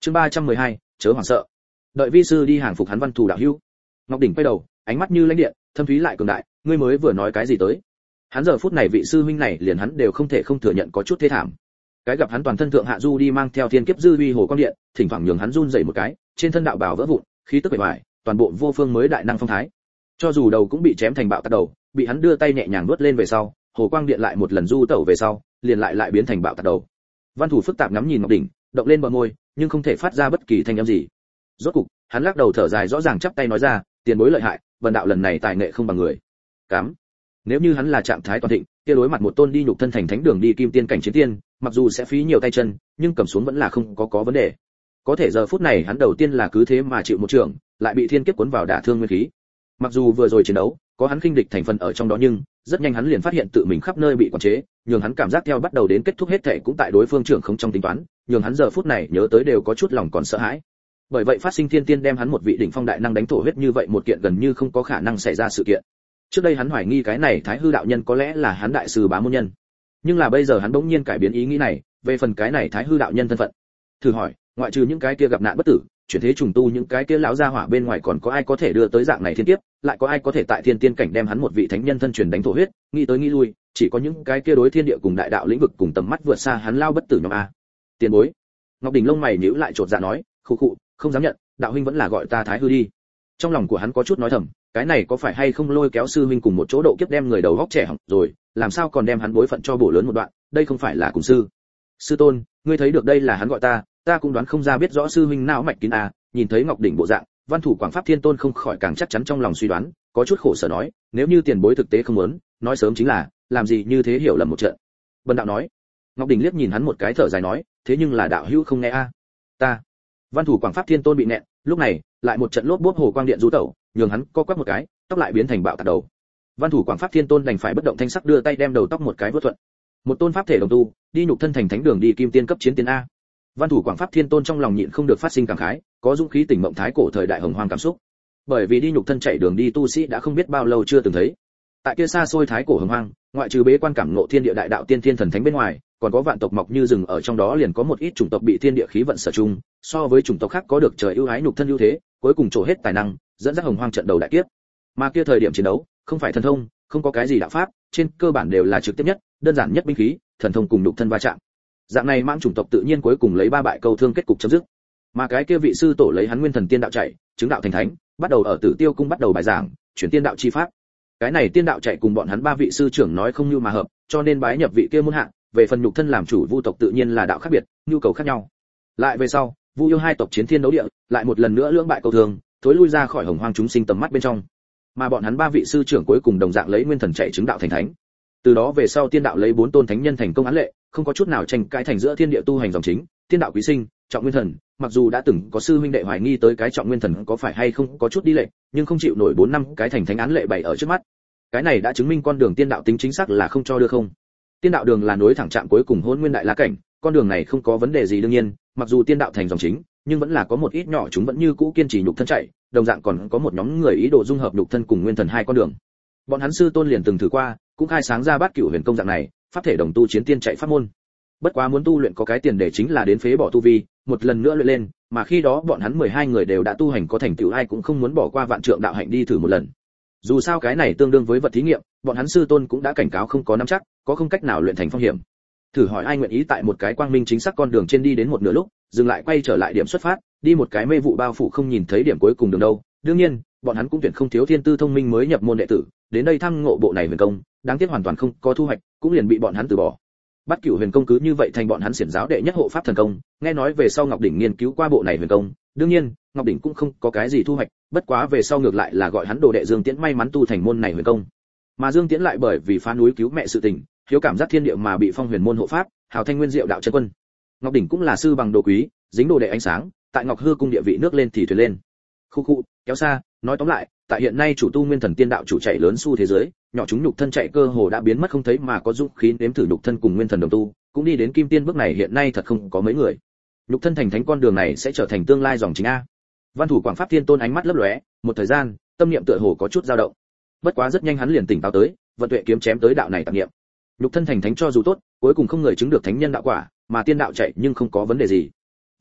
Chương 312, chớ hoảng sợ. Đợi vi sư đi hàng phục hắn Văn Thủ đạo hữu. Ngọc Đỉnh quay đầu, ánh mắt như lãnh điện, thâm thúy lại cường đại, ngươi mới vừa nói cái gì tới? Hắn giờ phút này vị sư huynh này liền hắn đều không thể không thừa nhận có chút thê thảm. Cái gặp hắn toàn thân thượng hạ du đi mang theo thiên kiếp dư uy hồ quang điện, thỉnh thoảng nhường hắn run rẩy một cái, trên thân đạo bào vỡ vụn, khí tức bề ngoài, toàn bộ vô phương mới đại năng phong thái. Cho dù đầu cũng bị chém thành bạo tạc đầu, bị hắn đưa tay nhẹ nhàng nuốt lên về sau, hồ quang điện lại một lần du tẩu về sau, liền lại biến thành bạo tạc đầu. Văn Thủ phức tạp ngắm nhìn Ngọc Đỉnh, động lên bờ môi, nhưng không thể phát ra bất kỳ thanh âm gì. Rốt cục, hắn lắc đầu thở dài rõ ràng chắp tay nói ra, tiền bối lợi hại, bần đạo lần này tài nghệ không bằng người. Cám. Nếu như hắn là trạng thái toàn thịnh, kia đối mặt một tôn đi nhục thân thành thánh đường đi kim tiên cảnh chiến tiên, mặc dù sẽ phí nhiều tay chân, nhưng cầm xuống vẫn là không có vấn đề. Có thể giờ phút này hắn đầu tiên là cứ thế mà chịu một trường, lại bị thiên kiếp cuốn vào đả thương nguyên khí. Mặc dù vừa rồi chiến đấu, có hắn khinh địch thành phần ở trong đó nhưng rất nhanh hắn liền phát hiện tự mình khắp nơi bị quản chế, nhường hắn cảm giác theo bắt đầu đến kết thúc hết thảy cũng tại đối phương trưởng không trong tính toán, nhường hắn giờ phút này nhớ tới đều có chút lòng còn sợ hãi. Bởi vậy phát sinh thiên tiên đem hắn một vị đỉnh phong đại năng đánh thổ huyết như vậy một kiện gần như không có khả năng xảy ra sự kiện. Trước đây hắn hoài nghi cái này Thái Hư đạo nhân có lẽ là hắn đại sư bá môn nhân, nhưng là bây giờ hắn bỗng nhiên cải biến ý nghĩ này, về phần cái này Thái Hư đạo nhân thân phận. Thử hỏi, ngoại trừ những cái kia gặp nạn bất tử, chuyển thế trùng tu những cái kia lão gia hỏa bên ngoài còn có ai có thể đưa tới dạng này thiên kiếp, lại có ai có thể tại thiên tiên cảnh đem hắn một vị thánh nhân thân truyền đánh thổ huyết, nghĩ tới nghĩ lui, chỉ có những cái kia đối thiên địa cùng đại đạo lĩnh vực cùng tầm mắt vượt xa hắn lao bất tử nhóm a. Tiền bối. Ngọc Đỉnh lông mày nhíu lại chột dạ nói, khụ khụ, không dám nhận, đạo huynh vẫn là gọi ta Thái Hư đi. Trong lòng của hắn có chút nói thầm, cái này có phải hay không lôi kéo sư huynh cùng một chỗ độ kiếp đem người đầu góc trẻ hỏng rồi, làm sao còn đem hắn bối phận cho bổ lớn một đoạn, đây không phải là cùng sư. Sư tôn, ngươi thấy được đây là hắn gọi ta cũng đoán không ra biết rõ sư huynh não mạch kín à, nhìn thấy Ngọc Đỉnh bộ dạng, Văn Thủ Quảng Pháp Thiên Tôn không khỏi càng chắc chắn trong lòng suy đoán, có chút khổ sở nói, nếu như tiền bối thực tế không muốn, nói sớm chính là, làm gì như thế hiểu lầm một trận. Bần đạo nói. Ngọc Đỉnh liếc nhìn hắn một cái thở dài nói, thế nhưng là đạo hữu không nghe a. Ta. Văn Thủ Quảng Pháp Thiên Tôn bị nẹn, lúc này, lại một trận lốp bốp hồ quang điện du tẩu, nhường hắn co quắp một cái, tóc lại biến thành bạo tạc đầu. Văn Thủ Quảng Pháp Thiên Tôn đành phải bất động thanh sắc đưa tay đem đầu tóc một cái vớt thuận. Một tôn pháp thể đồng tu, đi nhục thân thành thánh đường đi kim tiên cấp chiến tiên a. Văn Thủ Quảng Pháp Thiên Tôn trong lòng nhịn không được phát sinh cảm khái, có dũng khí tỉnh mộng thái cổ thời đại hồng hoang cảm xúc. Bởi vì đi nhục thân chạy đường đi tu sĩ đã không biết bao lâu chưa từng thấy. Tại kia xa xôi thái cổ hồng hoang, ngoại trừ bế quan cảm ngộ thiên địa đại đạo tiên thiên thần thánh bên ngoài, còn có vạn tộc mọc như rừng ở trong đó liền có một ít chủng tộc bị thiên địa khí vận sở chung, so với chủng tộc khác có được trời ưu ái nhục thân ưu thế, cuối cùng trổ hết tài năng, dẫn dắt hồng hoang trận đầu đại kiếp. Mà kia thời điểm chiến đấu, không phải thần thông, không có cái gì đạo pháp, trên cơ bản đều là trực tiếp nhất, đơn giản nhất binh khí, thần thông cùng nhục thân va chạm. Dạng này mãng chủng tộc tự nhiên cuối cùng lấy ba bại câu thương kết cục chấm dứt. Mà cái kia vị sư tổ lấy hắn nguyên thần tiên đạo chạy, chứng đạo thành thánh, bắt đầu ở Tử Tiêu cung bắt đầu bài giảng, chuyển tiên đạo chi pháp. Cái này tiên đạo chạy cùng bọn hắn ba vị sư trưởng nói không như mà hợp, cho nên bái nhập vị kia môn hạ, về phần nhục thân làm chủ vu tộc tự nhiên là đạo khác biệt, nhu cầu khác nhau. Lại về sau, Vu Yêu hai tộc chiến thiên đấu địa, lại một lần nữa lưỡng bại câu thương, thối lui ra khỏi hồng hoang chúng sinh tầm mắt bên trong. Mà bọn hắn ba vị sư trưởng cuối cùng đồng dạng lấy nguyên thần chạy chứng đạo thành thánh. Từ đó về sau tiên đạo lấy 4 tôn thánh nhân thành công án lệ, không có chút nào tranh cãi thành giữa thiên địa tu hành dòng chính, tiên đạo quý sinh, trọng nguyên thần, mặc dù đã từng có sư huynh đệ hoài nghi tới cái trọng nguyên thần có phải hay không có chút đi lệch, nhưng không chịu nổi 4 năm cái thành thánh án lệ bày ở trước mắt. Cái này đã chứng minh con đường tiên đạo tính chính xác là không cho đưa không. Tiên đạo đường là nối thẳng chạm cuối cùng hôn nguyên đại la cảnh, con đường này không có vấn đề gì đương nhiên, mặc dù tiên đạo thành dòng chính, nhưng vẫn là có một ít nhỏ chúng vẫn như cũ kiên trì nhục thân chạy, đồng dạng còn có một nhóm người ý đồ dung hợp nhục thân cùng nguyên thần hai con đường. Bọn hắn sư tôn liền từng thử qua, cũng khai sáng ra Bát Cửu Huyền Công dạng này, pháp thể đồng tu chiến tiên chạy pháp môn. Bất quá muốn tu luyện có cái tiền để chính là đến phế bỏ tu vi, một lần nữa luyện lên, mà khi đó bọn hắn 12 người đều đã tu hành có thành tựu, ai cũng không muốn bỏ qua vạn trượng đạo hạnh đi thử một lần. Dù sao cái này tương đương với vật thí nghiệm, bọn hắn sư tôn cũng đã cảnh cáo không có nắm chắc, có không cách nào luyện thành phong hiểm. Thử hỏi ai nguyện ý tại một cái quang minh chính xác con đường trên đi đến một nửa lúc, dừng lại quay trở lại điểm xuất phát, đi một cái mê vụ bao phủ không nhìn thấy điểm cuối cùng đường đâu. Đương nhiên, bọn hắn cũng tuyển không thiếu thiên tư thông minh mới nhập môn đệ tử, đến đây thăng ngộ bộ này huyền công, đáng tiếc hoàn toàn không có thu hoạch, cũng liền bị bọn hắn từ bỏ. Bát Cửu Huyền Công cứ như vậy thành bọn hắn xiển giáo đệ nhất hộ pháp thần công, nghe nói về sau Ngọc Đỉnh nghiên cứu qua bộ này huyền công, đương nhiên, Ngọc Đỉnh cũng không có cái gì thu hoạch, bất quá về sau ngược lại là gọi hắn đồ đệ Dương Tiễn may mắn tu thành môn này huyền công. Mà Dương Tiễn lại bởi vì phá núi cứu mẹ sự tình, hiếu cảm giác thiên địa mà bị phong huyền môn hộ pháp, hào thanh nguyên diệu đạo chân quân. Ngọc Đỉnh cũng là sư bằng đồ quý, dính đồ đệ ánh sáng, tại Ngọc Hư cung địa vị nước lên thì thuyền lên. Khu khu, kéo xa, nói tóm lại, tại hiện nay chủ tu nguyên thần tiên đạo chủ chạy lớn xu thế giới, nhỏ chúng nhục thân chạy cơ hồ đã biến mất không thấy mà có dũng khí nếm thử nhục thân cùng nguyên thần đồng tu, cũng đi đến kim tiên bước này hiện nay thật không có mấy người. Nhục thân thành thánh con đường này sẽ trở thành tương lai dòng chính a. Văn Thủ Quảng Pháp Thiên Tôn ánh mắt lấp lóe, một thời gian, tâm niệm tựa hồ có chút dao động. Bất quá rất nhanh hắn liền tỉnh táo tới, vận tuệ kiếm chém tới đạo này tạp niệm. Nhục thân thành thánh cho dù tốt, cuối cùng không người chứng được thánh nhân đạo quả, mà tiên đạo chạy nhưng không có vấn đề gì.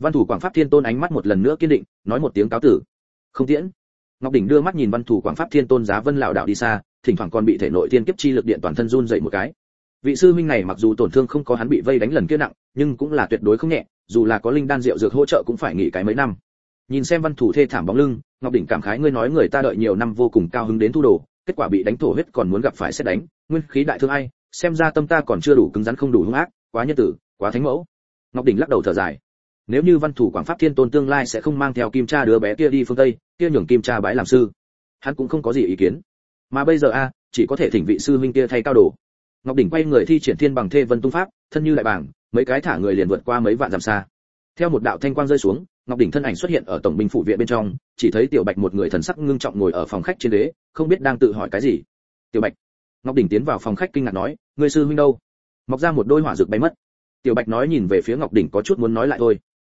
Văn thủ Quảng Pháp Thiên Tôn ánh mắt một lần nữa kiên định, nói một tiếng cáo tử. Không tiễn. Ngọc Đỉnh đưa mắt nhìn Văn thủ Quảng Pháp Thiên Tôn Giá Vân lão đạo đi xa, thỉnh thoảng còn bị thể nội tiên kiếp chi lực điện toàn thân run dậy một cái. Vị sư huynh này mặc dù tổn thương không có hắn bị vây đánh lần kia nặng, nhưng cũng là tuyệt đối không nhẹ, dù là có linh đan rượu dược hỗ trợ cũng phải nghỉ cái mấy năm. Nhìn xem Văn thủ thê thảm bóng lưng, Ngọc Đỉnh cảm khái, ngươi nói người ta đợi nhiều năm vô cùng cao hứng đến thu đồ, kết quả bị đánh thổ huyết còn muốn gặp phải xét đánh, nguyên khí đại thương ai, xem ra tâm ta còn chưa đủ cứng rắn không đủ hung ác, quá nhân tử, quá thánh mẫu. Ngọc Đỉnh lắc đầu thở dài. Nếu như Văn thủ Quảng Pháp Thiên Tôn tương lai sẽ không mang theo Kim Cha đứa bé kia đi phương Tây, kia nhường Kim Cha bái làm sư, hắn cũng không có gì ý kiến. Mà bây giờ chỉ có thể thỉnh vị sư huynh kia thay cao đồ. Ngọc Đỉnh quay người thi triển Thiên Bằng Thê Vân tung pháp, thân như đại bảng, mấy cái thả người liền vượt qua mấy vạn dặm xa. Theo một đạo thanh quang rơi xuống, Ngọc Đỉnh thân ảnh xuất hiện ở tổng binh phủ viện bên trong, chỉ thấy Tiểu Bạch một người thần sắc ngưng trọng ngồi ở phòng khách trên ghế, không biết đang tự hỏi cái gì. Tiểu Bạch. Ngọc Đỉnh tiến vào phòng khách kinh ngạc nói, ngươi sư huynh đâu? Mọc ra một đôi hỏa dược bay mất. Tiểu Bạch nói nhìn về phía Ngọc Đỉnh có chút muốn nói lại thôi.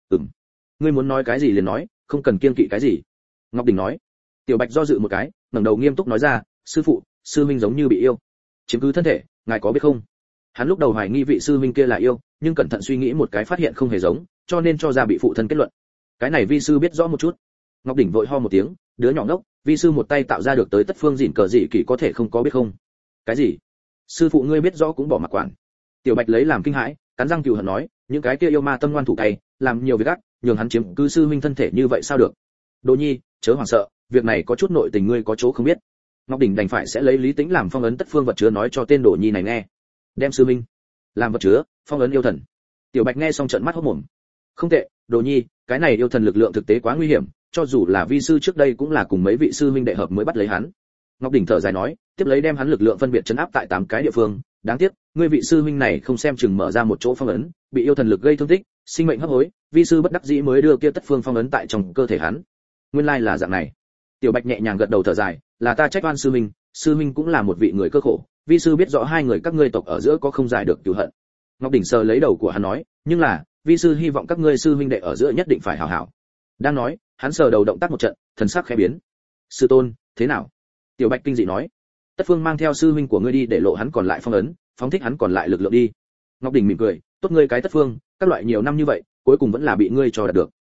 Ngươi muốn nói cái gì liền nói, không cần kiêng kỵ cái gì. Ngọc Đỉnh nói. Tiểu Bạch do dự một cái, ngẩng đầu nghiêm túc nói ra, sư phụ, sư huynh giống như bị yêu, chiếm cứ thân thể, ngài có biết không? Hắn lúc đầu hoài nghi vị sư huynh kia là yêu, nhưng cẩn thận suy nghĩ một cái phát hiện không hề giống, cho nên cho ra bị phụ thân kết luận. Cái này vi sư biết rõ một chút. Ngọc Đỉnh vội ho một tiếng, đứa nhỏ ngốc, vi sư một tay tạo ra được tới tất phương dịn cờ dị kỷ có thể không có biết không? Cái gì? Sư phụ ngươi biết rõ cũng bỏ mặc quản. Tiểu Bạch lấy làm kinh hãi, cắn răng cừu hận nói, những cái kia yêu ma tâm ngoan thủ cay, làm nhiều việc ác, nhường hắn chiếm cứ sư huynh thân thể như vậy sao được? Đỗ Nhi, chớ hoảng sợ, việc này có chút nội tình ngươi có chỗ không biết. Ngọc Đỉnh đành phải sẽ lấy Lý Tĩnh làm phong ấn tất phương vật chứa nói cho tên Đỗ Nhi này nghe. Đem sư huynh làm vật chứa, phong ấn yêu thần. Tiểu Bạch nghe xong trợn mắt hốt mồm. Không tệ, Đỗ Nhi, cái này yêu thần lực lượng thực tế quá nguy hiểm, cho dù là vi sư trước đây cũng là cùng mấy vị sư huynh đệ hợp mới bắt lấy hắn. Ngọc Đỉnh thở dài nói, tiếp lấy đem hắn lực lượng phân biệt trấn áp tại 8 cái địa phương, đáng tiếc, ngươi vị sư huynh này không xem chừng mở ra một chỗ phong ấn, bị yêu thần lực gây thương tích, sinh mệnh hấp hối, vi sư bất đắc dĩ mới đưa kia tất phương phong ấn tại trong cơ thể hắn. Nguyên lai là dạng này. Tiểu Bạch nhẹ nhàng gật đầu thở dài, là ta trách oan sư huynh, sư huynh cũng là một vị người cơ khổ, vi sư biết rõ hai người các ngươi tộc ở giữa có không giải được cừu hận. Ngọc Đỉnh sờ lấy đầu của hắn nói, nhưng là, vi sư hy vọng các ngươi sư huynh đệ ở giữa nhất định phải hảo hảo. Đang nói, hắn sờ đầu động tác một trận, thần sắc khẽ biến. Sư tôn, thế nào? Tiểu Bạch kinh dị nói, tất phương mang theo sư huynh của ngươi đi để lộ hắn còn lại phong ấn, phóng thích hắn còn lại lực lượng đi. Ngọc Đỉnh mỉm cười, tốt ngươi cái tất phương, các loại nhiều năm như vậy, cuối cùng vẫn là bị ngươi cho đạt được.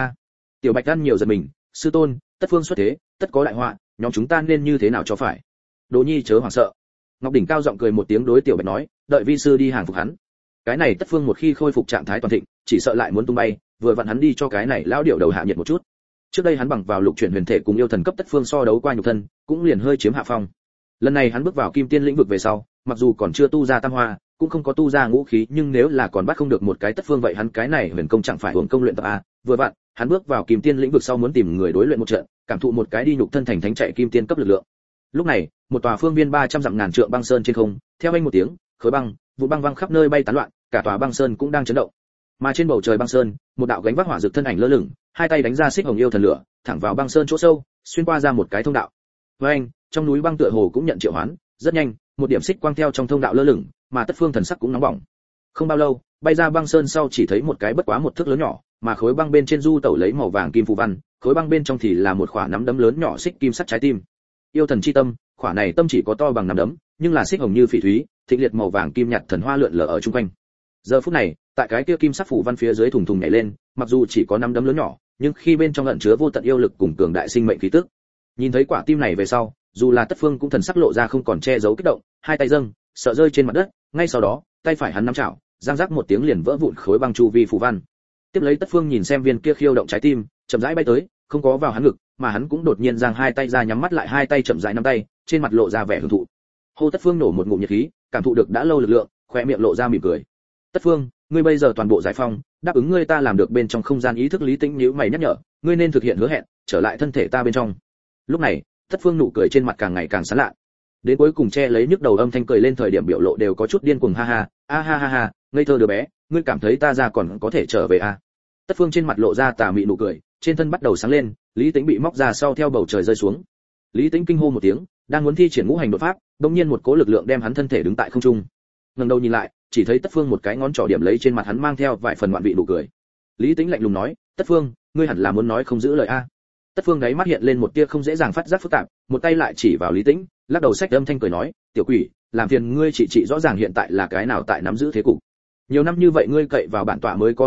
Tiểu Bạch ăn nhiều giật mình, sư tôn, tất phương xuất thế, tất có đại họa, nhóm chúng ta nên như thế nào cho phải? Đỗ Nhi chớ hoảng sợ. Ngọc Đỉnh cao giọng cười một tiếng đối Tiểu Bạch nói, đợi vi sư đi hàng phục hắn. Cái này tất phương một khi khôi phục trạng thái toàn thịnh, chỉ sợ lại muốn tung bay, vừa vặn hắn đi cho cái này lão điệu đầu hạ nhiệt một chút. Trước đây hắn bằng vào lục chuyển huyền thể cùng yêu thần cấp tất phương so đấu qua nhục thân, cũng liền hơi chiếm hạ phong. Lần này hắn bước vào kim tiên lĩnh vực về sau, mặc dù còn chưa tu ra tam hoa, cũng không có tu ra ngũ khí, nhưng nếu là còn bắt không được một cái tất phương vậy hắn cái này huyền công chẳng phải hưởng công luyện tập a. Vừa vặn, hắn bước vào kim tiên lĩnh vực sau muốn tìm người đối luyện một trận, cảm thụ một cái đi nhục thân thành thánh chạy kim tiên cấp lực lượng. Lúc này, một tòa phương viên 300 dặm ngàn trượng băng sơn trên không, theo anh một tiếng, khối băng, vụ băng văng khắp nơi bay tán loạn, cả tòa băng sơn cũng đang chấn động. Mà trên bầu trời băng sơn, một đạo gánh vác hỏa dược thân ảnh lơ lửng, hai tay đánh ra xích hồng yêu thần lửa, thẳng vào băng sơn chỗ sâu, xuyên qua ra một cái thông đạo. Với anh, trong núi băng tựa hồ cũng nhận triệu hoán, rất nhanh, một điểm xích quang theo trong thông đạo lơ lửng, mà tất phương thần sắc cũng nóng bỏng. Không bao lâu, bay ra băng sơn sau chỉ thấy một cái bất quá một thước lớn nhỏ, mà khối băng bên trên du tẩu lấy màu vàng kim phù văn, khối băng bên trong thì là một quả nắm đấm lớn nhỏ xích kim sắt trái tim. Yêu thần chi tâm, quả này tâm chỉ có to bằng nắm đấm, nhưng là xích hồng như phỉ thúy, thịnh liệt màu vàng kim nhạt thần hoa lượn lờ ở chung quanh. Giờ phút này, tại cái kia kim sắc phủ văn phía dưới thùng thùng nhảy lên, mặc dù chỉ có nắm đấm lớn nhỏ, nhưng khi bên trong ẩn chứa vô tận yêu lực cùng cường đại sinh mệnh khí tức. Nhìn thấy quả tim này về sau, dù là tất phương cũng thần sắc lộ ra không còn che giấu kích động, hai tay dâng, sợ rơi trên mặt đất, ngay sau đó, tay phải hắn nắm chảo, giang rắc một tiếng liền vỡ vụn khối băng chu vi phủ văn. Tiếp lấy tất phương nhìn xem viên kia khiêu động trái tim, chậm rãi bay tới, không có vào hắn ngực, mà hắn cũng đột nhiên giang hai tay ra nhắm mắt lại hai tay chậm rãi nắm tay, trên mặt lộ ra vẻ hưởng thụ. Hô Tất Phương nổ một ngụm nhiệt khí, cảm thụ được đã lâu lực lượng, khóe miệng lộ ra mỉm cười. Tất Phương, ngươi bây giờ toàn bộ giải phong, đáp ứng ngươi ta làm được bên trong không gian ý thức Lý Tĩnh nhíu mày nhắc nhở, ngươi nên thực hiện hứa hẹn, trở lại thân thể ta bên trong. Lúc này, Tất Phương nụ cười trên mặt càng ngày càng sán lạ. Đến cuối cùng che lấy nhức đầu âm thanh cười lên thời điểm biểu lộ đều có chút điên cuồng ha ha, ha, ngây thơ đứa bé, ngươi cảm thấy ta ra còn có thể trở về à? Tất Phương trên mặt lộ ra tà mị nụ cười, trên thân bắt đầu sáng lên, Lý Tĩnh bị móc ra sau theo bầu trời rơi xuống. Lý Tĩnh kinh hô một tiếng, đang muốn thi triển ngũ hành đột pháp, đột nhiên một cỗ lực lượng đem hắn thân thể đứng tại không trung. Ngẩng đầu nhìn lại, chỉ thấy Tất Phương một cái ngón trỏ điểm lấy trên mặt hắn mang theo vài phần ngoạn vị nụ cười. Lý Tĩnh lạnh lùng nói, "Tất Phương, ngươi hẳn là muốn nói không giữ lời a." Tất Phương đáy mắt hiện lên một tia không dễ dàng phát giác phức tạp, một tay lại chỉ vào Lý Tĩnh, lắc đầu xách âm thanh cười nói, "Tiểu quỷ, làm phiền ngươi chỉ rõ ràng hiện tại là cái nào tại nắm giữ thế cục. Nhiều năm như vậy ngươi cậy vào bản tọa mới có hôm nay,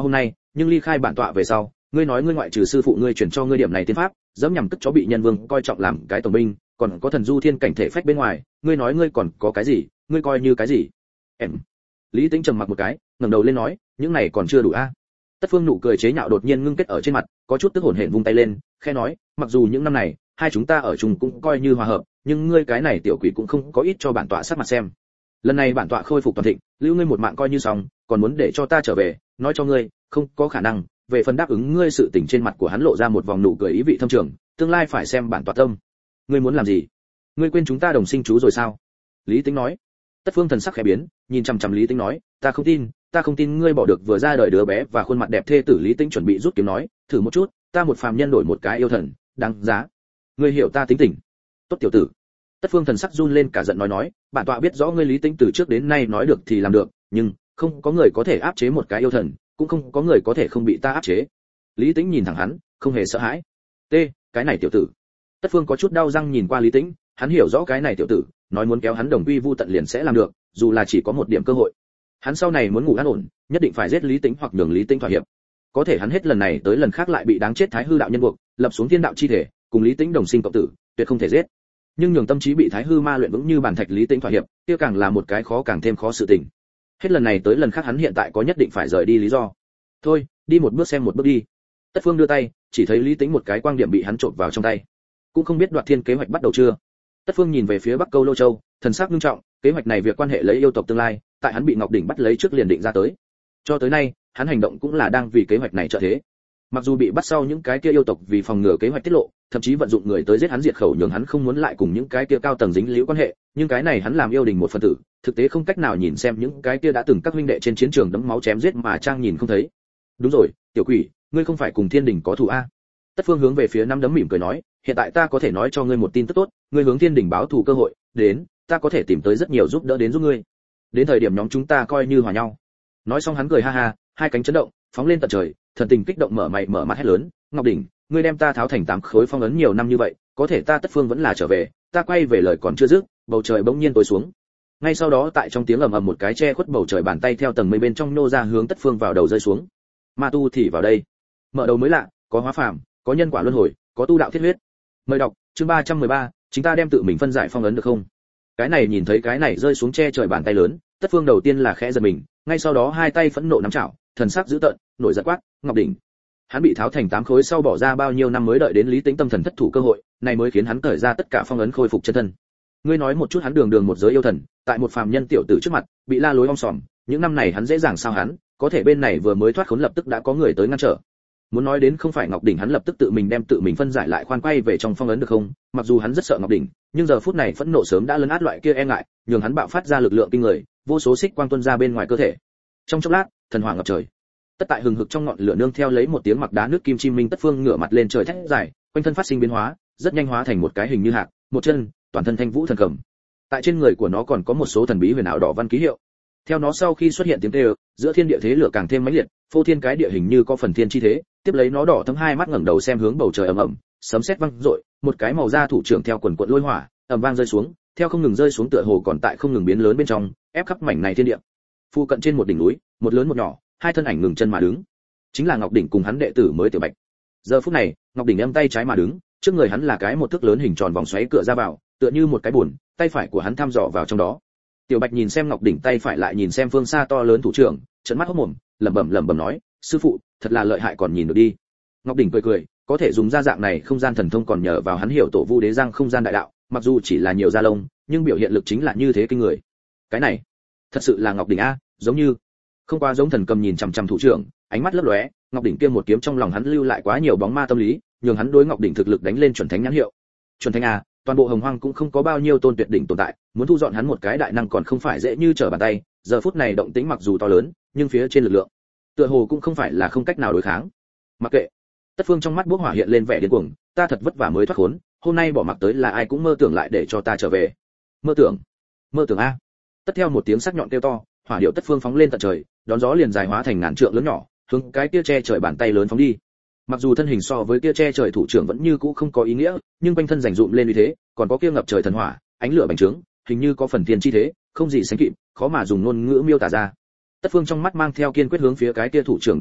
nhưng ly khai bản tọa về sau, ngươi nói ngươi ngoại trừ sư phụ ngươi truyền cho ngươi điểm này tiên pháp, dẫm nhằm cất chó bị nhân vương coi trọng làm cái tổng binh, còn có thần du thiên cảnh thể phách bên ngoài, ngươi nói ngươi còn có cái gì, ngươi coi như cái gì? Em. Lý Tĩnh trầm mặc một cái, ngẩng đầu lên nói, những này còn chưa đủ a. Tất Phương nụ cười chế nhạo đột nhiên ngưng kết ở trên mặt, có chút tức hổn hển vung tay lên, khẽ nói, mặc dù những năm này hai chúng ta ở chung cũng coi như hòa hợp, nhưng ngươi cái này tiểu quỷ cũng không có ít cho bản tọa sắc mặt xem. Lần này bản tọa khôi phục toàn thịnh, lưu ngươi một mạng coi như xong, còn muốn để cho ta trở về, nói cho ngươi, không có khả năng. Về phần đáp ứng ngươi sự tình trên mặt của hắn lộ ra một vòng nụ cười ý vị thâm trường, tương lai phải xem bản tọa tâm. Ngươi muốn làm gì? Ngươi quên chúng ta đồng sinh chú rồi sao? Lý Tĩnh nói. Tất Phương thần sắc khẽ biến, nhìn chằm chằm Lý Tĩnh nói, ta không tin ngươi bỏ được vừa ra đời đứa bé và khuôn mặt đẹp thê tử. Lý Tĩnh chuẩn bị rút kiếm nói, thử một chút, ta một phàm nhân đổi một cái yêu thần, đáng giá. Ngươi hiểu ta tính tình. Tốt tiểu tử. Tất Phương thần sắc run lên cả giận nói, bản tọa biết rõ ngươi Lý Tĩnh từ trước đến nay nói được thì làm được, nhưng không có người có thể áp chế một cái yêu thần, cũng không có người có thể không bị ta áp chế. Lý Tĩnh nhìn thẳng hắn, không hề sợ hãi. Cái này tiểu tử. Tất Phương có chút đau răng nhìn qua Lý Tĩnh, hắn hiểu rõ cái này tiểu tử, nói muốn kéo hắn đồng quy vu tận liền sẽ làm được, dù là chỉ có một điểm cơ hội. Hắn sau này muốn ngủ an ổn, nhất định phải giết Lý Tĩnh hoặc nhường Lý Tĩnh thỏa hiệp. Có thể hắn hết lần này tới lần khác lại bị đáng chết Thái Hư đạo nhân buộc, lập xuống thiên đạo chi thể, cùng Lý Tĩnh đồng sinh cộng tử, tuyệt không thể giết. Nhưng nhường tâm trí bị Thái Hư ma luyện vững như bản thạch Lý Tĩnh thỏa hiệp, kia càng là một cái khó càng thêm khó sự tình. Hết lần này tới lần khác hắn hiện tại có nhất định phải rời đi lý do. Thôi, đi một bước xem một bước đi. Tất Phương đưa tay, chỉ thấy Lý Tĩnh một cái quang điểm bị hắn trộn vào trong tay. Cũng không biết Đoạt Thiên kế hoạch bắt đầu chưa. Tất Phương nhìn về phía Bắc Câu Lô Châu, thần sắc nghiêm trọng, kế hoạch này việc quan hệ lấy yêu tộc tương lai, tại hắn bị Ngọc đỉnh bắt lấy trước liền định ra tới. Cho tới nay, hắn hành động cũng là đang vì kế hoạch này trợ thế. Mặc dù bị bắt sau những cái kia yêu tộc vì phòng ngừa kế hoạch tiết lộ, thậm chí vận dụng người tới giết hắn diệt khẩu nhường hắn không muốn lại cùng những cái kia cao tầng dính líu quan hệ, nhưng cái này hắn làm yêu đình một phần tử, thực tế không cách nào nhìn xem những cái kia đã từng các huynh đệ trên chiến trường đẫm máu chém giết mà trang nhìn không thấy. Đúng rồi, tiểu quỷ, ngươi không phải cùng Thiên Đình có thù a? Tất Phương hướng về phía năm đấm mỉm cười nói, hiện tại ta có thể nói cho ngươi một tin tức tốt, ngươi hướng Thiên Đình báo thù cơ hội, đến, ta có thể tìm tới rất nhiều giúp đỡ đến giúp ngươi. Đến thời điểm nhóm chúng ta coi như hòa nhau. Nói xong hắn cười ha ha, hai cánh chấn động, phóng lên tận trời, thần tình kích động mở mắt hét lớn, Ngọc đỉnh, ngươi đem ta tháo thành 8 khối phong ấn nhiều năm như vậy, có thể ta Tất Phương vẫn là trở về, ta quay về lời còn chưa dứt, bầu trời bỗng nhiên tối xuống. Ngay sau đó tại trong tiếng ầm ầm một cái che khuất bầu trời bàn tay theo tầng mây bên trong nô ra hướng Tất Phương vào đầu rơi xuống. Ma tu thì vào đây. Mở đầu mới lạ, có hóa phàm, có nhân quả luân hồi, có tu đạo thiết huyết. Mời đọc chương 313, chúng ta đem tự mình phân giải phong ấn được không? Cái này nhìn thấy cái này rơi xuống che trời bàn tay lớn, Tất Phương đầu tiên là khẽ giật mình, ngay sau đó hai tay phẫn nộ nắm chảo, thần sắc dữ tợn, nổi giận quát, Ngọc đỉnh. Hắn bị tháo thành 8 khối sau bỏ ra bao nhiêu năm mới đợi đến Lý Tĩnh tâm thần thất thủ cơ hội, này mới khiến hắn cởi ra tất cả phong ấn khôi phục chân thân. Ngươi nói một chút hắn đường một giới yêu thần, tại một phàm nhân tiểu tử trước mặt, bị la lối om sòm, những năm này hắn dễ dàng sao hắn, có thể bên này vừa mới thoát khốn lập tức đã có người tới ngăn trở. Muốn nói đến không phải Ngọc đỉnh hắn lập tức tự mình đem tự mình phân giải lại khoan quay về trong phong ấn được không? Mặc dù hắn rất sợ Ngọc đỉnh, nhưng giờ phút này phẫn nộ sớm đã lấn át loại kia e ngại, nhường hắn bạo phát ra lực lượng kinh người, vô số xích quang tuôn ra bên ngoài cơ thể. Trong chốc lát, thần hỏa ngập trời. Tất tại hừng hực trong ngọn lửa nương theo lấy một tiếng mặc đá nước kim chim minh Tất Phương ngửa mặt lên trời thét dài, quanh thân phát sinh biến hóa, rất nhanh hóa thành một cái hình như hạc, một chân, toàn thân thanh vũ thần cầm. Tại trên người của nó còn có một số thần bí huyền ảo đỏ văn ký hiệu. Theo nó sau khi xuất hiện tiếng kêu, giữa thiên địa thế lửa càng thêm mãnh liệt, phô thiên cái địa hình như có phần thiên chi thế, tiếp lấy nó đỏ thẫm hai mắt ngẩng đầu xem hướng bầu trời ầm ầm, sấm sét vang rội, một cái màu da thủ trưởng theo quần quật lôi hỏa, ầm vang rơi xuống, theo không ngừng rơi xuống tựa hồ còn tại không ngừng biến lớn bên trong, ép khắp mảnh này thiên địa. Phu cận trên một đỉnh núi, một lớn một nhỏ, hai thân ảnh ngừng chân mà đứng. Chính là Ngọc đỉnh cùng hắn đệ tử mới Tiểu Bạch. Giờ phút này, Ngọc đỉnh em tay trái mà đứng, trước người hắn là cái một thước lớn hình tròn vòng xoáy cửa ra vào, tựa như một cái bùn, tay phải của hắn thăm dò vào trong đó. Tiểu Bạch nhìn xem Ngọc đỉnh tay phải lại nhìn xem phương xa to lớn thủ trưởng, trợn mắt hốt mồm, lẩm bẩm nói, sư phụ, thật là lợi hại còn nhìn được đi. Ngọc đỉnh cười, có thể dùng ra dạng này không gian thần thông còn nhờ vào hắn hiểu tổ vu đế giang không gian đại đạo, mặc dù chỉ là nhiều da lông, nhưng biểu hiện lực chính là như thế kinh người. Cái này, thật sự là Ngọc đỉnh a, giống như không qua giống thần cầm nhìn chằm chằm thủ trưởng, ánh mắt lấp lóe, Ngọc đỉnh kia một kiếm trong lòng hắn lưu lại quá nhiều bóng ma tâm lý, nhường hắn đối Ngọc đỉnh thực lực đánh lên chuẩn thánh nhãn hiệu. Chuẩn thánh a, toàn bộ Hồng Hoang cũng không có bao nhiêu tôn tuyệt đỉnh tồn tại, muốn thu dọn hắn một cái đại năng còn không phải dễ như trở bàn tay, giờ phút này động tĩnh mặc dù to lớn, nhưng phía trên lực lượng, tựa hồ cũng không phải là không cách nào đối kháng. Mặc kệ. Tất Phương trong mắt bốc hỏa hiện lên vẻ điên cuồng, ta thật vất vả mới thoát khốn, hôm nay bỏ mặc tới là ai cũng mơ tưởng lại để cho ta trở về. Mơ tưởng a. Tất theo một tiếng sắc nhọn kêu to, hỏa điệu Tất Phương phóng lên tận trời, đón gió liền dài hóa thành ngàn trượng lớn nhỏ, hướng cái kia che trời bàn tay lớn phóng đi. Mặc dù thân hình so với kia che trời thủ trưởng vẫn như cũ không có ý nghĩa, nhưng quanh thân rành rụm lên uy thế, còn có kia ngập trời thần hỏa, ánh lửa bành trướng, hình như có phần tiền chi thế, không gì sánh kịp, khó mà dùng ngôn ngữ miêu tả ra. Tất Phương trong mắt mang theo kiên quyết hướng phía cái kia thủ trưởng đánh tới,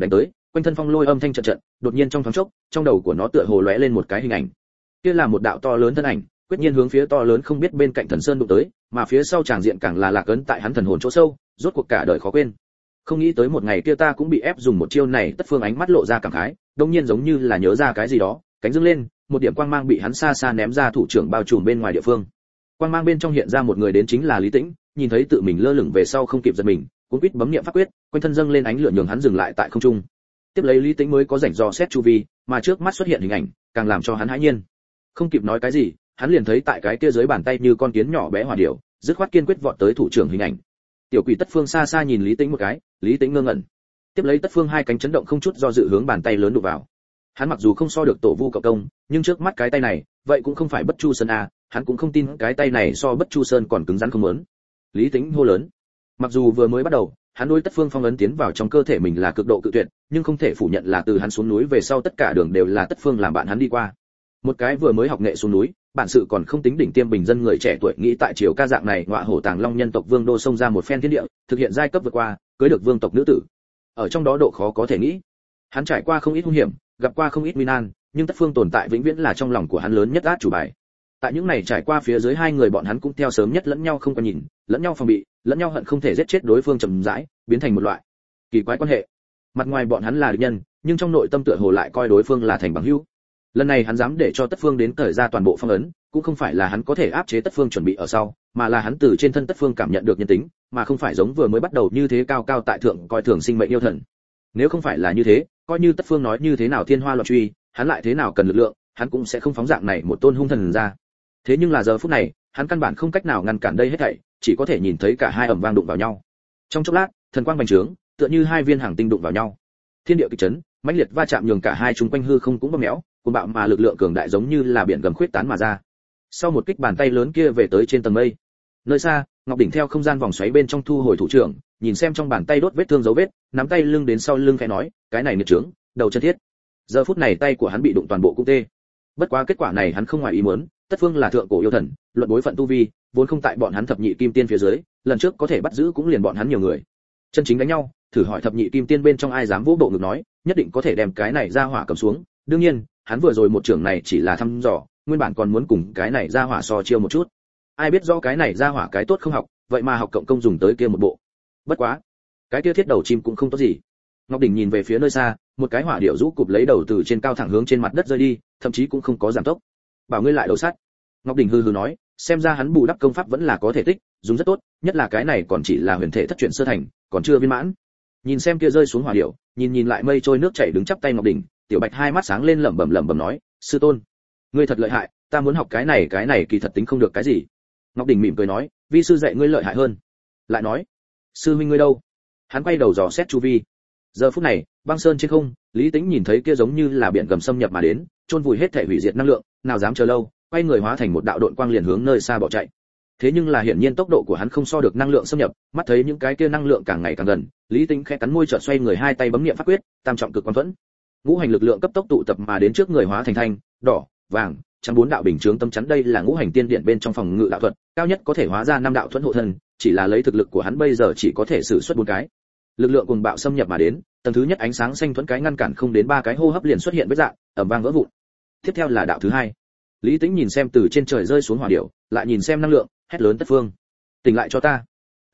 quanh thân phong lôi âm thanh trận trận, đột nhiên trong thoáng chốc, trong đầu của nó tựa hồ lóe lên một cái hình ảnh. Kia là một đạo to lớn thân ảnh, quyết nhiên hướng phía to lớn không biết bên cạnh thần sơn đụng tới, mà phía sau tràng diện càng là lạc ấn tại hắn thần hồn chỗ sâu, rốt cuộc cả đời khó quên. Không nghĩ tới một ngày kia ta cũng bị ép dùng một chiêu này, Tất Phương ánh mắt lộ ra cảm khái, đột nhiên giống như là nhớ ra cái gì đó, cánh dương lên, một điểm quang mang bị hắn xa xa ném ra thủ trưởng bao trùm bên ngoài địa phương. Quang mang bên trong hiện ra một người đến chính là Lý Tĩnh, nhìn thấy tự mình lơ lửng về sau không kịp giật mình, cuốn quýt bấm niệm pháp quyết, quanh thân dâng lên ánh lửa nhường hắn dừng lại tại không trung. Tiếp lấy Lý Tĩnh mới có rảnh dò xét chu vi, mà trước mắt xuất hiện hình ảnh, càng làm cho hắn hãi nhiên. Không kịp nói cái gì, hắn liền thấy tại cái kia dưới bàn tay như con kiến nhỏ bé hỏa điểu, dứt khoát kiên quyết vọt tới thủ trưởng hình ảnh. Tiểu quỷ Tất Phương xa xa nhìn Lý Tĩnh một cái, Lý Tĩnh ngơ ngẩn. Tiếp lấy Tất Phương hai cánh chấn động không chút do dự hướng bàn tay lớn đụng vào. Hắn mặc dù không so được tổ vu cộng công, nhưng trước mắt cái tay này, vậy cũng không phải Bất Chu Sơn a, hắn cũng không tin cái tay này so Bất Chu Sơn còn cứng rắn không muốn. Lý Tĩnh hô lớn. Mặc dù vừa mới bắt đầu, hắn đối Tất Phương phong ấn tiến vào trong cơ thể mình là cực độ cự tuyệt, nhưng không thể phủ nhận là từ hắn xuống núi về sau tất cả đường đều là Tất Phương làm bạn hắn đi qua. Một cái vừa mới học nghệ xuống núi, bản sự còn không tính đỉnh tiêm bình dân người trẻ tuổi nghĩ tại triều ca dạng này ngọa hổ tàng long nhân tộc vương đô xông ra một phen thiên địa, thực hiện giai cấp vượt qua, cưới được vương tộc nữ tử. Ở trong đó độ khó có thể nghĩ. Hắn trải qua không ít hung hiểm, gặp qua không ít nguy nan, nhưng Tất Phương tồn tại vĩnh viễn là trong lòng của hắn lớn nhất át chủ bài. Tại những này trải qua phía dưới hai người bọn hắn cũng theo sớm nhất lẫn nhau không có nhìn, lẫn nhau phòng bị, lẫn nhau hận không thể giết chết đối phương chậm rãi, biến thành một loại kỳ quái quan hệ. Mặt ngoài bọn hắn là địch nhân, nhưng trong nội tâm tựa hồ lại coi đối phương là thành bằng hữu. Lần này hắn dám để cho Tất Phương đến cởi ra toàn bộ phong ấn, cũng không phải là hắn có thể áp chế Tất Phương chuẩn bị ở sau, mà là hắn từ trên thân Tất Phương cảm nhận được nhân tính, mà không phải giống vừa mới bắt đầu như thế cao cao tại thượng coi thường sinh mệnh yêu thần. Nếu không phải là như thế, coi như Tất Phương nói như thế nào thiên hoa loạn truy, hắn lại thế nào cần lực lượng, hắn cũng sẽ không phóng dạng này một tôn hung thần ra. Thế nhưng là giờ phút này, hắn căn bản không cách nào ngăn cản đây hết thảy, chỉ có thể nhìn thấy cả hai ầm vang đụng vào nhau. Trong chốc lát, thần quang bành trướng, tựa như hai viên hàng tinh đụng vào nhau. Thiên địa kịch chấn, mãnh liệt va chạm nhường cả hai chúng quanh hư không cũng bóp méo, cuồng bạo mà lực lượng cường đại giống như là biển gầm khuyết tán mà ra. Sau một kích bàn tay lớn kia về tới trên tầng mây. Nơi xa, Ngọc Đỉnh theo không gian vòng xoáy bên trong thu hồi thủ trưởng, nhìn xem trong bàn tay đốt vết thương dấu vết, nắm tay lưng đến sau lưng khẽ nói, cái này nghiệt trướng, đầu chân thiết. Giờ phút này tay của hắn bị đụng toàn bộ cũng tê. Bất quá kết quả này hắn không ngoài ý muốn, Tất Phương là thượng cổ yêu thần, luận bối phận tu vi, vốn không tại bọn hắn thập nhị kim tiên phía dưới, lần trước có thể bắt giữ cũng liền bọn hắn nhiều người. Chân chính đánh nhau, thử hỏi thập nhị kim tiên bên trong ai dám vỗ bộ ngực nói, nhất định có thể đem cái này ra hỏa cầm xuống. Đương nhiên, hắn vừa rồi một trưởng này chỉ là thăm dò, nguyên bản còn muốn cùng cái này ra hỏa so chiêu một chút. Ai biết do cái này ra hỏa cái tốt không học, vậy mà học cộng công dùng tới kia một bộ. Bất quá, cái kia thiết đầu chim cũng không tốt gì. Ngọc Đỉnh nhìn về phía nơi xa, một cái hỏa điểu rũ cụp lấy đầu từ trên cao thẳng hướng trên mặt đất rơi đi, thậm chí cũng không có giảm tốc. Bảo ngươi lại đầu sắt. Ngọc Đỉnh hừ hừ nói, xem ra hắn bù đắp công pháp vẫn là có thể tích, dùng rất tốt, nhất là cái này còn chỉ là huyền thể thất truyền sơ thành, còn chưa viên mãn. Nhìn xem kia rơi xuống hỏa điểu, nhìn lại mây trôi nước chảy đứng chắp tay Ngọc Đỉnh, Tiểu Bạch hai mắt sáng lên lẩm bẩm nói, sư tôn, ngươi thật lợi hại, ta muốn học cái này kỳ thật tính không được cái gì. Ngọc Đỉnh mỉm cười nói, vi sư dạy ngươi lợi hại hơn. Lại nói, sư huynh ngươi đâu? Hắn quay đầu dò xét chu vi. Giờ phút này, băng sơn trên không, Lý Tĩnh nhìn thấy kia giống như là biển gầm xâm nhập mà đến, chôn vùi hết thể hủy diệt năng lượng, nào dám chờ lâu, quay người hóa thành một đạo độn quang liền hướng nơi xa bỏ chạy. Thế nhưng là hiển nhiên tốc độ của hắn không so được năng lượng xâm nhập, mắt thấy những cái kia năng lượng càng ngày càng gần, Lý Tĩnh khẽ cắn môi chợt xoay người hai tay bấm niệm pháp quyết, tam trọng cực quang thuẫn. Ngũ hành lực lượng cấp tốc tụ tập mà đến trước người hóa thành thanh, đỏ, vàng, trắng bốn đạo bình chướng tâm chắn, đây là ngũ hành tiên điện bên trong phòng ngự đạo thuật, cao nhất có thể hóa ra năm đạo thuẫn hộ thân, chỉ là lấy thực lực của hắn bây giờ chỉ có thể sử xuất bốn cái. Lực lượng cuồng bạo xâm nhập mà đến, tầng thứ nhất ánh sáng xanh thuẫn cái ngăn cản không đến ba cái hô hấp liền xuất hiện vết rạn, ầm vang vỡ vụn. Tiếp theo là đạo thứ hai. Lý Tĩnh nhìn xem từ trên trời rơi xuống hỏa điểu, lại nhìn xem năng lượng, hét lớn Tất Phương, tỉnh lại cho ta.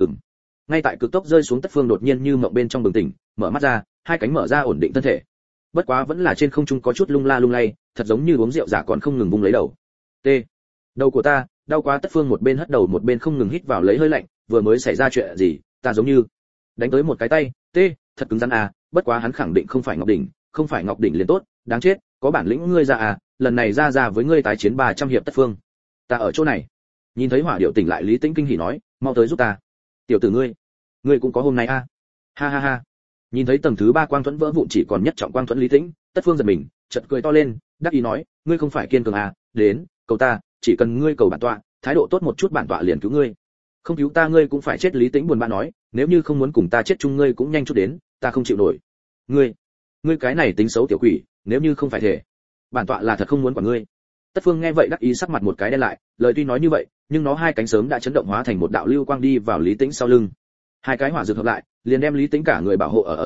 Ngay tại cực tốc rơi xuống, Tất Phương đột nhiên như mộng bên trong bừng tỉnh, mở mắt ra, hai cánh mở ra ổn định thân thể. Bất quá vẫn là trên không trung có chút lung la lung lay, thật giống như uống rượu giả còn không ngừng vung lấy đầu. T. Đầu của ta, đau quá. Tất Phương một bên hất đầu một bên không ngừng hít vào lấy hơi lạnh, vừa mới xảy ra chuyện gì, ta giống như đánh tới một cái tay, thật cứng rắn à, bất quá hắn khẳng định không phải Ngọc Đỉnh, không phải Ngọc Đỉnh liền tốt, đáng chết, có bản lĩnh ngươi ra à, lần này ra với ngươi tái chiến 300 hiệp Tất Phương. Ta ở chỗ này. Nhìn thấy hỏa điệu tỉnh lại, Lý Tĩnh kinh hỉ nói, mau tới giúp ta. Tiểu tử ngươi cũng có hôm nay à? Ha ha ha. Nhìn thấy tầng thứ 3 quang thuẫn vỡ vụn chỉ còn nhất trọng quang thuẫn Lý Tĩnh, Tất Phương giật mình, chợt cười to lên, đắc ý nói, ngươi không phải kiên cường à, đến, cầu ta, chỉ cần ngươi cầu bản tọa, thái độ tốt một chút bản tọa liền cứu ngươi. Không cứu ta ngươi cũng phải chết. Lý Tĩnh buồn bã nói, nếu như không muốn cùng ta chết chung ngươi cũng nhanh chút đến, ta không chịu nổi. Ngươi cái này tính xấu tiểu quỷ, nếu như không phải thể, bản tọa là thật không muốn quản ngươi. Tất Phương nghe vậy đắc ý sắc mặt một cái đen lại, lời tuy nói như vậy, nhưng nó hai cánh sớm đã chấn động hóa thành một đạo lưu quang đi vào Lý Tĩnh sau lưng. Hai cái hỏa dược hợp lại, liền đem Lý Tĩnh cả người bảo hộ ở giữa,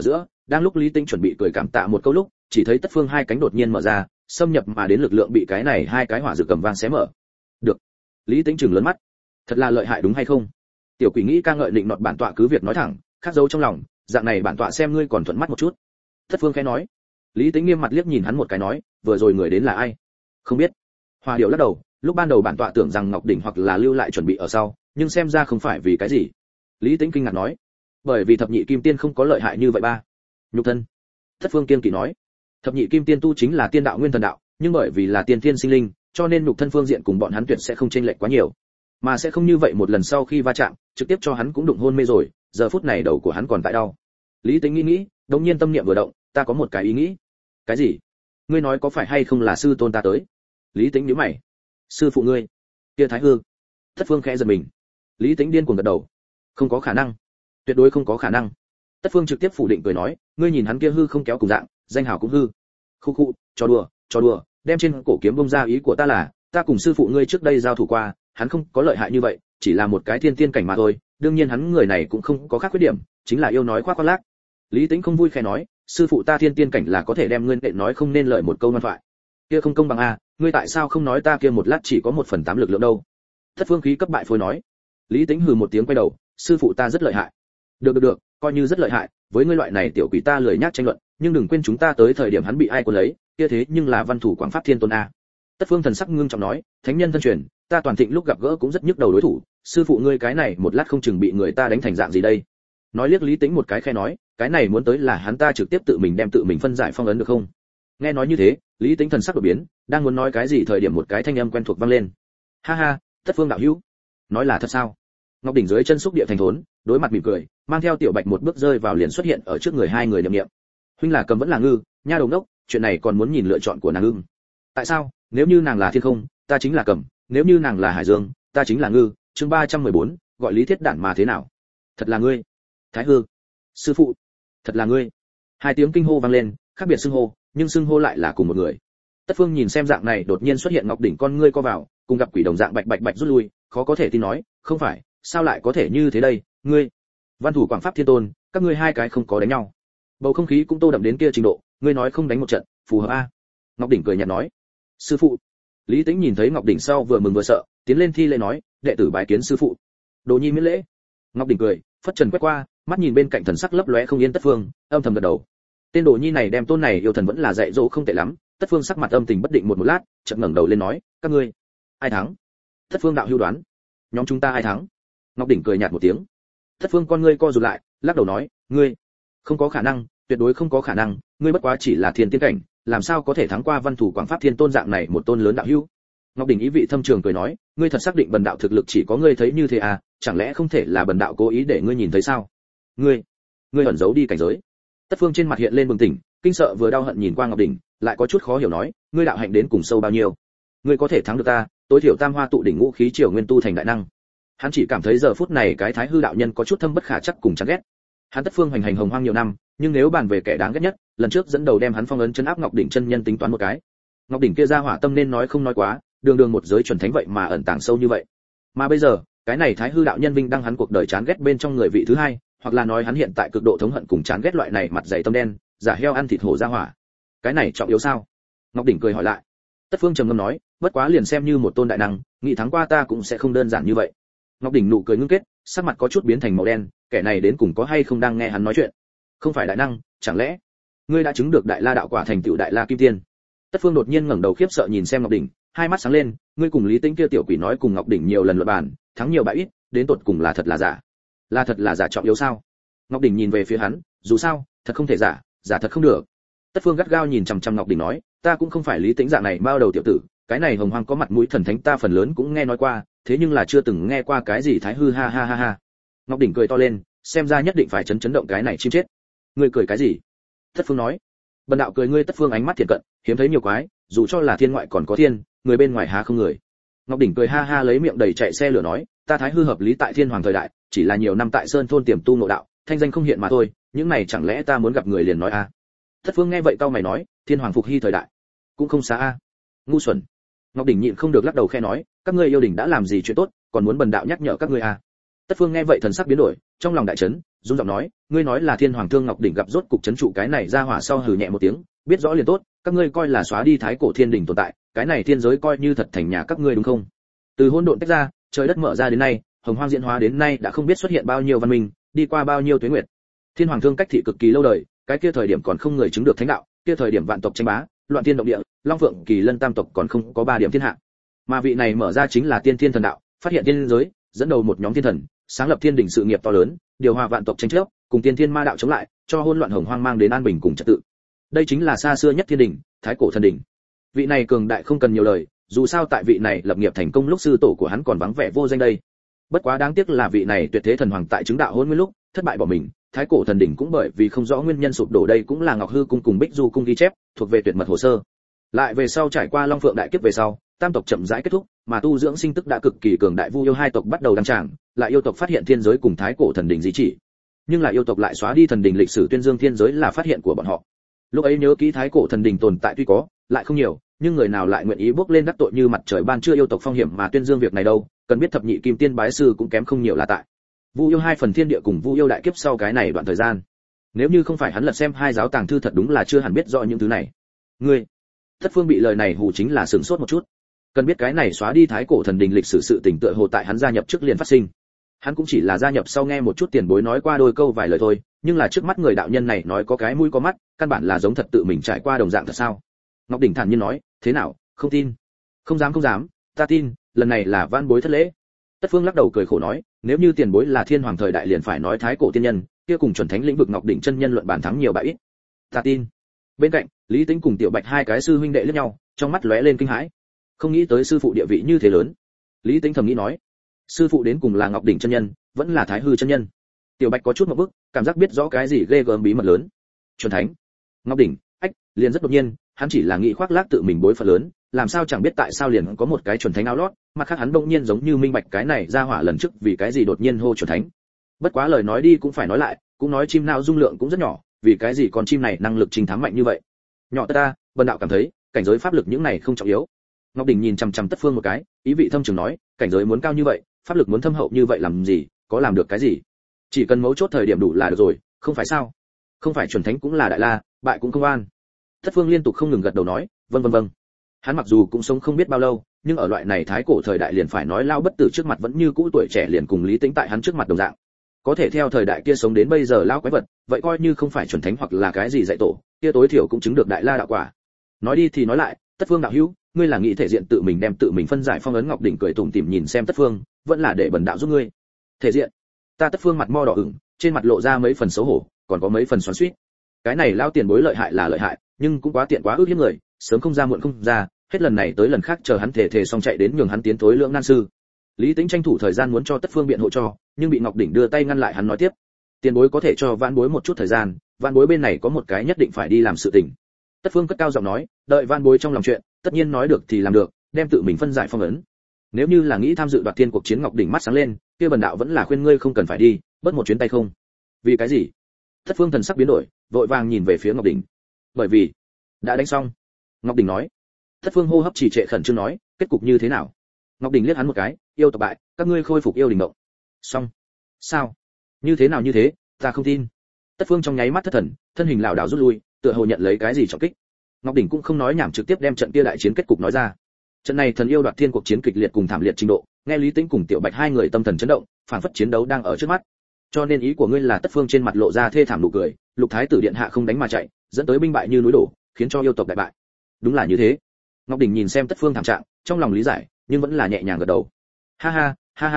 đang lúc Lý Tĩnh chuẩn bị cười cảm tạ một câu lúc, chỉ thấy Tất Phương hai cánh đột nhiên mở ra, xâm nhập mà đến lực lượng bị cái này hai cái hỏa dược cầm vang xé mở. Được. Lý Tĩnh trừng lớn mắt. Thật là lợi hại đúng hay không? Tiểu quỷ nghĩ ca ngợi định nọt bản tọa cứ việc nói thẳng, khắc dấu trong lòng, dạng này bản tọa xem ngươi còn thuận mắt một chút. Tất Phương khẽ nói. Lý Tĩnh nghiêm mặt liếc nhìn hắn một cái nói, vừa rồi người đến là ai? Không biết. Hoa Điểu lắc đầu, lúc ban đầu bản tọa tưởng rằng Ngọc đỉnh hoặc là lưu lại chuẩn bị ở sau, nhưng xem ra không phải vì cái gì. Lý Tĩnh kinh ngạc nói, bởi vì thập nhị kim tiên không có lợi hại như vậy ba. Nhục thân. Tất Phương kiên kỵ nói, thập nhị kim tiên tu chính là tiên đạo nguyên thần đạo, nhưng bởi vì là tiên thiên sinh linh, cho nên nhục thân phương diện cùng bọn hắn tuyệt sẽ không chênh lệch quá nhiều, mà sẽ không như vậy một lần sau khi va chạm, trực tiếp cho hắn cũng đụng hôn mê rồi, giờ phút này đầu của hắn còn tại đau. Lý Tĩnh nghĩ, đột nhiên tâm niệm vừa động, ta có một cái ý nghĩ. Cái gì? Ngươi nói có phải hay không là sư tôn ta tới? Lý Tĩnh nhíu mày. Sư phụ ngươi? Kia Thái Hư. Tất Phương khẽ giật mình. Lý Tĩnh điên cuồng gật đầu. Không có khả năng, tuyệt đối không có khả năng. Tất Phương trực tiếp phủ định cười nói, ngươi nhìn hắn kia hư không kéo cùng dạng, danh hào cũng hư. Khu khu, cho đùa, đem trên cổ kiếm bông ra, ý của ta là, ta cùng sư phụ ngươi trước đây giao thủ qua, hắn không có lợi hại như vậy, chỉ là một cái thiên tiên cảnh mà thôi, đương nhiên hắn người này cũng không có khác khuyết điểm, chính là yêu nói khoác lác. Lý Tĩnh không vui khẽ nói, sư phụ ta thiên tiên cảnh là có thể đem ngươi đệ nói không nên lời một câu ngoan thoại. Kia không công bằng a, ngươi tại sao không nói ta kia một lát chỉ có 1/8 lực lượng đâu? Thất Phương khí cấp bại phôi nói. Lý Tĩnh hừ một tiếng quay đầu, sư phụ ta rất lợi hại. Được, coi như rất lợi hại, với ngươi loại này tiểu quỷ ta lười nhác tranh luận, nhưng đừng quên chúng ta tới thời điểm hắn bị ai cuốn lấy, kia thế nhưng là văn thủ quảng pháp thiên tôn a. Tất Phương thần sắc ngưng trọng nói, thánh nhân thân truyền, ta toàn thịnh lúc gặp gỡ cũng rất nhức đầu đối thủ, sư phụ ngươi cái này một lát không chừng bị người ta đánh thành dạng gì đây. Nói liếc Lý Tĩnh một cái khẽ nói, cái này muốn tới là hắn ta trực tiếp tự mình đem tự mình phân giải phong ấn được không? Nghe nói như thế, Lý Tĩnh thần sắc đổi biến, đang muốn nói cái gì thời điểm một cái thanh âm quen thuộc vang lên. Ha ha, Tất Phương đạo hữu, nói là thật sao? Ngọc đỉnh dưới chân xúc địa thành thốn, đối mặt mỉm cười, mang theo Tiểu Bạch một bước rơi vào liền xuất hiện ở trước người hai người niệm niệm. Huynh là cầm vẫn là ngư, nha đầu ngốc, chuyện này còn muốn nhìn lựa chọn của nàng ưng. Tại sao? Nếu như nàng là thiên không, ta chính là cầm, nếu như nàng là hải dương, ta chính là ngư. Chương 314, gọi Lý Thiết Đản mà thế nào? Thật là ngươi, Thái Hư. Sư phụ, thật là ngươi. Hai tiếng kinh hô vang lên, khác biệt xưng hô, nhưng xưng hô lại là cùng một người. Tất Phương nhìn xem dạng này đột nhiên xuất hiện Ngọc đỉnh con ngươi co vào, cùng gặp quỷ đồng dạng bạch rút lui, khó có thể tin nói, không phải, sao lại có thể như thế đây, ngươi, văn thủ quảng pháp thiên tôn, các ngươi hai cái không có đánh nhau. Bầu không khí cũng tô đậm đến kia trình độ, ngươi nói không đánh một trận, phù hợp a? Ngọc đỉnh cười nhạt nói, sư phụ. Lý Tĩnh nhìn thấy Ngọc đỉnh sau vừa mừng vừa sợ, tiến lên thi lễ nói, đệ tử bái kiến sư phụ. Đồ nhi miễn lễ. Ngọc đỉnh cười, phất trần quét qua, mắt nhìn bên cạnh thần sắc lấp lóe không yên Tất Phương, âm thầm gật đầu. Tên đồ nhi này đem tôn này yêu thần vẫn là dạy dỗ không tệ lắm. Tất Phương sắc mặt âm tình bất định một lát, chợt ngẩng đầu lên nói, các ngươi, ai thắng? Tất Phương đạo hưu đoán. Nhóm chúng ta ai thắng? Ngọc đỉnh cười nhạt một tiếng. Tất Phương con ngươi co rụt lại, lắc đầu nói, ngươi, không có khả năng, tuyệt đối không có khả năng, ngươi bất quá chỉ là thiên tiên cảnh, làm sao có thể thắng qua văn thủ quảng pháp thiên tôn dạng này một tôn lớn đạo hưu? Ngọc đỉnh ý vị thâm trường cười nói, ngươi thật xác định bần đạo thực lực chỉ có ngươi thấy như thế à, chẳng lẽ không thể là bần đạo cố ý để ngươi nhìn thấy sao? Ngươi ẩn giấu đi cảnh giới. Tất Phương trên mặt hiện lên bừng tỉnh, kinh sợ vừa đau hận nhìn qua Ngọc đỉnh, lại có chút khó hiểu nói, ngươi đạo hạnh đến cùng sâu bao nhiêu? Ngươi có thể thắng được ta, tối thiểu tam hoa tụ đỉnh ngũ khí triều nguyên tu thành đại năng. Hắn chỉ cảm thấy giờ phút này cái Thái Hư đạo nhân có chút thâm bất khả chắc cùng chán ghét. Hắn Tất Phương hoành hành hồng hoang nhiều năm, nhưng nếu bàn về kẻ đáng ghét nhất, lần trước dẫn đầu đem hắn phong ấn chân áp Ngọc đỉnh chân nhân tính toán một cái. Ngọc đỉnh kia ra hỏa tâm nên nói không nói quá, đường một giới chuẩn thánh vậy mà ẩn tàng sâu như vậy. Mà bây giờ, cái này Thái Hư đạo nhân vinh đăng hắn cuộc đời chán ghét bên trong người vị thứ hai, hoặc là nói hắn hiện tại cực độ thống hận cùng chán ghét loại này mặt dày tâm đen, giả heo ăn thịt hổ ra hỏa. Cái này trọng yếu sao? Ngọc đỉnh cười hỏi lại. Tất Phương trầm ngâm nói, bất quá liền xem như một tôn đại năng, nghĩ thắng qua ta cũng sẽ không đơn giản như vậy. Ngọc đỉnh nụ cười ngưng kết, sắc mặt có chút biến thành màu đen, kẻ này đến cùng có hay không đang nghe hắn nói chuyện? Không phải đại năng, chẳng lẽ ngươi đã chứng được đại la đạo quả thành tựu đại la kim tiên? Tất Phương đột nhiên ngẩng đầu khiếp sợ nhìn xem Ngọc đỉnh, hai mắt sáng lên, ngươi cùng Lý Tĩnh kia tiểu quỷ nói cùng Ngọc đỉnh nhiều lần luận bàn, thắng nhiều bại ít, đến tột cùng là thật là giả? Là thật là giả trọng yếu sao? Ngọc đỉnh nhìn về phía hắn, dù sao, thật không thể giả, giả thật không được. Tất Phương gắt gao nhìn chằm chằm Ngọc đỉnh nói, ta cũng không phải Lý Tĩnh dạng này bao đầu tiểu tử, cái này hồng hoang có mặt mũi thần thánh ta phần lớn cũng nghe nói qua, thế nhưng là chưa từng nghe qua cái gì Thái Hư ha ha ha ha. Ngọc đỉnh cười to lên, xem ra nhất định phải chấn động cái này chim chết. Ngươi cười cái gì? Tất Phương nói. Bần đạo cười ngươi. Tất Phương ánh mắt thiện cận, hiếm thấy nhiều quái, dù cho là thiên ngoại còn có thiên, người bên ngoài há không người. Ngọc đỉnh cười ha ha lấy miệng đầy chạy xe lửa nói, ta Thái Hư hợp lý tại thiên hoàng thời đại, chỉ là nhiều năm tại sơn thôn tiềm tu nội đạo, thanh danh không hiện mà thôi, những này chẳng lẽ ta muốn gặp người liền nói a? Tất Phương nghe vậy cau mày nói, thiên hoàng phục hy thời đại, cũng không xa a. Ngu xuẩn. Ngọc đỉnh nhịn không được lắc đầu khe nói, các ngươi yêu đỉnh đã làm gì chuyện tốt, còn muốn bần đạo nhắc nhở các ngươi a? Tất Phương nghe vậy thần sắc biến đổi, trong lòng đại chấn, run giọng nói, ngươi nói là Thiên Hoàng Thương Ngọc đỉnh gặp rốt cục trấn trụ cái này ra hỏa sau hừ nhẹ một tiếng, biết rõ liền tốt, các ngươi coi là xóa đi thái cổ thiên đỉnh tồn tại, cái này thiên giới coi như thật thành nhà các ngươi đúng không? Từ hỗn độn tách ra, trời đất mở ra đến nay, hồng hoang diễn hóa đến nay đã không biết xuất hiện bao nhiêu văn minh, đi qua bao nhiêu tuế nguyệt. Thiên Hoàng Thương cách thị cực kỳ lâu đời, cái kia thời điểm còn không người chứng được thánh đạo, kia thời điểm vạn tộc tranh bá, loạn thiên động địa, long phượng kỳ lân tam tộc còn không có 3 điểm thiên hạ. Mà vị này mở ra chính là tiên thiên thần đạo, phát hiện tiên giới, dẫn đầu một nhóm thiên thần, sáng lập thiên đỉnh sự nghiệp to lớn, điều hòa vạn tộc tranh chấp, cùng tiên thiên ma đạo chống lại, cho hỗn loạn hồng hoang mang đến an bình cùng trật tự. Đây chính là xa xưa nhất thiên đỉnh, thái cổ thần đỉnh. Vị này cường đại không cần nhiều lời, dù sao tại vị này lập nghiệp thành công lúc sư tổ của hắn còn vắng vẻ vô danh đây. Bất quá đáng tiếc là vị này tuyệt thế thần hoàng tại chứng đạo hôn nguyên lúc thất bại bỏ mình, thái cổ thần đỉnh cũng bởi vì không rõ nguyên nhân sụp đổ, đây cũng là Ngọc Hư cung cùng Bích Du cung ghi chép, thuộc về tuyệt mật hồ sơ. Lại về sau trải qua Long Phượng đại kiếp về sau, tam tộc chậm rãi kết thúc, mà tu dưỡng sinh tức đã cực kỳ cường đại, Vu yêu hai tộc bắt đầu đăng tràng, lại yêu tộc phát hiện thiên giới cùng thái cổ thần đỉnh di chỉ. Nhưng lại yêu tộc lại xóa đi thần đỉnh lịch sử, tuyên dương thiên giới là phát hiện của bọn họ. Lúc ấy nhớ kỹ thái cổ thần đỉnh tồn tại tuy có, lại không nhiều, nhưng người nào lại nguyện ý bước lên đắc tội như mặt trời ban trưa yêu tộc phong hiểm mà tuyên dương việc này đâu, cần biết thập nhị kim tiên bái sư cũng kém không nhiều là tại. Vu yêu hai phần thiên địa cùng Vu yêu đại kiếp sau cái này đoạn thời gian. Nếu như không phải hắn lật xem hai giáo tàng thư thật đúng là chưa hẳn biết rõ những thứ này. Ngươi, Thất Phương bị lời này hù chính là sửng sốt một chút. Cần biết cái này xóa đi thái cổ thần đình lịch sử sự tình tựa hồ tại hắn gia nhập trước liền phát sinh. Hắn cũng chỉ là gia nhập sau nghe một chút tiền bối nói qua đôi câu vài lời thôi, nhưng là trước mắt người đạo nhân này nói có cái mũi có mắt, căn bản là giống thật tự mình trải qua đồng dạng thật sao? Ngọc Đỉnh thản nhiên nói, thế nào, không tin? Không dám, ta tin, lần này là van bối thất lễ. Tất Phương lắc đầu cười khổ nói, nếu như tiền bối là thiên hoàng thời đại liền phải nói thái cổ tiên nhân, kia cùng chuẩn thánh lĩnh vực Ngọc Đỉnh chân nhân luận bàn thắng nhiều bại ít. Ta tin. Bên cạnh, Lý Tĩnh cùng Tiểu Bạch hai cái sư huynh đệ liếc nhau, trong mắt lóe lên kinh hãi. Không nghĩ tới sư phụ địa vị như thế lớn. Lý Tĩnh thầm nghĩ nói, sư phụ đến cùng là Ngọc Đỉnh chân nhân, vẫn là Thái Hư chân nhân. Tiểu Bạch có chút ngượng bức, cảm giác biết rõ cái gì ghê gớm bí mật lớn. Chuẩn thánh, Ngọc Đỉnh, liền rất đột nhiên, hắn chỉ là nghĩ khoác lác tự mình bối phận lớn, làm sao chẳng biết tại sao liền có một cái chuẩn thánh áo lót, mặt khác hắn bỗng nhiên giống như minh bạch cái này ra hỏa lần trước vì cái gì đột nhiên hô chuẩn thánh. Bất quá lời nói đi cũng phải nói lại, cũng nói chim não dung lượng cũng rất nhỏ, vì cái gì con chim này năng lực trình thám mạnh như vậy. Nhỏ ta, Vân đạo cảm thấy, cảnh giới pháp lực những này không trọng yếu. Ngọc Đỉnh nhìn chằm chằm Tất Phương một cái, ý vị thâm trường nói, cảnh giới muốn cao như vậy, pháp lực muốn thâm hậu như vậy làm gì, có làm được cái gì? Chỉ cần mấu chốt thời điểm đủ là được rồi, không phải sao? Không phải chuẩn thánh cũng là đại la, bại cũng không an. Tất Phương liên tục không ngừng gật đầu nói, vâng. Hắn mặc dù cũng sống không biết bao lâu, nhưng ở loại này thái cổ thời đại liền phải nói lao bất tử trước mặt vẫn như cũ tuổi trẻ liền cùng Lý Tĩnh tại hắn trước mặt đồng dạng. Có thể theo thời đại kia sống đến bây giờ lao quái vật, vậy coi như không phải chuẩn thánh hoặc là cái gì dạy tổ, kia tối thiểu cũng chứng được đại la đạo quả. Nói đi thì nói lại, Tất Phương đạo hữu, ngươi là nghĩ thể diện tự mình đem tự mình phân giải phong ấn. Ngọc Đỉnh cười tủm tỉm nhìn xem Tất Phương, vẫn là để bần đạo giúp ngươi. Thể diện? Ta Tất Phương mặt mo đỏ ửng, trên mặt lộ ra mấy phần xấu hổ, còn có mấy phần xoắn xuýt. Cái này lao tiền bối lợi hại là lợi hại, nhưng cũng quá tiện quá ước hiếp người, sớm không ra muộn không ra, hết lần này tới lần khác chờ hắn thể xong chạy đến nhường hắn tiến thối lưỡng nan sư. Lý Tĩnh tranh thủ thời gian muốn cho Tất Phương biện hộ cho, nhưng bị Ngọc Đỉnh đưa tay ngăn lại, hắn nói tiếp, tiền bối có thể cho vãn bối một chút thời gian, vãn bối bên này có một cái nhất định phải đi làm sự tình. Tất Phương cất cao giọng nói, đợi vãn bối trong lòng chuyện, tất nhiên nói được thì làm được, đem tự mình phân giải phong ấn. Nếu như là nghĩ tham dự đoạt thiên cuộc chiến, Ngọc Đỉnh mắt sáng lên, kia bần đạo vẫn là khuyên ngươi không cần phải đi, bớt một chuyến tay không. Vì cái gì? Tất Phương thần sắc biến đổi, vội vàng nhìn về phía Ngọc Đỉnh. Bởi vì đã đánh xong. Ngọc Đỉnh nói. Tất Phương hô hấp trì trệ khẩn trương nói, kết cục như thế nào? Ngọc Đỉnh liếc hắn một cái, yêu tộc bại, các ngươi khôi phục yêu đình động. Xong. Sao? Như thế nào như thế, ta không tin. Tất Phương trong nháy mắt thất thần, thân hình lảo đảo rút lui, tựa hồ nhận lấy cái gì trọng kích. Ngọc Đỉnh cũng không nói nhảm, trực tiếp đem trận kia đại chiến kết cục nói ra. Trận này thần yêu đoạt thiên cuộc chiến kịch liệt cùng thảm liệt trình độ, nghe Lý Tĩnh cùng Tiểu Bạch hai người tâm thần chấn động, phản phất chiến đấu đang ở trước mắt. Cho nên ý của ngươi là Tất Phương trên mặt lộ ra thê thảm nụ cười, Lục Thái tử điện hạ không đánh mà chạy, dẫn tới binh bại như núi đổ, khiến cho yêu tộc đại bại. Đúng là như thế. Ngọc Đỉnh nhìn xem Tất Phương thảm trạng, trong lòng lý giải, nhưng vẫn là nhẹ nhàng gật đầu. Ha,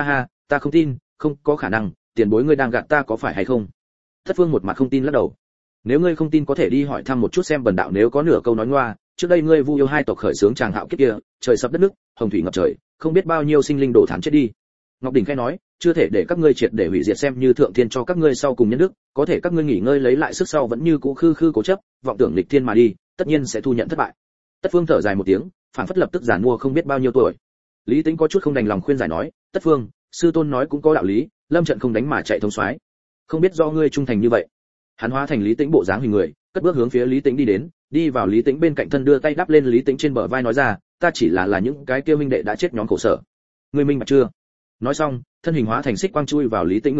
ta không tin, không có khả năng, tiền bối ngươi đang gạt ta có phải hay không? Tất Phương một mặt không tin lắc đầu. Nếu ngươi không tin có thể đi hỏi thăm một chút xem bần đạo nếu có nửa câu nói ngoa, trước đây ngươi Vu yêu hai tộc khởi xướng tràng hạo kiếp kia, trời sập đất nứt, hồng thủy ngập trời, không biết bao nhiêu sinh linh đổ thán chết đi. Ngọc Đỉnh khẽ nói, chưa thể để các ngươi triệt để hủy diệt xem như thượng thiên cho các ngươi sau cùng nhân đức, có thể các ngươi nghỉ ngơi lấy lại sức sau vẫn như cũ khư cố chấp, vọng tưởng nghịch thiên mà đi, tất nhiên sẽ thu nhận thất bại. Tất Phương thở dài một tiếng, phảng phất lập tức giàn mua không biết bao nhiêu tuổi. Lý Tĩnh có chút không đành lòng khuyên giải nói, Tất Phương, sư tôn nói cũng có đạo lý, lâm trận không đánh mà chạy thông soái, không biết do ngươi trung thành như vậy. Hắn hóa thành Lý Tĩnh bộ dáng hình người, cất bước hướng phía Lý Tĩnh đi đến, đi vào Lý Tĩnh bên cạnh thân đưa tay đắp lên Lý Tĩnh trên bờ vai nói ra, ta chỉ là những cái kia minh đệ đã chết nhóm khổ sở. Ngươi minh bạch chưa? Nói xong, thân hình hóa thành xích quang chui vào Lý Tĩnh ngực ẩm,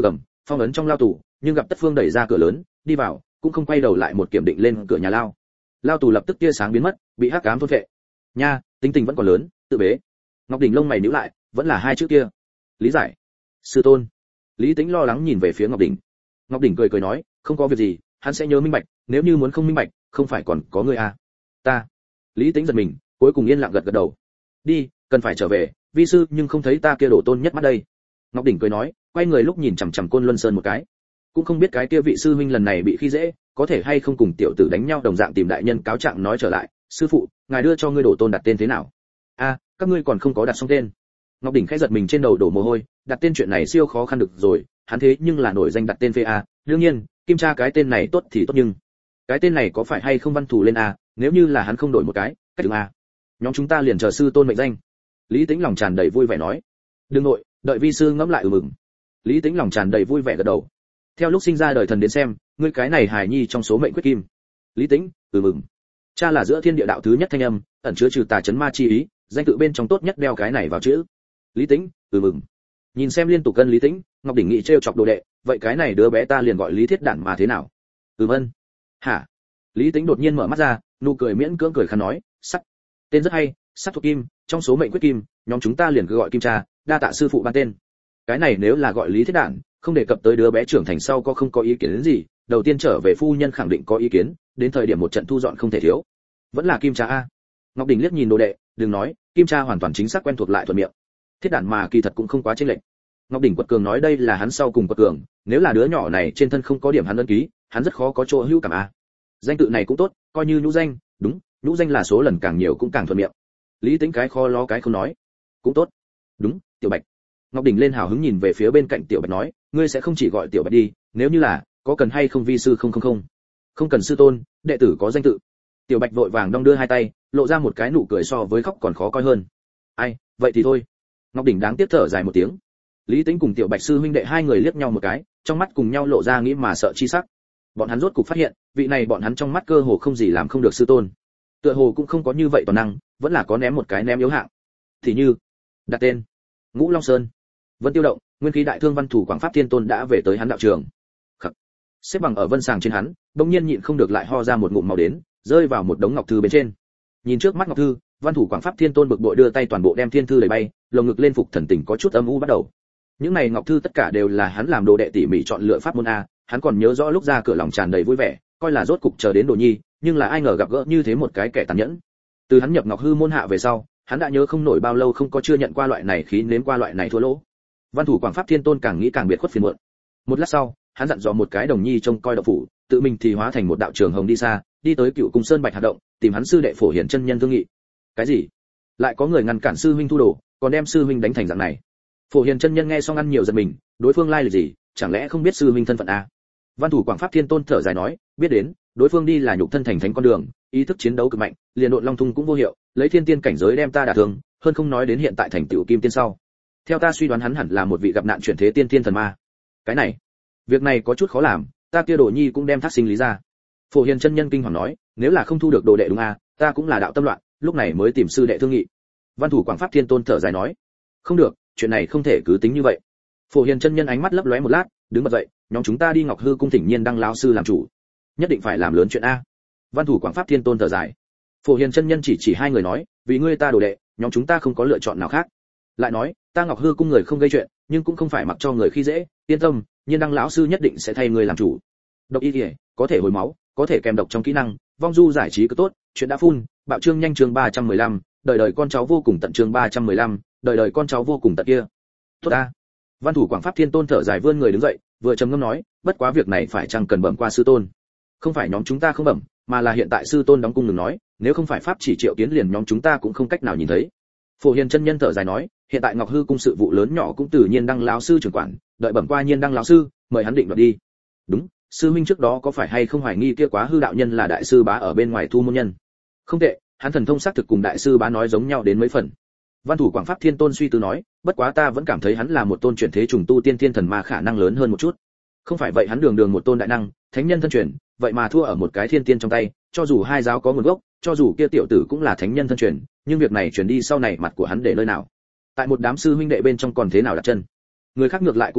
phong ấn trong lao tù, nhưng gặp Tất Phương đẩy ra cửa lớn, đi vào, cũng không quay đầu lại một kiểm định lên cửa nhà lao. Lao tù lập tức tia sáng biến mất, bị hắc ám thôn phệ. Nha, tính tình vẫn còn lớn, tự bế. Ngọc Đỉnh lông mày nhíu lại, vẫn là hai chữ kia. Lý giải. Sư tôn. Lý Tĩnh lo lắng nhìn về phía Ngọc Đỉnh. Ngọc Đỉnh cười cười nói, không có việc gì, hắn sẽ nhớ minh bạch, nếu như muốn không minh bạch, không phải còn có ngươi à? Ta. Lý Tĩnh giật mình, cuối cùng yên lặng gật gật đầu. Đi, cần phải trở về, vi sư nhưng không thấy ta kia đổ tôn nhất mắt đây. Ngọc Đỉnh cười nói, quay người lúc nhìn chằm chằm Côn Luân Sơn một cái. Cũng không biết cái kia vị sư huynh lần này bị khi dễ, có thể hay không cùng tiểu tử đánh nhau đồng dạng tìm đại nhân cáo trạng nói trở lại, sư phụ, ngài đưa cho ngươi đổ tôn đặt tên thế nào? A, các ngươi còn không có đặt xong tên. Ngọc Đỉnh khẽ giật mình trên đầu đổ mồ hôi, đặt tên chuyện này siêu khó khăn được rồi, hắn thế nhưng là nổi danh đặt tên phê a, đương nhiên, Kim Tra cái tên này tốt thì tốt nhưng cái tên này có phải hay không văn thù lên a, nếu như là hắn không đổi một cái, cách đường a. Nhóm chúng ta liền chờ sư tôn mệnh danh. Lý Tĩnh lòng tràn đầy vui vẻ nói. Đừng nội, đợi vi sư ngẫm lại mừng. Lý Tĩnh lòng tràn đầy vui vẻ gật đầu. Theo lúc sinh ra đời thần đến xem, ngươi cái này hài nhi trong số mệnh quyết kim. Lý Tĩnh, mừng. Cha là giữa thiên địa đạo thứ nhất thanh âm, ẩn chứa trừ tà chấn ma chi ý, danh tự bên trong tốt nhất đeo cái này vào chữ. Lý Tĩnh, mừng. Nhìn xem liên tục cân Lý Tĩnh, Ngọc Đỉnh nghĩ trêu chọc đồ đệ, vậy cái này đứa bé ta liền gọi Lý Thiết Đản mà thế nào? Ân. Hả? Lý Tĩnh đột nhiên mở mắt ra, nụ cười miễn cưỡng cười khăn nói, sắc. Tên rất hay, sắc thuộc kim, trong số mệnh quyết kim, nhóm chúng ta liền cứ gọi Kim Tra, đa tạ sư phụ ban tên. Cái này nếu là gọi Lý Thiết Đản, không đề cập tới đứa bé trưởng thành sau có không có ý kiến đến gì, đầu tiên trở về phu nhân khẳng định có ý kiến, đến thời điểm một trận thu dọn không thể thiếu. Vẫn là Kim Tra a. Ngọc Đỉnh liếc nhìn đồ đệ, đừng nói, Kim Tra hoàn toàn chính xác quen thuộc lại thuận miệng. Thiết Đản mà kỳ thật cũng không quá chênh lệch. Ngọc Đỉnh quật cường nói đây là hắn sau cùng quật cường, nếu là đứa nhỏ này trên thân không có điểm hắn ấn ký, hắn rất khó có chỗ hữu cảm a. Danh tự này cũng tốt, coi như nhũ danh, đúng, nhũ danh là số lần càng nhiều cũng càng thuận miệng. Lý Tĩnh cái kho lo cái không nói, cũng tốt. Đúng, Tiểu Bạch. Ngọc Đỉnh lên hào hứng nhìn về phía bên cạnh Tiểu Bạch nói, ngươi sẽ không chỉ gọi Tiểu Bạch đi, nếu như là, có cần hay không vi sư không. Không cần sư tôn, đệ tử có danh tự. Tiểu Bạch vội vàng đong đưa hai tay, lộ ra một cái nụ cười so với khóc còn khó coi hơn. Ai, vậy thì thôi. Ngọc Đỉnh đáng tiếc thở dài một tiếng. Lý Tĩnh cùng Tiểu Bạch sư huynh đệ hai người liếc nhau một cái, trong mắt cùng nhau lộ ra nghĩ mà sợ chi sắc. Bọn hắn rốt cục phát hiện, vị này bọn hắn trong mắt cơ hồ không gì làm không được sư tôn. Tựa hồ cũng không có như vậy toàn năng, vẫn là có ném một cái ném yếu hạng. Thì như, đặt tên Ngũ Long Sơn. Vân Tiêu Động, nguyên khí đại thương văn thủ Quảng Pháp Thiên Tôn đã về tới hắn đạo trường. Khắc. Xếp bằng ở vân sàng trên hắn, bỗng nhiên nhịn không được lại ho ra một ngụm máu đến, rơi vào một đống ngọc thư bên trên. Nhìn trước mắt ngọc thư, văn thủ Quảng Pháp Thiên Tôn bực bội đưa tay toàn bộ đem thiên thư đẩy bay, lồng ngực lên phục thần tình có chút âm u bắt đầu. Những này ngọc thư tất cả đều là hắn làm đồ đệ tỉ mỉ chọn lựa pháp môn a, hắn còn nhớ rõ lúc ra cửa lòng tràn đầy vui vẻ, coi là rốt cục chờ đến đồ nhi, nhưng là ai ngờ gặp gỡ như thế một cái kẻ tàn nhẫn. Từ hắn nhập ngọc hư môn hạ về sau, hắn đã nhớ không nổi bao lâu không có chưa nhận qua loại này khí nếm qua loại này thua lỗ. Văn thủ Quảng Pháp Thiên Tôn càng nghĩ càng biệt khuất phiền muộn. Một lát sau, hắn dặn dò một cái đồng nhi trông coi động phủ, tự mình thì hóa thành một đạo trường hồng đi xa, đi tới Cựu Cung Sơn Bạch Hạt động, tìm hắn sư đệ Phổ Hiển chân nhân thương nghị. Cái gì? Lại có người ngăn cản sư huynh thu đồ, còn đem sư huynh đánh thành dạng này. Phổ Hiền chân nhân nghe xong ăn nhiều giật mình, đối phương lai lịch gì, chẳng lẽ không biết sư huynh thân phận a? Văn thủ Quảng Pháp Thiên Tôn thở dài nói, biết đến, đối phương đi là nhục thân thành thánh con đường, ý thức chiến đấu cực mạnh, liền độn long thung cũng vô hiệu, lấy thiên tiên cảnh giới đem ta đả thương, hơn không nói đến hiện tại thành tựu kim tiên sau. Theo ta suy đoán hắn hẳn là một vị gặp nạn chuyển thế tiên tiên thần ma. Cái này, việc này có chút khó làm, ta kia đồ nhi cũng đem thác sinh lý ra. Phổ Hiền chân nhân kinh hoàng nói, nếu là không thu được đồ đệ đúng a, ta cũng là đạo tâm loạn, lúc này mới tìm sư đệ thương nghị. Văn thủ Quảng Pháp Thiên Tôn thở dài nói, không được, chuyện này không thể cứ tính như vậy. Phổ Hiền chân nhân ánh mắt lấp lóe một lát, đứng bật dậy, nhóm chúng ta đi Ngọc Hư cung thỉnh Nhiên Đăng lão sư làm chủ, nhất định phải làm lớn chuyện a. Văn thủ Quảng Pháp Thiên Tôn thở dài. Phổ Hiền chân nhân chỉ hai người nói, vì ngươi ta đồ đệ, nhóm chúng ta không có lựa chọn nào khác. Lại nói, ta Ngọc Hư cung người không gây chuyện, nhưng cũng không phải mặc cho người khi dễ, yên tâm, Nhiên Đăng lão sư nhất định sẽ thay ngươi làm chủ. Độc y liễu, có thể hồi máu, có thể kèm độc trong kỹ năng, vong du giải trí cứ tốt, chuyện đã phun, bạo chương nhanh chương 315, đời đời con cháu vô cùng tận chương 315, đời đời con cháu vô cùng tận kia. Tốt a. Văn thủ Quảng Pháp Thiên Tôn thở dài vươn người đứng dậy, vừa trầm ngâm nói, bất quá việc này phải chăng cần bẩm qua sư tôn. Không phải nhóm chúng ta không bẩm, mà là hiện tại sư tôn đóng cung ngừng nói, nếu không phải pháp chỉ triệu kiến liền nhóm chúng ta cũng không cách nào nhìn thấy. Phổ Hiền chân nhân thở dài nói, hiện tại Ngọc Hư cung sự vụ lớn nhỏ cũng tự nhiên Đăng lão sư trưởng quản, đợi bẩm qua Nhiên Đăng lão sư, mời hắn định đoạt đi. Đúng, sư minh trước đó có phải hay không hoài nghi kia Quá Hư đạo nhân là đại sư bá ở bên ngoài thu môn nhân? Không tệ, hắn thần thông xác thực cùng đại sư bá nói giống nhau đến mấy phần. Văn thủ Quảng Pháp Thiên Tôn suy tư nói, bất quá ta vẫn cảm thấy hắn là một tôn chuyển thế trùng tu tiên thiên thần ma khả năng lớn hơn một chút. Không phải vậy hắn đường đường một tôn đại năng, thánh nhân thân truyền, vậy mà thua ở một cái thiên tiên trong tay, cho dù hai giáo có nguồn gốc, cho dù kia tiểu tử cũng là thánh nhân thân truyền, nhưng việc này truyền đi sau này mặt của hắn để nơi nào? Tại một đám sư huynh đệ bên trong còn thế nào đặt chân? Người khác ngược lại cũng thôi,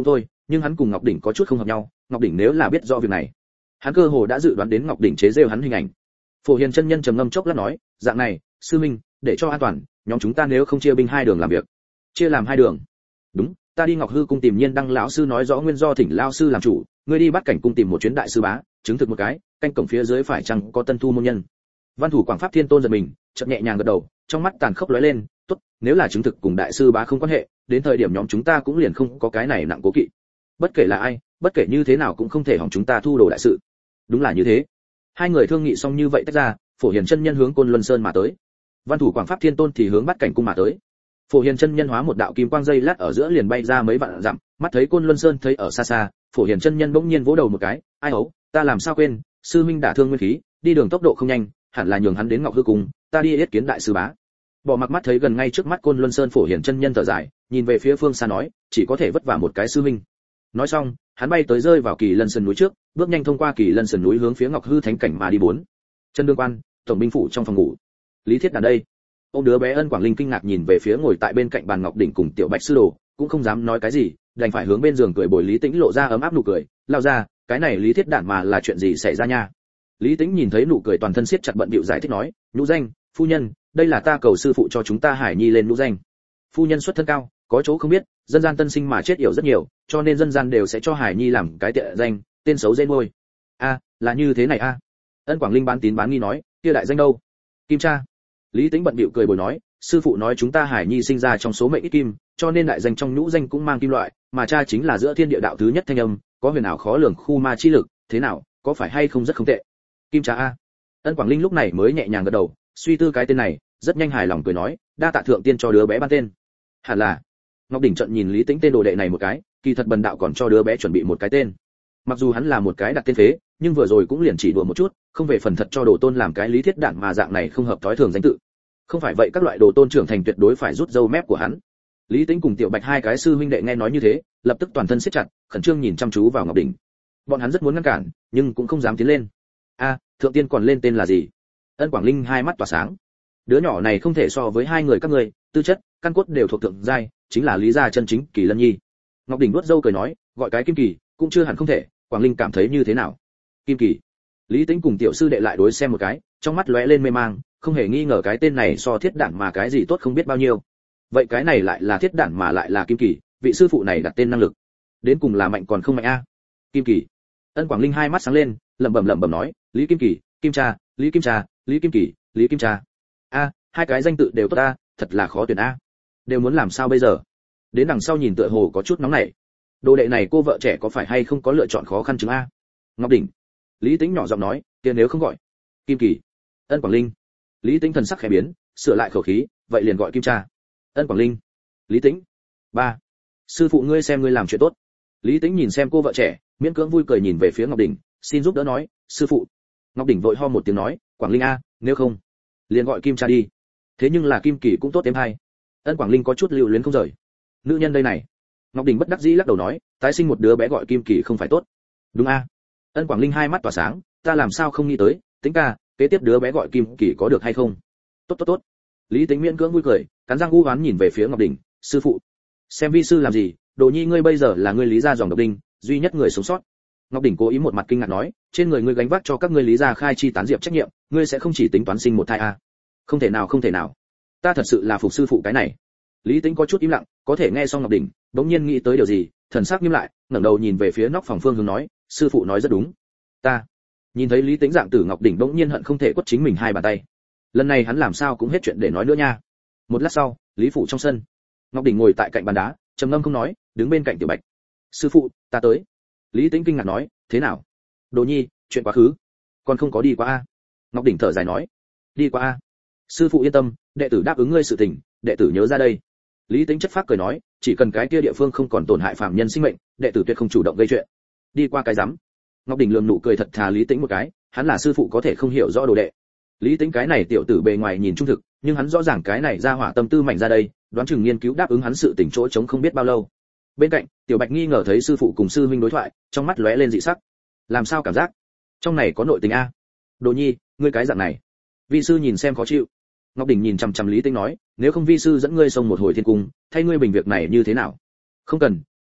nhưng hắn cùng Ngọc Đỉnh có chút không hợp nhau, Ngọc Đỉnh nếu là biết rõ việc này, hắn cơ hồ đã dự đoán đến Ngọc Đỉnh chế giễu hắn hình ảnh. Phổ Hiền chân nhân trầm ngâm chốc lát nói, dạng này, sư minh, để cho an toàn, nhóm chúng ta nếu không chia binh hai đường làm việc. Chia làm hai đường? Đúng, ta đi Ngọc Hư cung tìm Nhiên Đăng lão sư nói rõ nguyên do, thỉnh lão sư làm chủ, ngươi đi Bát Cảnh cung tìm một chuyến đại sư bá, chứng thực một cái, canh cổng phía dưới phải chăng có tân thu môn nhân. Văn thủ Quảng Pháp Thiên Tôn giật mình, chợt nhẹ nhàng gật đầu, trong mắt tàn khốc lóe lên, tốt, nếu là chứng thực cùng đại sư bá không quan hệ, đến thời điểm nhóm chúng ta cũng liền không có cái này nặng cố kỵ. Bất kể là ai, bất kể như thế nào cũng không thể hỏng chúng ta thu đồ đại sự. Đúng là như thế. Hai người thương nghị xong như vậy tách ra, Phổ Hiền chân nhân hướng Côn Luân Sơn mà tới, Văn thủ Quảng Pháp Thiên Tôn thì hướng Bát Cảnh cung mà tới. Phổ Hiền chân nhân hóa một đạo kim quang dây lát ở giữa liền bay ra mấy vạn dặm, mắt thấy Côn Luân Sơn thấy ở xa xa, Phổ Hiền chân nhân bỗng nhiên vỗ đầu một cái, ai ấu, ta làm sao quên, sư huynh đả thương nguyên khí, đi đường tốc độ không nhanh, hẳn là nhường hắn đến Ngọc Hư cung, ta đi yết kiến đại sư bá. Bỏ mặc mắt thấy gần ngay trước mắt Côn Luân Sơn, Phổ Hiền chân nhân thở dài, nhìn về phía phương xa nói, chỉ có thể vất vả một cái sư huynh. Nói xong, hắn bay tới rơi vào Kỳ Lân Sơn núi trước, bước nhanh thông qua Kỳ Lân Sơn núi hướng phía Ngọc Hư thánh cảnh mà đi bốn. Chân Đương Quan, tổng binh phủ trong phòng ngủ. Lý Thiết Đản đây. Ông đứa bé Ân Quảng Linh kinh ngạc nhìn về phía ngồi tại bên cạnh bàn Ngọc Đỉnh cùng Tiểu Bạch sư đồ, cũng không dám nói cái gì, đành phải hướng bên giường cười bồi Lý Tĩnh lộ ra ấm áp nụ cười, lao ra, cái này Lý Thiết Đản mà là chuyện gì xảy ra nha. Lý Tĩnh nhìn thấy nụ cười toàn thân siết chặt bận bịu giải thích nói, nhũ danh, phu nhân, đây là ta cầu sư phụ cho chúng ta Hải Nhi lên nhũ danh. Phu nhân xuất thân cao, có chỗ không biết, dân gian tân sinh mà chết yểu rất nhiều, cho nên dân gian đều sẽ cho Hải Nhi làm cái tệ danh, tên xấu dễ môi. A, là như thế này a. Ân Quảng Linh bán tín bán nghi nói, kia đại danh đâu? Kim Cha. Lý Tĩnh bận bịu cười bồi nói, sư phụ nói chúng ta Hải Nhi sinh ra trong số mệnh ít kim, cho nên đại danh trong nhũ danh cũng mang kim loại, mà cha chính là giữa thiên địa đạo thứ nhất thanh âm, có huyền ảo khó lường khu ma chi lực, thế nào, có phải hay không rất không tệ. Kim Cha a. Ân Quảng Linh lúc này mới nhẹ nhàng gật đầu, suy tư cái tên này, rất nhanh hài lòng cười nói, đa tạ thượng tiên cho đứa bé ban tên. Hẳn là. Ngọc Đỉnh trận nhìn Lý Tĩnh tên đồ đệ này một cái, kỳ thật bần đạo còn cho đứa bé chuẩn bị một cái tên. Mặc dù hắn là một cái đặt tên phế, nhưng vừa rồi cũng liền chỉ đùa một chút, không về phần thật cho đồ tôn làm cái Lý Thiết Đản mà dạng này không hợp thói thường danh tự. Không phải vậy các loại đồ tôn trưởng thành tuyệt đối phải rút râu mép của hắn. Lý Tĩnh cùng Tiểu Bạch hai cái sư huynh đệ nghe nói như thế, lập tức toàn thân siết chặt, khẩn trương nhìn chăm chú vào Ngọc Đỉnh. Bọn hắn rất muốn ngăn cản, nhưng cũng không dám tiến lên. A, thượng tiên còn lên tên là gì? Ân Quảng Linh hai mắt tỏa sáng. Đứa nhỏ này không thể so với hai người các ngươi, tư chất, căn cốt đều thuộc thượng giai, chính là Lý gia chân chính Kỳ Lân Nhi. Ngọc Đỉnh vuốt râu cười nói, gọi cái Kim Kỳ, cũng chưa hẳn không thể, Quảng Linh cảm thấy như thế nào? Kim Kỳ. Lý Tĩnh cùng tiểu sư đệ lại đối xem một cái, trong mắt lóe lên mê mang, không hề nghi ngờ cái tên này so Thiết Đản mà cái gì tốt không biết bao nhiêu. Vậy cái này lại là Thiết Đản mà lại là Kim Kỳ, vị sư phụ này đặt tên năng lực, đến cùng là mạnh còn không mạnh a? Kim Kỳ. Ân Quảng Linh hai mắt sáng lên, lẩm bẩm nói, Lý Kim Kỳ, Kim Cha, Lý Kim Cha, Lý Kim Kỳ, Lý Kim Cha. A, hai cái danh tự đều tốt a, thật là khó tuyển a. Đều muốn làm sao bây giờ? Đến đằng sau nhìn tựa hồ có chút nóng nảy. Đồ đệ này cô vợ trẻ có phải hay không có lựa chọn khó khăn chứng a? Ngọc Đỉnh. Lý Tĩnh nhỏ giọng nói, kia nếu không gọi Kim Kỳ. Ân Quảng Linh. Lý Tĩnh thần sắc khẽ biến, sửa lại khẩu khí, vậy liền gọi Kim Cha. Ân Quảng Linh. Lý Tĩnh. Ba. Sư phụ ngươi xem ngươi làm chuyện tốt. Lý Tĩnh nhìn xem cô vợ trẻ, miễn cưỡng vui cười nhìn về phía Ngọc Đỉnh, xin giúp đỡ nói, sư phụ. Ngọc Đỉnh vội ho một tiếng nói, Quảng Linh a, nếu không liền gọi Kim Cha đi. Thế nhưng là Kim Kỳ cũng tốt em hay. Ân Quảng Linh có chút lưu luyến không rời. Nữ nhân đây này. Ngọc Đỉnh bất đắc dĩ lắc đầu nói, tái sinh một đứa bé gọi Kim Kỳ không phải tốt. Đúng a. Ân Quảng Linh hai mắt tỏa sáng, ta làm sao không nghĩ tới, Tĩnh ca, kế tiếp đứa bé gọi Kim Kỳ có được hay không? Tốt. Lý Tĩnh miễn cưỡng vui cười, cắn răng u oán nhìn về phía Ngọc Đỉnh, sư phụ, xem vi sư làm gì, đồ nhi ngươi bây giờ là ngươi Lý gia dòng độc đinh, duy nhất người sống sót. Ngọc Đỉnh cố ý một mặt kinh ngạc nói, trên người ngươi gánh vác cho các ngươi Lý gia khai chi tán diệp trách nhiệm, ngươi sẽ không chỉ tính toán sinh một thai a? Không thể nào. Ta thật sự là phục sư phụ cái này. Lý Tĩnh có chút im lặng, có thể nghe xong Ngọc Đỉnh, bỗng nhiên nghĩ tới điều gì, thần sắc nghiêm lại, ngẩng đầu nhìn về phía nóc phòng phương hướng nói, sư phụ nói rất đúng. Ta. Nhìn thấy Lý Tĩnh dạng tử, Ngọc Đỉnh bỗng nhiên hận không thể quất chính mình hai bàn tay. Lần này hắn làm sao cũng hết chuyện để nói nữa nha. Một lát sau, Lý phủ trong sân, Ngọc Đỉnh ngồi tại cạnh bàn đá, trầm ngâm không nói, đứng bên cạnh Tiểu Bạch. Sư phụ, ta tới. Lý Tĩnh kinh ngạc nói, thế nào? Đồ nhi, chuyện quá khứ, còn không có đi qua a. Ngọc Đỉnh thở dài nói, đi qua a. Sư phụ yên tâm, đệ tử đáp ứng ngươi sự tình, đệ tử nhớ ra đây. Lý Tĩnh chất phác cười nói, chỉ cần cái kia địa phương không còn tổn hại phàm nhân sinh mệnh, đệ tử tuyệt không chủ động gây chuyện. Đi qua cái rắm. Ngọc Đỉnh lườm nụ cười thật thà Lý Tĩnh một cái, hắn là sư phụ có thể không hiểu rõ đồ đệ. Lý Tĩnh cái này tiểu tử bề ngoài nhìn trung thực, nhưng hắn rõ ràng cái này ra hỏa tâm tư mảnh ra đây, đoán chừng nghiên cứu đáp ứng hắn sự tình chỗ chống không biết bao lâu. Bên cạnh, Tiểu Bạch nghi ngờ thấy sư phụ cùng sư huynh đối thoại, trong mắt lóe lên dị sắc. Làm sao cảm giác trong này có nội tình a? Đồ nhi, ngươi cái dạng này. Vi sư nhìn xem khó chịu. Ngọc Đỉnh nhìn chằm chằm Lý Tĩnh nói, nếu không vi sư dẫn ngươi xông một hồi thiên cung, thay ngươi bình việc này như thế nào? Không cần,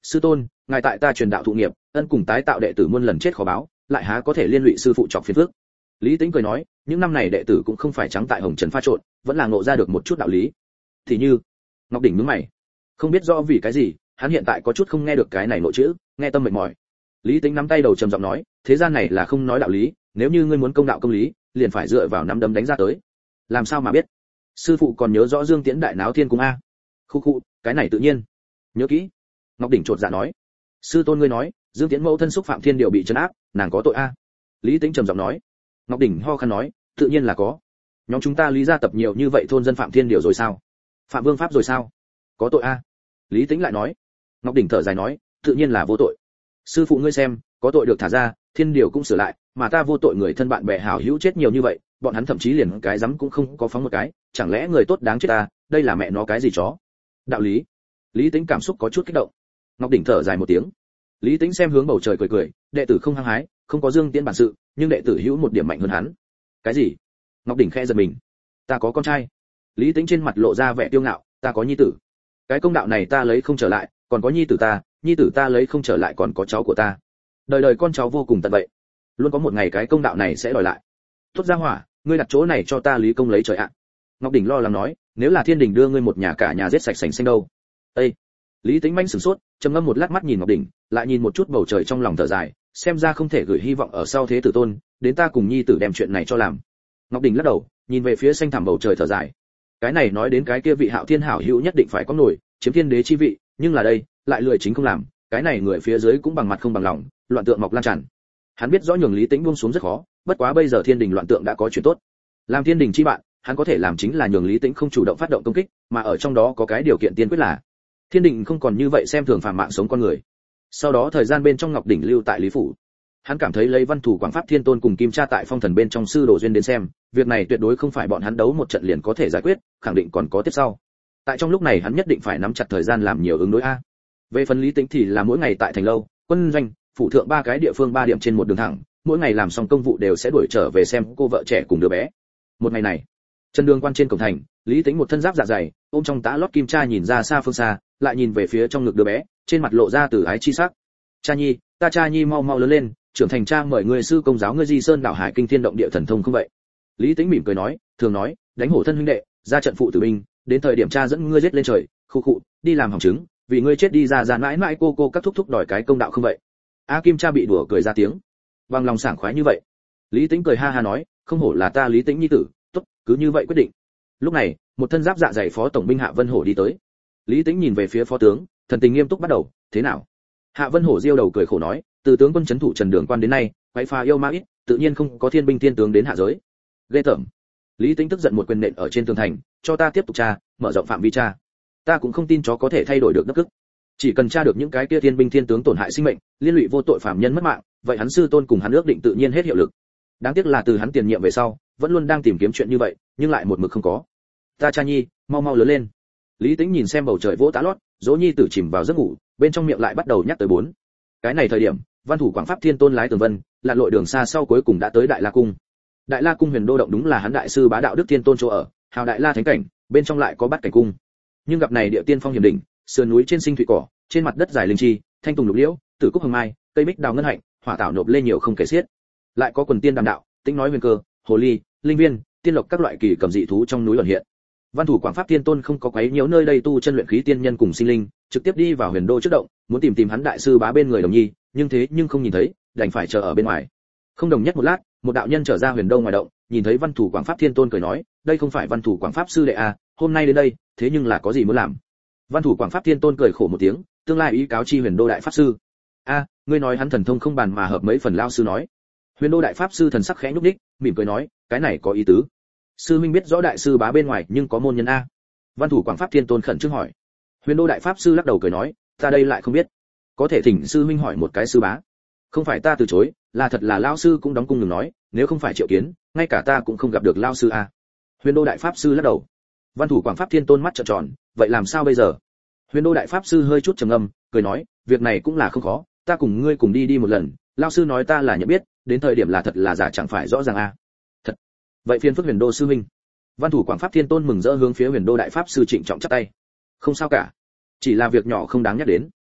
sư tôn, ngài tại ta truyền đạo thụ nghiệp, ân cùng tái tạo đệ tử muôn lần chết khó báo, lại há có thể liên lụy sư phụ chọc phiền phức. Lý Tĩnh cười nói, những năm này đệ tử cũng không phải trắng tại hồng trần pha trộn, vẫn là ngộ ra được một chút đạo lý. Thì như, Ngọc Đỉnh nhướng mày, không biết rõ vì cái gì, hắn hiện tại có chút không nghe được cái này nội chữ, nghe tâm mệt mỏi. Lý Tĩnh nắm tay đầu trầm giọng nói, thế gian này là không nói đạo lý, nếu như ngươi muốn công đạo công lý, liền phải dựa vào nắm đấm đánh ra tới. Làm sao mà biết? Sư phụ còn nhớ rõ Dương Tiễn đại náo thiên cung a? Khu, cái này tự nhiên. Nhớ kỹ. Ngọc Đỉnh chột dạ nói, sư tôn ngươi nói, Dương Tiễn mẫu thân xúc phạm thiên điều bị trấn áp, nàng có tội a? Lý Tĩnh trầm giọng nói. Ngọc Đỉnh ho khan nói, tự nhiên là có. Nhóm chúng ta Lý gia tập nhiều như vậy thôn dân phạm thiên điều rồi sao? Phạm vương pháp rồi sao? Có tội a? Lý Tĩnh lại nói. Ngọc Đỉnh thở dài nói, tự nhiên là vô tội. Sư phụ ngươi xem, có tội được thả ra, thiên điều cũng sửa lại, mà ta vô tội người thân bạn bè hảo hữu chết nhiều như vậy, bọn hắn thậm chí liền cái dám cũng không có phóng một cái, chẳng lẽ người tốt đáng chết ta, đây là mẹ nó cái gì chó? Đạo lý. Lý Tĩnh cảm xúc có chút kích động. Ngọc Đỉnh thở dài một tiếng. Lý Tĩnh xem hướng bầu trời cười cười, đệ tử không hăng hái, không có Dương Tiễn bản sự, nhưng đệ tử hữu một điểm mạnh hơn hắn. Cái gì? Ngọc Đỉnh khẽ giật mình. Ta có con trai. Lý Tĩnh trên mặt lộ ra vẻ tiêu ngạo, ta có nhi tử. Cái công đạo này ta lấy không trở lại, còn có nhi tử ta lấy không trở lại còn có cháu của ta. Đời đời con cháu vô cùng tận vậy. Luôn có một ngày cái công đạo này sẽ đòi lại. Tốt ra hỏa, ngươi đặt chỗ này cho ta Lý công lấy trời ạ. Ngọc Đỉnh lo lắng nói, nếu là Thiên Đình đưa ngươi một nhà cả nhà giết sạch sành xanh đâu? Ê! Lý Tĩnh manh sửng sốt, trầm ngâm một lát mắt nhìn Ngọc Đỉnh, lại nhìn một chút bầu trời trong lòng thở dài, xem ra không thể gửi hy vọng ở sau thế tử tôn, đến ta cùng nhi tử đem chuyện này cho làm. Ngọc Đỉnh lắc đầu, nhìn về phía xanh thẳm bầu trời thở dài. Cái này nói đến cái kia vị Hạo Thiên hảo hữu nhất định phải có nổi, chiếm thiên đế chi vị, nhưng là đây, lại lười chính không làm, cái này người phía dưới cũng bằng mặt không bằng lòng, loạn tượng mọc lan tràn. Hắn biết rõ nhường Lý Tĩnh buông xuống rất khó, bất quá bây giờ Thiên Đình loạn tượng đã có chuyện tốt. Làm Thiên Đình chi bạn, hắn có thể làm chính là nhường Lý Tĩnh không chủ động phát động công kích, mà ở trong đó có cái điều kiện tiên quyết là Thiên Đình không còn như vậy xem thường phàm mạng sống con người. Sau đó thời gian bên trong Ngọc Đỉnh lưu tại Lý phủ. Hắn cảm thấy lấy Văn Thủ Quảng Pháp Thiên Tôn cùng Kim Cha tại Phong Thần bên trong sư đồ duyên đến xem, việc này tuyệt đối không phải bọn hắn đấu một trận liền có thể giải quyết, khẳng định còn có tiếp sau. Tại trong lúc này hắn nhất định phải nắm chặt thời gian làm nhiều ứng đối a. Về phần Lý Tĩnh thì là mỗi ngày tại thành lâu, quân doanh, phủ thượng ba cái địa phương 3 điểm trên một đường thẳng, mỗi ngày làm xong công vụ đều sẽ đuổi trở về xem cô vợ trẻ cùng đứa bé. Một ngày này, chân đường quan trên cổng thành, Lý Tĩnh một thân giáp dạ dày, ôm trong tã lót Kim Cha nhìn ra xa phương xa, lại nhìn về phía trong ngực đứa bé, trên mặt lộ ra từ ái chi sắc. Cha nhi, ta cha nhi mau mau lớn lên, trưởng thành cha mời người sư công giáo ngươi Di Sơn đảo hải kinh thiên động địa thần thông không vậy? Lý Tĩnh mỉm cười nói, thường nói, đánh hổ thân huynh đệ, ra trận phụ tử binh, đến thời điểm cha dẫn ngươi giết lên trời, khụ, đi làm hỏng chứng, vì ngươi chết đi ra mãi mãi cô các thúc thúc đòi cái công đạo không vậy? A Kim Cha bị đùa cười ra tiếng. Bằng lòng sảng khoái như vậy. Lý Tĩnh cười ha ha nói, không hổ là ta Lý Tĩnh nhi tử, tốt, cứ như vậy quyết định. Lúc này, một thân giáp dạ dày phó tổng binh Hạ Vân Hổ đi tới. Lý Tĩnh nhìn về phía phó tướng, thần tình nghiêm túc bắt đầu, thế nào? Hạ Vân Hổ giơ đầu cười khổ nói, từ tướng quân trấn thủ Trần Đường quan đến nay, quái phá yêu ma ít, tự nhiên không có thiên binh thiên tướng đến hạ giới. Ghê tởm. Lý Tĩnh tức giận một quyền nện ở trên tường thành, cho ta tiếp tục tra, mở rộng phạm vi tra. Ta cũng không tin chó có thể thay đổi được đất cức. Chỉ cần tra được những cái kia thiên binh thiên tướng tổn hại sinh mệnh, liên lụy vô tội phạm nhân mất mạng, vậy hắn sư tôn cùng hắn ước định tự nhiên hết hiệu lực. Đáng tiếc là từ hắn tiền nhiệm về sau, vẫn luôn đang tìm kiếm chuyện như vậy, nhưng lại một mực không có. Ta cha nhi, mau mau lớn lên. Lý Tĩnh nhìn xem bầu trời vỗ tá lót, dỗ nhi tử chìm vào giấc ngủ, bên trong miệng lại bắt đầu nhắc tới 4. Cái này thời điểm, Văn Thủ Quảng Pháp Thiên Tôn lái tường vân, lặn lội đường xa sau cuối cùng đã tới Đại La cung. Đại La cung Huyền Đô động đúng là hắn đại sư Bá Đạo Đức Thiên Tôn chỗ ở, hào Đại La thánh cảnh, bên trong lại có Bát Cảnh cung. Nhưng gặp này địa tiên phong hiểm đỉnh, sườn núi trên sinh thủy cỏ, trên mặt đất dài linh chi, thanh tùng lục liễu, tử cúc hồng mai, cây bích đào ngân hạnh, hỏa tảo nộp lên nhiều không kể xiết. Lại có quần tiên đàm đạo, tĩnh nói huyền cơ, hồ ly, linh viên, tiên lộc các loại kỳ cầm dị thú trong núi ẩn hiện. Văn Thủ Quảng Pháp Thiên Tôn không có quấy nhiễu nơi đây tu chân luyện khí tiên nhân cùng sinh linh, trực tiếp đi vào Huyền Đô trước động, muốn tìm hắn đại sư Bá bên người Đồng Nhi, nhưng không nhìn thấy, đành phải chờ ở bên ngoài. Không đồng nhất một lát, một đạo nhân trở ra Huyền Đô ngoài động, nhìn thấy Văn Thủ Quảng Pháp Thiên Tôn cười nói, đây không phải Văn Thủ Quảng Pháp sư đệ à, hôm nay đến đây, thế nhưng là có gì muốn làm? Văn Thủ Quảng Pháp Thiên Tôn cười khổ một tiếng, tương lai ý cáo chi Huyền Đô đại pháp sư. A, ngươi nói hắn thần thông không bàn mà hợp mấy phần lao sư nói. Huyền Đô đại pháp sư thần sắc khẽ nhúc nhích, mỉm cười nói, cái này có ý tứ. Sư minh biết rõ đại sư Bá bên ngoài nhưng có môn nhân a. Văn Thủ Quảng Pháp Thiên Tôn khẩn trương hỏi. Huyền Đô đại pháp sư lắc đầu cười nói, ta đây lại không biết, có thể thỉnh sư minh hỏi một cái sư bá. Không phải ta từ chối, là thật là lao sư cũng đóng cung ngừng nói, nếu không phải Triệu Kiến, ngay cả ta cũng không gặp được lao sư a. Huyền Đô đại pháp sư lắc đầu. Văn Thủ Quảng Pháp Thiên Tôn mắt trợn tròn, vậy làm sao bây giờ? Huyền Đô đại pháp sư hơi chút trầm ngâm, cười nói, việc này cũng là không khó, ta cùng ngươi cùng đi một lần, lao sư nói ta là nhận biết, đến thời điểm là thật là giả chẳng phải rõ ràng a. Thật. Vậy phiền phức Huyền Đô sư huynh. Văn Thủ Quảng Pháp Thiên Tôn mừng rỡ hướng phía Huyền Đô đại pháp sư trịnh trọng chắp tay. Không sao cả, chỉ là việc nhỏ không đáng nhắc đến.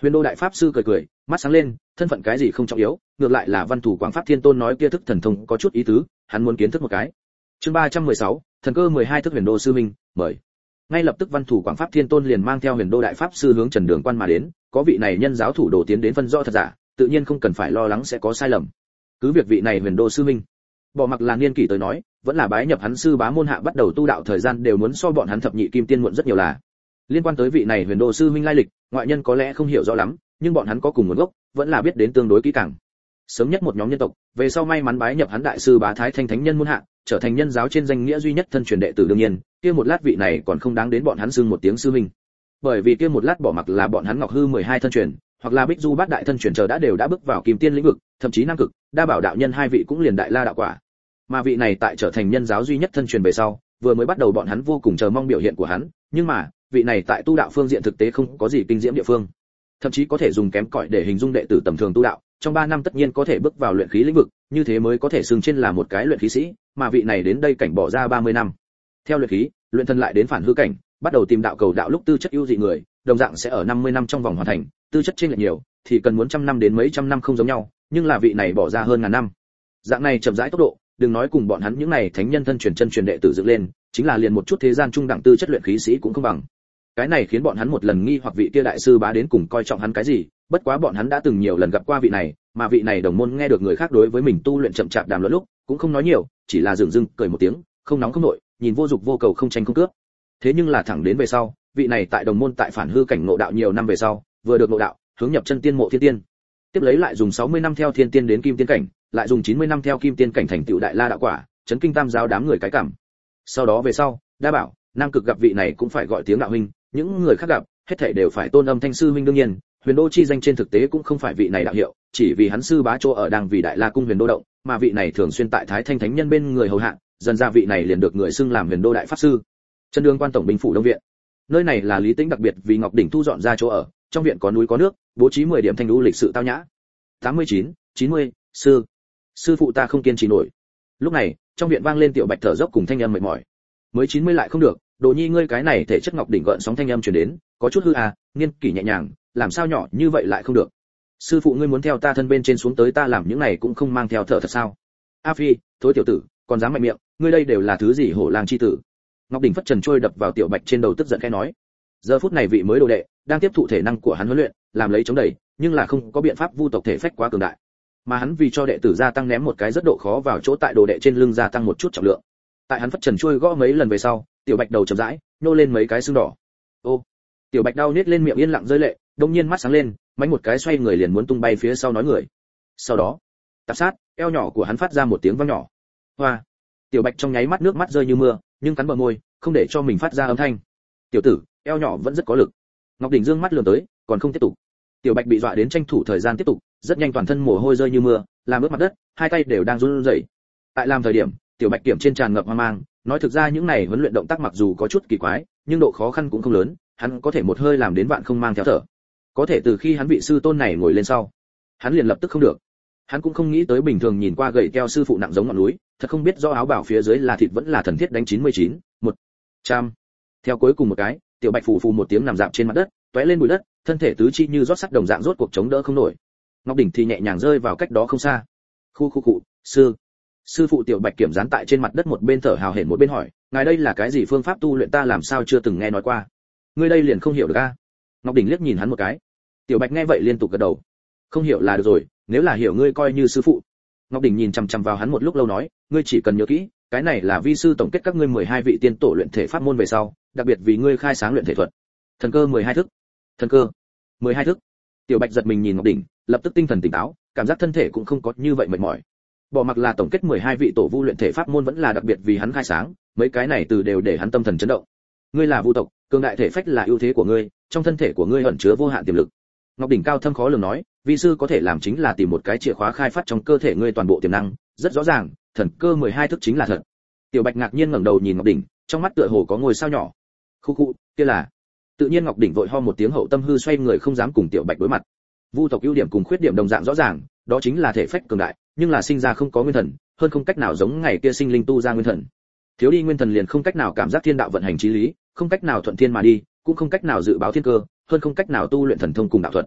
Huyền Đô đại pháp sư cười cười, mắt sáng lên, thân phận cái gì không trọng yếu, ngược lại là Văn Thủ Quảng Pháp Thiên Tôn nói kia thức thần thông có chút ý tứ, hắn muốn kiến thức một cái. Chương 316, thần cơ 12 thức Huyền Đô sư minh, mời. Ngay lập tức Văn Thủ Quảng Pháp Thiên Tôn liền mang theo Huyền Đô đại pháp sư hướng Trần Đường Quan mà đến, có vị này nhân giáo thủ đồ tiến đến phân rõ thật giả, tự nhiên không cần phải lo lắng sẽ có sai lầm. Cứ việc vị này Huyền Đô sư minh, bỏ mặc là niên kỷ tới nói, vẫn là bái nhập hắn sư bá môn hạ bắt đầu tu đạo thời gian đều muốn so bọn hắn thập nhị kim tiên muộn rất nhiều là. Liên quan tới vị này Huyền Đô sư minh lai lịch, ngoại nhân có lẽ không hiểu rõ lắm, nhưng bọn hắn có cùng nguồn gốc, vẫn là biết đến tương đối kỹ càng. Sớm nhất một nhóm nhân tộc, về sau may mắn bái nhập hắn đại sư bá Thái Thanh Thánh Nhân môn hạ, trở thành nhân giáo trên danh nghĩa duy nhất thân truyền đệ tử đương nhiên, kia một lát vị này còn không đáng đến bọn hắn xưng một tiếng sư minh. Bởi vì kia một lát bỏ mặc là bọn hắn Ngọc Hư 12 thân truyền, hoặc là Bích Du Bát đại thân truyền chờ đã bước vào kim tiên lĩnh vực, thậm chí nam cực, đa bảo đạo nhân hai vị cũng liền đại la đạo quả. Mà vị này tại trở thành nhân giáo duy nhất thân truyền về sau, vừa mới bắt đầu bọn hắn vô cùng chờ mong biểu hiện của hắn, nhưng mà, vị này tại tu đạo phương diện thực tế không có gì kinh diễm địa phương. Thậm chí có thể dùng kém cỏi để hình dung đệ tử tầm thường tu đạo, trong 3 năm tất nhiên có thể bước vào luyện khí lĩnh vực, như thế mới có thể xưng trên là một cái luyện khí sĩ, mà vị này đến đây cảnh bỏ ra 30 năm. Theo luyện khí, luyện thân lại đến phản hư cảnh, bắt đầu tìm đạo cầu đạo lúc tư chất ưu dị người, đồng dạng sẽ ở 50 năm trong vòng hoàn thành, tư chất chênh lệch nhiều, thì cần muốn trăm năm đến mấy trăm năm không giống nhau, nhưng là vị này bỏ ra hơn ngàn năm. Dạng này chậm rãi tốc độ, đừng nói cùng bọn hắn những này thánh nhân thân truyền chân truyền đệ tử dựng lên, chính là liền một chút thế gian trung đẳng tư chất luyện khí sĩ cũng không bằng. Cái này khiến bọn hắn một lần nghi hoặc vị kia đại sư bá đến cùng coi trọng hắn cái gì, bất quá bọn hắn đã từng nhiều lần gặp qua vị này, mà vị này đồng môn nghe được người khác đối với mình tu luyện chậm chạp đàm luận lúc, cũng không nói nhiều, chỉ là dửng dưng cười một tiếng, không nóng không nội, nhìn vô dục vô cầu không tranh không cướp. Thế nhưng là thẳng đến về sau, vị này tại đồng môn tại phản hư cảnh ngộ đạo nhiều năm về sau, vừa được ngộ đạo, hướng nhập chân tiên mộ thiên tiên. Tiếp lấy lại dùng 60 năm theo thiên tiên đến kim tiên cảnh, lại dùng 90 năm theo kim tiên cảnh thành tựu đại la đạo quả, chấn kinh tam giáo đám người cái cảm. Sau đó về sau, đa bảo, nam cực gặp vị này cũng phải gọi tiếng đạo huynh, những người khác gặp, hết thảy đều phải tôn âm thanh sư huynh đương nhiên, Huyền Đô chi danh trên thực tế cũng không phải vị này đạo hiệu, chỉ vì hắn sư bá chỗ ở đang vì đại la cung Huyền Đô động, mà vị này thường xuyên tại Thái Thanh Thánh Nhân bên người hầu hạ, dần ra vị này liền được người xưng làm Huyền Đô đại pháp sư. Chân Đường Quan tổng binh phủ đông viện. Nơi này là Lý Tĩnh đặc biệt vì Ngọc đỉnh thu dọn ra chỗ ở, trong viện có núi có nước, bố trí 10 điểm thanh đũ lịch sự tao nhã. 89, 90, sư phụ ta không kiên trì nổi. Lúc này, trong viện vang lên Tiểu Bạch thở dốc cùng thanh âm mệt mỏi. Mới 90 lại không được, Đồ Nhi ngươi cái này thể chất Ngọc đỉnh gợn sóng thanh âm truyền đến, có chút hư à, niên kỷ nhẹ nhàng, làm sao nhỏ như vậy lại không được. Sư phụ ngươi muốn theo ta thân bên trên xuống tới ta làm những này cũng không mang theo thở thật sao? A Phi, thối tiểu tử, còn dám mạnh miệng, ngươi đây đều là thứ gì hổ lang chi tử. Ngọc đỉnh phất trần trôi đập vào Tiểu Bạch trên đầu tức giận khẽ nói. Giờ phút này vị mới đồ đệ đang tiếp thụ thể năng của hắn huấn luyện, làm lấy chống đẩy, nhưng là không có biện pháp vu tộc thể phách quá cường đại. Mà hắn vì cho đệ tử gia tăng ném một cái rất độ khó vào chỗ tại đồ đệ trên lưng gia tăng một chút trọng lượng. Tại hắn phất trần trôi gõ mấy lần về sau, Tiểu Bạch đầu chậm rãi nô lên mấy cái xương đỏ. Ô, Tiểu Bạch đau niết lên miệng yên lặng rơi lệ, đông nhiên mắt sáng lên, mánh một cái xoay người liền muốn tung bay phía sau nói người. Sau đó, tạp sát, eo nhỏ của hắn phát ra một tiếng vang nhỏ. Hoa. Tiểu Bạch trong nháy mắt nước mắt rơi như mưa, nhưng cắn bờ môi, không để cho mình phát ra âm thanh. Tiểu tử, eo nhỏ vẫn rất có lực. Ngọc đỉnh dương mắt lườm tới, còn không tiếp tục. Tiểu Bạch bị dọa đến tranh thủ thời gian tiếp tục, rất nhanh toàn thân mồ hôi rơi như mưa, làm ướt mặt đất, hai tay đều đang run rẩy. Tại làm thời điểm, Tiểu Bạch kiểm trên tràn ngập hoang mang, nói thực ra những này huấn luyện động tác mặc dù có chút kỳ quái, nhưng độ khó khăn cũng không lớn, hắn có thể một hơi làm đến vạn không mang theo thở. Có thể từ khi hắn vị sư tôn này ngồi lên sau, hắn liền lập tức không được. Hắn cũng không nghĩ tới bình thường nhìn qua gầy keo sư phụ nặng giống ngọn núi, thật không biết do áo bảo phía dưới là thịt vẫn là thần thiết đánh 99, 100. Theo cuối cùng một cái, Tiểu Bạch phù phù một tiếng nằm dạp trên mặt đất, tóe lên bụi đất, thân thể tứ chi như rót sắt đồng dạng rốt cuộc chống đỡ không nổi. Ngọc đỉnh thì nhẹ nhàng rơi vào cách đó không xa. Khu cụ, sư phụ. Tiểu Bạch kiểm dán tại trên mặt đất một bên thở hào hển một bên hỏi, ngài đây là cái gì phương pháp tu luyện ta làm sao chưa từng nghe nói qua. Ngươi đây liền không hiểu được a? Ngọc đỉnh liếc nhìn hắn một cái. Tiểu Bạch nghe vậy liên tục gật đầu. Không hiểu là được rồi, nếu là hiểu ngươi coi như sư phụ. Ngọc đỉnh nhìn chằm chằm vào hắn một lúc lâu nói, ngươi chỉ cần nhớ kỹ, cái này là vi sư tổng kết các ngươi 12 vị tiên tổ luyện thể pháp môn về sau, đặc biệt vì ngươi khai sáng luyện thể thuật. Thần cơ 12 thức. Thần cơ 12 thức. Tiểu Bạch giật mình nhìn Ngọc đỉnh, lập tức tinh thần tỉnh táo, cảm giác thân thể cũng không có như vậy mệt mỏi. Bỏ mặc là tổng kết 12 vị tổ vu luyện thể pháp môn vẫn là đặc biệt vì hắn khai sáng, mấy cái này từ đều để hắn tâm thần chấn động. Ngươi là vu tộc, cường đại thể phách là ưu thế của ngươi, trong thân thể của ngươi ẩn chứa vô hạn tiềm lực. Ngọc đỉnh cao thâm khó lường nói, vi sư có thể làm chính là tìm một cái chìa khóa khai phát trong cơ thể ngươi toàn bộ tiềm năng, rất rõ ràng, thần cơ 12 thức chính là thật. Tiểu Bạch ngạc nhiên ngẩng đầu nhìn Ngọc đỉnh, trong mắt tựa hồ có ngôi sao nhỏ. Khu, kia là. Tự nhiên Ngọc đỉnh vội ho một tiếng hậu tâm hư xoay người không dám cùng Tiểu Bạch đối mặt. Vu tộc ưu điểm cùng khuyết điểm đồng dạng rõ ràng, đó chính là thể phách cường đại, nhưng là sinh ra không có nguyên thần, hơn không cách nào giống ngày kia sinh linh tu ra nguyên thần. Thiếu đi nguyên thần liền không cách nào cảm giác thiên đạo vận hành chí lý, không cách nào thuận thiên mà đi, cũng không cách nào dự báo thiên cơ, hơn không cách nào tu luyện thần thông cùng đạo thuật.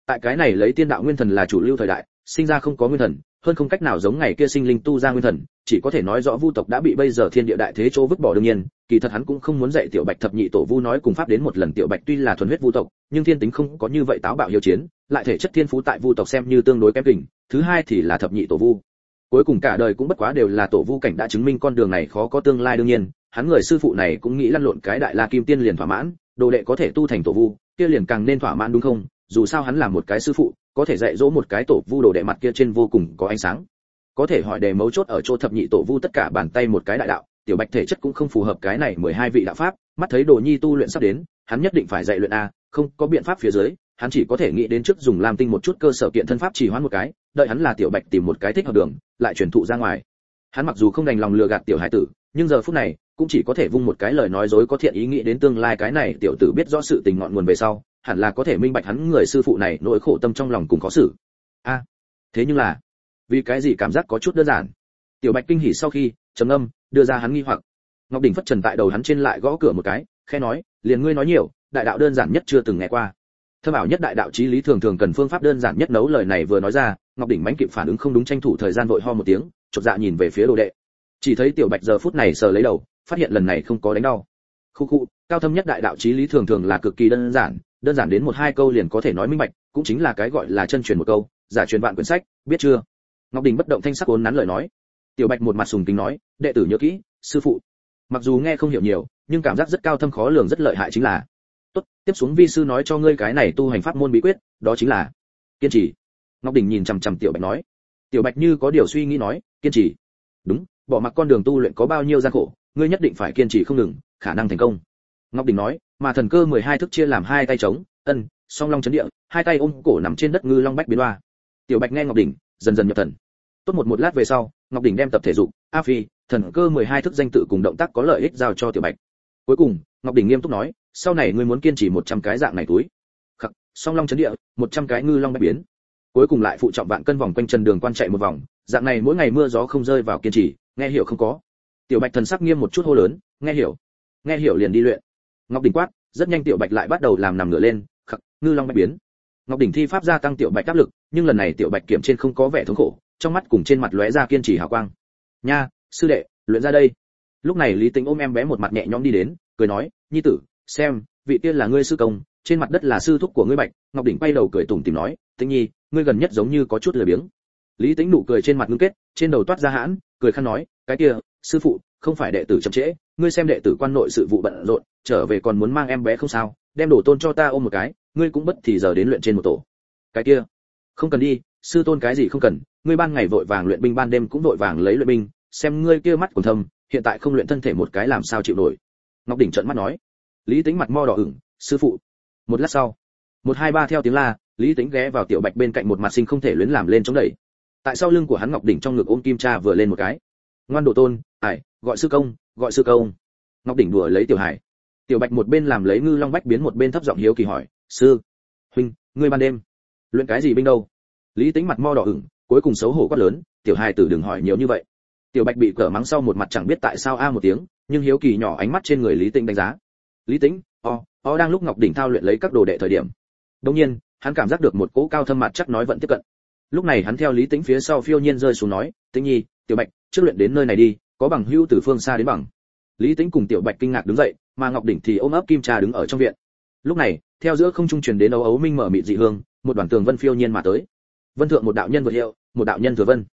Tại cái này lấy tiên đạo nguyên thần là chủ lưu thời đại, sinh ra không có nguyên thần, hơn không cách nào giống ngày kia sinh linh tu ra nguyên thần, chỉ có thể nói rõ vu tộc đã bị bây giờ thiên địa đại thế chỗ vứt bỏ. đương nhiên, kỳ thật hắn cũng không muốn dạy tiểu bạch thập nhị tổ vu nói cùng pháp đến một lần. Tiểu bạch tuy là thuần huyết vu tộc, nhưng thiên tính không có như vậy táo bạo hiếu chiến, lại thể chất thiên phú tại vu tộc xem như tương đối kém kình. Thứ hai thì là thập nhị tổ vu, cuối cùng cả đời cũng bất quá đều là tổ vu cảnh, đã chứng minh con đường này khó có tương lai. đương nhiên, hắn người sư phụ này cũng nghĩ lăn lộn cái đại la kim tiên liền thỏa mãn, đồ đệ có thể tu thành tổ vu, kia liền càng nên thỏa mãn đúng không? Dù sao hắn là một cái sư phụ, có thể dạy dỗ một cái tổ vu đồ đệ mặt kia trên vô cùng có ánh sáng. Có thể hỏi đề mấu chốt ở chỗ thập nhị tổ vu tất cả bàn tay một cái đại đạo, tiểu bạch thể chất cũng không phù hợp cái này 12 vị đạo pháp, mắt thấy đồ nhi tu luyện sắp đến, hắn nhất định phải dạy luyện a, không có biện pháp phía dưới, hắn chỉ có thể nghĩ đến trước dùng lam tinh một chút cơ sở kiện thân pháp trì hoãn một cái, đợi hắn là tiểu bạch tìm một cái thích hợp đường, lại truyền thụ ra ngoài. Hắn mặc dù không đành lòng lừa gạt tiểu hải tử, nhưng giờ phút này cũng chỉ có thể vung một cái lời nói dối có thiện ý nghĩ đến tương lai cái này tiểu tử biết rõ sự tình ngọn nguồn về sau, hẳn là có thể minh bạch hắn người sư phụ này nỗi khổ tâm trong lòng cùng khó xử. A, thế nhưng là, vì cái gì cảm giác có chút đơn giản? Tiểu bạch kinh hỉ sau khi trầm ngâm, đưa ra hắn nghi hoặc. Ngọc đỉnh phất trần tại đầu hắn trên lại gõ cửa một cái, khẽ nói, liền ngươi nói nhiều, đại đạo đơn giản nhất chưa từng nghe qua. Thâm ảo nhất đại đạo chí lý thường thường cần phương pháp đơn giản nhất. Nấu lời này vừa nói ra, Ngọc đỉnh mãnh kịp phản ứng không đúng, tranh thủ thời gian vội ho một tiếng, chột dạ nhìn về phía đồ đệ. Chỉ thấy tiểu bạch giờ phút này sờ lấy đầu, phát hiện lần này không có đánh đau. Khu khu, cao thâm nhất đại đạo chí lý thường thường là cực kỳ đơn giản đến một hai câu liền có thể nói minh bạch, cũng chính là cái gọi là chân truyền một câu, giả truyền vạn quyển sách, biết chưa? Ngọc đỉnh bất động thanh sắc uốn nắn lời nói. Tiểu bạch một mặt sùng kính nói, đệ tử nhớ kỹ, sư phụ. Mặc dù nghe không hiểu nhiều, nhưng cảm giác rất cao thâm khó lường, rất lợi hại chính là. Tốt, tiếp xuống vi sư nói cho ngươi cái này tu hành pháp môn bí quyết, đó chính là kiên trì. Ngọc đỉnh nhìn chằm chằm tiểu bạch nói. Tiểu bạch như có điều suy nghĩ nói, kiên trì. Đúng, bỏ mặc con đường tu luyện có bao nhiêu gian khổ, ngươi nhất định phải kiên trì không ngừng, khả năng thành công. Ngọc đỉnh nói, mà thần cơ 12 thức chia làm hai tay trống, song long chấn địa, hai tay ôm cổ nằm trên đất ngư long bách biến hoa. Tiểu bạch nghe Ngọc đỉnh, dần dần nhập thần. Tốt một lát về sau, Ngọc đỉnh đem tập thể dục, A Phi, thần cơ 12 thức danh tự cùng động tác có lợi ích giao cho tiểu bạch. Cuối cùng, Ngọc đỉnh nghiêm túc nói, sau này ngươi muốn kiên trì 100 cái dạng này túi. Khắc, song long chấn địa, 100 cái ngư long bách biến. Cuối cùng lại phụ trọng vạn cân vòng quanh chân đường quan chạy một vòng, dạng này mỗi ngày mưa gió không rơi vào kiên trì, nghe hiểu không có? Tiểu bạch thần sắc nghiêm một chút hô lớn, nghe hiểu liền đi luyện. Ngọc đỉnh quát, rất nhanh tiểu bạch lại bắt đầu làm nằm ngửa lên, khắc, ngư long bách biến. Ngọc đỉnh thi pháp gia tăng tiểu bạch áp lực, nhưng lần này tiểu bạch kiểm trên không có vẻ thống khổ, trong mắt cùng trên mặt lóe ra kiên trì hào quang. Nha, sư đệ, luyện ra đây. Lúc này Lý Tĩnh ôm em bé một mặt nhẹ nhõm đi đến, cười nói, nhi tử, xem, vị tiên là ngươi sư công, trên mặt đất là sư thúc của ngươi Bạch. Ngọc đỉnh quay đầu cười tủm tỉm nói, Tĩnh nhi, ngươi gần nhất giống như có chút lười biếng. Lý Tĩnh nụ cười trên mặt ngưng kết, trên đầu toát ra hãn, cười khăn nói, cái kia, sư phụ, không phải đệ tử chậm trễ, ngươi xem đệ tử quan nội sự vụ bận rộn, trở về còn muốn mang em bé không sao, đem đồ tôn cho ta ôm một cái, ngươi cũng bất thì giờ đến luyện trên một tổ. Cái kia, không cần đi, sư tôn cái gì không cần, ngươi ban ngày vội vàng luyện binh, ban đêm cũng vội vàng lấy luyện binh, xem ngươi kia mắt còn thâm, hiện tại không luyện thân thể một cái làm sao chịu nổi. Ngọc đỉnh trợn mắt nói. Lý Tĩnh mặt mo đỏ ửng, sư phụ. Một lát sau, 1 2 3 theo tiếng la, Lý Tĩnh ghé vào tiểu Bạch bên cạnh, một mặt sinh không thể luyến làm lên chống đẩy. Tại sau lưng của hắn Ngọc đỉnh trong ngực ôm kim cha vừa lên một cái. Ngoan đồ tôn, ải, gọi sư công, gọi sư công. Ngọc đỉnh đùa lấy tiểu hải. Tiểu Bạch một bên làm lấy ngư long bách biến, một bên thấp giọng hiếu kỳ hỏi, sư huynh, ngươi ban đêm luyện cái gì binh đâu? Lý Tĩnh mặt mo đỏ ửng, cuối cùng xấu hổ quát lớn, tiểu hài tử đừng hỏi nhiều như vậy. Tiểu Bạch bị cở mắng sau một mặt chẳng biết tại sao a một tiếng, nhưng hiếu kỳ nhỏ ánh mắt trên người Lý Tĩnh đánh giá. Lý Tĩnh, đang lúc Ngọc đỉnh thao luyện lấy các đồ đệ thời điểm, đột nhiên, hắn cảm giác được một cỗ cao thâm mặt chắc nói vận tiếp cận. Lúc này hắn theo Lý Tĩnh phía sau phiêu nhiên rơi xuống nói, Tĩnh nhi, tiểu Bạch, trước luyện đến nơi này đi, có bằng hữu từ phương xa đến bằng. Lý Tĩnh cùng tiểu Bạch kinh ngạc đứng dậy, mà Ngọc đỉnh thì ôm ấp kim trà đứng ở trong viện. Lúc này, theo giữa không trung truyền đến ấu ấu minh mở mịt dị hương, một đoàn tường vân phiêu nhiên mà tới. Vân thượng một đạo nhân vượt hiệu, một đạo nhân thừa vân.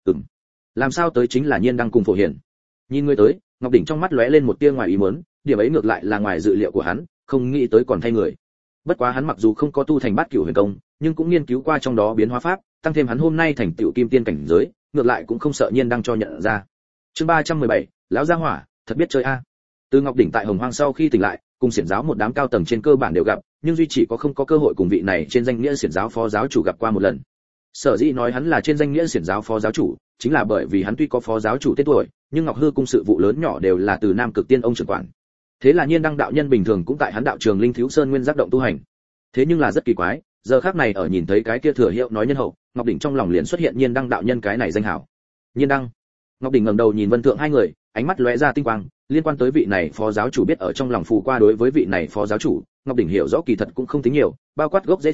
Làm sao tới chính là Nhiên Đăng cùng Phổ Hiển. Nhìn người tới, Ngọc đỉnh trong mắt lóe lên một tia ngoài ý muốn, điểm ấy ngược lại là ngoài dự liệu của hắn, không nghĩ tới còn thay người. Bất quá hắn mặc dù không có tu thành Bát Cửu Huyền Công, nhưng cũng nghiên cứu qua trong đó biến hóa pháp, tăng thêm hắn hôm nay thành tựu kim tiên cảnh giới, ngược lại cũng không sợ Nhiên Đăng cho nhận ra. Chương 317, lão gia hỏa, thật biết chơi a. Từ Ngọc đỉnh tại Hồng Hoang sau khi tỉnh lại, cùng xiển giáo một đám cao tầng trên cơ bản đều gặp, nhưng duy chỉ có không có cơ hội cùng vị này trên danh nghĩa xiển giáo phó giáo chủ gặp qua một lần. Sở dĩ nói hắn là trên danh nghĩa xiển giáo phó giáo chủ, chính là bởi vì hắn tuy có phó giáo chủ tên tuổi, nhưng Ngọc Hư cung sự vụ lớn nhỏ đều là từ Nam Cực Tiên ông trưởng quản. Thế là Nhiên Đăng đạo nhân bình thường cũng tại hắn đạo trường Linh Thiếu Sơn nguyên giác động tu hành. Thế nhưng là rất kỳ quái, giờ khắc này ở nhìn thấy cái kia thừa hiệu nói nhân hậu, Ngọc đỉnh trong lòng liền xuất hiện Nhiên Đăng đạo nhân cái này danh hảo. Nhiên Đăng. Ngọc đỉnh ngẩng đầu nhìn Vân Thượng hai người, ánh mắt lóe ra tinh quang, liên quan tới vị này phó giáo chủ biết ở trong lòng phù qua đối với vị này phó giáo chủ, Ngọc đỉnh hiểu rõ kỳ thật cũng không tính nhiều, bao quát gốc dễ chân,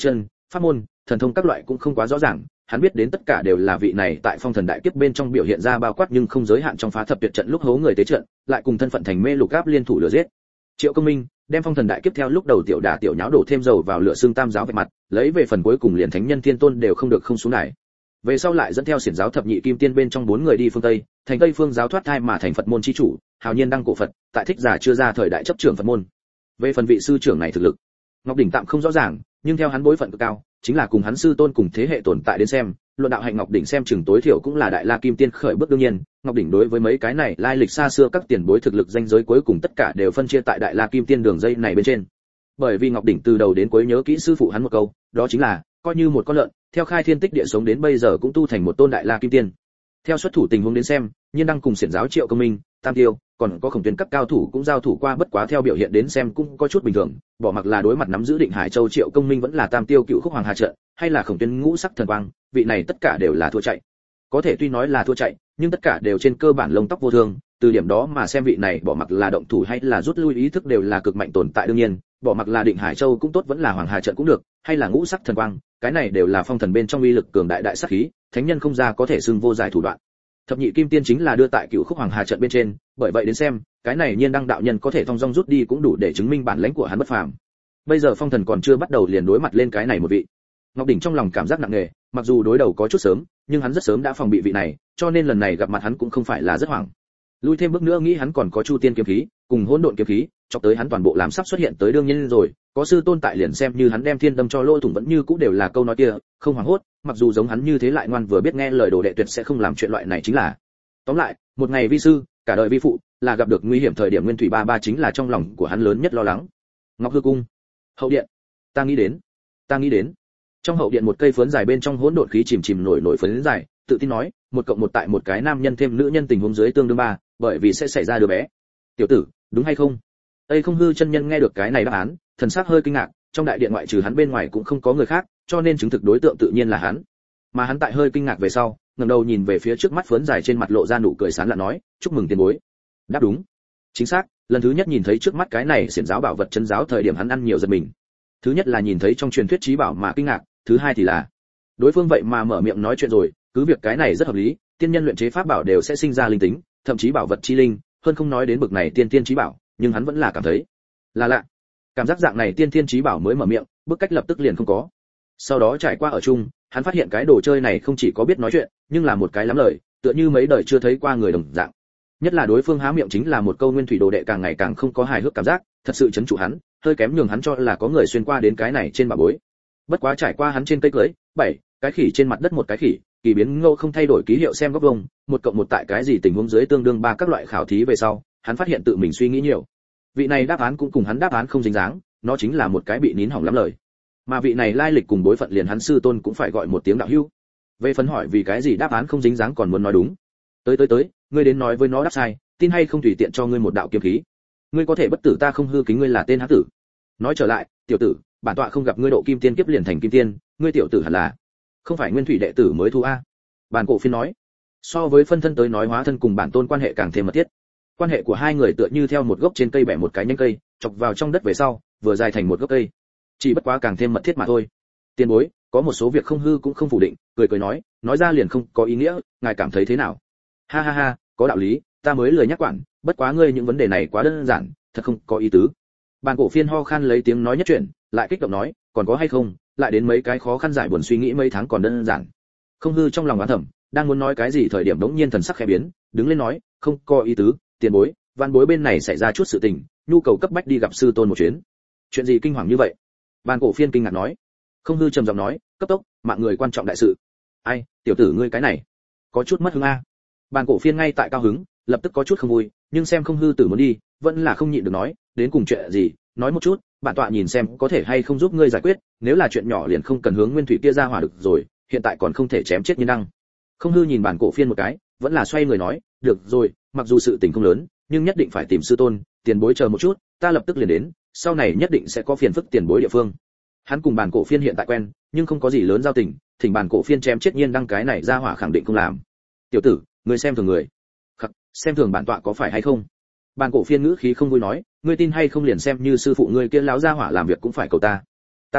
pháp môn, thần thông các loại cũng không quá rõ ràng, hắn biết đến tất cả đều là vị này tại phong thần đại kiếp bên trong biểu hiện ra bao quát nhưng không giới hạn trong phá thập tuyệt trận lúc hố người tế trận, lại cùng thân phận thành mê lục áp liên thủ lừa giết. Triệu Công Minh đem phong thần đại kiếp theo lúc đầu tiểu đả tiểu nháo đổ thêm dầu vào lửa xương tam giáo về mặt, lấy về phần cuối cùng liền thánh nhân thiên tôn đều không được không xuống đài. Về sau lại dẫn theo xiển giáo thập nhị kim tiên bên trong 4 người đi phương Tây, thành Tây phương giáo thoát thai mà thành Phật môn chi chủ, hào nhiên đăng cổ Phật, tại thích giả chưa ra thời đại chấp trưởng Phật môn. Về phần vị sư trưởng này thực lực, Ngọc Đỉnh tạm không rõ ràng, nhưng theo hắn bối phận cực cao, chính là cùng hắn sư tôn cùng thế hệ tồn tại đến xem, luận đạo hạnh Ngọc Đỉnh xem chừng tối thiểu cũng là đại la kim tiên khởi bước. Đương nhiên, Ngọc Đỉnh đối với mấy cái này lai lịch xa xưa các tiền bối thực lực danh giới cuối cùng tất cả đều phân chia tại đại la kim tiên đường dây này bên trên. Bởi vì Ngọc Đỉnh từ đầu đến cuối nhớ kỹ sư phụ hắn một câu, đó chính là coi như một con lợn, theo khai thiên tích địa sống đến bây giờ cũng tu thành một tôn đại la kim tiên. Theo xuất thủ tình huống đến xem, Nhiên Đăng cùng xiển giáo Triệu Công Minh, Tam Tiêu, còn có Khổng Tuyên các cao thủ cũng giao thủ qua, bất quá theo biểu hiện đến xem cũng có chút bình thường, bỏ mặc là đối mặt nắm giữ Định Hải Châu Triệu Công Minh vẫn là Tam Tiêu Cựu Khúc Hoàng Hà trận, hay là Khổng Tuyên ngũ sắc thần quang, vị này tất cả đều là thua chạy. Có thể tuy nói là thua chạy, nhưng tất cả đều trên cơ bản lông tóc vô thương, từ điểm đó mà xem vị này bỏ mặc là động thủ hay là rút lui ý thức đều là cực mạnh tồn tại. Đương nhiên, bỏ mặc là Định Hải Châu cũng tốt vẫn là Hoàng Hà trận cũng được, hay là ngũ sắc thần quang, cái này đều là phong thần bên trong uy lực cường đại đại sát khí, thánh nhân không ra có thể xưng vô giải thủ đoạn. Thập nhị kim tiên chính là đưa tại Cựu Khúc Hoàng Hà trận bên trên, bởi vậy đến xem, cái này Nhiên Đăng đạo nhân có thể thong dong rút đi cũng đủ để chứng minh bản lãnh của hắn bất phàm. Bây giờ phong thần còn chưa bắt đầu liền đối mặt lên cái này một vị. Ngọc Đỉnh trong lòng cảm giác nặng nề, mặc dù đối đầu có chút sớm, nhưng hắn rất sớm đã phòng bị vị này, cho nên lần này gặp mặt hắn cũng không phải là rất hoảng. Lui thêm bước nữa nghĩ hắn còn có Chu Tiên kiếm khí, cùng Hỗn Độn kiếm khí, chọc tới hắn toàn bộ làm sắp xuất hiện tới đương nhiên rồi, có sư tôn tại liền xem như hắn đem thiên đâm cho lôi thủng vẫn như cũ đều là câu nói kia, không hoảng hốt, mặc dù giống hắn như thế lại ngoan vừa biết nghe lời đồ đệ tuyệt sẽ không làm chuyện loại này chính là. Tóm lại, một ngày vi sư, cả đời vi phụ, là gặp được nguy hiểm thời điểm Nguyên Thủy ba ba chính là trong lòng của hắn lớn nhất lo lắng. Ngọc Hư cung, hậu điện, ta nghĩ đến. Trong hậu điện một cây phấn dài bên trong hỗn độn khí chìm chìm nổi phấn dài, tự tin nói, 1+1 tại một cái nam nhân thêm nữ nhân tình huống dưới tương đương 3, bởi vì sẽ xảy ra đứa bé. Tiểu tử, đúng hay không? Tây Không Hư chân nhân nghe được cái này đáp án, thần sắc hơi kinh ngạc, trong đại điện ngoại trừ hắn bên ngoài cũng không có người khác, cho nên chứng thực đối tượng tự nhiên là hắn. Mà hắn tại hơi kinh ngạc về sau, ngẩng đầu nhìn về phía trước mắt phấn dài trên mặt lộ ra nụ cười sán lạn nói, chúc mừng tiền bối. Đáp đúng. Chính xác, lần thứ nhất nhìn thấy trước mắt cái này xiển giáo bảo vật chân giáo thời điểm hắn ăn nhiều giật mình. Thứ nhất là nhìn thấy trong truyền thuyết trí bảo mà kinh ngạc, thứ hai thì là đối phương vậy mà mở miệng nói chuyện rồi, cứ việc cái này rất hợp lý, tiên nhân luyện chế pháp bảo đều sẽ sinh ra linh tính, thậm chí bảo vật chi linh, hơn không nói đến bực này tiên tiên trí bảo, nhưng hắn vẫn là cảm thấy là lạ. Cảm giác dạng này tiên tiên trí bảo mới mở miệng, bước cách lập tức liền không có. Sau đó trải qua ở chung, hắn phát hiện cái đồ chơi này không chỉ có biết nói chuyện, nhưng là một cái lắm lời, tựa như mấy đời chưa thấy qua người đồng dạng. Nhất là đối phương há miệng chính là một câu nguyên thủy đồ đệ càng ngày càng không có hài hước cảm giác, thật sự chấn trụ hắn, hơi kém nhường hắn cho là có người xuyên qua đến cái này trên bà bối. Bất quá trải qua hắn trên cây cưới, 7 cái khỉ trên mặt đất một cái khỉ, kỳ biến ngô không thay đổi ký hiệu xem góc vuông, 1+1 tại cái gì tình huống dưới tương đương 3 các loại khảo thí về sau, hắn phát hiện tự mình suy nghĩ nhiều. Vị này đáp án cũng cùng hắn đáp án không dính dáng, nó chính là một cái bị nín hỏng lắm lời. Mà vị này lai lịch cùng bối phận liền hắn sư tôn cũng phải gọi một tiếng đạo hữu. Về phần hỏi vì cái gì đáp án không dính dáng còn muốn nói đúng. Tới, ngươi đến nói với nó đáp sai, tin hay không tùy tiện cho ngươi một đạo kiếm khí. Ngươi có thể bất tử ta không hư kính ngươi là tên hán tử. Nói trở lại, tiểu tử, bản tọa không gặp ngươi độ kim tiên kiếp liền thành kim tiên, ngươi tiểu tử hẳn là không phải nguyên thủy đệ tử mới thu a. Bản cổ phiên nói, so với phân thân tới nói hóa thân cùng bản tôn quan hệ càng thêm mật thiết. Quan hệ của hai người tựa như theo một gốc trên cây bẻ một cái nhánh cây, chọc vào trong đất về sau, vừa dài thành một gốc cây. Chỉ bất quá càng thêm mật thiết mà thôi. Tiền bối, có một số việc không hư cũng không phủ định, cười nói ra liền không có ý nghĩa, ngài cảm thấy thế nào? Ha, có đạo lý, ta mới lười nhắc quản, bất quá ngươi những vấn đề này quá đơn giản, thật không có ý tứ. Bàn cổ phiên ho khan lấy tiếng nói nhất chuyện, lại kích động nói, còn có hay không, lại đến mấy cái khó khăn giải buồn suy nghĩ mấy tháng còn đơn giản. Không hư trong lòng oán thầm, đang muốn nói cái gì thời điểm đống nhiên thần sắc khẽ biến, đứng lên nói, không có ý tứ, tiền bối, văn bối bên này xảy ra chút sự tình, nhu cầu cấp bách đi gặp sư tôn một chuyến. Chuyện gì kinh hoàng như vậy? Bàn cổ phiên kinh ngạc nói. Không hư trầm giọng nói, cấp tốc, mạng người quan trọng đại sự. Ai, tiểu tử ngươi cái này, có chút mất hứng a. Bàn cổ phiên ngay tại cao hứng, lập tức có chút không vui, nhưng xem không hư tử muốn đi, vẫn là không nhịn được nói, đến cùng chuyện gì, nói một chút, bản tọa nhìn xem có thể hay không giúp ngươi giải quyết, nếu là chuyện nhỏ liền không cần hướng nguyên thủy kia ra hỏa được rồi, hiện tại còn không thể chém chết Nhiên Đăng. Không hư nhìn bản cổ phiên một cái, vẫn là xoay người nói, được rồi, mặc dù sự tình không lớn, nhưng nhất định phải tìm sư tôn, tiền bối chờ một chút, ta lập tức liền đến, sau này nhất định sẽ có phiền phức tiền bối địa phương. Hắn cùng bản cổ phiên hiện tại quen, nhưng không có gì lớn giao tình, thỉnh bản cổ phiên chém chết Nhiên Đăng cái này ra hỏa khẳng định không làm. Tiểu tử, ngươi xem thường người. Khắc, xem thường bản tọa có phải hay không? Bản cổ phiên ngữ khí không vui nói, ngươi tin hay không liền xem như sư phụ ngươi kia lão gia hỏa làm việc cũng phải cầu ta. Ta tin,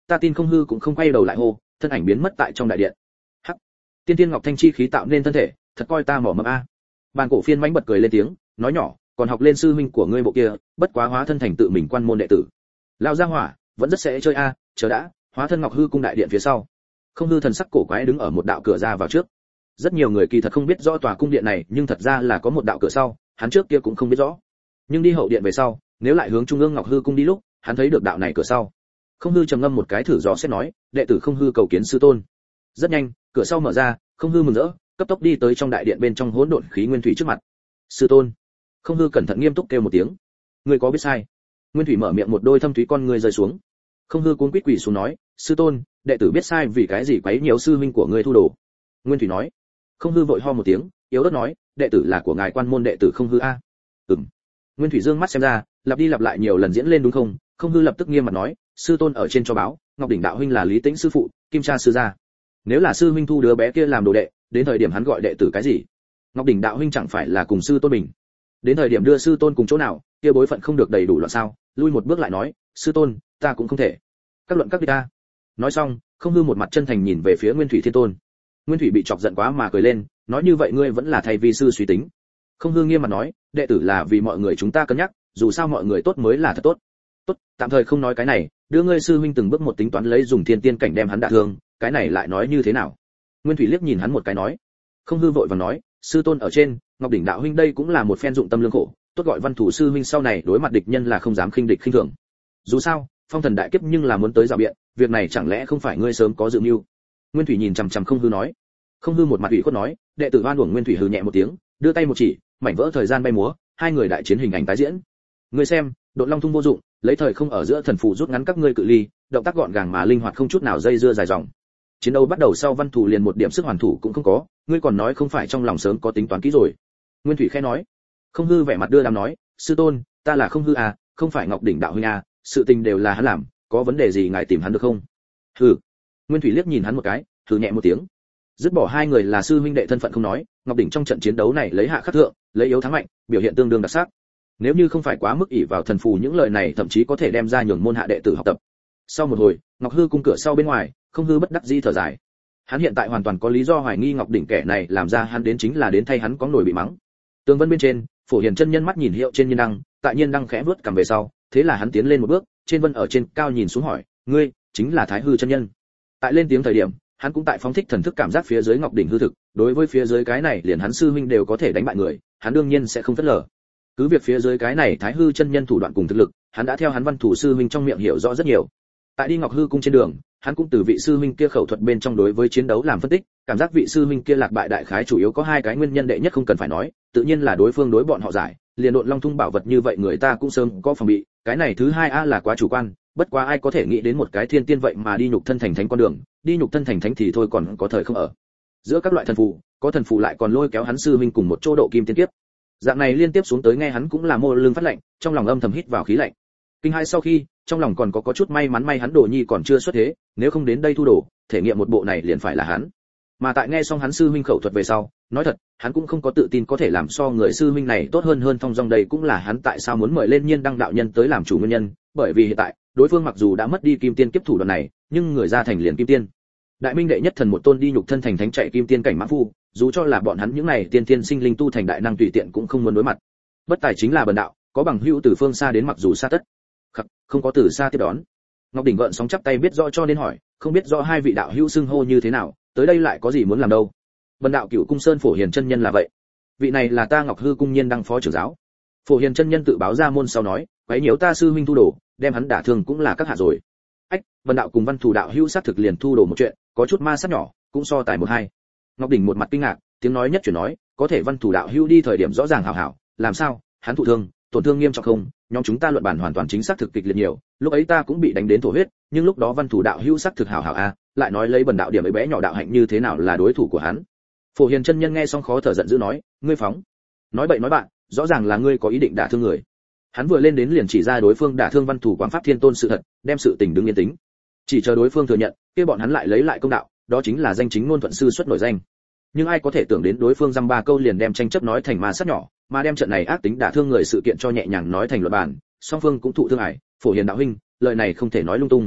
ta tin Không Hư cũng không quay đầu lại hô, thân ảnh biến mất tại trong đại điện. Hắc, tiên tiên ngọc thanh chi khí tạo nên thân thể, thật coi ta mỏ mẫm a. Bàn cổ phiên mãnh bật cười lên tiếng, nói nhỏ, còn học lên sư huynh của ngươi bộ kia, bất quá hóa thân thành tự mình quan môn đệ tử. Lão gia hỏa, vẫn rất sẽ chơi a, chờ đã, hóa thân Ngọc Hư cung đại điện phía sau. Không Hư thần sắc cổ quái đứng ở một đạo cửa ra vào trước. Rất nhiều người kỳ thật không biết rõ tòa cung điện này, nhưng thật ra là có một đạo cửa sau, hắn trước kia cũng không biết rõ. Nhưng đi hậu điện về sau, nếu lại hướng trung ương Ngọc Hư cung đi lúc, hắn thấy được đạo này cửa sau. Không Hư trầm ngâm một cái thử dò xét nói, đệ tử Không Hư cầu kiến sư tôn. Rất nhanh, cửa sau mở ra, Không Hư mừng rỡ, cấp tốc đi tới trong đại điện bên trong hỗn độn khí nguyên thủy trước mặt. Sư tôn. Không Hư cẩn thận nghiêm túc kêu một tiếng. Ngươi có biết sai? Nguyên thủy mở miệng, một đôi thâm thúy con ngươi rơi xuống. Không Hư cuống quýt quỳ xuống nói, sư tôn, đệ tử biết sai vì cái gì quấy nhiễu sư huynh của ngươi thu đồ. Nguyên thủy nói. Không Hư vội ho một tiếng, yếu ớt nói, đệ tử là của ngài quan môn đệ tử Không Hư a. Nguyên thủy dương mắt xem ra, lặp đi lặp lại nhiều lần diễn lên đúng không? Không Hư lập tức nghiêm mặt nói, sư tôn ở trên cho báo, Ngọc đỉnh đạo huynh là Lý Tĩnh sư phụ, Kim Cha sư gia. Nếu là sư huynh thu đứa bé kia làm đồ đệ, đến thời điểm hắn gọi đệ tử cái gì? Ngọc đỉnh đạo huynh chẳng phải là cùng sư tôn mình? Đến thời điểm đưa sư tôn cùng chỗ nào, kia bối phận không được đầy đủ loạn sao? Lui một bước lại nói, sư tôn, ta cũng không thể. Các luận các đi ta. Nói xong, Không Hư một mặt chân thành nhìn về phía Nguyên Thủy Thiên Tôn. Nguyên Thủy bị chọc giận quá mà cười lên, nói như vậy ngươi vẫn là thầy vi sư suy tính. Không Hư nghiêm mặt nói, đệ tử là vì mọi người chúng ta cân nhắc, dù sao mọi người tốt mới là thật tốt. Tốt, tạm thời không nói cái này, đưa ngươi sư huynh từng bước một tính toán lấy dùng thiên tiên cảnh đem hắn đả thương, cái này lại nói như thế nào? Nguyên Thủy liếc nhìn hắn một cái nói. Không Hư vội vàng nói, sư tôn ở trên, Ngọc đỉnh đạo huynh đây cũng là một phen dụng tâm lương khổ, tốt gọi Văn Thủ sư huynh sau này đối mặt địch nhân là không dám khinh địch khinh thường. Dù sao, phong thần đại kiếp nhưng là muốn tới rào biện, việc này chẳng lẽ không phải ngươi sớm có dự mưu? Nguyên Thủy nhìn chằm chằm Không Hư nói. Không Hư một mặt ủy khuất nói, đệ tử oan uổng. Nguyên Thủy hừ nhẹ một tiếng, đưa tay một chỉ, mảnh vỡ thời gian bay múa, hai người đại chiến hình ảnh tái diễn. Ngươi xem, Độn Long Thung vô dụng, lấy thời không ở giữa thần phù rút ngắn các ngươi cự ly, động tác gọn gàng mà linh hoạt không chút nào dây dưa dài dòng. Chiến đấu bắt đầu sau, Văn Thủ liền một điểm sức hoàn thủ cũng không có, ngươi còn nói không phải trong lòng sớm có tính toán kỹ rồi? Nguyên Thủy khẽ nói. Không Hư vẻ mặt đưa đám nói, sư tôn, ta là Không Hư à, không phải Ngọc đỉnh đạo huynh à, sự tình đều là hắn làm, có vấn đề gì ngài tìm hắn được không? Hừ. Nguyên Thủy liếc nhìn hắn một cái, hừ nhẹ một tiếng. Dứt bỏ hai người là sư huynh đệ thân phận không nói, Ngọc đỉnh trong trận chiến đấu này lấy hạ khắc thượng, lấy yếu thắng mạnh, biểu hiện tương đương đặc sắc. Nếu như không phải quá mức ỷ vào thần phù, những lời này thậm chí có thể đem ra nhường môn hạ đệ tử học tập. Sau một hồi, Ngọc Hư cung cửa sau bên ngoài, Không Hư bất đắc dĩ thở dài. Hắn hiện tại hoàn toàn có lý do hoài nghi Ngọc đỉnh kẻ này làm ra hắn đến chính là đến thay hắn có nổi bị mắng. Tường vân bên trên, Phổ Hiền chân nhân mắt nhìn hiệu trên nhiên đăng, tại nhiên đăng khẽ vuốt cầm về sau, thế là hắn tiến lên một bước, trên vân ở trên cao nhìn xuống hỏi, ngươi chính là Thái Hư chân nhân? Tại lên tiếng thời điểm, hắn cũng tại phóng thích thần thức cảm giác phía dưới Ngọc đỉnh hư thực, đối với phía dưới cái này liền hắn sư huynh đều có thể đánh bại người, hắn đương nhiên sẽ không phớt lờ. Cứ việc phía dưới cái này Thái Hư chân nhân thủ đoạn cùng thực lực, hắn đã theo hắn Văn Thủ sư huynh trong miệng hiểu rõ rất nhiều. Tại đi Ngọc Hư cung trên đường, hắn cũng từ vị sư huynh kia khẩu thuật bên trong đối với chiến đấu làm phân tích, cảm giác vị sư huynh kia lạc bại đại khái chủ yếu có hai cái nguyên nhân, đệ nhất không cần phải nói, tự nhiên là đối phương đối bọn họ giải, liền Độn Long Thung bảo vật như vậy người ta cũng sớm có phòng bị, cái này thứ hai a là quá chủ quan, bất quá ai có thể nghĩ đến một cái thiên tiên vậy mà đi nhục thân thành thánh con đường, đi nhục thân thành thánh thì thôi còn có thời không ở. Giữa các loại thần phù, có thần phù lại còn lôi kéo hắn sư huynh cùng một chỗ độ kim tiên kiếp. Dạng này liên tiếp xuống tới nghe hắn cũng là mồ lưng phát lạnh, trong lòng âm thầm hít vào khí lạnh. Kinh hai sau khi, trong lòng còn có chút may mắn, may hắn Đồ Nhi còn chưa xuất thế, nếu không đến đây thu đồ, thể nghiệm một bộ này liền phải là hắn. Mà tại nghe xong hắn sư huynh khẩu thuật về sau, nói thật, hắn cũng không có tự tin có thể làm so người sư huynh này tốt hơn thong dong, đây cũng là hắn tại sao muốn mời lên Nhiên Đăng đạo nhân tới làm chủ nguyên nhân, bởi vì hiện tại, đối phương mặc dù đã mất đi kim tiên kiếp thủ đoạn này, nhưng người ra thành liền kim tiên. Đại Minh đệ nhất thần một tôn đi nhục thân thành thánh chạy kim tiên cảnh mã phu, dù cho là bọn hắn những này tiên tiên sinh linh tu thành đại năng tùy tiện cũng không muốn đối mặt. Bất tài chính là bần đạo, có bằng hữu từ phương xa đến mặc dù xa tất, không có từ xa tiếp đón. Ngọc đỉnh gợn sóng chắp tay biết rõ cho nên hỏi, không biết rõ hai vị đạo hữu xưng hô như thế nào, tới đây lại có gì muốn làm đâu? Bần đạo Cửu Cung Sơn Phổ Hiền chân nhân là vậy. Vị này là ta Ngọc Hư cung Nhiên Đăng phó trưởng giáo. Phổ Hiền chân nhân tự báo ra môn sau nói, quấy nhiễu ta sư huynh thu đồ, đem hắn đả thương cũng là các hạ rồi. Ách, bần đạo cùng Văn Thủ đạo hữu sát thực liền thu đồ một chuyện, có chút ma sát nhỏ, cũng so tài một hai. Ngọc đỉnh một mặt kinh ngạc, tiếng nói nhất chuyển nói, có thể Văn Thủ đạo hữu đi thời điểm rõ ràng hảo hảo, làm sao? Hắn thụ thương, tổn thương nghiêm trọng không? Nhóm chúng ta luận bản hoàn toàn chính xác thực kịch liệt nhiều, lúc ấy ta cũng bị đánh đến thổ huyết, nhưng lúc đó Văn Thủ đạo hữu sắc thực hảo hảo a, lại nói lấy bần đạo điểm ấy bé nhỏ đạo hạnh như thế nào là đối thủ của hắn? Phổ Hiền chân nhân nghe xong khó thở giận dữ nói, ngươi phóng, nói bậy nói bạn, rõ ràng là ngươi có ý định đả thương người. Hắn vừa lên đến liền chỉ ra đối phương đả thương Văn Thủ Quảng Pháp Thiên Tôn sự thật, đem sự tình đứng yên tính. Chỉ chờ đối phương thừa nhận, kia bọn hắn lại lấy lại công đạo, đó chính là danh chính ngôn thuận sư xuất nổi danh. Nhưng ai có thể tưởng đến đối phương dăm ba câu liền đem tranh chấp nói thành ma sát nhỏ, mà đem trận này ác tính đả thương người sự kiện cho nhẹ nhàng nói thành luận bàn, song phương cũng thụ thương ải. Phổ Hiền đạo huynh, lời này không thể nói lung tung.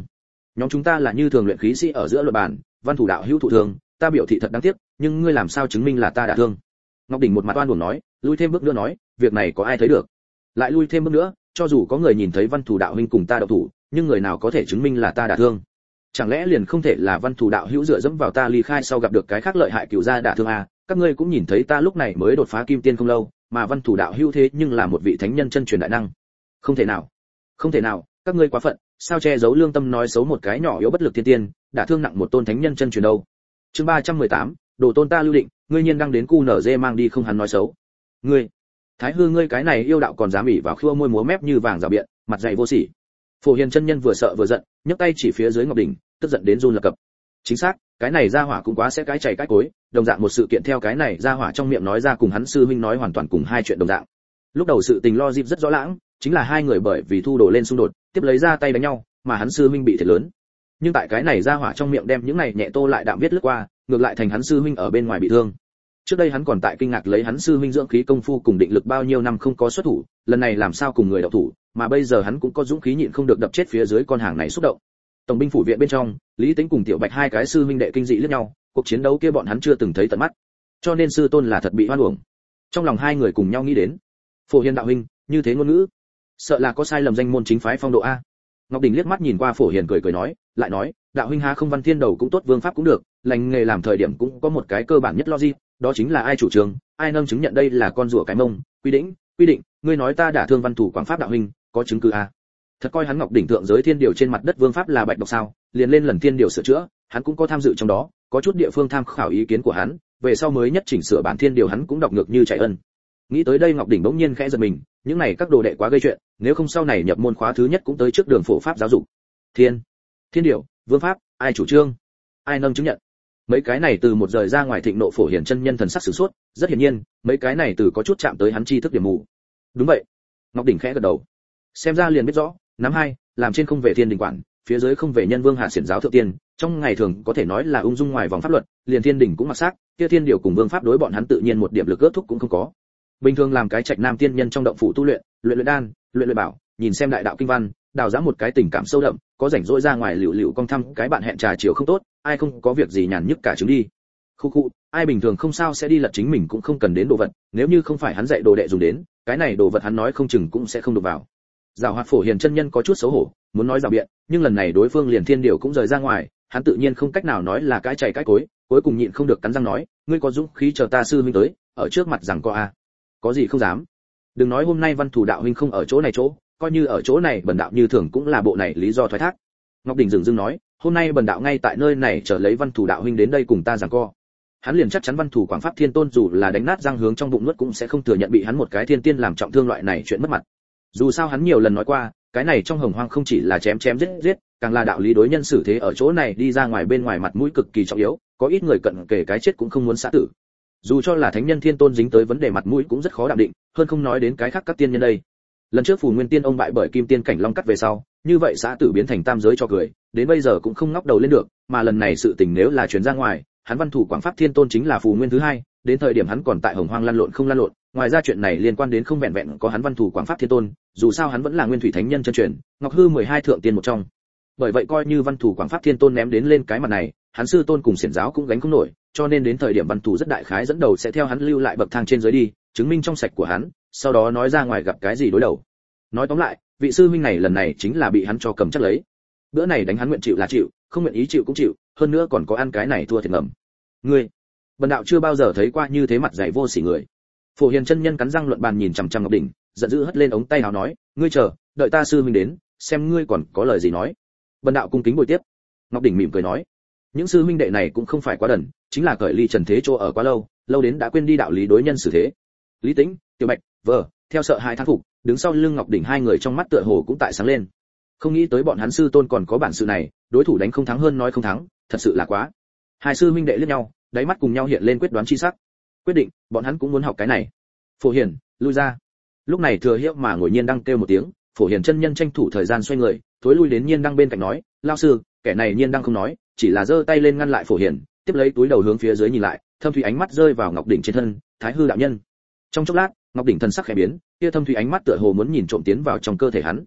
Nhóm chúng ta là như thường luyện khí sĩ ở giữa luận bàn, Văn Thủ đạo hữu thụ thương, ta biểu thị thật đáng tiếc, nhưng ngươi làm sao chứng minh là ta đả thương? Ngọc Đỉnh một mặt oan uổng nói, lui thêm bước nữa nói, việc này có ai thấy được? Lại lui thêm bước nữa, cho dù có người nhìn thấy Văn Thủ đạo huynh cùng ta động thủ, nhưng người nào có thể chứng minh là ta đả thương? Chẳng lẽ liền không thể là Văn Thủ đạo hữu dựa dẫm vào ta ly khai sau gặp được cái khác lợi hại cửu gia đả thương à? Các ngươi cũng nhìn thấy ta lúc này mới đột phá kim tiên không lâu, mà Văn Thủ đạo hữu thế nhưng là một vị thánh nhân chân truyền đại năng. Không thể nào, không thể nào, các ngươi quá phận, sao che giấu lương tâm nói xấu một cái nhỏ yếu bất lực thiên tiên, đả thương nặng một tôn thánh nhân chân truyền đâu? Chương 318, đồ tôn ta lưu định, ngươi nhiên đang đến cu nở dê mang đi không hắn nói xấu. Ngươi, Thái Hư ngươi cái này yêu đạo còn dám ỉ vào khua môi múa mép như vàng rào biện, mặt dày vô sỉ. Phổ Hiền chân nhân vừa sợ vừa giận, nhấc tay chỉ phía dưới Ngọc Đỉnh, tức giận đến run lập cập. Chính xác, cái này ra hỏa cũng quá sẽ cái chảy cái cối, đồng dạng một sự kiện theo cái này ra hỏa trong miệng nói ra cùng hắn sư huynh nói hoàn toàn cùng hai chuyện đồng dạng. Lúc đầu sự tình lo dịp rất rõ lãng, chính là hai người bởi vì thu đồ lên xung đột, tiếp lấy ra tay đánh nhau, mà hắn sư huynh bị thiệt lớn. Nhưng tại cái này ra hỏa trong miệng đem những này nhẹ tô lại đạm viết lướt qua, ngược lại thành hắn sư huynh ở bên ngoài bị thương. Trước đây hắn còn tại kinh ngạc lấy hắn sư huynh dưỡng khí công phu cùng định lực bao nhiêu năm không có xuất thủ, lần này làm sao cùng người đậu thủ, mà bây giờ hắn cũng có dũng khí nhịn không được đập chết phía dưới con hàng này xúc động. Tổng binh phủ viện bên trong, Lý Tĩnh cùng Tiểu Bạch hai cái sư huynh đệ kinh dị liếc nhau, cuộc chiến đấu kia bọn hắn chưa từng thấy tận mắt, cho nên sư tôn là thật bị oan uổng. Trong lòng hai người cùng nhau nghĩ đến, Phổ Hiền đạo huynh, như thế ngôn ngữ, sợ là có sai lầm danh môn chính phái phong độ a. Ngọc Đỉnh liếc mắt nhìn qua Phổ Hiền cười cười nói, lại nói, đạo huynh há không văn thiên đầu cũng tốt vương pháp cũng được, lành nghề làm thời điểm cũng có một cái cơ bản nhất logic, đó chính là ai chủ trương, ai nâng chứng nhận đây là con rùa cái mông, quy định, ngươi nói ta đả thương Văn Thủ Quảng Pháp đạo huynh, có chứng cứ a? Thật coi hắn Ngọc Đỉnh thượng giới thiên điều trên mặt đất vương pháp là bạch độc sao? Liền lên lần thiên điều sửa chữa, hắn cũng có tham dự trong đó, có chút địa phương tham khảo ý kiến của hắn, về sau mới nhất chỉnh sửa bản thiên điều hắn cũng đọc ngược như chạy ân. Nghĩ tới đây Ngọc Đỉnh bỗng nhiên khẽ giật mình, những này các đồ đệ quá gây chuyện, nếu không sau này nhập môn khóa thứ nhất cũng tới trước đường phổ pháp giáo dục. Thiên điều, vương pháp, ai chủ trương, ai nâng chứng nhận? Mấy cái này từ một rời ra ngoài thịnh nộ Phổ Hiền chân nhân thần sắc sử sốt, rất hiển nhiên, mấy cái này từ có chút chạm tới hắn tri thức điểm mù. Đúng vậy. Ngọc Đỉnh khẽ gật đầu. Xem ra liền biết rõ, nắm hai, làm trên không về thiên đình quản, phía dưới không về nhân vương hạ xiển giáo thượng tiên, trong ngày thường có thể nói là ung dung ngoài vòng pháp luật, liền thiên đình cũng mặc xác, kia thiên điều cùng vương pháp đối bọn hắn tự nhiên một điểm lực ước thúc cũng không có. Bình thường làm cái trạch nam tiên nhân trong động phủ tu luyện, luyện đan, luyện bảo, nhìn xem đại đạo kinh văn, đào ra một cái tình cảm sâu đậm, có rảnh rỗi ra ngoài liễu liễu cong thăm cái bạn hẹn trà chiều không tốt, ai không có việc gì nhàn nhức cả trứng đi. Khu, ai bình thường không sao sẽ đi lật chính mình cũng không cần đến đồ vật, nếu như không phải hắn dạy đồ đệ dùng đến, cái này đồ vật hắn nói không chừng cũng sẽ không được vào. Giảo hoạt Phổ Hiền chân nhân có chút xấu hổ, muốn nói rào biện, nhưng lần này đối phương liền thiên điều cũng rời ra ngoài, hắn tự nhiên không cách nào nói là cái chảy cái cối, cuối cùng nhịn không được cắn răng nói, ngươi có dũng khí chờ ta sư huynh tới, ở trước mặt rằng có a. Có gì không dám. Đừng nói hôm nay Văn Thủ đạo huynh không ở chỗ này chỗ, coi như ở chỗ này bần đạo như thường cũng là bộ này lý do thoái thác. Ngọc Đỉnh dừng dưng nói, hôm nay bần đạo ngay tại nơi này chờ lấy Văn Thủ đạo huynh đến đây cùng ta giằng co. Hắn liền chắc chắn Văn Thủ Quảng Pháp Thiên Tôn dù là đánh nát răng hướng trong bụng nuốt cũng sẽ không thừa nhận bị hắn một cái thiên tiên làm trọng thương loại này chuyện mất mặt. Dù sao hắn nhiều lần nói qua, cái này trong hồng hoang không chỉ là chém giết, càng là đạo lý đối nhân xử thế ở chỗ này đi ra ngoài bên ngoài mặt mũi cực kỳ trọng yếu, có ít người cận kề cái chết cũng không muốn xã tử. Dù cho là thánh nhân thiên tôn dính tới vấn đề mặt mũi cũng rất khó đạm định, hơn không nói đến cái khác các tiên nhân đây. Lần trước Phù Nguyên Tiên ông bại bởi Kim Tiên cảnh long cắt về sau, như vậy xã tử biến thành tam giới cho cười, đến bây giờ cũng không ngóc đầu lên được, mà lần này sự tình nếu là truyền ra ngoài, hắn Văn Thủ Quảng Pháp Thiên Tôn chính là Phù Nguyên thứ hai, đến thời điểm hắn còn tại hồng hoang lăn lộn không lăn lộn, ngoài ra chuyện này liên quan đến không vẹn vẹn có hắn Văn Thủ Quảng Pháp Thiên Tôn, dù sao hắn vẫn là Nguyên Thủy Thánh Nhân chân truyền, Ngọc Hư 12 thượng tiên một trong. Bởi vậy coi như Văn Thủ Quảng Pháp Thiên Tôn ném đến lên cái mặt này, hắn sư tôn cùng xiển giáo cũng gánh không nổi, cho nên đến thời điểm Văn Thủ rất đại khái dẫn đầu sẽ theo hắn lưu lại bậc thang trên dưới đi, chứng minh trong sạch của hắn, sau đó nói ra ngoài gặp cái gì đối đầu. Nói tóm lại, vị sư huynh này lần này chính là bị hắn cho cầm chắc lấy. Bữa này đánh hắn nguyện chịu là chịu, không nguyện ý chịu cũng chịu, hơn nữa còn có ăn cái này thua thiệt ngầm. Ngươi, bần đạo chưa bao giờ thấy qua như thế mặt dày vô sỉ người. Phổ Hiền chân nhân cắn răng luận bàn nhìn chằm chằm Ngọc Đỉnh, giận dữ hất lên ống tay áo nói, ngươi chờ, đợi ta sư huynh đến, xem ngươi còn có lời gì nói. Bần đạo cung kính bồi tiếp. Ngọc Đỉnh mỉm cười nói, những sư huynh đệ này cũng không phải quá đần, chính là cởi ly trần thế chỗ ở quá lâu, lâu đến đã quên đi đạo lý đối nhân xử thế. Lý Tĩnh, Tiểu Bạch, theo sợ hai thán phục, đứng sau lưng Ngọc Đỉnh hai người trong mắt tựa hồ cũng tại sáng lên. Không nghĩ tới bọn hắn sư tôn còn có bản sự này, đối thủ đánh không thắng hơn nói không thắng, thật sự là quá. Hai sư huynh đệ liếc nhau, đáy mắt cùng nhau hiện lên quyết đoán chi sắc. Quyết định, bọn hắn cũng muốn học cái này. Phổ Hiền, lui ra. Lúc này Thừa Hiễu mà ngồi Nhiên Đăng kêu một tiếng, Phổ Hiền chân nhân tranh thủ thời gian xoay người, thối lui đến Nhiên Đăng bên cạnh nói, lão sư, kẻ này Nhiên Đăng không nói, chỉ là giơ tay lên ngăn lại Phổ Hiền, tiếp lấy túi đầu hướng phía dưới nhìn lại, thâm thủy ánh mắt rơi vào Ngọc Đỉnh trên thân, Thái Hư đạo nhân. Trong chốc lát, Ngọc Đỉnh thần sắc khẽ biến, kia thâm thủy ánh mắt tựa hồ muốn nhìn trộm tiến vào trong cơ thể hắn.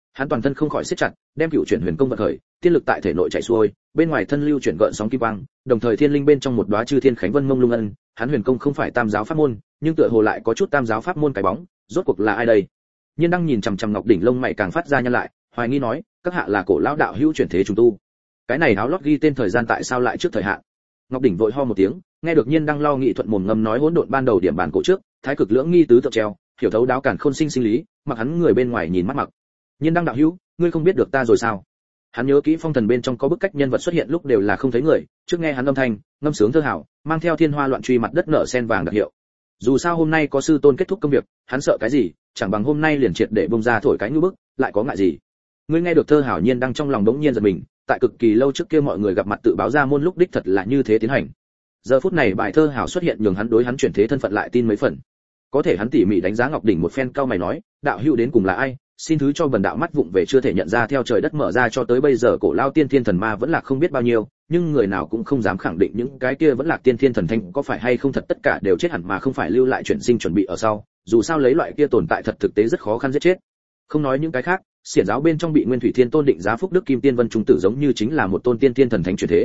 Hắn toàn thân không khỏi siết chặt, đem Cửu Chuyển Huyền Công vận khởi, tiên lực tại thể nội chảy xuôi, bên ngoài thân lưu chuyển gợn sóng kim quang, đồng thời thiên linh bên trong một đóa chư thiên khánh vân mông lung ân, hắn huyền công không phải tam giáo pháp môn, nhưng tựa hồ lại có chút tam giáo pháp môn cái bóng, rốt cuộc là ai đây? Nhiên đang nhìn chằm chằm Ngọc đỉnh lông mày càng phát ra nhăn lại, hoài nghi nói, các hạ là cổ lão đạo hữu chuyển thế trùng tu. Cái này áo lót ghi tên thời gian tại sao lại trước thời hạn? Ngọc đỉnh vội ho một tiếng, nghe được Nhiên đang lo nghị thuận mồm ngâm nói hỗn độn ban đầu điểm bản cổ trước, thái cực lưỡng nghi tứ tượng treo, hiểu thấu đáo cản khôn sinh sinh lý, mặc hắn người bên ngoài nhìn mắt mặc. Nhiên đang đạo hữu, ngươi không biết được ta rồi sao? Hắn nhớ kỹ phong thần bên trong có bức cách nhân vật xuất hiện lúc đều là không thấy người, trước nghe hắn âm thanh, ngâm sướng thơ hảo, mang theo thiên hoa loạn truy mặt đất nở sen vàng đặc hiệu. Dù sao hôm nay có sư tôn kết thúc công việc, hắn sợ cái gì, chẳng bằng hôm nay liền triệt để bung ra thổi cái như bức, lại có ngại gì? Ngươi nghe được thơ hảo Nhiên đang trong lòng đống nhiên giật mình, tại cực kỳ lâu trước kia mọi người gặp mặt tự báo ra môn lúc đích thật là như thế tiến hành. Giờ phút này bài thơ hảo xuất hiện nhường hắn đối hắn chuyển thế thân phận lại tin mấy phần. Có thể hắn tỉ mỉ đánh giá Ngọc đỉnh một phen, cao mày nói, đạo hữu đến cùng là ai? Xin thứ cho bần đạo mắt vụng về chưa thể nhận ra, theo trời đất mở ra cho tới bây giờ cổ lao tiên thiên thần ma vẫn là không biết bao nhiêu, nhưng người nào cũng không dám khẳng định những cái kia vẫn là tiên thiên thần thanh có phải hay không thật tất cả đều chết hẳn mà không phải lưu lại chuyển sinh chuẩn bị ở sau, dù sao lấy loại kia tồn tại thật thực tế rất khó khăn giết chết. Không nói những cái khác, xiển giáo bên trong bị Nguyên Thủy Thiên Tôn định giá Phúc Đức Kim Tiên Vân trung tử giống như chính là một tôn tiên thiên thần thánh chuyển thế.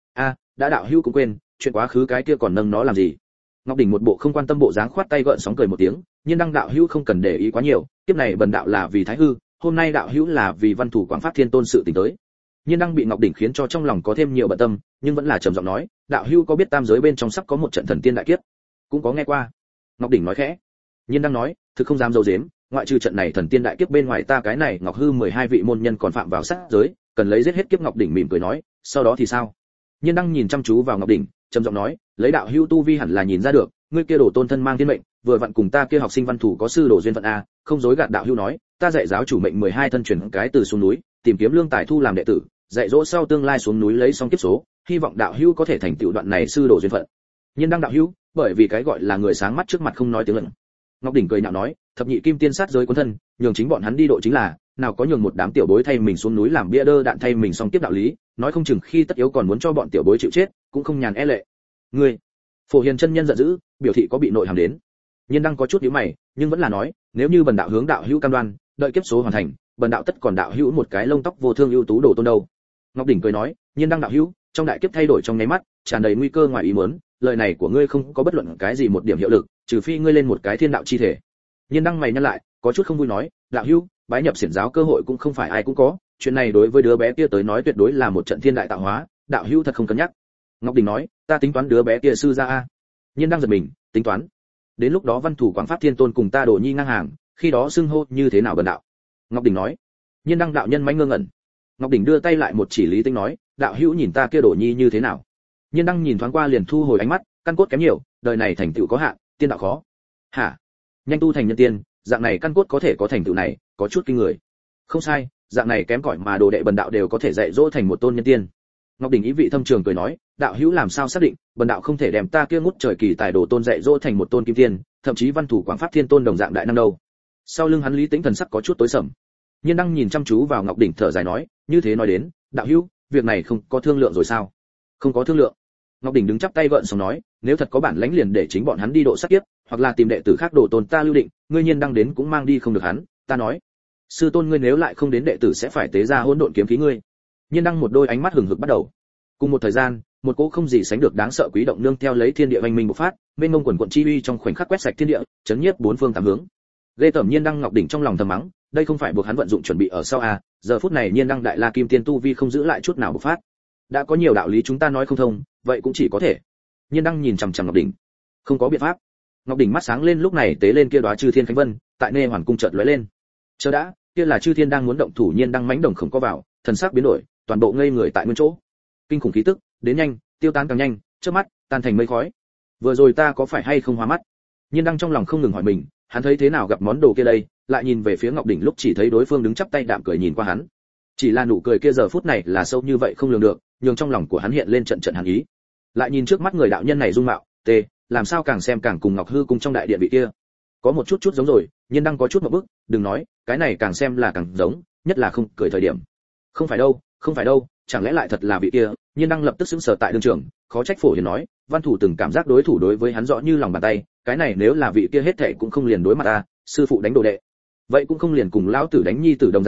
Đã đạo hữu cũng quên, chuyện quá khứ cái kia còn nâng nó làm gì? Ngọc đỉnh một bộ không quan tâm bộ dáng khoát tay gợn sóng cười một tiếng, nhưng đăng đạo hữu không cần để ý quá nhiều, kiếp này bần đạo là vì thái hư, hôm nay đạo hữu là vì văn thủ quảng pháp thiên tôn sự tình tới. Nhiên đăng bị Ngọc đỉnh khiến cho trong lòng có thêm nhiều bận tâm, nhưng vẫn là trầm giọng nói, đạo hữu có biết tam giới bên trong sắp có một trận thần tiên đại kiếp? Cũng có nghe qua. Ngọc đỉnh nói khẽ. Nhiên đăng nói, thực không dám dâu dếm, ngoại trừ trận này thần tiên đại kiếp bên ngoài ta cái này Ngọc hư 12 vị môn nhân còn phạm vào sát giới, cần lấy giết hết kiếp. Ngọc đỉnh mỉm cười nói, sau đó thì sao? Nhiên đăng nhìn chăm chú vào Ngọc đỉnh, trầm giọng nói, lấy đạo hữu tu vi hẳn là nhìn ra được, ngươi kia đổ tôn thân mang thiên mệnh, vừa vặn cùng ta kia học sinh văn thủ có sư đồ duyên phận a, không dối gạt đạo hữu nói, ta dạy giáo chủ mệnh 12 thân truyền cái từ xuống núi, tìm kiếm lương tài thu làm đệ tử, dạy dỗ sau tương lai xuống núi lấy xong kiếp số, hy vọng đạo hữu có thể thành tựu đoạn này sư đồ duyên phận. Nhiên đăng đạo hữu, bởi vì cái gọi là người sáng mắt trước mặt không nói tiếng lận. Ngọc đỉnh cười nhạo nói, thập nhị kim tiên sát giới cuốn thân, nhường chính bọn hắn đi độ chính là, nào có nhường một đám tiểu bối thay mình xuống núi làm bia đỡ đạn thay mình xong tiếp đạo lý, nói không chừng khi tất yếu còn muốn cho bọn tiểu bối chịu chết, cũng không nhàn e lệ. Ngươi, Phổ Hiền chân nhân giận dữ, biểu thị có bị nội hàm đến. Nhiên đăng có chút nhíu mày, nhưng vẫn là nói, nếu như bần đạo hướng đạo hữu cam đoan, đợi kiếp số hoàn thành, bần đạo tất còn đạo hữu một cái lông tóc vô thương ưu tú đồ tôn đâu. Ngọc đỉnh cười nói, Nhiên đăng đạo hữu, trong đại kiếp thay đổi trong nháy mắt, tràn đầy nguy cơ ngoài ý muốn, lời này của ngươi không có bất luận cái gì một điểm hiệu lực, trừ phi ngươi lên một cái thiên đạo chi thể. Nhiên đăng mày nhăn lại, có chút không vui nói, đạo hữu, bái nhập xiển giáo cơ hội cũng không phải ai cũng có, chuyện này đối với đứa bé kia tới nói tuyệt đối là một trận thiên đại tạo hóa, đạo hữu thật không cân nhắc. Ngọc đỉnh nói, ta tính toán đứa bé kia sư ra a. Nhiên đăng giật mình, tính toán? Đến lúc đó văn thủ quảng pháp thiên tôn cùng ta đồ nhi ngang hàng, khi đó xưng hô như thế nào bần đạo? Ngọc đỉnh nói. Nhiên đăng đạo nhân mánh ngơ ngẩn. Ngọc đỉnh đưa tay lại một chỉ Lý Tĩnh nói, đạo hữu nhìn ta kia đồ nhi như thế nào? Nhiên đăng nhìn thoáng qua liền thu hồi ánh mắt, căn cốt kém nhiều, đời này thành tựu có hạn, tiên đạo khó. Hả? Nhanh tu thành nhân tiên, dạng này căn cốt có thể có thành tựu này, có chút kinh người. Không sai, dạng này kém cỏi mà đồ đệ bần đạo đều có thể dạy dỗ thành một tôn nhân tiên. Ngọc đỉnh ý vị thâm trường cười nói, đạo hữu làm sao xác định, bần đạo không thể đem ta kia ngút trời kỳ tài đồ tôn dạy dỗ thành một tôn kim tiên, thậm chí văn thủ quảng pháp thiên tôn đồng dạng đại năng đâu. Sau lưng hắn Lý Tĩnh thần sắc có chút tối sầm. Nhiên đăng nhìn chăm chú vào Ngọc đỉnh thở dài nói, như thế nói đến, đạo hữu, việc này không có thương lượng rồi sao? Không có thương lượng. Ngọc đỉnh đứng chắp tay gợn sóng nói, nếu thật có bản lãnh liền để chính bọn hắn đi độ sát kiếp, hoặc là tìm đệ tử khác đồ tôn ta lưu định, ngươi Nhiên đăng đến cũng mang đi không được hắn, ta nói. Sư tôn ngươi nếu lại không đến đệ tử sẽ phải tế ra hỗn độn kiếm khí ngươi. Nhiên đăng một đôi ánh mắt hừng hực bắt đầu. Cùng một thời gian, một cỗ không gì sánh được đáng sợ quý động nương theo lấy thiên địa vành minh bộc phát, mênh mông quần quần chi uy trong khoảnh khắc quét sạch thiên địa, chấn nhiếp bốn phương tám hướng. Lê Tẩm Nhiên đăng Ngọc đỉnh trong lòng thầm mắng, đây không phải buộc hắn vận dụng chuẩn bị ở sau à, giờ phút này Nhiên đăng đại la kim tiên tu vi không giữ lại chút nào bộc phát. Đã có nhiều đạo lý chúng ta nói không thông, vậy cũng chỉ có thể. Nhiên đăng nhìn chằm chằm Ngọc đỉnh, không có biện pháp. Ngọc đỉnh mắt sáng lên lúc này tế lên kia đóa chư thiên khánh vân, tại nê hoàn cung chợt lóe lên. Chờ đã, kia là chư thiên đang muốn động thủ. Nhiên đăng mãnh đồng không có vào, thần sắc biến đổi, toàn bộ ngây người tại nguyên chỗ. Kinh khủng khí tức, đến nhanh, tiêu tán càng nhanh, chớp mắt, tan thành mây khói. Vừa rồi ta có phải hay không hóa mắt? Nhiên đăng trong lòng không ngừng hỏi mình, hắn thấy thế nào gặp món đồ kia đây, lại nhìn về phía Ngọc đỉnh lúc chỉ thấy đối phương đứng chắp tay đạm cười nhìn qua hắn. Chỉ là nụ cười kia giờ phút này là sâu như vậy không lường được, nhưng trong lòng của hắn hiện lên trận trận hàn ý. Lại nhìn trước mắt người đạo nhân này dung mạo, làm sao càng xem càng cùng Ngọc hư cung trong đại điện vị kia có một chút giống rồi. Nhiên đăng có chút một bước, đừng nói, cái này càng xem là càng giống, nhất là không cười thời điểm. Không phải đâu, chẳng lẽ lại thật là vị kia? Nhiên đăng lập tức sững sờ tại đương trường, khó trách Phổ Hiền nói, văn thủ từng cảm giác đối thủ đối với hắn rõ như lòng bàn tay, cái này nếu là vị kia hết thảy cũng không liền đối mặt a, sư phụ đánh đồ đệ, vậy cũng không liền cùng lão tử đánh nhi tử đồng dạng a,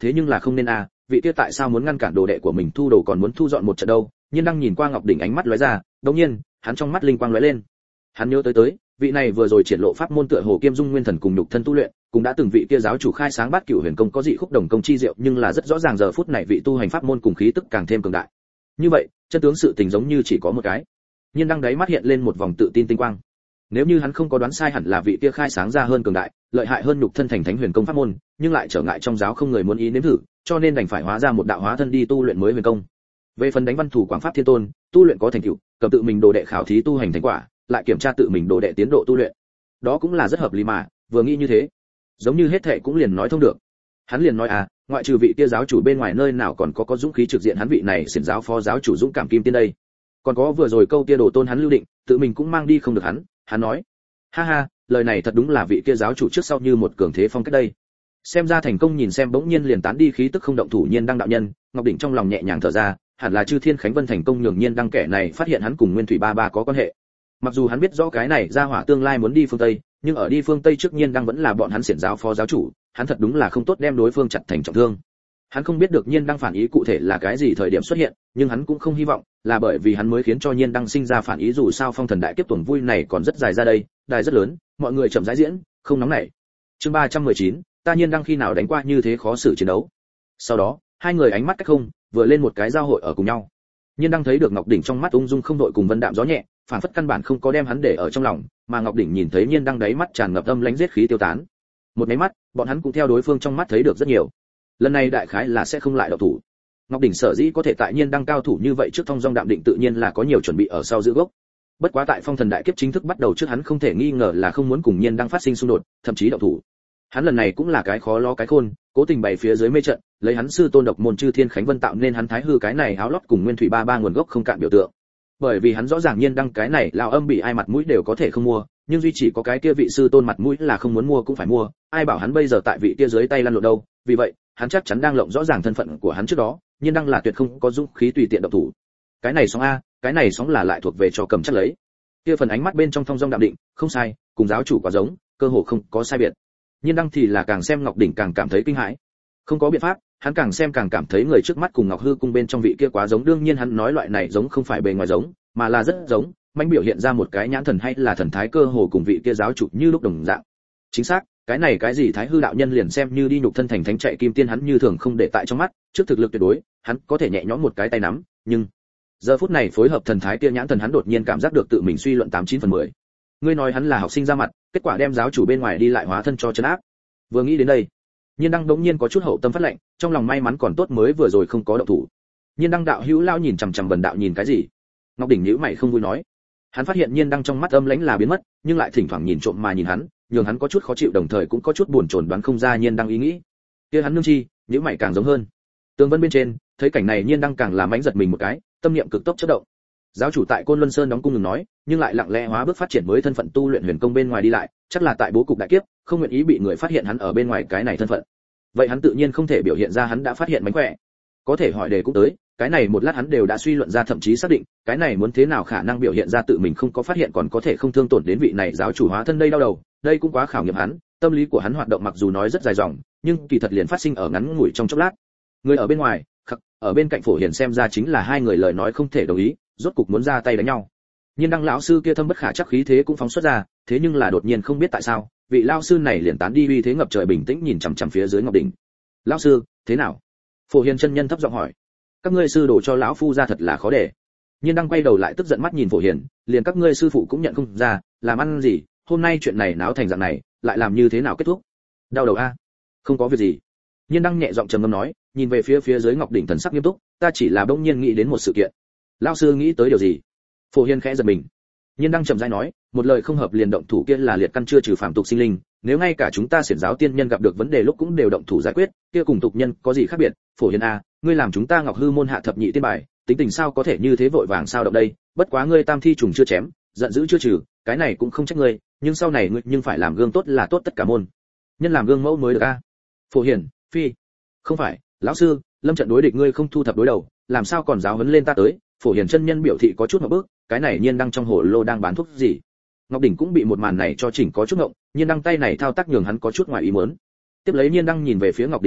thế nhưng là không nên a, vị kia tại sao muốn ngăn cản đồ đệ của mình thu đồ còn muốn thu dọn một trận đâu? Nhiên đang nhìn qua Ngọc Đỉnh ánh mắt lóe ra, đột nhiên, hắn trong mắt linh quang lóe lên. Hắn nhớ tới, vị này vừa rồi triển lộ pháp môn tựa hồ kiêm dung nguyên thần cùng nhục thân tu luyện, cũng đã từng vị kia giáo chủ khai sáng Bát Cửu Huyền Công có dị khúc đồng công chi diệu, nhưng là rất rõ ràng giờ phút này vị tu hành pháp môn cùng khí tức càng thêm cường đại. Như vậy, chân tướng sự tình giống như chỉ có một cái. Nhiên đang đáy mắt hiện lên một vòng tự tin tinh quang. Nếu như hắn không có đoán sai hẳn là vị kia khai sáng ra hơn cường đại, lợi hại hơn nhục thân thành thánh huyền công pháp môn, nhưng lại trở ngại trong giáo không người muốn ý nếm thử, cho nên đành phải hóa ra một đạo hóa thân đi tu luyện mới huyền công. Về phần đánh văn thủ quảng pháp thiên tôn, tu luyện có thành tựu, cầm tự mình đồ đệ khảo thí tu hành thành quả, lại kiểm tra tự mình đồ đệ tiến độ tu luyện. Đó cũng là rất hợp lý mà, vừa nghĩ như thế, giống như hết thệ cũng liền nói thông được. Hắn liền nói ngoại trừ vị kia giáo chủ bên ngoài nơi nào còn có dũng khí trực diện hắn vị này xiển giáo phó giáo chủ dũng cảm kim tiên đây. Còn có vừa rồi câu kia đồ tôn hắn lưu định, tự mình cũng mang đi không được hắn nói. Ha ha, lời này thật đúng là vị kia giáo chủ trước sau như một cường thế phong cách đây. Xem ra thành công nhìn xem bỗng nhiên liền tán đi khí tức không động thủ Nhiên Đăng đạo nhân, Ngọc Đỉnh trong lòng nhẹ nhàng thở ra, hẳn là Chư Thiên Khánh Vân thành công nhường Nhiên Đăng kẻ này phát hiện hắn cùng Nguyên Thủy Ba Ba có quan hệ. Mặc dù hắn biết rõ cái này ra hỏa tương lai muốn đi phương Tây, nhưng ở đi phương Tây trước Nhiên Đăng vẫn là bọn hắn xiển giáo phó giáo chủ, hắn thật đúng là không tốt đem đối phương chặt thành trọng thương. Hắn không biết được Nhiên Đăng phản ý cụ thể là cái gì thời điểm xuất hiện, nhưng hắn cũng không hy vọng là bởi vì hắn mới khiến cho Nhiên Đăng sinh ra phản ý, dù sao phong thần đại kiếp tuần vui này còn rất dài ra đây, đài rất lớn, mọi người chậm rãi diễn, không nóng nảy. Chương 319, ta Nhiên Đăng khi nào đánh qua như thế khó xử chiến đấu. Sau đó, hai người ánh mắt cách không, vừa lên một cái giao hội ở cùng nhau. Nhiên Đăng thấy được Ngọc Đỉnh trong mắt ung dung không đội cùng vân đạm gió nhẹ, phản phất căn bản không có đem hắn để ở trong lòng, mà Ngọc Đỉnh nhìn thấy Nhiên Đăng đáy mắt tràn ngập âm lãnh giết khí tiêu tán. Một cái mắt, bọn hắn cũng theo đối phương trong mắt thấy được rất nhiều. Lần này đại khái là sẽ không lại động thủ. Ngọc Đỉnh sở dĩ có thể tại Nhiên Đăng cao thủ như vậy trước thông dong đạm định tự nhiên là có nhiều chuẩn bị ở sau giữ gốc. Bất quá tại phong thần đại kiếp chính thức bắt đầu trước hắn không thể nghi ngờ là không muốn cùng Nhiên Đăng phát sinh xung đột, thậm chí động thủ. Hắn lần này cũng là cái khó lo cái khôn, cố tình bày phía dưới mê trận, lấy hắn sư tôn độc môn Chư Thiên Khánh Vân tạo nên hắn thái hư cái này áo lót cùng Nguyên Thủy Ba Ba nguồn gốc không cạn biểu tượng. Bởi vì hắn rõ ràng Nhiên Đăng cái này lão âm bị ai mặt mũi đều có thể không mua, nhưng duy chỉ có cái kia vị sư tôn mặt mũi là không muốn mua cũng phải mua, ai bảo hắn bây giờ tại vị kia dưới tay lăn lộn đâu, vì vậy, hắn chắc chắn đang lộng rõ ràng thân phận của hắn trước đó, Nhiên Đăng là tuyệt không có dũng khí tùy tiện động thủ. Cái này sóng a, cái này sóng là lại thuộc về cho cầm chắc lấy. Kia phần ánh mắt bên trong thong dong đạm định, không sai, cùng giáo chủ quá giống, cơ hồ không có sai biệt. Nhiên Đăng thì là càng xem Ngọc Đỉnh càng cảm thấy kinh hãi. Không có biện pháp, hắn càng xem càng cảm thấy người trước mắt cùng Ngọc Hư cung bên trong vị kia quá giống, đương nhiên hắn nói loại này giống không phải bề ngoài giống, mà là rất giống, manh biểu hiện ra một cái nhãn thần hay là thần thái cơ hồ cùng vị kia giáo chủ như lúc đồng dạng. Chính xác, cái này cái gì thái hư đạo nhân liền xem như đi nhục thân thành thánh chạy kim tiên hắn như thường không để tại trong mắt, trước thực lực tuyệt đối, hắn có thể nhẹ nhõm một cái tay nắm, nhưng giờ phút này phối hợp thần thái kia nhãn thần hắn đột nhiên cảm giác được tự mình suy luận 89/10. Ngươi nói hắn là học sinh ra mặt, kết quả đem giáo chủ bên ngoài đi lại hóa thân cho trấn áp. Vừa nghĩ đến đây, Nhiên Đăng đống nhiên có chút hậu tâm phát lệnh, trong lòng may mắn còn tốt mới vừa rồi không có động thủ. Nhiên Đăng đạo hữu lao nhìn chằm chằm Vân đạo nhìn cái gì? Ngọc Đỉnh nhíu mày không vui nói. Hắn phát hiện Nhiên Đăng trong mắt âm lãnh là biến mất, nhưng lại thỉnh thoảng nhìn trộm mà nhìn hắn, nhường hắn có chút khó chịu đồng thời cũng có chút buồn chồn đoán không ra Nhiên Đăng ý nghĩ. Kia hắn nương chi, nhíu mày càng giống hơn. Tường Vân bên trên, thấy cảnh này Nhiên Đăng càng làm mãnh giật mình một cái, tâm niệm cực tốc chớp động. Giáo chủ tại Côn Luân Sơn đóng cung ngừng nói, nhưng lại lặng lẽ hóa bước phát triển mới thân phận tu luyện huyền công bên ngoài đi lại, chắc là tại bố cục đại kiếp, không nguyện ý bị người phát hiện hắn ở bên ngoài cái này thân phận. Vậy hắn tự nhiên không thể biểu hiện ra hắn đã phát hiện mánh khỏe. Có thể hỏi đề cũng tới, cái này một lát hắn đều đã suy luận ra thậm chí xác định, cái này muốn thế nào khả năng biểu hiện ra tự mình không có phát hiện còn có thể không thương tổn đến vị này giáo chủ hóa thân đây đau đầu, đây cũng quá khảo nghiệm hắn, tâm lý của hắn hoạt động mặc dù nói rất dài dòng, nhưng kỳ thật liền phát sinh ở ngắn ngủi trong chốc lát. Người ở bên ngoài, ở bên cạnh Phổ Hiền xem ra chính là hai người lời nói không thể đồng ý, rốt cục muốn ra tay đánh nhau. Nhiên Đăng lão sư kia thâm bất khả chắc khí thế cũng phóng xuất ra, thế nhưng là đột nhiên không biết tại sao, vị lão sư này liền tán đi uy thế ngập trời bình tĩnh nhìn chằm chằm phía dưới Ngọc Đỉnh. "Lão sư, thế nào?" Phổ Hiền chân nhân thấp giọng hỏi. "Các ngươi sư đồ cho lão phu ra thật là khó để." Nhiên Đăng quay đầu lại tức giận mắt nhìn Phổ Hiền, liền các ngươi sư phụ cũng nhận không ra, làm ăn gì, hôm nay chuyện này náo thành dạng này, lại làm như thế nào kết thúc? Đau đầu a? Không có việc gì. Nhiên Đăng nhẹ giọng trầm ngâm nói, nhìn về phía dưới Ngọc Đỉnh thần sắc nghiêm túc, ta chỉ là bỗng nhiên nghĩ đến một sự kiện. Lão sư nghĩ tới điều gì? Phổ Hiền khẽ giật mình. Nhiên Đăng trầm rãi nói, một lời không hợp liền động thủ kia là liệt căn chưa trừ phàm tục sinh linh, nếu ngay cả chúng ta xiển giáo tiên nhân gặp được vấn đề lúc cũng đều động thủ giải quyết, kia cùng tục nhân có gì khác biệt? Phổ Hiền a, ngươi làm chúng ta Ngọc Hư môn hạ thập nhị tiên bài, tính tình sao có thể như thế vội vàng sao động đây? Bất quá ngươi tam thi trùng chưa chém, giận dữ chưa trừ, cái này cũng không trách ngươi, nhưng sau này ngươi nhưng phải làm gương tốt là tốt tất cả môn. Nhân làm gương mẫu mới được a. Phổ Hiền, phi. Không phải, lão sư, lâm trận đối địch ngươi không thu thập đối đầu, làm sao còn giáo huấn lên ta tới? Phổ Hiền chân nhân biểu thị có chút ngượng bước, cái này Nhiên Đăng trong hồ lô đang bán thuốc gì? Ngọc Đỉnh cũng bị một màn này cho chỉnh có chút ngộng, Nhiên Đăng tay này thao tác nhường hắn có chút ngoài ý muốn. Tiếp lấy Nhiên Đăng nhìn về phía Ngọc Đỉnh nói,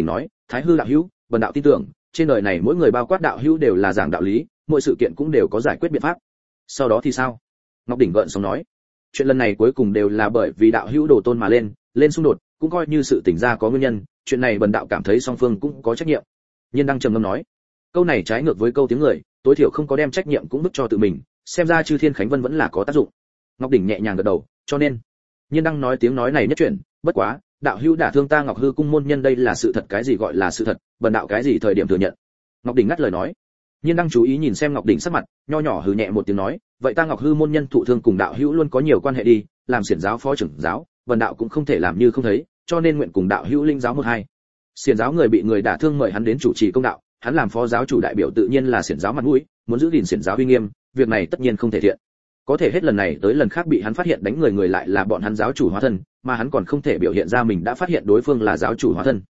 thái hư đạo hữu, bần đạo tin tưởng trên đời này mỗi người bao quát đạo hữu đều là giảng đạo lý, mỗi sự kiện cũng đều có giải quyết biện pháp. Sau đó thì sao? Ngọc đỉnh gợn sóng nói, chuyện lần này cuối cùng đều là bởi vì đạo hữu đồ tôn mà lên xung đột, cũng coi như sự tỉnh ra có nguyên nhân, chuyện này bần đạo cảm thấy song phương cũng có trách nhiệm. Nhiên Đăng trầm ngâm nói, câu này trái ngược với câu tiếng người, tối thiểu không có đem trách nhiệm cũng bức cho tự mình, xem ra Chư Thiên Khánh Vân vẫn là có tác dụng. Ngọc đỉnh nhẹ nhàng gật đầu, cho nên Nhiên Đăng nói tiếng nói này nhất chuyển, bất quá đạo hữu đả thương ta Ngọc Hư cung môn nhân đây là sự thật, cái gì gọi là sự thật, bần đạo cái gì thời điểm thừa nhận. Ngọc đỉnh ngắt lời nói. Nhiên Đăng chú ý nhìn xem Ngọc đỉnh sắc mặt, nho nhỏ hừ nhẹ một tiếng nói, vậy ta Ngọc Hư môn nhân thụ thương cùng đạo hữu luôn có nhiều quan hệ đi, làm xiển giáo phó trưởng giáo, bần đạo cũng không thể làm như không thấy, cho nên nguyện cùng đạo hữu linh giáo một hai. Xiển giáo người bị người đả thương mời hắn đến chủ trì công đạo, hắn làm phó giáo chủ đại biểu tự nhiên là xiển giáo mặt mũi, muốn giữ gìn xiển giáo uy nghiêm, việc này tất nhiên không thể thiện. Có thể hết lần này tới lần khác bị hắn phát hiện đánh người lại là bọn hắn giáo chủ hóa thân, mà hắn còn không thể biểu hiện ra mình đã phát hiện đối phương là giáo chủ hóa thân.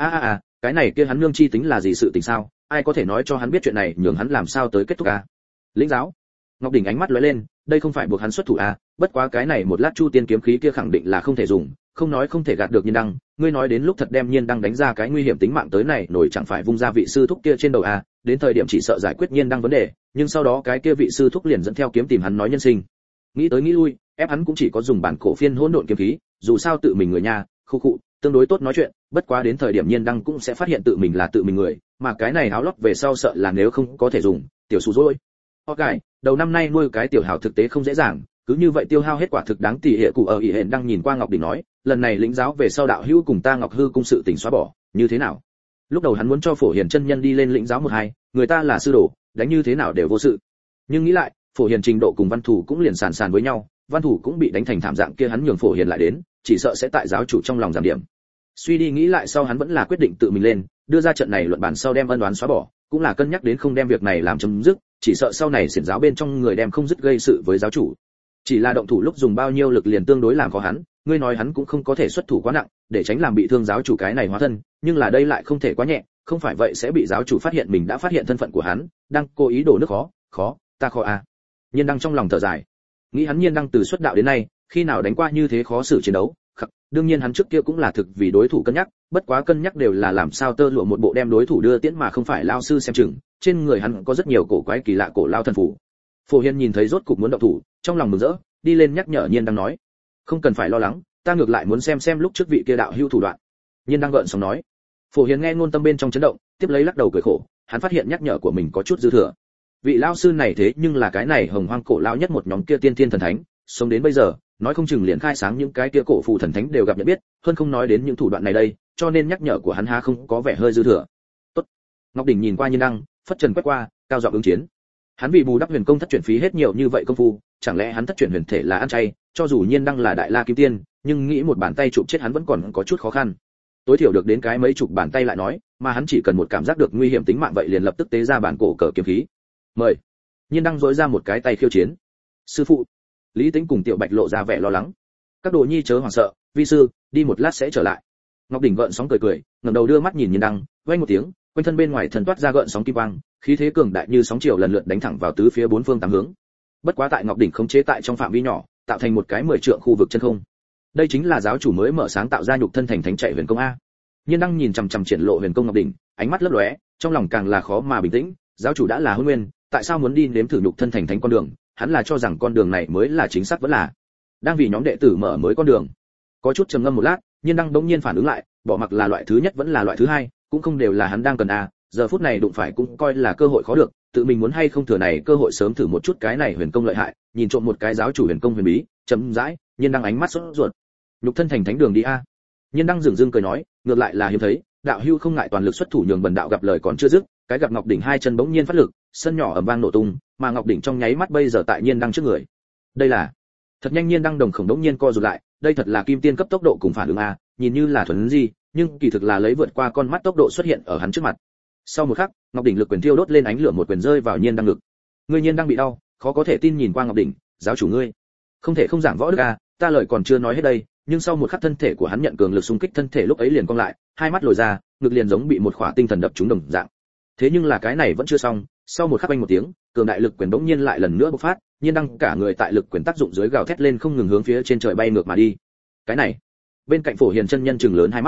Cái này kia hắn nương chi tính là gì sự tình sao? Ai có thể nói cho hắn biết chuyện này, nhường hắn làm sao tới kết thúc a? Lĩnh giáo. Ngọc đỉnh ánh mắt lóe lên, đây không phải buộc hắn xuất thủ a, bất quá cái này một lát Chu Tiên kiếm khí kia khẳng định là không thể dùng, không nói không thể gạt được Nhiên Đăng, ngươi nói đến lúc thật đem Nhiên Đăng đánh ra cái nguy hiểm tính mạng tới này, nổi chẳng phải vung ra vị sư thúc kia trên đầu a, đến thời điểm chỉ sợ giải quyết Nhiên Đăng vấn đề, nhưng sau đó cái kia vị sư thúc liền dẫn theo kiếm tìm hắn nói nhân sinh. Nghĩ tới nghĩ lui, ép hắn cũng chỉ có dùng bản cổ phiên hỗn độn kiếm khí, dù sao tự mình người nhà, khu cụ, tương đối tốt nói chuyện, bất quá đến thời điểm Nhiên Đăng cũng sẽ phát hiện tự mình là tự mình người, mà cái này áo lót về sau sợ là nếu không có thể dùng, tiểu số rồi. Gái, đầu năm nay nuôi cái tiểu hào thực tế không dễ dàng, cứ như vậy tiêu hao hết quả thực đáng tỷ hệ cụ ở ỷ hẹn đang nhìn qua Ngọc đỉnh nói, lần này lĩnh giáo về sau đạo hữu cùng ta Ngọc Hư cung sự tình xóa bỏ, như thế nào? Lúc đầu hắn muốn cho Phổ Hiền chân nhân đi lên lĩnh giáo một hai, người ta là sư đồ, đánh như thế nào đều vô sự. Nhưng nghĩ lại, Phổ Hiền trình độ cùng Văn Thủ cũng liền sàn với nhau, Văn Thủ cũng bị đánh thành thảm dạng kia, hắn nhường Phổ Hiền lại đến, chỉ sợ sẽ tại giáo chủ trong lòng giảm điểm. Suy đi nghĩ lại sau hắn vẫn là quyết định tự mình lên, đưa ra trận này luận bàn sau đem ân oán xóa bỏ, cũng là cân nhắc đến không đem việc này làm chấm dứt, chỉ sợ sau này xiển giáo bên trong người đem không dứt gây sự với giáo chủ. Chỉ là động thủ lúc dùng bao nhiêu lực liền tương đối làm khó hắn, ngươi nói hắn cũng không có thể xuất thủ quá nặng, để tránh làm bị thương giáo chủ cái này hóa thân, nhưng là đây lại không thể quá nhẹ, không phải vậy sẽ bị giáo chủ phát hiện mình đã phát hiện thân phận của hắn, đang cố ý đổ nước khó, ta khó à. Nhiên Đăng trong lòng thở dài, nghĩ hắn Nhiên Đăng từ xuất đạo đến nay, khi nào đánh qua như thế khó xử chiến đấu. Đương nhiên hắn trước kia cũng là thực vì đối thủ cân nhắc, bất quá cân nhắc đều là làm sao tơ lụa một bộ đem đối thủ đưa tiễn mà không phải lao sư xem chừng, trên người hắn có rất nhiều cổ quái kỳ lạ cổ lao thần phù. Phổ Hiền nhìn thấy rốt cục muốn động thủ, trong lòng mừng rỡ, đi lên nhắc nhở Nhiên Đăng nói, không cần phải lo lắng, ta ngược lại muốn xem lúc trước vị kia đạo hữu thủ đoạn. Nhiên Đăng gợn sóng nói. Phổ Hiền nghe ngôn tâm bên trong chấn động, tiếp lấy lắc đầu cười khổ, hắn phát hiện nhắc nhở của mình có chút dư thừa. Vị lao sư này thế nhưng là cái này hồng hoang cổ lao nhất một nhóm kia tiên thiên thần thánh, sống đến bây giờ, nói không chừng liền khai sáng những cái kia cổ phù thần thánh đều gặp nhận biết, hơn không nói đến những thủ đoạn này đây, cho nên nhắc nhở của hắn há không có vẻ hơi dư thừa. Tốt. Ngọc đỉnh nhìn qua Nhiên Đăng, phất trần quét qua, cao giọng ứng chiến. Hắn vì bù đắp huyền công thất chuyển phí hết nhiều như vậy công phu, chẳng lẽ hắn thất chuyển huyền thể là ăn chay, cho dù Nhiên Đăng là đại la kim tiên, nhưng nghĩ một bàn tay chụp chết hắn vẫn còn có chút khó khăn. Tối thiểu được đến cái mấy chục bàn tay lại nói, mà hắn chỉ cần một cảm giác được nguy hiểm tính mạng vậy liền lập tức tế ra bản cổ cờ kiếm khí. Mời. Nhiên Đăng dỗi ra một cái tay khiêu chiến. Sư phụ. Lý Tĩnh cùng Tiểu Bạch lộ ra vẻ lo lắng. Các đồ nhi chớ hoảng sợ, vi sư, đi một lát sẽ trở lại. Ngọc đỉnh gợn sóng cười, ngẩng đầu đưa mắt nhìn Nhiên Đăng, vang một tiếng, quanh thân bên ngoài thần toát ra gợn sóng kim quang, khí thế cường đại như sóng chiều lần lượt đánh thẳng vào tứ phía bốn phương tám hướng. Bất quá tại Ngọc đỉnh khống chế tại trong phạm vi nhỏ, tạo thành một cái 10 trượng khu vực chân không. Đây chính là giáo chủ mới mở sáng tạo ra nhục thân thành thánh chạy huyền công a. Nhiên Đăng nhìn chằm chằm triển lộ huyền công Ngọc đỉnh, ánh mắt lấp lóe, trong lòng càng là khó mà bình tĩnh, giáo chủ đã là hôn nguyên, tại sao muốn đi nếm thử nhục thân thành thánh con đường, hắn là cho rằng con đường này mới là chính xác vẫn là đang vì nhóm đệ tử mở mới con đường. Có chút trầm ngâm một lát, Nhiên Đăng đống nhiên phản ứng lại, bỏ mặc là loại thứ nhất vẫn là loại thứ hai, cũng không đều là hắn đang cần a, giờ phút này đụng phải cũng coi là cơ hội khó được, tự mình muốn hay không thừa này cơ hội sớm thử một chút cái này huyền công lợi hại, nhìn trộm một cái giáo chủ huyền công huyền bí, chấm dãi, Nhiên Đăng ánh mắt sốt ruột. Nhục thân thành thánh đường đi a. Nhiên Đăng dửng dưng cười nói, ngược lại là hiếm thấy, đạo hưu không ngại toàn lực xuất thủ nhường bần đạo gặp lời còn chưa dứt, cái gặp Ngọc đỉnh hai chân bỗng nhiên phát lực, sân nhỏ ầm vang nổ tung, mà Ngọc đỉnh trong nháy mắt bây giờ tại Nhiên Đăng trước người. Đây là thật nhanh, Nhiên Đăng đồng khổng đống nhiên co rụt lại, đây thật là kim tiên cấp tốc độ cùng phản ứng a, nhìn như là thuần gì, nhưng kỳ thực là lấy vượt qua con mắt tốc độ xuất hiện ở hắn trước mặt. Sau một khắc, Ngọc đỉnh lực quyền thiêu đốt lên ánh lửa, một quyền rơi vào Nhiên Đăng ngực. Ngươi Nhiên Đăng bị đau, khó có thể tin nhìn qua Ngọc đỉnh, giáo chủ ngươi không thể không giảng võ đức a, ta lời còn chưa nói hết đây, nhưng sau một khắc thân thể của hắn nhận cường lực xung kích, thân thể lúc ấy liền cong lại, hai mắt lồi ra, ngực liền giống bị một khỏa tinh thần đập trúng đồng dạng. Thế nhưng là cái này vẫn chưa xong, sau một khắc oanh một tiếng, cường đại lực quyền bỗng nhiên lại lần nữa bộc phát, Nhiên Đăng cả người tại lực quyền tác dụng dưới gào thét lên không ngừng hướng phía trên trời bay ngược mà đi. Cái này, bên cạnh Phổ Hiền chân nhân trừng lớn hai mắt.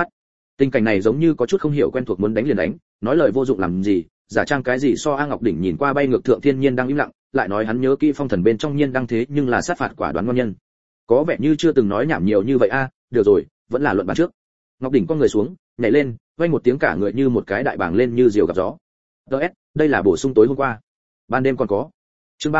Tình cảnh này giống như có chút không hiểu quen thuộc, muốn đánh liền đánh, nói lời vô dụng làm gì, giả trang cái gì so A Ngọc Đỉnh nhìn qua bay ngược thượng thiên nhiên đang im lặng, lại nói hắn nhớ kỹ phong thần bên trong nhiên đang thế nhưng là sát phạt quả đoán ngon nhân. Có vẻ như chưa từng nói nhảm nhiều như vậy a, được rồi, vẫn là luận bàn trước. Ngọc Đỉnh con người xuống, nhảy lên, vang một tiếng cả người như một cái đại bàng lên như diều gặp gió. DS, đây là bổ sung tối hôm qua. Ban đêm còn có. Chương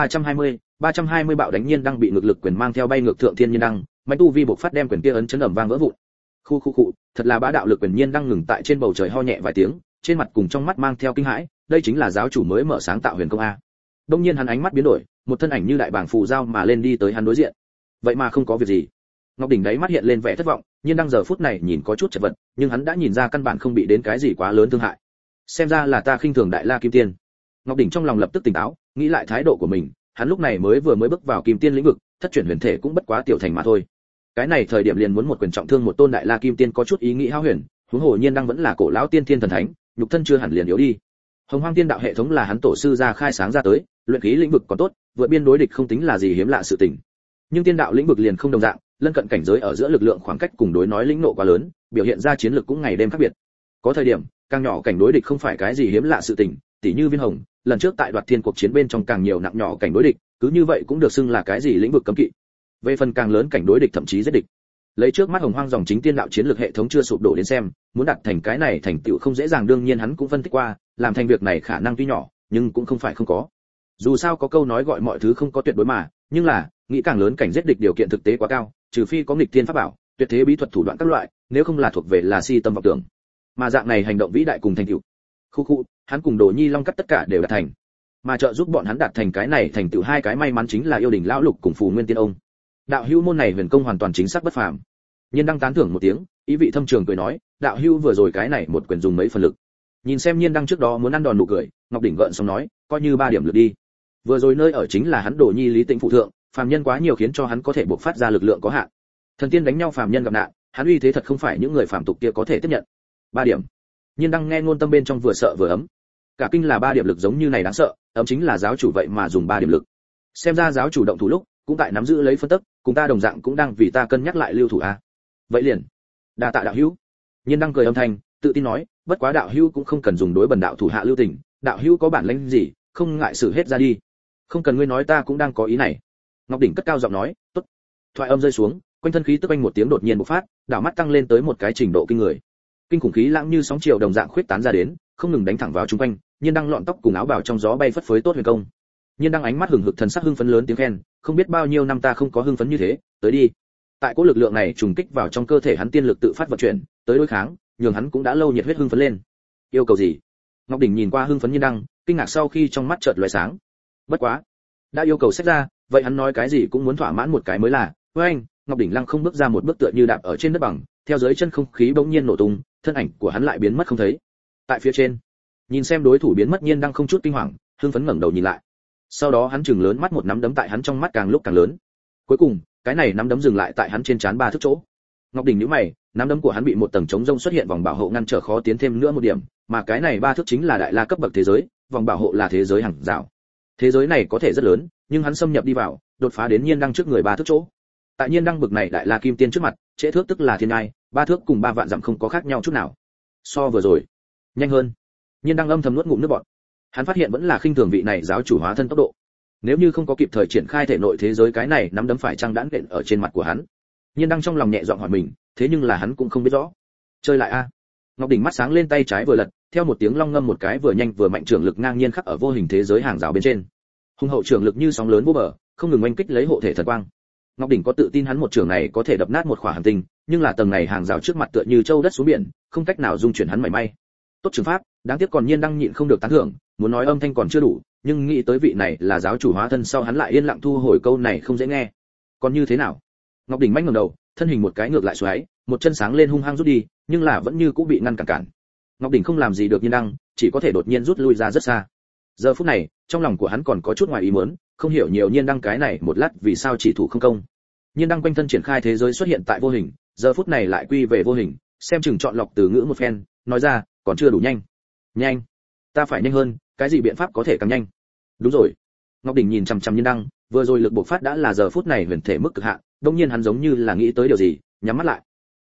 320 bạo đánh nhiên đang bị ngược lực quyền mang theo bay ngược thượng thiên nhiên đăng, mạnh tu vi bộc phát đem quyền kia ấn chấn ầm vang vỡ vụn. Khu, thật là bá đạo lực quyền nhiên đang ngừng tại trên bầu trời ho nhẹ vài tiếng, trên mặt cùng trong mắt mang theo kinh hãi, đây chính là giáo chủ mới mở sáng tạo huyền công a. Đông nhiên hắn ánh mắt biến đổi, một thân ảnh như đại bàng phù dao mà lên đi tới hắn đối diện. Vậy mà không có việc gì. Ngọc Đỉnh đáy mắt hiện lên vẻ thất vọng, nhưng đang giờ phút này nhìn có chút chật vật, nhưng hắn đã nhìn ra căn bản không bị đến cái gì quá lớn thương hại. Xem ra là ta khinh thường đại la kim tiên. Ngọc Đỉnh trong lòng lập tức tỉnh táo, nghĩ lại thái độ của mình, hắn lúc này mới bước vào kim tiên lĩnh vực, thất chuyển huyền thể cũng bất quá tiểu thành mà thôi. Cái này thời điểm liền muốn một quyền trọng thương một tôn đại la kim tiên có chút ý nghĩ hao huyền, huống hồ nhiên đang vẫn là cổ lão tiên thiên thần thánh, nhục thân chưa hẳn liền yếu đi. Hồng Hoang Tiên đạo hệ thống là hắn tổ sư ra khai sáng ra tới, luyện khí lĩnh vực còn tốt, vượt biên đối địch không tính là gì hiếm lạ sự tình. Nhưng tiên đạo lĩnh vực liền không đồng dạng, lân cận cảnh giới ở giữa lực lượng khoảng cách cùng đối nói lĩnh nộ quá lớn, biểu hiện ra chiến lược cũng ngày đêm khác biệt. Có thời điểm, càng nhỏ cảnh đối địch không phải cái gì hiếm lạ sự tình, tỷ như Viên Hồng, lần trước tại Đoạt Thiên cuộc chiến bên trong càng nhiều nặng nhỏ cảnh đối địch, cứ như vậy cũng được xưng là cái gì lĩnh vực cấm kỵ. Về phần càng lớn cảnh đối địch thậm chí giết địch. Lấy trước mắt Hồng Hoang dòng chính tiên đạo chiến lược hệ thống chưa sụp đổ đến xem, muốn đạt thành cái này thành tựu không dễ dàng, đương nhiên hắn cũng phân tích qua, làm thành việc này khả năng tuy nhỏ, nhưng cũng không phải không có. Dù sao có câu nói gọi mọi thứ không có tuyệt đối mà, nhưng là, nghĩ càng lớn cảnh giết địch điều kiện thực tế quá cao, trừ phi có nghịch thiên pháp bảo, tuyệt thế bí thuật thủ đoạn các loại, nếu không là thuộc về là si tâm vọng tưởng. Mà dạng này hành động vĩ đại cùng thành tựu. Khu, hắn cùng Đồ Nhi Long cắt tất cả đều đạt thành. Mà trợ giúp bọn hắn đạt thành cái này thành tựu hai cái may mắn chính là Yêu Đình lão lục cùng Phù Nguyên Tiên ông. Đạo hữu môn này huyền công hoàn toàn chính xác bất phàm. Nhiên Đăng tán thưởng một tiếng, ý vị thâm trường cười nói, đạo hữu vừa rồi cái này một quyền dùng mấy phần lực. Nhìn xem Nhiên Đăng trước đó muốn ăn đòn nụ cười, Ngọc Đỉnh gợn xong nói, coi như 3 điểm lực đi. Vừa rồi nơi ở chính là hắn Đồ Nhi Lý Tĩnh phụ thượng, phàm nhân quá nhiều khiến cho hắn có thể bộc phát ra lực lượng có hạn. Thần tiên đánh nhau phàm nhân gặp nạn, hắn uy thế thật không phải những người phàm tục kia có thể tiếp nhận. 3 điểm. Nhiên Đăng nghe ngôn tâm bên trong vừa sợ vừa ấm. Cả kinh là 3 điểm lực giống như này đáng sợ, ấm chính là giáo chủ vậy mà dùng 3 điểm lực. Xem ra giáo chủ động thủ lúc, cũng tại nắm giữ lấy phân tức, cùng ta đồng dạng cũng đang vì ta cân nhắc lại lưu thủ a. Vậy liền, đa tạ đạo hữu. Nhiên Đăng cười âm thanh, tự tin nói, bất quá đạo hữu cũng không cần dùng đối bần đạo thủ hạ lưu tình, đạo hữu có bản lĩnh gì, không ngại xử hết ra đi. Không cần ngươi nói ta cũng đang có ý này. Ngọc Đỉnh cất cao giọng nói, tốt. Thoại âm rơi xuống, quanh thân khí tức anh một tiếng đột nhiên bộc phát, đảo mắt tăng lên tới một cái trình độ kinh người. Kinh khủng khí lãng như sóng chiều đồng dạng khuyết tán ra đến, không ngừng đánh thẳng vào chúng quanh. Nhiên Đăng lọn tóc cùng áo bào trong gió bay phất phới tốt huyền công. Nhiên Đăng ánh mắt hừng hực thần sắc hưng phấn lớn tiếng khen, không biết bao nhiêu năm ta không có hưng phấn như thế, tới đi. Tại cỗ lực lượng này trùng kích vào trong cơ thể hắn, tiên lực tự phát vận chuyển, tới đối kháng, nhường hắn cũng đã lâu nhiệt huyết hưng phấn lên. Yêu cầu gì? Ngọc Đỉnh nhìn qua hưng phấn Nhiên Đăng, kinh ngạc sau khi trong mắt chợt lóe sáng. Bất quá, đã yêu cầu xét ra, vậy hắn nói cái gì cũng muốn thỏa mãn một cái mới là. Với anh, Ngọc Đỉnh lăng không bước ra một bước tựa như đạp ở trên đất bằng, theo dưới chân không khí bỗng nhiên nổ tung, thân ảnh của hắn lại biến mất không thấy. Tại phía trên, nhìn xem đối thủ biến mất, Nhiên Đăng không chút kinh hoàng, hưng phấn ngẩng đầu nhìn lại. Sau đó hắn chừng lớn mắt, một nắm đấm tại hắn trong mắt càng lúc càng lớn. Cuối cùng, cái này nắm đấm dừng lại tại hắn trên trán 3 thước chỗ. Ngọc Đỉnh nhíu mày, nắm đấm của hắn bị một tầng chống rông xuất hiện vòng bảo hộ ngăn trở, khó tiến thêm nữa một điểm, mà cái này 3 thước chính là đại la cấp bậc thế giới, vòng bảo hộ là thế giới hàng rào. Thế giới này có thể rất lớn, nhưng hắn xâm nhập đi vào, đột phá đến Nhiên Đăng trước người 3 thước chỗ. Tại Nhiên Đăng bậc này đại la kim tiên trước mặt, trễ thước tức là thiên ai, 3 thước cùng 3 vạn dặm không có khác nhau chút nào. So vừa rồi, nhanh hơn. Nhiên Đăng âm thầm nuốt ngụm nước bọt. Hắn phát hiện vẫn là khinh thường vị này giáo chủ hóa thân tốc độ. Nếu như không có kịp thời triển khai thể nội thế giới, cái này nắm đấm phải chăng đãn đện ở trên mặt của hắn. Nhiên Đăng trong lòng nhẹ giọng hỏi mình, thế nhưng là hắn cũng không biết rõ. Chơi lại a. Ngọc Đỉnh mắt sáng lên, tay trái vừa lật, theo một tiếng long ngâm, một cái vừa nhanh vừa mạnh trưởng lực ngang nhiên khắc ở vô hình thế giới hàng rào bên trên. Hùng hậu trưởng lực như sóng lớn vô bờ, không ngừng oanh kích lấy hộ thể thần quang. Ngọc Đỉnh có tự tin hắn một trường này có thể đập nát một khỏa hành tinh, nhưng là tầng này hàng rào trước mặt tựa như châu đất xuống biển, không cách nào dung chuyển hắn mảy may. Tốt trường pháp, đáng tiếc còn Nhiên Đăng nhịn không được tán thưởng, muốn nói âm thanh còn chưa đủ, nhưng nghĩ tới vị này là giáo chủ hóa thân sau, hắn lại yên lặng thu hồi câu này không dễ nghe. Còn như thế nào? Ngọc Đỉnh manh ngẩng đầu, thân hình một cái ngược lại xoáy, một chân sáng lên hung hăng rút đi, nhưng là vẫn như cũ bị ngăn cản. Ngọc Đỉnh không làm gì được Nhiên Đăng, chỉ có thể đột nhiên rút lui ra rất xa. Giờ phút này, trong lòng của hắn còn có chút ngoài ý muốn, không hiểu nhiều Nhiên Đăng cái này một lát vì sao chỉ thủ không công. Nhiên Đăng quanh thân triển khai thế giới xuất hiện tại vô hình, giờ phút này lại quy về vô hình, xem chừng chọn lọc từ ngữ một phen, nói ra, còn chưa đủ nhanh. Nhanh? Ta phải nhanh hơn, cái gì biện pháp có thể càng nhanh? Đúng rồi. Ngọc Đỉnh nhìn chằm chằm Nhiên Đăng, vừa rồi lực bộc phát đã là giờ phút này huyền thể mức cực hạn, đột nhiên hắn giống như là nghĩ tới điều gì, nhắm mắt lại.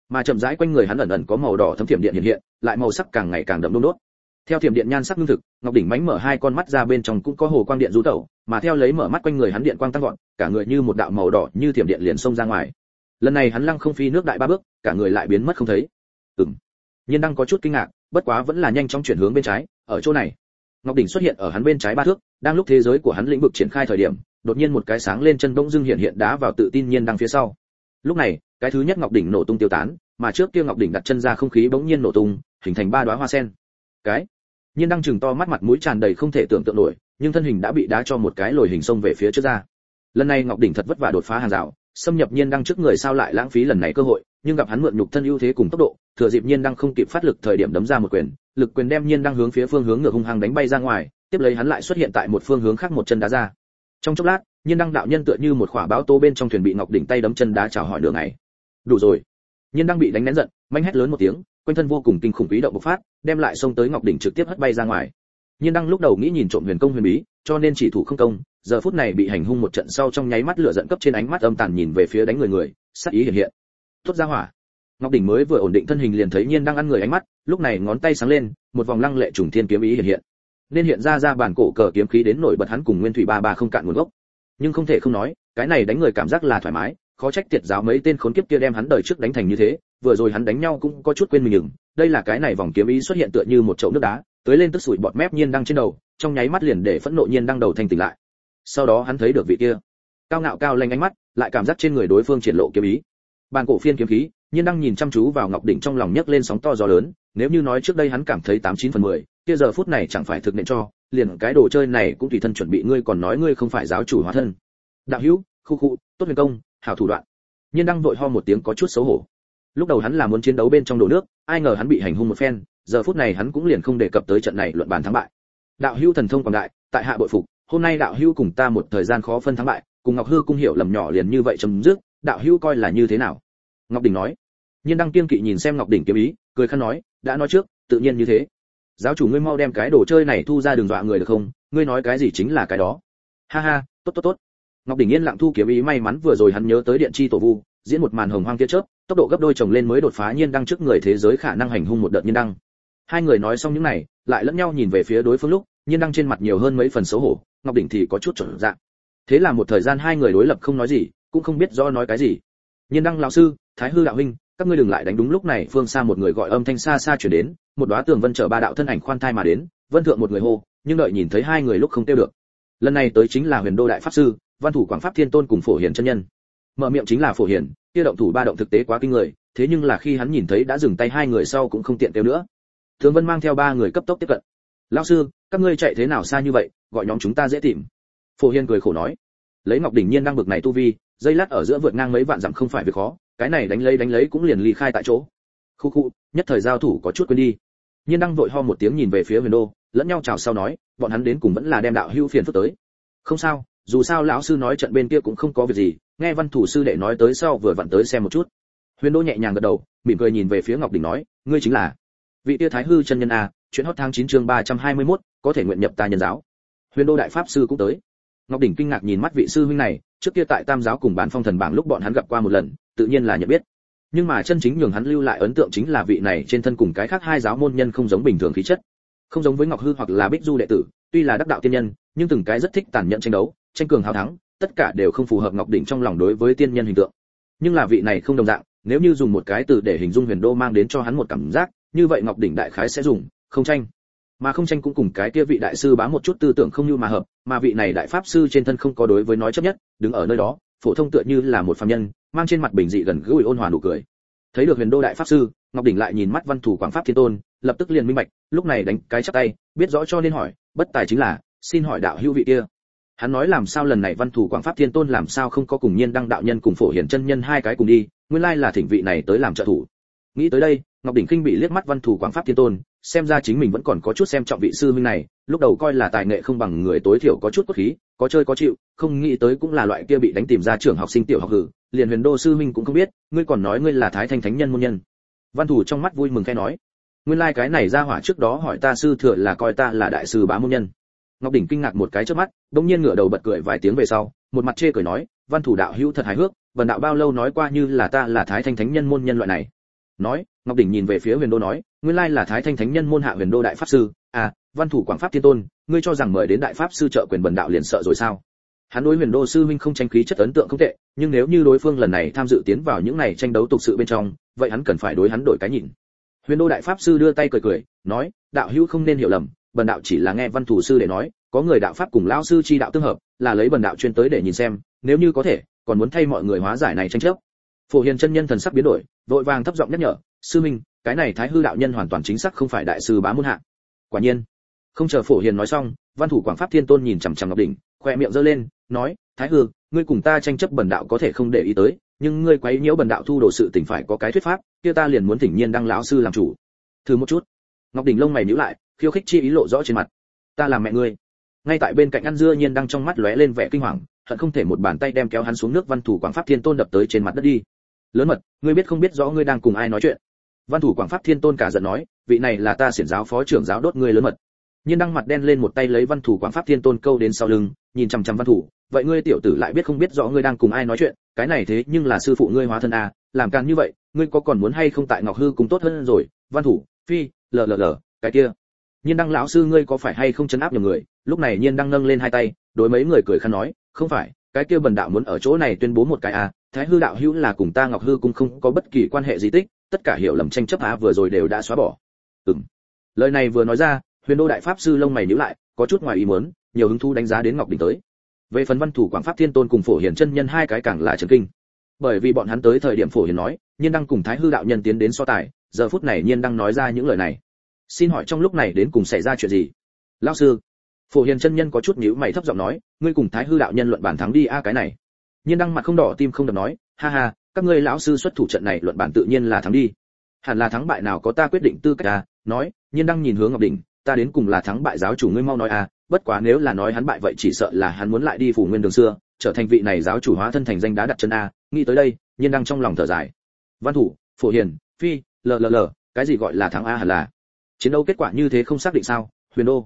mà chậm rãi quanh người hắn ẩn ẩn có màu đỏ thấm thiểm điện hiện hiện, lại màu sắc càng ngày càng đậm đôm đốt. Theo thiểm điện nhan sắc ngưng thực, Ngọc đỉnh mánh mở hai con mắt ra, bên trong cũng có hồ quang điện du tẩu, mà theo lấy mở mắt quanh người hắn điện quang tăng vọt, cả người như một đạo màu đỏ như thiểm điện liền xông ra ngoài. Lần này hắn lăng không phi nước đại 3 bước, cả người lại biến mất không thấy. Nhiên Đăng có chút kinh ngạc, bất quá vẫn là nhanh chóng chuyển hướng bên trái, ở chỗ này. Ngọc đỉnh xuất hiện ở hắn bên trái 3 thước, đang lúc thế giới của hắn lĩnh vực triển khai thời điểm, đột nhiên một cái sáng lên chân bỗng dưng hiện hiện đá vào tự tin Nhiên Đăng phía sau. Lúc này, cái thứ nhất Ngọc đỉnh nổ tung tiêu tán, mà trước kia Ngọc đỉnh đặt chân ra không khí bỗng nhiên nổ tung, hình thành 3 đóa hoa sen. Cái Nhiên Đăng chừng to mắt, mặt mũi tràn đầy không thể tưởng tượng nổi, nhưng thân hình đã bị đá cho một cái lồi hình xông về phía trước ra. Lần này Ngọc đỉnh thật vất vả đột phá hàng rào, xâm nhập Nhiên Đăng trước người, sao lại lãng phí lần này cơ hội, nhưng gặp hắn mượn nhục thân ưu thế cùng tốc độ, thừa dịp Nhiên Đăng không kịp phát lực thời điểm đấm ra một quyền, lực quyền đem Nhiên Đăng hướng phía phương hướng ngược hung hăng đánh bay ra ngoài, tiếp lấy hắn lại xuất hiện tại một phương hướng khác một chân đá ra. Trong chốc lát, Nhiên Đăng đạo nhân tựa như một quả bão tố bên trong thuyền bị Ngọc đỉnh tay đấm chân đá chào hỏi đường này. Đủ rồi. Nhiên Đăng bị đánh nén giận, manh hét lớn một tiếng, quanh thân vô cùng kinh khủng bí động bộc phát, đem lại xông tới Ngọc đỉnh trực tiếp hất bay ra ngoài. Nhiên Đăng lúc đầu nghĩ nhìn trộm huyền công huyền bí, cho nên chỉ thủ không công, giờ phút này bị hành hung một trận sau, trong nháy mắt lửa giận cấp trên, ánh mắt âm tàn nhìn về phía đánh người, sát ý hiện hiện. Tốt ra hỏa. Ngọc đỉnh mới vừa ổn định thân hình liền thấy Nhiên Đăng ăn người ánh mắt, lúc này ngón tay sáng lên, một vòng lăng lệ trùng thiên kiếm ý hiện hiện. Nên hiện ra bản cổ cờ kiếm khí đến nổi bật hắn cùng Nguyên Thủy ba không cạn nguồn gốc. Nhưng không thể không nói, cái này đánh người cảm giác là thoải mái, khó trách Tiệt giáo mấy tên khốn kiếp kia đem hắn đời trước đánh thành như thế, vừa rồi hắn đánh nhau cũng có chút quên mình nhường, đây là cái này vòng kiếm ý xuất hiện tựa như một chậu nước đá, tới lên tức sủi bọt mép Nhiên Đăng trên đầu, trong nháy mắt liền để phẫn nộ Nhiên Đăng đầu thanh tỉnh lại. Sau đó hắn thấy được vị kia cao ngạo cao lanh ánh mắt, lại cảm giác trên người đối phương triển lộ kiếm ý. Bản cổ phiên kiếm khí, Nhiên Đăng nhìn chăm chú vào Ngọc đỉnh, trong lòng nhấc lên sóng to gió lớn, nếu như nói trước đây hắn cảm thấy 89/10, kia giờ phút này chẳng phải thực nện cho, liền cái đồ chơi này cũng tùy thân chuẩn bị, ngươi còn nói ngươi không phải giáo chủ hóa thân. Đạo hữu, khu, tốt huyền công, hảo thủ đoạn. Nhiên Đăng vội ho một tiếng, có chút xấu hổ. Lúc đầu hắn là muốn chiến đấu bên trong đổ nước, ai ngờ hắn bị hành hung một phen, giờ phút này hắn cũng liền không đề cập tới trận này luận bàn thắng bại. Đạo hữu thần thông quảng đại, tại hạ bội phục, hôm nay đạo hữu cùng ta một thời gian khó phân thắng bại, cùng Ngọc Hư cung hiểu lầm nhỏ liền như vậy chấm dứt, đạo hữu coi là như thế nào? Ngọc đỉnh nói. Nhiên Đăng kiên kỵ nhìn xem Ngọc đỉnh kiếm ý, cười khăn nói, đã nói trước, tự nhiên như thế. Giáo chủ ngươi mau đem cái đồ chơi này thu ra, đừng dọa người được không? Ngươi nói cái gì chính là cái đó. Ha ha, tốt. Ngọc đỉnh yên lặng thu kiếm ý, may mắn vừa rồi hắn nhớ tới điện chi tổ vu, diễn một màn hồng hoang kia chớp, tốc độ gấp đôi chồng lên mới đột phá Nhiên Đăng trước người thế giới khả năng hành hung một đợt Nhiên Đăng. Hai người nói xong những này, lại lẫn nhau nhìn về phía đối phương lúc, Nhiên Đăng trên mặt nhiều hơn mấy phần xấu hổ, Ngọc đỉnh thì có chút trở dạng. Thế là một thời gian hai người đối lập không nói gì, cũng không biết do nói cái gì. Nhiên Đăng lão sư, Thái Hư đạo huynh, các ngươi đừng lại đánh. Đúng lúc này phương xa một người gọi âm thanh xa xa truyền đến, một đóa tường vân chở 3 đạo thân ảnh khoan thai mà đến, vân thượng một người hô, nhưng đợi nhìn thấy hai người lúc không tiêu được. Lần này tới chính là Huyền Đô đại pháp sư, Văn thủ Quảng Pháp Thiên Tôn cùng Phổ Hiền chân nhân. Mở miệng chính là Phổ Hiền, kia động thủ 3 động thực tế quá kinh người, thế nhưng là khi hắn nhìn thấy đã dừng tay hai người sau cũng không tiện kêu nữa. Thường Vân mang theo 3 người cấp tốc tiếp cận. Lão sư, các ngươi chạy thế nào xa như vậy, gọi nhóm chúng ta dễ tìm. Phổ Hiền cười khổ nói, lấy Ngọc đỉnh Nhiên đang bực này tu vi, dây lát ở giữa vượt ngang mấy vạn dặm không phải việc khó, cái này đánh lấy cũng liền ly khai tại chỗ. Khu, nhất thời giao thủ có chút quên đi. Nhiên Đăng vội ho một tiếng nhìn về phía Huyền Đô, lẫn nhau chào sau nói, bọn hắn đến cùng vẫn là đem đạo hữu phiền phức tới. Không sao, dù sao lão sư nói trận bên kia cũng không có việc gì, nghe Văn thủ sư đệ nói tới sau vừa vặn tới xem một chút. Huyền Đô nhẹ nhàng gật đầu, mỉm cười nhìn về phía Ngọc đỉnh nói, ngươi chính là vị tia Thái Hư chân nhân a, chuyện hot tháng 9 chương 321, có thể nguyện nhập ta nhân giáo. Huyền Đô đại pháp sư cũng tới. Ngọc đỉnh kinh ngạc nhìn mắt vị sư huynh này, trước kia tại Tam giáo cùng Bán Phong thần bảng lúc bọn hắn gặp qua một lần, tự nhiên là nhận biết. Nhưng mà chân chính nhường hắn lưu lại ấn tượng chính là vị này trên thân cùng cái khác hai giáo môn nhân không giống bình thường khí chất. Không giống với Ngọc Hư hoặc là Bích Du đệ tử, tuy là đắc đạo tiên nhân, nhưng từng cái rất thích tàn nhẫn tranh đấu, tranh cường hào thắng, tất cả đều không phù hợp Ngọc đỉnh trong lòng đối với tiên nhân hình tượng. Nhưng là vị này không đồng dạng, nếu như dùng một cái từ để hình dung Huyền Đô mang đến cho hắn một cảm giác, như vậy Ngọc đỉnh đại khái sẽ dùng không tranh. Mà không tranh cũng cùng cái kia vị đại sư bá một chút tư tưởng không như mà hợp, mà vị này đại pháp sư trên thân không có đối với nói chấp nhất, đứng ở nơi đó, phổ thông tựa như là một phàm nhân, mang trên mặt bình dị gần gũi ôn hòa nụ cười. Thấy được Huyền Đô đại pháp sư, Ngọc đỉnh lại nhìn mắt Văn thủ Quảng Pháp Thiên Tôn, lập tức liền minh bạch, lúc này đánh cái chắp tay, biết rõ cho nên hỏi, bất tài chính là, xin hỏi đạo hữu vị kia. Hắn nói làm sao lần này Văn thủ Quảng Pháp Thiên Tôn làm sao không có cùng Nhiên Đăng đạo nhân cùng Phổ Hiền chân nhân hai cái cùng đi, nguyên lai là thỉnh vị này tới làm trợ thủ. Nghĩ tới đây, Ngọc đỉnh khinh bị liếc mắt Văn thủ Quảng Pháp Thiên Tôn, xem ra chính mình vẫn còn có chút xem trọng vị sư huynh này, lúc đầu coi là tài nghệ không bằng người, tối thiểu có chút cốt khí, có chơi có chịu, không nghĩ tới cũng là loại kia bị đánh tìm ra trưởng học sinh tiểu học hử, liền Huyền Đô sư huynh cũng không biết, ngươi còn nói ngươi là Thái Thanh thánh nhân môn nhân. Văn thủ trong mắt vui mừng khẽ nói, nguyên lai cái này ra hỏa trước đó hỏi ta sư thừa là coi ta là đại sư bá môn nhân. Ngọc đỉnh kinh ngạc một cái chớp mắt, bỗng nhiên ngửa đầu bật cười vài tiếng về sau, một mặt chê cười nói, Văn thủ đạo hữu thật hài hước, Vân đạo bao lâu nói qua như là ta là Thái Thanh thánh nhân môn nhân loại này. nói. Ngọc đỉnh nhìn về phía Huyền Đô nói, nguyên lai là Thái Thanh Thánh Nhân môn hạ Huyền Đô đại pháp sư, à, Văn Thủ Quảng Pháp Thiên Tôn, ngươi cho rằng mời đến đại pháp sư trợ quyền bần đạo liền sợ rồi sao? Hắn đối Huyền Đô sư huynh không tranh khí chất ấn tượng không tệ, nhưng nếu như đối phương lần này tham dự tiến vào những này tranh đấu tục sự bên trong, vậy hắn cần phải đối hắn đổi cái nhìn. Huyền Đô đại pháp sư đưa tay cười cười, nói, đạo hữu không nên hiểu lầm, bần đạo chỉ là nghe Văn Thủ sư để nói, có người đạo pháp cùng lão sư chi đạo tương hợp, là lấy bần đạo chuyên tới để nhìn xem, nếu như có thể, còn muốn thay mọi người hóa giải này tranh chấp. Phổ Hiền chân nhân thần sắc biến đổi, vội vàng thấp giọng nhắc nhở, sư minh, cái này Thái hư đạo nhân hoàn toàn chính xác không phải đại sư bá môn hạ. Quả nhiên, không chờ Phổ Hiền nói xong, Văn Thủ Quảng Pháp Thiên Tôn nhìn chằm chằm Ngọc đỉnh, khoe miệng giơ lên, nói, Thái hư, ngươi cùng ta tranh chấp bần đạo có thể không để ý tới, nhưng ngươi quấy nhiễu bần đạo thu đồ sự tình phải có cái thuyết pháp, kia ta liền muốn thỉnh Nhiên Đăng lão sư làm chủ. Thử một chút. Ngọc đỉnh lông mày nhíu lại, khiêu khích chi ý lộ rõ trên mặt. Ta làm mẹ ngươi. Ngay tại bên cạnh ăn dưa Nhiên Đăng trong mắt lóe lên vẻ kinh hoàng, hận không thể một bàn tay đem kéo hắn xuống nước. Văn Thủ Quảng Pháp Thiên Tôn đập tới trên mặt đất đi. Lớn mật, ngươi biết không biết rõ ngươi đang cùng ai nói chuyện? Văn Thủ Quảng Pháp Thiên Tôn cả giận nói, vị này là ta xiển giáo phó trưởng giáo đốt ngươi lớn mật. Nhiên Đăng mặt đen lên, một tay lấy Văn Thủ Quảng Pháp Thiên Tôn câu đến sau lưng, nhìn chằm chằm Văn Thủ, vậy ngươi tiểu tử lại biết không biết rõ ngươi đang cùng ai nói chuyện, cái này thế nhưng là sư phụ ngươi hóa thân à, làm càng như vậy, ngươi có còn muốn hay không tại Ngọc Hư cùng tốt hơn rồi. Văn Thủ, phi, cái kia. Nhiên Đăng lão sư ngươi có phải hay không trấn áp nhiều người? Lúc này Nhiên Đăng nâng lên hai tay, đối mấy người cười khăn nói, không phải, cái kia bần đạo muốn ở chỗ này tuyên bố một cái à, Thái hư đạo hữu là cùng ta Ngọc Hư cung không có bất kỳ quan hệ gì tích, tất cả hiểu lầm tranh chấp vừa rồi đều đã xóa bỏ. Lời này vừa nói ra, Huyền Đô đại pháp sư lông mày nhíu lại, có chút ngoài ý muốn, nhiều hứng thú đánh giá đến Ngọc đỉnh tới. Về phần Văn Thủ Quảng Pháp Thiên Tôn cùng Phổ Hiền chân nhân hai cái càng là chấn kinh. Bởi vì bọn hắn tới thời điểm Phổ Hiền nói, Nhiên Đăng cùng Thái hư đạo nhân tiến đến so tài, giờ phút này Nhiên Đăng nói ra những lời này. Xin hỏi trong lúc này đến cùng xảy ra chuyện gì? Lão sư, Phổ Hiền chân nhân có chút nhíu mày thấp giọng nói, ngươi cùng Thái hư đạo nhân luận bản thắng đi a cái này. Nhiên Đăng mặt không đỏ tim không đập nói, ha ha, các ngươi lão sư xuất thủ trận này luận bản tự nhiên là thắng đi. Hẳn là thắng bại nào có ta quyết định tư cách à, nói. Nhiên Đăng nhìn hướng Ngọc đỉnh, ta đến cùng là thắng bại giáo chủ ngươi mau nói à, bất quá nếu là nói hắn bại vậy chỉ sợ là hắn muốn lại đi phủ nguyên đường xưa, trở thành vị này giáo chủ hóa thân thành danh đá đặt chân a. Nghĩ tới đây, Nhiên Đăng trong lòng thở dài. Văn Thủ, Phổ Hiền, phi, cái gì gọi là thắng a, hẳn là chiến đấu kết quả như thế không xác định sao? Huyền Đô,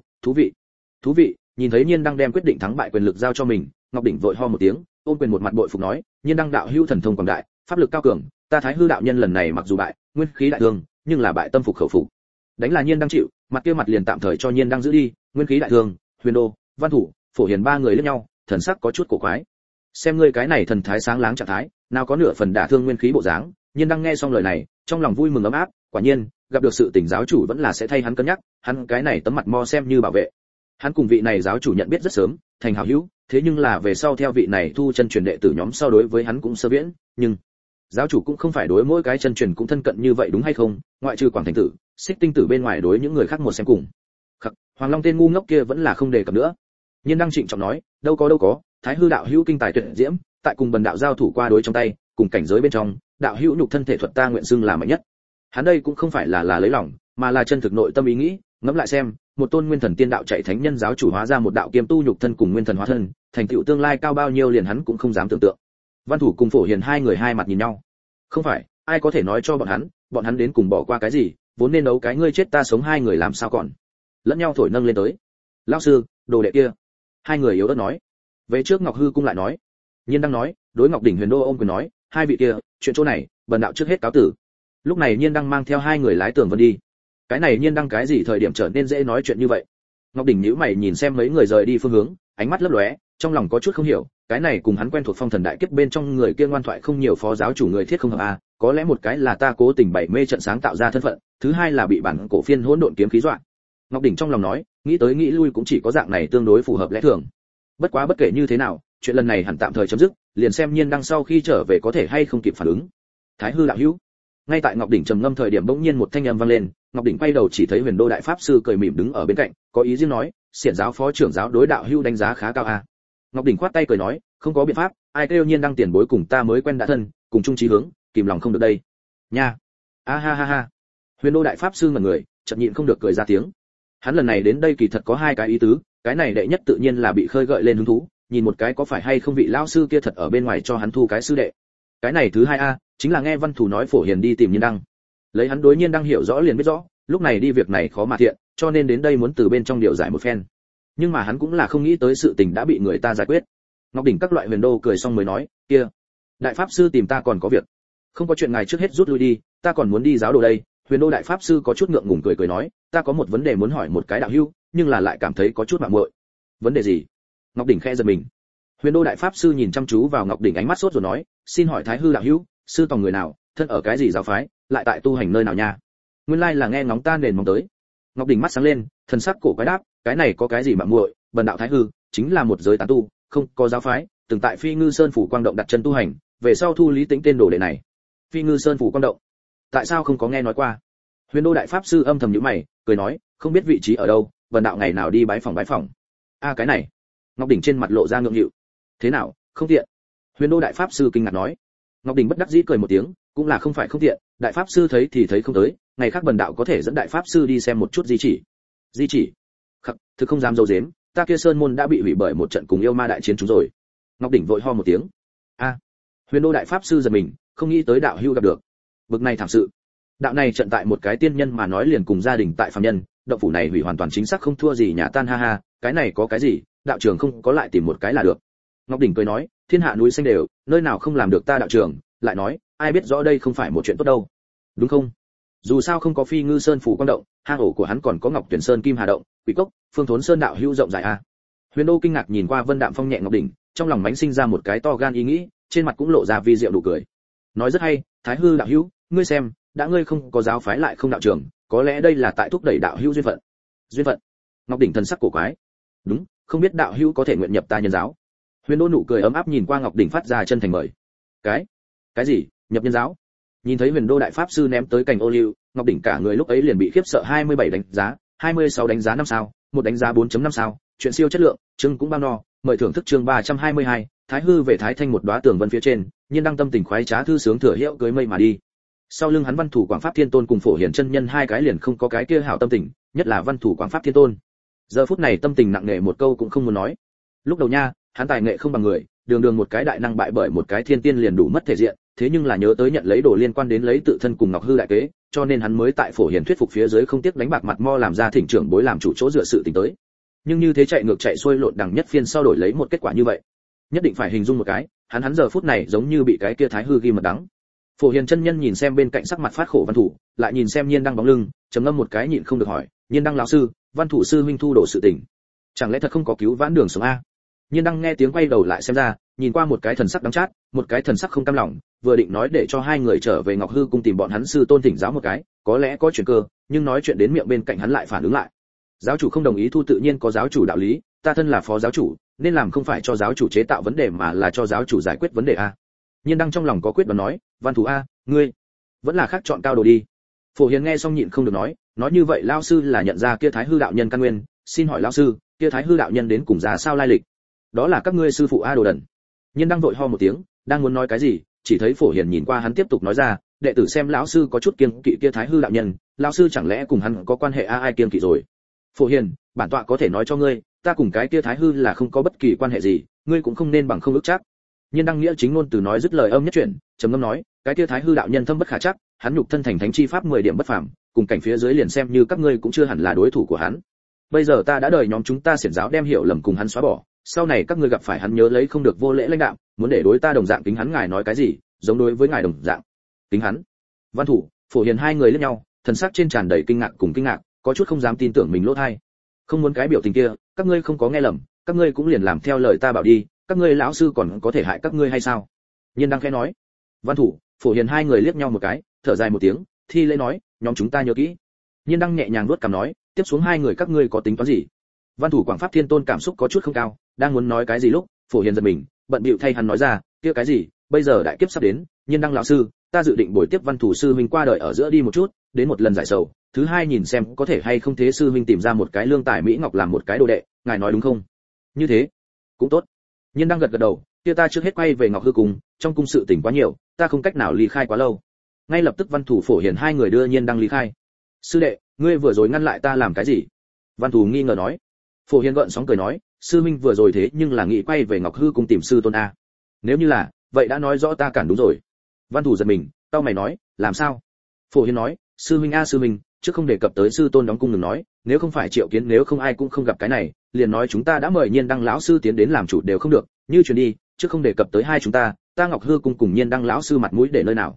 thú vị. Nhìn thấy Nhiên Đăng đem quyết định thắng bại quyền lực giao cho mình, Ngọc đỉnh vội ho một tiếng, ôm quyền một mặt bội phục nói, Nhiên Đăng đạo hữu thần thông quảng đại, pháp lực cao cường, ta Thái hư đạo nhân lần này mặc dù bại, nguyên khí đại thương, nhưng là bại tâm phục khẩu phục. Đánh là Nhiên Đăng chịu, mặt kia mặt liền tạm thời cho Nhiên Đăng giữ đi, nguyên khí đại thương. Huyền Đô, Văn Thủ, Phổ Hiền ba người liếc nhau, thần sắc có chút cổ quái. Xem ngươi cái này thần thái sáng láng trạng thái, nào có nửa phần đả thương nguyên khí bộ dáng. Nhiên Đăng nghe xong lời này, trong lòng vui mừng ấm áp, quả nhiên, gặp được sự tình giáo chủ vẫn là sẽ thay hắn cân nhắc, hắn cái này tấm mặt mo xem như bảo vệ. Hắn cùng vị này giáo chủ nhận biết rất sớm, thành hảo hữu, thế nhưng là về sau theo vị này thu chân truyền đệ tử nhóm sau đối với hắn cũng sơ viễn, nhưng giáo chủ cũng không phải đối mỗi cái chân truyền cũng thân cận như vậy đúng hay không, ngoại trừ Quảng Thành tử, Xích Tinh tử bên ngoài đối những người khác một xem cùng. Khắc, Hoàng Long tên ngu ngốc kia vẫn là không đề cập nữa. Nhiên Đăng trịnh trọng nói, đâu có, Thái hư đạo hữu kinh tài tuyệt diễm, tại cùng bần đạo giao thủ qua đối trong tay, cùng cảnh giới bên trong, đạo hữu nhục thân thể thuật ta nguyện xưng là mạnh nhất. Hắn đây cũng không phải là lấy lòng, mà là chân thực nội tâm ý nghĩ, ngẫm lại xem, một tôn nguyên thần tiên đạo chạy thánh nhân giáo chủ hóa ra một đạo kiêm tu nhục thân cùng nguyên thần hóa thân, thành tựu tương lai cao bao nhiêu liền hắn cũng không dám tưởng tượng. Văn Thủ cùng Phổ Hiền hai người hai mặt nhìn nhau. Không phải, ai có thể nói cho bọn hắn đến cùng bỏ qua cái gì, vốn nên đấu cái ngươi chết ta sống hai người làm sao còn. Lẫn nhau thổi nâng lên tới. Lão sư, đồ đệ kia. Hai người yếu ớt nói. Về trước Ngọc Hư cung lại nói. Nhiên Đăng nói, đối Ngọc đỉnh Huyền Đô ôm quyền nói, hai vị kia, chuyện chỗ này, bần đạo trước hết cáo tử. Lúc này Nhiên Đăng mang theo hai người lái tường vân đi. Cái này Nhiên Đăng cái gì thời điểm trở nên dễ nói chuyện như vậy? Ngọc đỉnh nhíu mày nhìn xem mấy người rời đi phương hướng, ánh mắt lấp lóe, trong lòng có chút không hiểu, cái này cùng hắn quen thuộc phong thần đại kiếp bên trong người kia ngoan thoại không nhiều phó giáo chủ người thiết không hợp a, có lẽ một cái là ta cố tình bảy mê trận sáng tạo ra thân phận, thứ hai là bị bản cổ phiên hỗn độn kiếm khí dọa. Ngọc đỉnh trong lòng nói, nghĩ tới nghĩ lui cũng chỉ có dạng này tương đối phù hợp lẽ thường. Bất quá bất kể như thế nào, chuyện lần này hẳn tạm thời chấm dứt, liền xem Nhiên Đăng sau khi trở về có thể hay không kịp phản ứng. Thái hư đạo hữu. Ngay tại Ngọc đỉnh trầm ngâm thời điểm bỗng nhiên một thanh âm vang lên, Ngọc đỉnh quay đầu chỉ thấy Huyền Đô đại pháp sư cười mỉm đứng ở bên cạnh, có ý riêng nói, xiển giáo phó trưởng giáo đối đạo hữu đánh giá khá cao a. Ngọc đỉnh khoát tay cười nói, không có biện pháp, ai kêu Nhiên Đăng tiền bối cùng ta mới quen đã thân, cùng chung chí hướng, kìm lòng không được đây. Nha. A ha. Huyền Đô đại pháp sư ngẩn người, chợt nhịn không được cười ra tiếng. Hắn lần này đến đây kỳ thật có hai cái ý tứ, cái này đệ nhất tự nhiên là bị khơi gợi lên hứng thú, nhìn một cái có phải hay không vị lão sư kia thật ở bên ngoài cho hắn thu cái sư đệ. Cái này thứ hai a, chính là nghe Văn Thủ nói Phổ Hiền đi tìm Nhiên Đăng. Lấy hắn đối Nhiên Đăng hiểu rõ liền biết rõ, lúc này đi việc này khó mà thiện, cho nên đến đây muốn từ bên trong điều giải một phen. Nhưng mà hắn cũng là không nghĩ tới sự tình đã bị người ta giải quyết. Ngọc đỉnh các loại Huyền Đô cười xong mới nói, kia, đại pháp sư tìm ta còn có việc. Không có chuyện ngài trước hết rút lui đi, ta còn muốn đi giáo đồ đây. Huyền Đô đại pháp sư có chút ngượng ngùng cười nói, ta có một vấn đề muốn hỏi một cái đạo hữu, nhưng là lại cảm thấy có chút mạo muội. Vấn đề gì? Ngọc Đỉnh khẽ giật mình. Huyền Đô đại pháp sư nhìn chăm chú vào Ngọc Đỉnh, ánh mắt sốt rồi nói, xin hỏi Thái Hư đạo hữu, sư tòng người nào, thân ở cái gì giáo phái, lại tại tu hành nơi nào nha? Nguyên lai là nghe ngóng ta nền mong tới. Ngọc Đỉnh mắt sáng lên, thần sắc cổ quái đáp, cái này có cái gì mạo muội, bần đạo Thái Hư chính là một giới tán tu, không có giáo phái, từng tại Phi Ngư Sơn phủ Quang Động đặt chân tu hành, về sau thu Lý Tĩnh tên đồ đệ này. Phi Ngư Sơn phủ Quang Động, tại sao không có nghe nói qua? Huyền Đô đại pháp sư âm thầm nhíu mày, cười nói, không biết vị trí ở đâu, bần đạo ngày nào đi bái phỏng. A cái này. Ngọc Đỉnh trên mặt lộ ra ngượng nghịu. Thế nào, không tiện? Huyền Đô đại pháp sư kinh ngạc nói. Ngọc Đỉnh bất đắc dĩ cười một tiếng, cũng là không phải không tiện, đại pháp sư thấy thì thấy không tới, ngày khác bần đạo có thể dẫn đại pháp sư đi xem một chút di chỉ. Di chỉ? Khắc, thực không dám dâu dếm, ta kia sơn môn đã bị hủy bởi một trận cùng yêu ma đại chiến chúng rồi. Ngọc Đỉnh vội ho một tiếng. A. Huyền Đô đại pháp sư giật mình, không nghĩ tới đạo hữu gặp được. Bực này thảm sự. Đạo này trận tại một cái tiên nhân mà nói liền cùng gia đình tại phàm nhân, động phủ này hủy hoàn toàn chính xác không thua gì nhà tan ha ha, cái này có cái gì, đạo trưởng không có lại tìm một cái là được. Ngọc Đỉnh cười nói, thiên hạ núi xanh đều, nơi nào không làm được ta đạo trưởng, lại nói, ai biết rõ đây không phải một chuyện tốt đâu. Đúng không? Dù sao không có Phi Ngư Sơn phủ Quang Động, hang ổ của hắn còn có Ngọc Tuyển Sơn Kim Hà Động, Quỷ Cốc, Phương Thốn Sơn đạo hữu rộng dài a. Huyền Đô kinh ngạc nhìn qua Vân Đạm Phong nhẹ Ngọc Đỉnh, trong lòng mánh sinh ra một cái to gan ý nghĩ, trên mặt cũng lộ ra vi diệu nụ cười. Nói rất hay, Thái Hư đạo hữu, ngươi xem, đã ngươi không có giáo phái lại không đạo trưởng, có lẽ đây là tại thúc đẩy đạo hữu duyên phận. Duyên phận? Ngọc Đỉnh thần sắc cổ quái. Đúng, không biết đạo hữu có thể nguyện nhập ta nhân giáo. Huyền Đô nụ cười ấm áp nhìn qua Ngọc Đỉnh phát ra chân thành mời. Cái gì? Nhập nhân giáo? Nhìn thấy Huyền Đô đại pháp sư ném tới cành ô liu, Ngọc Đỉnh cả người lúc ấy liền bị khiếp sợ. 27 đánh giá, 26 đánh giá 5 sao, một đánh giá 4.5 sao, chuyện siêu chất lượng, chương cũng bao no, mời thưởng thức chương 322, Thái Hư về Thái Thanh một đóa tường vân phía trên, nhiên đăng tâm tình khoái trá thư sướng thừa hiệu cưới mây mà đi. Sau lưng hắn Văn Thủ Quảng Pháp Thiên Tôn cùng Phổ Hiển chân nhân hai cái liền không có cái kia hảo tâm tình, nhất là Văn Thủ Quảng Pháp Thiên Tôn. Giờ phút này tâm tình nặng nề một câu cũng không muốn nói. Lúc đầu nha, hắn tài nghệ không bằng người, đường một cái đại năng bại bởi một cái thiên tiên liền đủ mất thể diện, thế nhưng là nhớ tới nhận lấy đồ liên quan đến lấy tự thân cùng Ngọc Hư đại kế, cho nên hắn mới tại Phổ Hiển thuyết phục phía dưới không tiếc đánh bạc mặt mo làm ra thỉnh trưởng bối làm chủ chỗ dựa sự tình tới. Nhưng như thế chạy ngược chạy xuôi lộn đằng nhất phiên sau đổi lấy một kết quả như vậy, nhất định phải hình dung một cái, hắn giờ phút này giống như bị cái kia Thái Hư ghi mật đắng. Phổ Hiền chân nhân nhìn xem bên cạnh sắc mặt phát khổ Văn Thủ, lại nhìn xem Nhiên Đăng bóng lưng, trầm ngâm một cái nhịn không được hỏi, Nhiên Đăng lão sư, Văn Thủ sư huynh thu đổ sự tình, chẳng lẽ thật không có cứu vãn đường sống a? Nhiên Đăng nghe tiếng quay đầu lại xem ra, nhìn qua một cái thần sắc đắng chát, một cái thần sắc không cam lòng, vừa định nói để cho hai người trở về Ngọc Hư cung tìm bọn hắn sư tôn thỉnh giáo một cái, có lẽ có chuyện cơ, nhưng nói chuyện đến miệng bên cạnh hắn lại phản ứng lại. Giáo chủ không đồng ý thu tự nhiên có giáo chủ đạo lý, ta thân là phó giáo chủ, nên làm không phải cho giáo chủ chế tạo vấn đề mà là cho giáo chủ giải quyết vấn đề a. Nhiên Đăng trong lòng có quyết đoán nói, Văn Thủ a, ngươi vẫn là khác chọn cao đồ đi. Phổ Hiền nghe xong nhịn không được nói như vậy lão sư là nhận ra kia Thái Hư đạo nhân căn nguyên, xin hỏi lão sư, kia Thái Hư đạo nhân đến cùng ra sao lai lịch? Đó là các ngươi sư phụ a đồ đần. Nhiên Đăng vội ho một tiếng, đang muốn nói cái gì, chỉ thấy Phổ Hiền nhìn qua hắn tiếp tục nói ra, đệ tử xem lão sư có chút kiêng kỵ kia Thái Hư đạo nhân, lão sư chẳng lẽ cùng hắn có quan hệ a? Ai kiêng kỵ rồi? Phổ Hiền, bản tọa có thể nói cho ngươi, ta cùng cái kia Thái Hư là không có bất kỳ quan hệ gì, ngươi cũng không nên bằng không ước chắc. Nhiên Đăng nghĩa chính ngôn từ nói dứt lời âm nhất chuyển, trầm ngâm nói, cái kia Thái Hư đạo nhân thâm bất khả chắc, hắn nhục thân thành thánh chi pháp 10 điểm bất phàm, cùng cảnh phía dưới liền xem như các ngươi cũng chưa hẳn là đối thủ của hắn. Bây giờ ta đã đợi nhóm chúng ta xiển giáo đem hiểu lầm cùng hắn xóa bỏ, sau này các ngươi gặp phải hắn nhớ lấy không được vô lễ lãnh đạo, muốn để đối ta đồng dạng kính hắn, ngài nói cái gì, giống đối với ngài đồng dạng kính hắn. Văn Thủ, Phổ Hiền hai người liếc nhau, thần sắc trên tràn đầy kinh ngạc, có chút không dám tin tưởng mình lỗ tai. Không muốn cái biểu tình kia, các ngươi không có nghe lầm, các ngươi cũng liền làm theo lời ta bảo đi, các ngươi lão sư còn có thể hại các ngươi hay sao? Nhiên Đăng khẽ nói. Văn Thủ, Phổ Hiền hai người liếc nhau một cái, thở dài một tiếng, thi lễ nói, nhóm chúng ta nhớ kỹ. Nhiên Đăng nhẹ nhàng nuốt cằm nói, tiếp xuống hai người các ngươi có tính toán gì? Văn Thủ Quảng Pháp Thiên Tôn cảm xúc có chút không cao, đang muốn nói cái gì lúc, Phổ Hiền giật mình, bận bịu thay hắn nói ra, kia cái gì, bây giờ đại kiếp sắp đến, Nhiên Đăng lão sư, ta dự định buổi tiếp Văn Thủ sư huynh qua đời ở giữa đi một chút, đến một lần giải sầu, thứ hai nhìn xem có thể hay không thế sư huynh tìm ra một cái lương tài mỹ ngọc làm một cái đồ đệ, ngài nói đúng không? Như thế, cũng tốt. Nhiên Đăng gật đầu, kia ta trước hết quay về Ngọc Hư cung, trong cung sự tình quá nhiều, ta không cách nào ly khai quá lâu. Ngay lập tức Văn Thủ Phổ Hiền hai người đưa Nhiên Đăng ly khai. Sư đệ, ngươi vừa rồi ngăn lại ta làm cái gì? Văn Thủ nghi ngờ nói. Phổ Hiền gợn sóng cười nói, sư minh vừa rồi thế nhưng là nghĩ quay về Ngọc Hư cung tìm sư tôn a. Nếu như là, vậy đã nói rõ ta cản đúng rồi. Văn Thủ giật mình, tao mày nói, làm sao? Phổ Hiền nói, sư minh a sư minh, trước không đề cập tới sư tôn đóng cung đừng nói, nếu không phải triệu kiến nếu không ai cũng không gặp cái này, liền nói chúng ta đã mời Nhiên Đăng lão sư tiến đến làm chủ đều không được, như truyền đi, trước không đề cập tới hai chúng ta Ngọc Hư cung cùng Nhiên Đăng lão sư mặt mũi để nơi nào?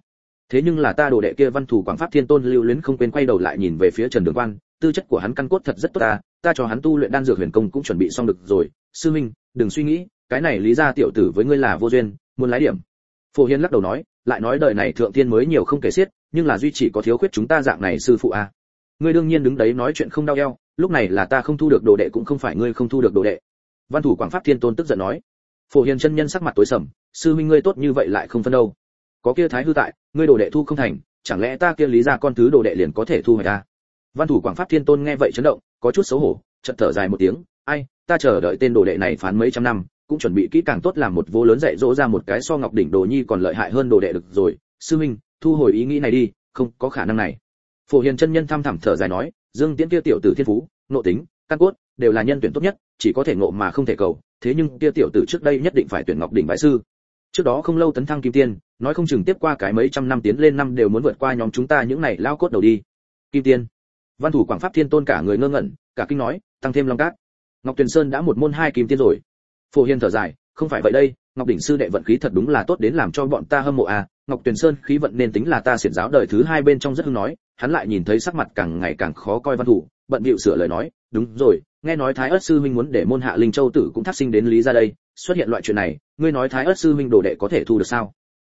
Thế nhưng là ta đồ đệ kia Văn Thủ Quảng Pháp Thiên Tôn lưu luyến không quên quay đầu lại nhìn về phía Trần Đường Quan, tư chất của hắn căn cốt thật rất tốt ta cho hắn tu luyện đan dược huyền công cũng chuẩn bị xong được rồi, sư minh, đừng suy nghĩ, cái này Lý gia tiểu tử với ngươi là vô duyên, muốn lái điểm. Phổ Hiên lắc đầu nói, lại nói đời này thượng thiên mới nhiều không kể xiết, nhưng là duy chỉ có thiếu khuyết chúng ta dạng này sư phụ a. Ngươi đương nhiên đứng đấy nói chuyện không đau eo, lúc này là ta không thu được đồ đệ cũng không phải ngươi không thu được đồ đệ. Văn Thủ Quảng Pháp Thiên Tôn tức giận nói. Phổ Hiền chân nhân sắc mặt tối sầm, sư huynh ngươi tốt như vậy lại không phân đâu. Có kia Thái hư tại, ngươi đồ đệ thu không thành, chẳng lẽ ta kia Lý gia con thứ đồ đệ liền có thể thu hoạch ta? Văn Thủ Quảng Pháp Thiên Tôn nghe vậy chấn động, có chút xấu hổ, chợt thở dài một tiếng, ai, ta chờ đợi tên đồ đệ này phán mấy trăm năm, cũng chuẩn bị kỹ càng tốt làm một vô lớn dạy dỗ ra một cái so Ngọc đỉnh đồ nhi còn lợi hại hơn đồ đệ được rồi, sư huynh, thu hồi ý nghĩ này đi, không có khả năng này. Phổ Hiền chân nhân thăm thẳm thở dài nói, Dương Tiễn kia tiểu tử thiên phú, nội tính, căn cốt đều là nhân tuyển tốt nhất, chỉ có thể ngộ mà không thể cầu, thế nhưng kia tiểu tử trước đây nhất định phải tuyển Ngọc đỉnh bái sư. Trước đó không lâu tấn thăng kim tiên, nói không chừng tiếp qua cái mấy trăm năm tiến lên năm đều muốn vượt qua nhóm chúng ta những này lao cốt đầu đi. Kim tiên. Văn Thủ Quảng Pháp Thiên Tôn cả người ngơ ngẩn, cả kinh nói, tăng thêm Long Cát. Ngọc Tuyền Sơn đã một môn hai kim tiên rồi. Phổ Hiền thở dài, không phải vậy đây, Ngọc đỉnh sư đệ vận khí thật đúng là tốt đến làm cho bọn ta hâm mộ à, Ngọc Tuyền Sơn khí vận nên tính là ta xiển giáo đời thứ hai bên trong rất hưng nói, hắn lại nhìn thấy sắc mặt càng ngày càng khó coi Văn Thủ, bận bịu sửa lời nói, đúng rồi, nghe nói Thái Ức sư huynh muốn để môn hạ Linh Châu tử cũng thác sinh đến Lý gia đây, xuất hiện loại chuyện này, ngươi nói Thái Ức sư huynh đồ đệ có thể thu được sao?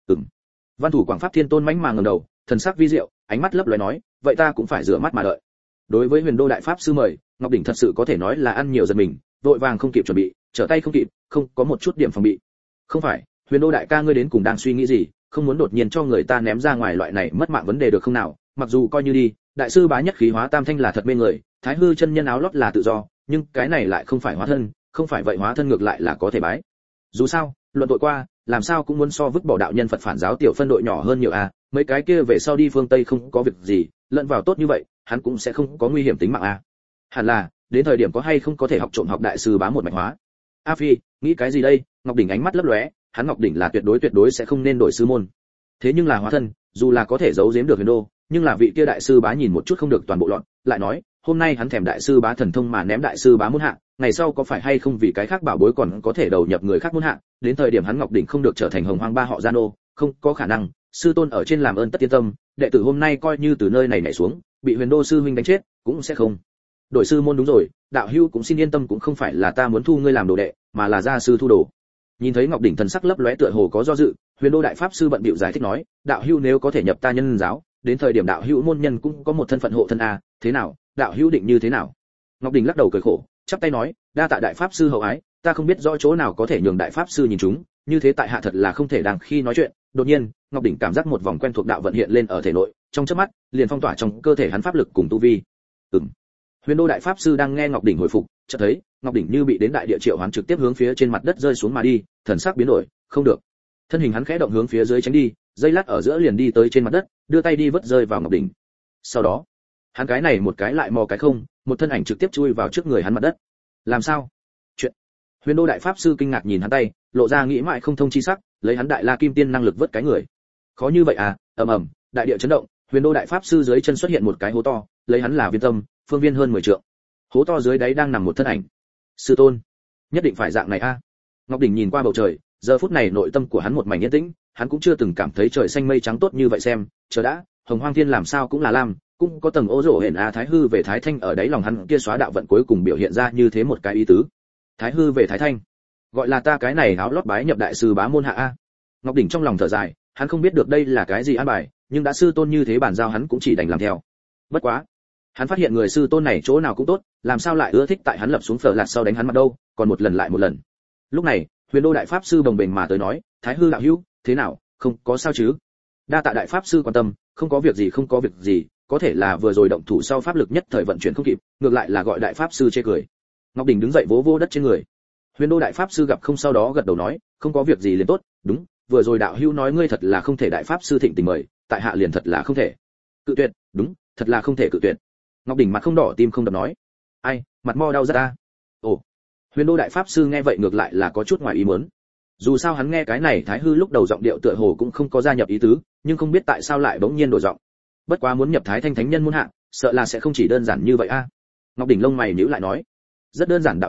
Văn Thủ Quảng Pháp Thiên Tôn mãnh mà ngẩng đầu, thần sắc vi diệu, ánh mắt lấp lóe nói, vậy ta cũng phải rửa mắt mà đợi. Đối với Huyền Đô đại pháp sư mời, Ngọc đỉnh thật sự có thể nói là ăn nhiều giật mình, vội vàng không kịp chuẩn bị, trở tay không kịp, không có một chút điểm phòng bị. Không phải, Huyền Đô đại ca ngươi đến cùng đang suy nghĩ gì, không muốn đột nhiên cho người ta ném ra ngoài loại này mất mạng vấn đề được không nào? Mặc dù coi như đi, đại sư bá nhất khí hóa tam thanh là thật mê người, Thái hư chân nhân áo lót là tự do, nhưng cái này lại không phải hóa thân, không phải vậy hóa thân ngược lại là có thể bái. Dù sao, luận tội qua, làm sao cũng muốn so vứt bỏ đạo nhân Phật phản giáo tiểu phân đội nhỏ hơn nhiều à, mấy cái kia về sau đi phương Tây không có việc gì, lẫn vào tốt như vậy, hắn cũng sẽ không có nguy hiểm tính mạng à. Hẳn là, đến thời điểm có hay không có thể học trộm học đại sư bá một mạch hóa. A Phi, nghĩ cái gì đây? Ngọc đỉnh ánh mắt lấp lóe, hắn Ngọc đỉnh là tuyệt đối sẽ không nên đổi sư môn. Thế nhưng là hóa thân, dù là có thể giấu giếm được Huyền Đô, nhưng là vị kia đại sư bá nhìn một chút không được toàn bộ loạn, lại nói, hôm nay hắn thèm đại sư bá thần thông mà ném đại sư bá môn hạ, ngày sau có phải hay không vì cái khác bảo bối còn có thể đầu nhập người khác môn hạ, đến thời điểm hắn Ngọc đỉnh không được trở thành Hồng Hoang ba họ Gia Nô, không có khả năng, sư tôn ở trên làm ơn tất yên tâm, đệ tử hôm nay coi như từ nơi này nhảy xuống, bị Huyền Đô sư huynh đánh chết, cũng sẽ không đổi sư môn. Đúng rồi, đạo hữu cũng xin yên tâm, cũng không phải là ta muốn thu ngươi làm đồ đệ, mà là gia sư thu đồ. Nhìn thấy Ngọc đỉnh thần sắc lấp lóe tựa hồ có do dự, Huyền Đô đại pháp sư bận bịu giải thích nói, đạo hữu nếu có thể nhập ta nhân giáo, đến thời điểm đạo hữu môn nhân cũng có một thân phận hộ thân a, thế nào, đạo hữu định như thế nào? Ngọc đỉnh lắc đầu cười khổ, chắp tay nói, đa tạ đại pháp sư hậu ái, ta không biết rõ chỗ nào có thể nhường đại pháp sư nhìn chúng, như thế tại hạ thật là không thể đang khi nói chuyện. Đột nhiên, Ngọc đỉnh cảm giác một vòng quen thuộc đạo vận hiện lên ở thể nội, trong chớp mắt, liền phong tỏa trong cơ thể hắn pháp lực cùng tu vi. Huyền Đô đại pháp sư đang nghe Ngọc đỉnh hồi phục, chợt thấy, Ngọc đỉnh như bị đến đại địa triệu hoán trực tiếp hướng phía trên mặt đất rơi xuống mà đi, thần sắc biến đổi, không được. Thân hình hắn khẽ động hướng phía dưới tránh đi, dây lát ở giữa liền đi tới trên mặt đất, đưa tay đi vớt rơi vào Ngọc đỉnh. Sau đó, hắn cái này một cái lại mò cái không, một thân ảnh trực tiếp chui vào trước người hắn mặt đất. Làm sao? Chuyện. Huyền Đô đại pháp sư kinh ngạc nhìn hắn tay, lộ ra nghĩ mãi không thông chi sắc, lấy hắn đại la kim tiên năng lực vớt cái người. Khó như vậy à? Ầm, đại địa chấn động, Huyền Đô đại pháp sư dưới chân xuất hiện một cái hố to, lấy hắn là viên tâm, phương viên hơn 10 trượng. Hố to dưới đáy đang nằm một thân ảnh. Sư tôn, nhất định phải dạng này a. Ngọc đỉnh nhìn qua bầu trời, giờ phút này nội tâm của hắn một mảnh yên tĩnh, hắn cũng chưa từng cảm thấy trời xanh mây trắng tốt như vậy xem, chờ đã, Hồng Hoang Thiên làm sao cũng là lam, cũng có tầng ô rổ hển a. Thái hư về Thái Thanh ở đáy lòng hắn kia xóa đạo vận cuối cùng biểu hiện ra như thế một cái ý tứ. Thái hư về Thái Thanh, gọi là ta cái này áo lót bái nhập đại sư bá môn hạ a. Ngọc đỉnh trong lòng thở dài, hắn không biết được đây là cái gì an bài, nhưng đã sư tôn như thế bàn giao hắn cũng chỉ đành làm theo. Bất quá, hắn phát hiện người sư tôn này chỗ nào cũng tốt, làm sao lại ưa thích tại hắn lập xuống phở lạt sau đánh hắn mặt đâu, còn một lần lại một lần. Lúc này, Huyền Đô đại pháp sư bồng bềnh mà tới nói, Thái hư đạo hữu, thế nào, không có sao chứ? Đa tạ đại pháp sư quan tâm, không có việc gì, có thể là vừa rồi động thủ sau pháp lực nhất thời vận chuyển không kịp, ngược lại là gọi đại pháp sư chê cười. Ngọc đỉnh đứng dậy vỗ vỗ đất trên người. Huyền Đô đại pháp sư gặp không sau đó gật đầu nói, không có việc gì liền tốt, đúng, vừa rồi đạo hữu nói ngươi thật là không thể đại pháp sư thịnh tình mời, tại hạ liền thật là không thể. Cự tuyệt, đúng, thật là không thể cự tuyệt. Ngọc đỉnh mặt không đỏ tim không đập nói, ai, mặt mo đau rất ta. Ồ. Huyền Đô đại pháp sư nghe vậy ngược lại là có chút ngoài ý muốn. Dù sao hắn nghe cái này Thái hư lúc đầu giọng điệu tựa hồ cũng không có gia nhập ý tứ, nhưng không biết tại sao lại bỗng nhiên đổi giọng. Bất quá muốn nhập Thái Thanh thánh nhân môn hạ, sợ là sẽ không chỉ đơn giản như vậy a. Ngọc đỉnh lông mày nhíu lại nói, rất đơn giản đạo lý,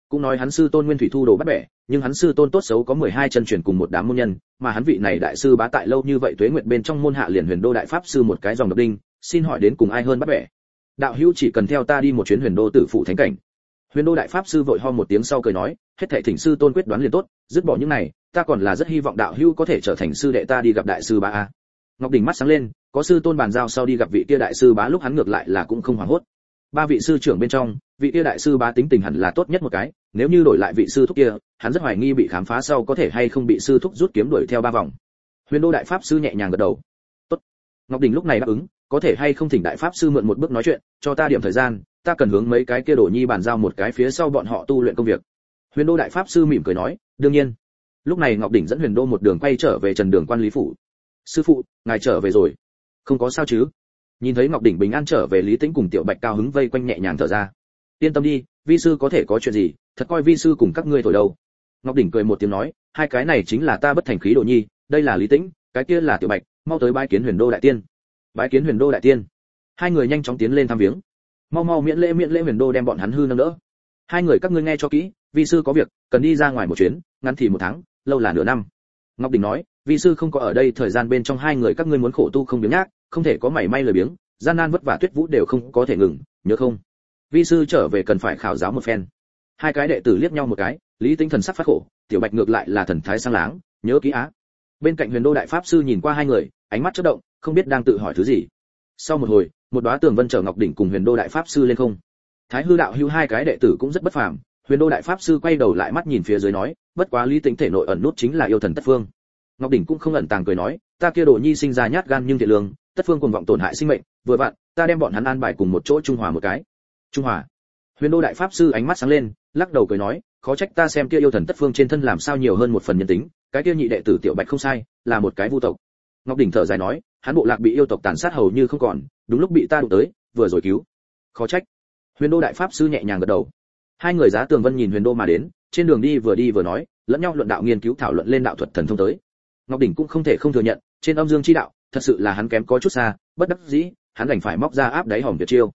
cũng nói hắn sư tôn nguyên thủy thu đồ bắt bẻ, nhưng hắn sư tôn tốt xấu có 12 chân truyền cùng một đám môn nhân, mà hắn vị này đại sư bá tại lâu như vậy tuế nguyệt bên trong môn hạ liền Huyền Đô đại pháp sư một cái dòng độc đinh, xin hỏi đến cùng ai hơn bắt bẻ? Đạo hữu chỉ cần theo ta đi một chuyến Huyền Đô tử phụ thánh cảnh. Huyền Đô đại pháp sư vội ho một tiếng sau cười nói, hết thảy thỉnh sư tôn quyết đoán liền tốt, dứt bỏ những này, ta còn là rất hy vọng đạo hữu có thể trở thành sư đệ ta đi gặp đại sư bá a. Ngọc Đỉnh mắt sáng lên, có sư tôn bàn giao sau đi gặp vị kia đại sư bá lúc hắn ngược lại là cũng không hoảng hốt. Ba vị sư trưởng bên trong, vị kia đại sư bá tính tình hẳn là tốt nhất một cái, nếu như đổi lại vị sư thúc kia, hắn rất hoài nghi bị khám phá sau có thể hay không bị sư thúc rút kiếm đuổi theo 3 vòng. Huyền Đô đại pháp sư nhẹ nhàng gật đầu. Tốt. Ngọc Đỉnh lúc này đáp ứng, có thể hay không thỉnh đại pháp sư mượn một bước nói chuyện, cho ta điểm thời gian, ta cần hướng mấy cái kia đồ nhi bàn giao một cái phía sau bọn họ tu luyện công việc. Huyền Đô đại pháp sư mỉm cười nói, đương nhiên. Lúc này Ngọc Đỉnh dẫn Huyền Đô một đường quay trở về Trần Đường quan lý phủ. Sư phụ, ngài trở về rồi. Không có sao chứ? Nhìn thấy Ngọc Đỉnh bình an trở về, Lý Tĩnh cùng Tiểu Bạch cao hứng vây quanh nhẹ nhàng thở ra. Yên tâm đi, vi sư có thể có chuyện gì, thật coi vi sư cùng các ngươi thổi đâu. Ngọc Đỉnh cười một tiếng nói, hai cái này chính là ta bất thành khí đồ nhi, đây là Lý Tĩnh, cái kia là Tiểu Bạch, mau tới bái kiến Huyền Đô đại tiên. Bái kiến Huyền Đô đại tiên. Hai người nhanh chóng tiến lên thăm viếng. Mau miễn lễ Huyền Đô đem bọn hắn hư nâng đỡ. Hai người các ngươi nghe cho kỹ, vi sư có việc, cần đi ra ngoài một chuyến, ngắn thì 1 tháng, lâu là nửa năm. Ngọc Đỉnh nói, vi sư không có ở đây thời gian bên trong hai người các ngươi muốn khổ tu không biếng nhác, không thể có mảy may lười biếng, gian nan vất vả Tuyết Vũ đều không có thể ngừng, nhớ không? Vi sư trở về cần phải khảo giáo một phen. Hai cái đệ tử liếc nhau một cái, Lý Tĩnh thần sắc phát khổ, Tiểu Bạch ngược lại là thần thái sang láng, nhớ kỹ á. Bên cạnh Huyền Đô đại pháp sư nhìn qua hai người, ánh mắt chớp động, không biết đang tự hỏi thứ gì. Sau một hồi, một đóa tường vân chở Ngọc Đỉnh cùng Huyền Đô đại pháp sư lên không. Thái hư đạo hữu hai cái đệ tử cũng rất bất phàm. Huyền Đô đại pháp sư quay đầu lại mắt nhìn phía dưới nói, bất quá Lý Tĩnh thể nội ẩn nút chính là yêu thần Tất Phương. Ngọc Đỉnh cũng không ẩn tàng cười nói, ta kia đồ nhi sinh ra nhát gan nhưng thiện lương, Tất Phương cuồng vọng tổn hại sinh mệnh, vừa vặn, ta đem bọn hắn an bài cùng một chỗ trung hòa một cái. Trung hòa? Huyền Đô đại pháp sư ánh mắt sáng lên, lắc đầu cười nói, khó trách ta xem kia yêu thần Tất Phương trên thân làm sao nhiều hơn một phần nhân tính, cái kia nhị đệ tử Tiểu Bạch không sai, là một cái vu tộc. Ngọc Đỉnh thở dài nói, hắn bộ lạc bị yêu tộc tàn sát hầu như không còn, đúng lúc bị ta đụng tới, vừa rồi cứu. Khó trách. Huyền Đô đại pháp sư nhẹ nhàng gật đầu. Hai người giá tường vân nhìn Huyền Đô mà đến, trên đường đi vừa nói, lẫn nhau luận đạo nghiên cứu thảo luận lên đạo thuật thần thông tới. Ngọc Đỉnh cũng không thể không thừa nhận, trên âm dương chi đạo, thật sự là hắn kém có chút xa, bất đắc dĩ, hắn đành phải móc ra áp đáy hòm tuyệt chiêu.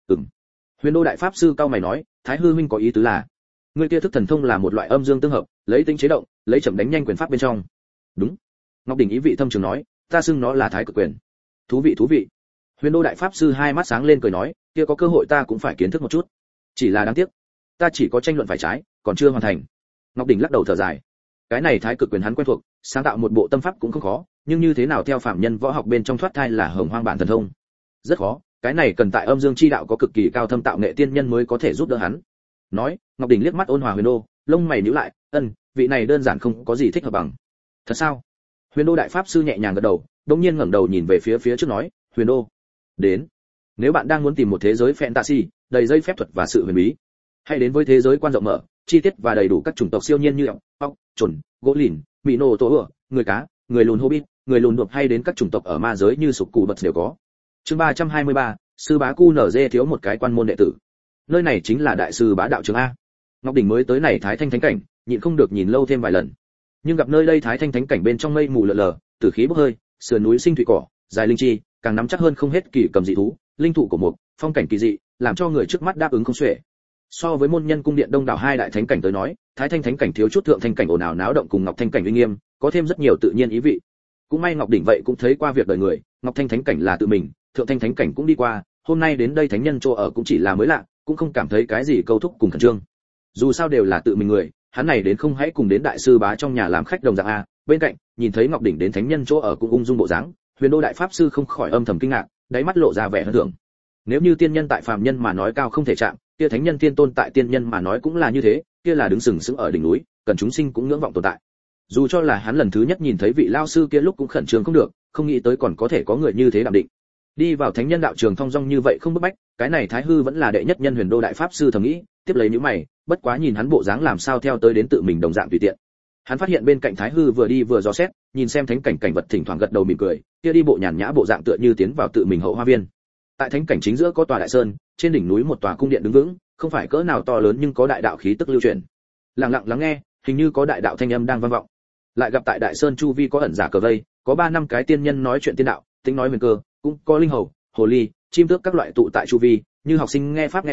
Huyền Đô đại pháp sư cao mày nói, Thái hư huynh có ý tứ là, ngươi kia thức thần thông là một loại âm dương tương hợp, lấy tính chế động, lấy chậm đánh nhanh quyền pháp bên trong. Đúng. Ngọc Đỉnh ý vị thâm trường nói, ta xưng nó là Thái cực quyền. Thú vị. Huyền Đô đại pháp sư hai mắt sáng lên cười nói, kia có cơ hội ta cũng phải kiến thức một chút. Chỉ là đáng tiếc, ta chỉ có tranh luận phải trái, còn chưa hoàn thành. Ngọc Đỉnh lắc đầu thở dài. Cái này Thái cực quyền hắn quen thuộc, sáng tạo một bộ tâm pháp cũng không khó, nhưng như thế nào theo phạm nhân võ học bên trong thoát thai là hồng hoang bản thần thông, rất khó, cái này cần tại âm dương chi đạo có cực kỳ cao thâm tạo nghệ tiên nhân mới có thể giúp đỡ hắn. Nói, Ngọc Đỉnh liếc mắt ôn hòa Huyền Đô, lông mày nhíu lại, vị này đơn giản không có gì thích hợp bằng. Thật sao? Huyền Đô đại pháp sư nhẹ nhàng gật đầu, đột nhiên ngẩng đầu nhìn về phía trước nói, Huyền Đô, đến. Nếu bạn đang muốn tìm một thế giới fantasy, đầy dây phép thuật và sự huyền bí, hãy đến với thế giới quan rộng mở, chi tiết và đầy đủ các chủng tộc siêu nhiên như ốc, chuẩn, gỗ lìn, mỹ nô tổ ửa, người cá, người lùn hobbit, người lùn đột hay đến các chủng tộc ở ma giới như sục cù bật đều có. Chương 323, sư bá cu nở dê thiếu một cái quan môn đệ tử. Nơi này chính là đại sư bá đạo trường a. Ngọc Đỉnh mới tới này Thái Thanh thánh cảnh, nhịn không được nhìn lâu thêm vài lần. Nhưng gặp nơi đây Thái Thanh thánh cảnh bên trong mây mù lờ lờ, tử khí bốc hơi, sườn núi sinh thủy cỏ, dài linh chi, càng nắm chắc hơn không hết kỳ cầm dị thú, linh thụ của mục, phong cảnh kỳ dị, làm cho người trước mắt đáp ứng không xuể. So với môn nhân cung điện đông đảo hai đại thánh cảnh tới nói, Thái Thanh thánh cảnh thiếu chút thượng thanh cảnh ồn ào náo động cùng Ngọc Thanh cảnh uy nghiêm, có thêm rất nhiều tự nhiên ý vị. Cũng may Ngọc Đỉnh vậy cũng thấy qua việc đời người, Ngọc Thanh thánh cảnh là tự mình, thượng thanh thánh cảnh cũng đi qua, hôm nay đến đây thánh nhân chỗ ở cũng chỉ là mới lạ, cũng không cảm thấy cái gì câu thúc cùng khẩn trương. Dù sao đều là tự mình người, hắn này đến không hãy cùng đến đại sư bá trong nhà làm khách đồng dạng a. Bên cạnh, nhìn thấy Ngọc Đỉnh đến thánh nhân chỗ ở cũng ung dung bộ dáng, Huyền Đô đại pháp sư không khỏi âm thầm kinh ngạc, đáy mắt lộ ra vẻ hân thưởng. Nếu như tiên nhân tại phàm nhân mà nói cao không thể chạm, kia thánh nhân tiên tôn tại tiên nhân mà nói cũng là như thế, kia là đứng sừng sững ở đỉnh núi, cần chúng sinh cũng ngưỡng vọng tồn tại. Dù cho là hắn lần thứ nhất nhìn thấy vị lao sư kia lúc cũng khẩn trương không được, không nghĩ tới còn có thể có người như thế đạm định. Đi vào thánh nhân đạo trường thong dong như vậy không bức bách, cái này Thái hư vẫn là đệ nhất nhân Huyền Đô đại pháp sư thầm nghĩ, tiếp lấy nhíu mày, bất quá nhìn hắn bộ dáng làm sao theo tới đến tự mình đồng dạng tùy tiện. Hắn phát hiện bên cạnh Thái hư vừa đi vừa dò xét, nhìn xem thánh cảnh cảnh vật thỉnh thoảng gật đầu mỉm cười, kia đi bộ nhàn nhã bộ dạng tựa như tiến vào tự mình hậu hoa viên. Tại thánh cảnh chính giữa có tòa đại sơn, trên đỉnh núi một tòa cung điện đứng vững, không phải cỡ nào to lớn nhưng có đại đạo khí tức lưu truyền. Lặng lặng lắng nghe, hình như có đại đạo thanh âm đang vang vọng. Lại gặp tại đại sơn chu vi có ẩn giả cờ vây, có 3-5 cái tiên nhân nói chuyện tiên đạo, tính nói huyền cơ, cũng có linh hầu, hồ ly, chim tước các loại tụ tại chu vi, như học sinh nghe pháp nghe kinh,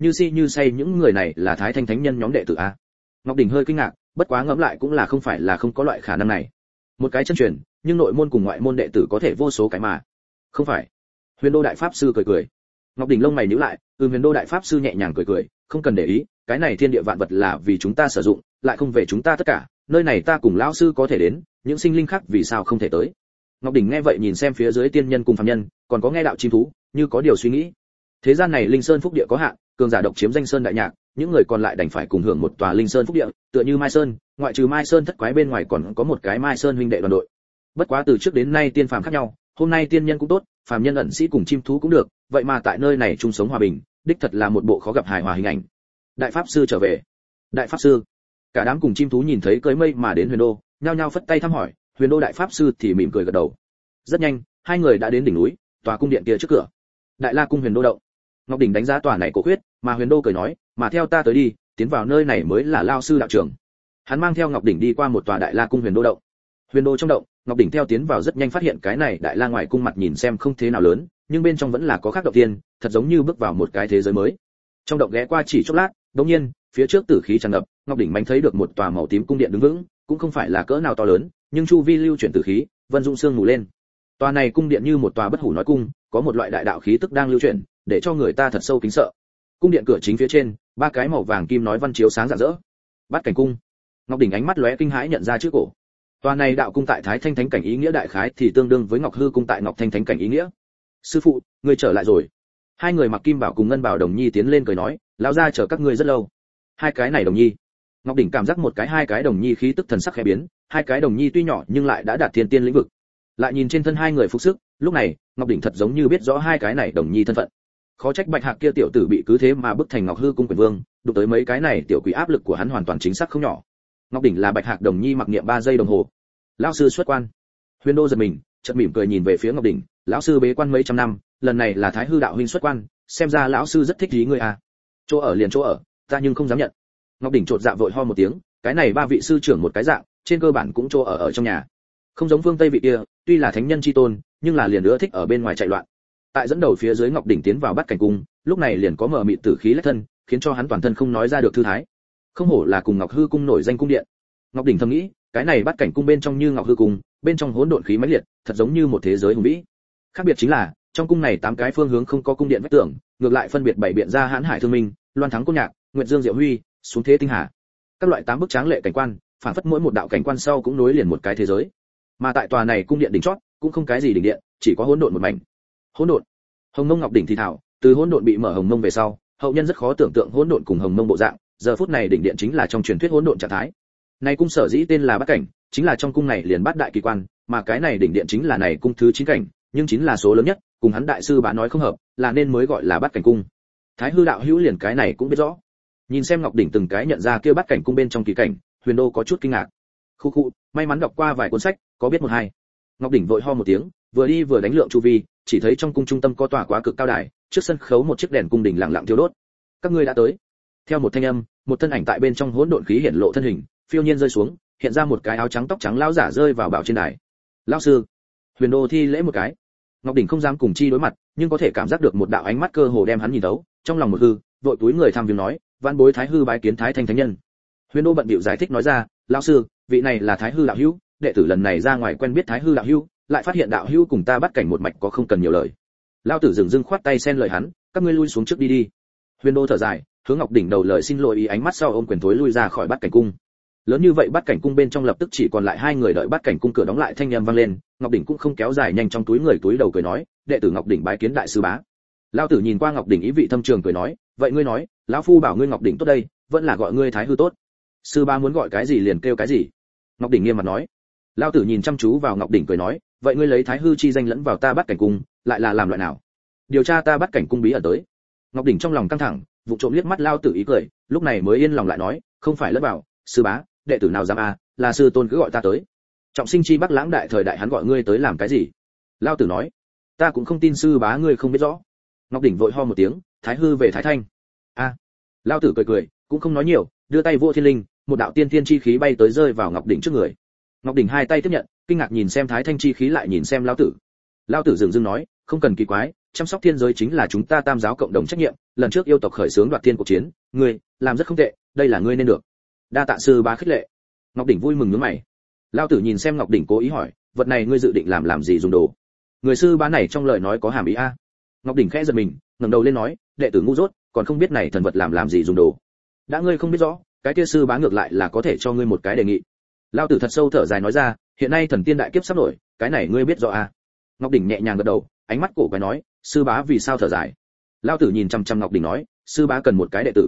như si như say những người này là Thái Thanh thánh nhân nhóm đệ tử a? Ngọc Đỉnh hơi kinh ngạc, bất quá ngẫm lại cũng là không phải là không có loại khả năng này. Một cái chân truyền, nhưng nội môn cùng ngoại môn đệ tử có thể vô số cái mà. Không phải. Huyền Đô đại pháp sư cười cười. Ngọc Đỉnh lông mày nhíu lại, Huyền Đô đại pháp sư nhẹ nhàng cười cười, không cần để ý, cái này thiên địa vạn vật là vì chúng ta sử dụng, lại không về chúng ta tất cả, nơi này ta cùng lão sư có thể đến, những sinh linh khác vì sao không thể tới. Ngọc Đỉnh nghe vậy nhìn xem phía dưới tiên nhân cùng phàm nhân, còn có nghe đạo chim thú, như có điều suy nghĩ. Thế gian này linh sơn phúc địa có hạn, cường giả độc chiếm danh sơn đại nhạc, những người còn lại đành phải cùng hưởng một tòa linh sơn phúc địa, tựa như Mai Sơn, ngoại trừ Mai Sơn thất quái bên ngoài còn có một cái Mai Sơn huynh đệ đoàn đội. Bất quá từ trước đến nay tiên phàm khác nhau, hôm nay tiên nhân cũng tốt, phàm nhân ẩn sĩ cùng chim thú cũng được, vậy mà tại nơi này chung sống hòa bình, đích thật là một bộ khó gặp hài hòa hình ảnh. Đại pháp sư trở về. Đại pháp sư. Cả đám cùng chim thú nhìn thấy cưỡi mây mà đến Huyền Đô, nhao nhao phất tay thăm hỏi, Huyền Đô đại pháp sư thì mỉm cười gật đầu. Rất nhanh, hai người đã đến đỉnh núi, tòa cung điện kia trước cửa. Đại La cung Huyền Đô động. Ngọc Đỉnh đánh giá tòa này cổ huyết, mà Huyền Đô cười nói, mà theo ta tới đi, tiến vào nơi này mới là lao sư đạo trưởng. Hắn mang theo Ngọc Đỉnh đi qua một tòa Đại La cung Huyền Đô động. Huyền Đô trong động, Ngọc Đỉnh theo tiến vào rất nhanh phát hiện cái này Đại La ngoài cung mặt nhìn xem không thế nào lớn, nhưng bên trong vẫn là có khác động tiên, thật giống như bước vào một cái thế giới mới. Trong động ghé qua chỉ chốc lát, đột nhiên, phía trước tử khí tràn ngập, Ngọc Đỉnh manh thấy được một tòa màu tím cung điện đứng vững, cũng không phải là cỡ nào to lớn, nhưng chu vi lưu chuyển tử khí, vân dụng sương mù lên. Tòa này cung điện như một tòa bất hủ nói cung, có một loại đại đạo khí tức đang lưu chuyển, để cho người ta thật sâu kính sợ. Cung điện cửa chính phía trên, ba cái màu vàng kim nói văn chiếu sáng rạng rỡ. Bát cảnh cung. Ngọc Đỉnh ánh mắt lóe kinh hãi nhận ra trước cổ. Tòa này đạo cung tại Thái Thanh Thánh cảnh ý nghĩa đại khái thì tương đương với Ngọc Hư cung tại Ngọc Thanh Thánh cảnh ý nghĩa. Sư phụ, ngươi trở lại rồi. Hai người mặc kim bảo cùng ngân bảo đồng nhi tiến lên cười nói, lão gia chờ các ngươi rất lâu. Hai cái này đồng nhi. Ngọc Đỉnh cảm giác một cái hai cái đồng nhi khí tức thần sắc khẽ biến, hai cái đồng nhi tuy nhỏ nhưng lại đã đạt thiên tiên lĩnh vực. Lại nhìn trên thân hai người phục sức, lúc này, Ngọc Đỉnh thật giống như biết rõ hai cái này đồng nhi thân phận. Khó trách Bạch Hạc kia tiểu tử bị cứ thế mà bức thành Ngọc Hư cung quyền vương, đụng tới mấy cái này tiểu quỷ áp lực của hắn hoàn toàn chính xác không nhỏ. Ngọc Đỉnh là Bạch Hạc đồng nhi mặc niệm 3 giây đồng hồ. Lão sư xuất quan. Huyền Đô giật mình, chợt mỉm cười nhìn về phía Ngọc Đỉnh, lão sư bế quan mấy trăm năm, lần này là Thái Hư đạo huynh xuất quan, xem ra lão sư rất thích ý ngươi à. Chỗ ở liền chỗ ở, ta nhưng không dám nhận. Ngọc Đỉnh chột dạ vội ho một tiếng, cái này ba vị sư trưởng một cái dạng, trên cơ bản cũng chỗ ở trong nhà. Không giống phương Tây vị kia, tuy là thánh nhân chi tôn, nhưng là liền nữa thích ở bên ngoài chạy loạn. Tại dẫn đầu phía dưới Ngọc Đỉnh tiến vào Bát cảnh cung, lúc này liền có mờ mịt tử khí lách thân, khiến cho hắn toàn thân không nói ra được thư thái. Không hổ là cùng Ngọc Hư cung nổi danh cung điện. Ngọc Đỉnh thầm nghĩ, cái này Bát cảnh cung bên trong như Ngọc Hư cung, bên trong hỗn độn khí mãnh liệt, thật giống như một thế giới hùng vĩ. Khác biệt chính là, trong cung này 8 cái phương hướng không có cung điện vách tường, ngược lại phân biệt bảy biện ra Hán Hải Thương Minh, Loan Thắng Côn Nhạc, Nguyệt Dương Diệu Huy, xuống thế tinh hà. Các loại 8 bức tráng lệ cảnh quan, phản phất mỗi một đạo cảnh quan sau cũng nối liền một cái thế giới. Mà tại tòa này cung điện đỉnh chót, cũng không cái gì đỉnh điện, chỉ có hỗn độn một mảnh. Hỗn độn. Hồng Mông Ngọc Đỉnh thì thảo, từ hỗn độn bị mở hồng mông về sau, hậu nhân rất khó tưởng tượng hỗn độn cùng hồng mông bộ dạng, giờ phút này đỉnh điện chính là trong truyền thuyết hỗn độn trạng thái. Này cung sở dĩ tên là Bát cảnh, chính là trong cung này liền bát đại kỳ quan, mà cái này đỉnh điện chính là này cung thứ 9 cảnh, nhưng chính là số lớn nhất, cùng hắn đại sư bá nói không hợp, là nên mới gọi là Bát cảnh cung. Thái Hư đạo hữu liền cái này cũng biết rõ. Nhìn xem Ngọc Đỉnh từng cái nhận ra kia Bát cảnh cung bên trong kỳ cảnh, Huyền Đô có chút kinh ngạc. Khu khu, may mắn đọc qua vài cuốn sách, có biết một hai. Ngọc Đỉnh vội ho một tiếng, vừa đi vừa đánh lượng chu vi, chỉ thấy trong cung trung tâm có tòa quá cực cao đài, trước sân khấu một chiếc đèn cung đình lặng lặng thiêu đốt. Các ngươi đã tới. Theo một thanh âm, một thân ảnh tại bên trong hỗn độn khí hiện lộ thân hình, phiêu nhiên rơi xuống, hiện ra một cái áo trắng tóc trắng lão giả rơi vào bảo trên đài. Lão sư. Huyền Đô thi lễ một cái. Ngọc Đỉnh không dám cùng chi đối mặt, nhưng có thể cảm giác được một đạo ánh mắt cơ hồ đem hắn nhìn thấu, trong lòng một hư, vội túi người tham viếng nói, văn bối Thái Hư bái kiến Thái Thanh thánh nhân. Huyền Đô bận bịu giải thích nói ra, lão sư, vị này là Thái Hư đạo hữu, đệ tử lần này ra ngoài quen biết Thái Hư đạo hữu, lại phát hiện đạo hữu cùng ta bắt cảnh một mạch có không cần nhiều lời. Lão tử dừng dưng khoát tay xen lời hắn, các ngươi lui xuống trước đi đi. Huyền Đô thở dài, hướng Ngọc Đỉnh đầu lời xin lỗi ý ánh mắt sau ôm quyền thối lui ra khỏi Bát cảnh cung. Lớn như vậy Bát cảnh cung bên trong lập tức chỉ còn lại hai người, đợi Bát cảnh cung cửa đóng lại thanh âm vang lên, Ngọc Đỉnh cũng không kéo dài nhanh trong túi người túi đầu cười nói, đệ tử Ngọc Đỉnh bái kiến đại sư bá. Lão tử nhìn qua Ngọc Đỉnh ý vị thâm trường cười nói, vậy ngươi nói, lão phu bảo ngươi Ngọc Đỉnh tốt đây, vẫn là gọi ngươi Thái Hư tốt. Sư bá muốn gọi cái gì liền kêu cái gì. Ngọc Đỉnh nghiêm mặt nói. Lão tử nhìn chăm chú vào Ngọc Đỉnh cười nói, vậy ngươi lấy Thái Hư chi danh lẫn vào ta Bát cảnh cung, lại là làm loại nào? Điều tra ta Bát cảnh cung bí ẩn tới. Ngọc Đỉnh trong lòng căng thẳng, vụ trộm liếc mắt Lão tử ý cười, lúc này mới yên lòng lại nói, không phải lẫn vào, sư bá, đệ tử nào dám a, là sư tôn cứ gọi ta tới. Trọng sinh chi Bắc Lãng đại thời đại hắn gọi ngươi tới làm cái gì? Lão tử nói, ta cũng không tin sư bá ngươi không biết rõ. Ngọc Đỉnh vội ho một tiếng, Thái Hư về Thái Thanh. A. Lão tử cười cười, cũng không nói nhiều, đưa tay vỗ thiên linh, một đạo tiên thiên chi khí bay tới rơi vào Ngọc Đỉnh trước người. Ngọc Đỉnh hai tay tiếp nhận, kinh ngạc nhìn xem Thái Thanh chi khí lại nhìn xem Lão tử. Lão tử dừng dưng nói, không cần kỳ quái, chăm sóc thiên giới chính là chúng ta Tam giáo cộng đồng trách nhiệm, lần trước yêu tộc khởi xướng đoạt thiên cuộc chiến, ngươi làm rất không tệ, đây là ngươi nên được. Đa tạ sư bá khích lệ. Ngọc Đỉnh vui mừng nhướng mày. Lão tử nhìn xem Ngọc Đỉnh cố ý hỏi, vật này ngươi dự định làm gì dùng đồ? Người sư bá này trong lời nói có hàm ý a. Ngọc Đỉnh khẽ giật mình, ngẩng đầu lên nói, đệ tử ngu dốt, còn không biết này thần vật làm gì dùng đồ. Đã ngươi không biết rõ, cái kia sư bá ngược lại là có thể cho ngươi một cái đề nghị. Lão tử thật sâu thở dài nói ra, hiện nay thần tiên đại kiếp sắp nổi, cái này ngươi biết rõ a. Ngọc Đỉnh nhẹ nhàng gật đầu, ánh mắt cổ quái nói, sư bá vì sao thở dài? Lão tử nhìn chăm chăm Ngọc Đỉnh nói, sư bá cần một cái đệ tử.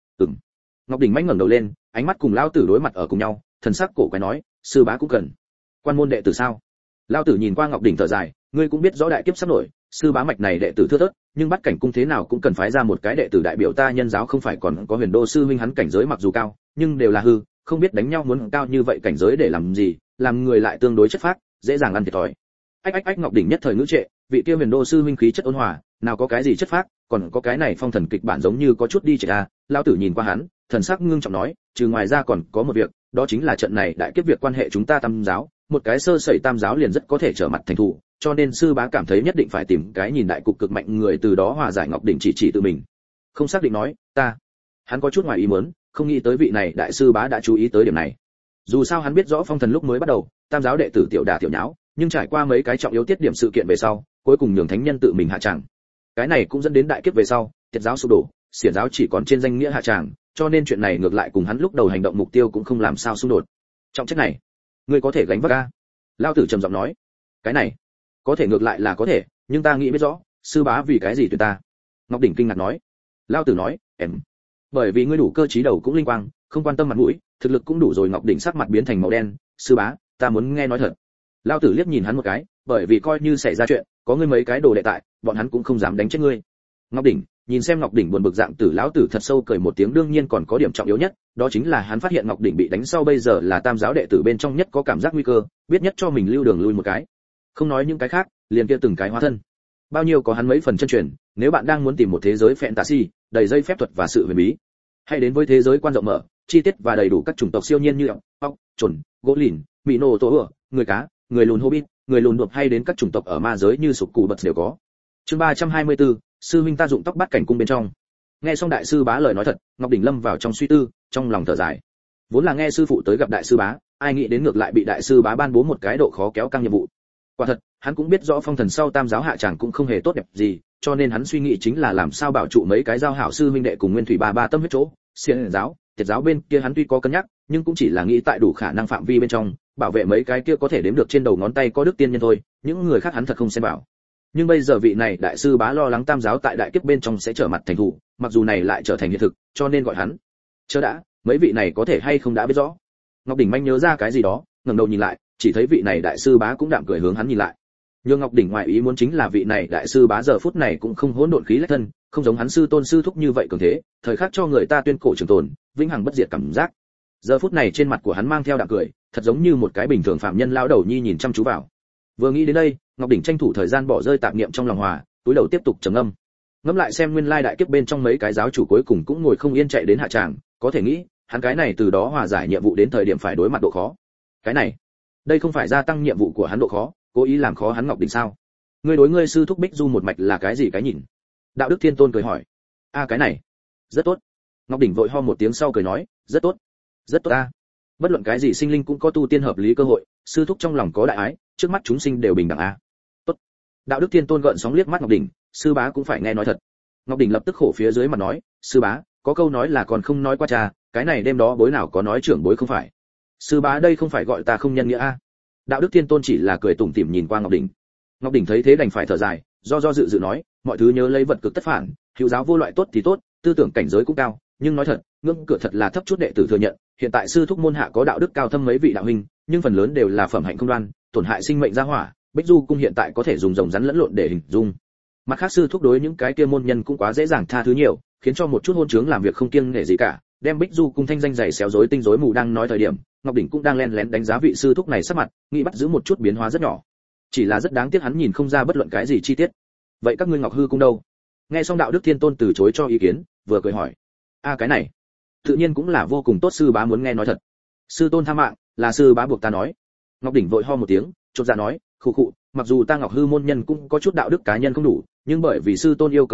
Ngọc Đỉnh mánh ngẩng đầu lên, ánh mắt cùng lão tử đối mặt ở cùng nhau, thần sắc cổ quái nói, sư bá cũng cần quan môn đệ tử sao? Lão tử nhìn qua Ngọc Đỉnh thở dài, ngươi cũng biết rõ đại kiếp sắp nổi, sư bá mạch này đệ tử thưa thớt, nhưng bắt cảnh cung thế nào cũng cần phái ra một cái đệ tử đại biểu ta nhân giáo, không phải còn có Huyền Đô sư huynh hắn cảnh giới mặc dù cao, nhưng đều là hư, không biết đánh nhau muốn cao như vậy cảnh giới để làm gì, làm người lại tương đối chất phác, dễ dàng ăn thiệt thòi. Ách Ngọc Đỉnh nhất thời ngữ trệ, vị kia Huyền Đô sư huynh khí chất ôn hòa, nào có cái gì chất phác, còn có cái này phong thần kịch bản giống như có chút đi trệ a. Lão tử nhìn qua hắn, thần sắc ngưng trọng nói, trừ ngoài ra còn có một việc, đó chính là trận này đại kiếp việc quan hệ chúng ta tam giáo, một cái sơ sẩy tam giáo liền rất có thể trở mặt thành thù, cho nên sư bá cảm thấy nhất định phải tìm cái nhìn đại cục cực mạnh người từ đó hòa giải. Ngọc Đỉnh chỉ tự mình, không xác định nói, ta. Hắn có chút ngoài ý muốn, không nghĩ tới vị này đại sư bá đã chú ý tới điểm này. Dù sao hắn biết rõ phong thần lúc mới bắt đầu, tam giáo đệ tử tiểu đả tiểu nháo, nhưng trải qua mấy cái trọng yếu tiết điểm sự kiện về sau, cuối cùng nhường thánh nhân tự mình hạ tràng. Cái này cũng dẫn đến đại kiếp về sau, tiệt giáo sụp đổ, xiển giáo chỉ còn trên danh nghĩa hạ tràng, cho nên chuyện này ngược lại cùng hắn lúc đầu hành động mục tiêu cũng không làm sao xung đột. Trọng trách này, ngươi có thể gánh vác a? Lão tử trầm giọng nói. Cái này, có thể ngược lại là có thể, nhưng ta nghĩ biết rõ, sư bá vì cái gì tuyển ta? Ngọc Đỉnh kinh ngạc nói. Lão tử nói, em, bởi vì ngươi đủ cơ trí đầu cũng linh quang, không quan tâm mặt mũi, thực lực cũng đủ rồi. Ngọc Đỉnh sắc mặt biến thành màu đen, sư bá, ta muốn nghe nói thật. Lão tử liếc nhìn hắn một cái, bởi vì coi như xảy ra chuyện, có ngươi mấy cái đồ đệ tại, bọn hắn cũng không dám đánh chết ngươi. Ngọc Đỉnh, nhìn xem Ngọc Đỉnh buồn bực dạng tử, lão tử thật sâu cười một tiếng. Đương nhiên còn có điểm trọng yếu nhất, đó chính là hắn phát hiện Ngọc Đỉnh bị đánh sau bây giờ là tam giáo đệ tử bên trong nhất có cảm giác nguy cơ, biết nhất cho mình lưu đường lui một cái. Không nói những cái khác, liền kia từng cái hóa thân, bao nhiêu có hắn mấy phần chân truyền. Nếu bạn đang muốn tìm một thế giới fantasy đầy dây phép thuật và sự huyền bí, hãy đến với thế giới quan rộng mở, chi tiết và đầy đủ các chủng tộc siêu nhiên như ốc, chuẩn, gỗ lìn, mỹ nô tổ ửa, người cá, người lùn hobbit, người lùn đột, hay đến các chủng tộc ở ma giới như sục cù bật đều có. Chương 324, sư huynh ta dụng tóc bắt cảnh cung bên trong. Nghe xong đại sư bá lời nói thật, Ngọc Đỉnh lâm vào trong suy tư, trong lòng thở dài. Vốn là nghe sư phụ tới gặp đại sư bá, ai nghĩ đến ngược lại bị đại sư bá ban bố một cái độ khó kéo căng nhiệm vụ. Quả thật, hắn cũng biết rõ phong thần sau tam giáo hạ tràng cũng không hề tốt đẹp gì, cho nên hắn suy nghĩ chính là làm sao bảo trụ mấy cái giao hảo sư huynh đệ cùng Nguyên Thủy ba tâm huyết chỗ. Xiển giáo, Tiệt giáo bên kia hắn tuy có cân nhắc, nhưng cũng chỉ là nghĩ tại đủ khả năng phạm vi bên trong, bảo vệ mấy cái kia có thể đếm được trên đầu ngón tay có đức tiên nhân thôi, những người khác hắn thật không xem bảo. Nhưng bây giờ vị này đại sư bá lo lắng tam giáo tại đại kiếp bên trong sẽ trở mặt thành thủ, mặc dù này lại trở thành hiện thực, cho nên gọi hắn. Chớ đã, mấy vị này có thể hay không đã biết rõ. Ngọc Đỉnh manh nhớ ra cái gì đó, ngẩng đầu nhìn lại, chỉ thấy vị này đại sư bá cũng đạm cười hướng hắn nhìn lại. Nhưng Ngọc Đỉnh ngoại ý muốn chính là vị này đại sư bá giờ phút này cũng không hỗn độn khí lách thân, không giống hắn sư tôn sư thúc như vậy cường thế, thời khắc cho người ta tuyên cổ trường tồn, vĩnh hằng bất diệt cảm giác. Giờ phút này trên mặt của hắn mang theo đạm cười, thật giống như một cái bình thường phạm nhân lão đầu nhi nhìn chăm chú vào. Vừa nghĩ đến đây, Ngọc Đỉnh tranh thủ thời gian bỏ rơi tạp niệm trong lòng hòa, túi đầu tiếp tục trầm ngâm. Ngẫm lại xem nguyên lai đại kiếp bên trong mấy cái giáo chủ cuối cùng cũng ngồi không yên chạy đến hạ tràng, có thể nghĩ, hắn cái này từ đó hòa giải nhiệm vụ đến thời điểm phải đối mặt độ khó. Cái này, đây không phải gia tăng nhiệm vụ của hắn độ khó, cố ý làm khó hắn Ngọc Đỉnh sao? Ngươi đối ngươi sư thúc Bích Du một mạch là cái gì cái nhìn? Đạo Đức Thiên Tôn cười hỏi. Cái này, rất tốt. Ngọc Đỉnh vội ho một tiếng sau cười nói, rất tốt. Rất tốt a. Bất luận cái gì sinh linh cũng có tu tiên hợp lý cơ hội, sư thúc trong lòng có đại ái, trước mắt chúng sinh đều bình đẳng a. Tốt. Đạo Đức Thiên Tôn gợn sóng liếc mắt Ngọc Đỉnh, sư bá cũng phải nghe nói thật. Ngọc Đỉnh lập tức khổ phía dưới mà nói, sư bá, có câu nói là còn không nói qua trà, cái này đêm đó bối nào có nói trưởng bối không phải. Sư bá đây không phải gọi ta không nhân nghĩa a. Đạo Đức Thiên Tôn chỉ là cười tủm tỉm nhìn qua Ngọc Đỉnh. Ngọc Đỉnh thấy thế đành phải thở dài, do dự nói, mọi thứ nhớ lấy vật cực tất phản, hữu giáo vô loại tốt thì tốt, tư tưởng cảnh giới cũng cao, nhưng nói thật, ngưỡng cửa thật là thấp chút đệ tử thừa nhận, hiện tại sư thúc môn hạ có đạo đức cao thâm mấy vị đạo huynh, nhưng phần lớn đều là phẩm hạnh không đoan, tổn hại sinh mệnh gia hỏa, Bích Du cung hiện tại có thể dùng rồng rắn lẫn lộn để hình dung. Mặt khác sư thúc đối những cái kia môn nhân cũng quá dễ dàng tha thứ nhiều, khiến cho một chút hôn trướng làm việc không kiêng nể gì cả, đem Bích Du cung thanh danh dày xéo rối tinh rối mù. Đang nói thời điểm, Ngọc Đỉnh cũng đang lén lén đánh giá vị sư thúc này sắc mặt, nghĩ bắt giữ một chút biến hóa rất nhỏ. Chỉ là rất đáng tiếc hắn nhìn không ra bất luận cái gì chi tiết. Vậy các ngươi Ngọc Hư cung đâu? Nghe xong Đạo Đức Thiên Tôn từ chối cho ý kiến, vừa cười hỏi. Cái này, tự nhiên cũng là vô cùng tốt, sư bá muốn nghe nói thật. Sư tôn tha mạng, là sư bá buộc ta nói. Ngọc Đỉnh vội ho một tiếng, chột dạ nói, khụ, mặc dù ta Ngọc Hư môn nhân cũng có chút đạo đức cá nhân không đủ, nhưng bởi vì sư tôn yêu cầu nghiêm khắc,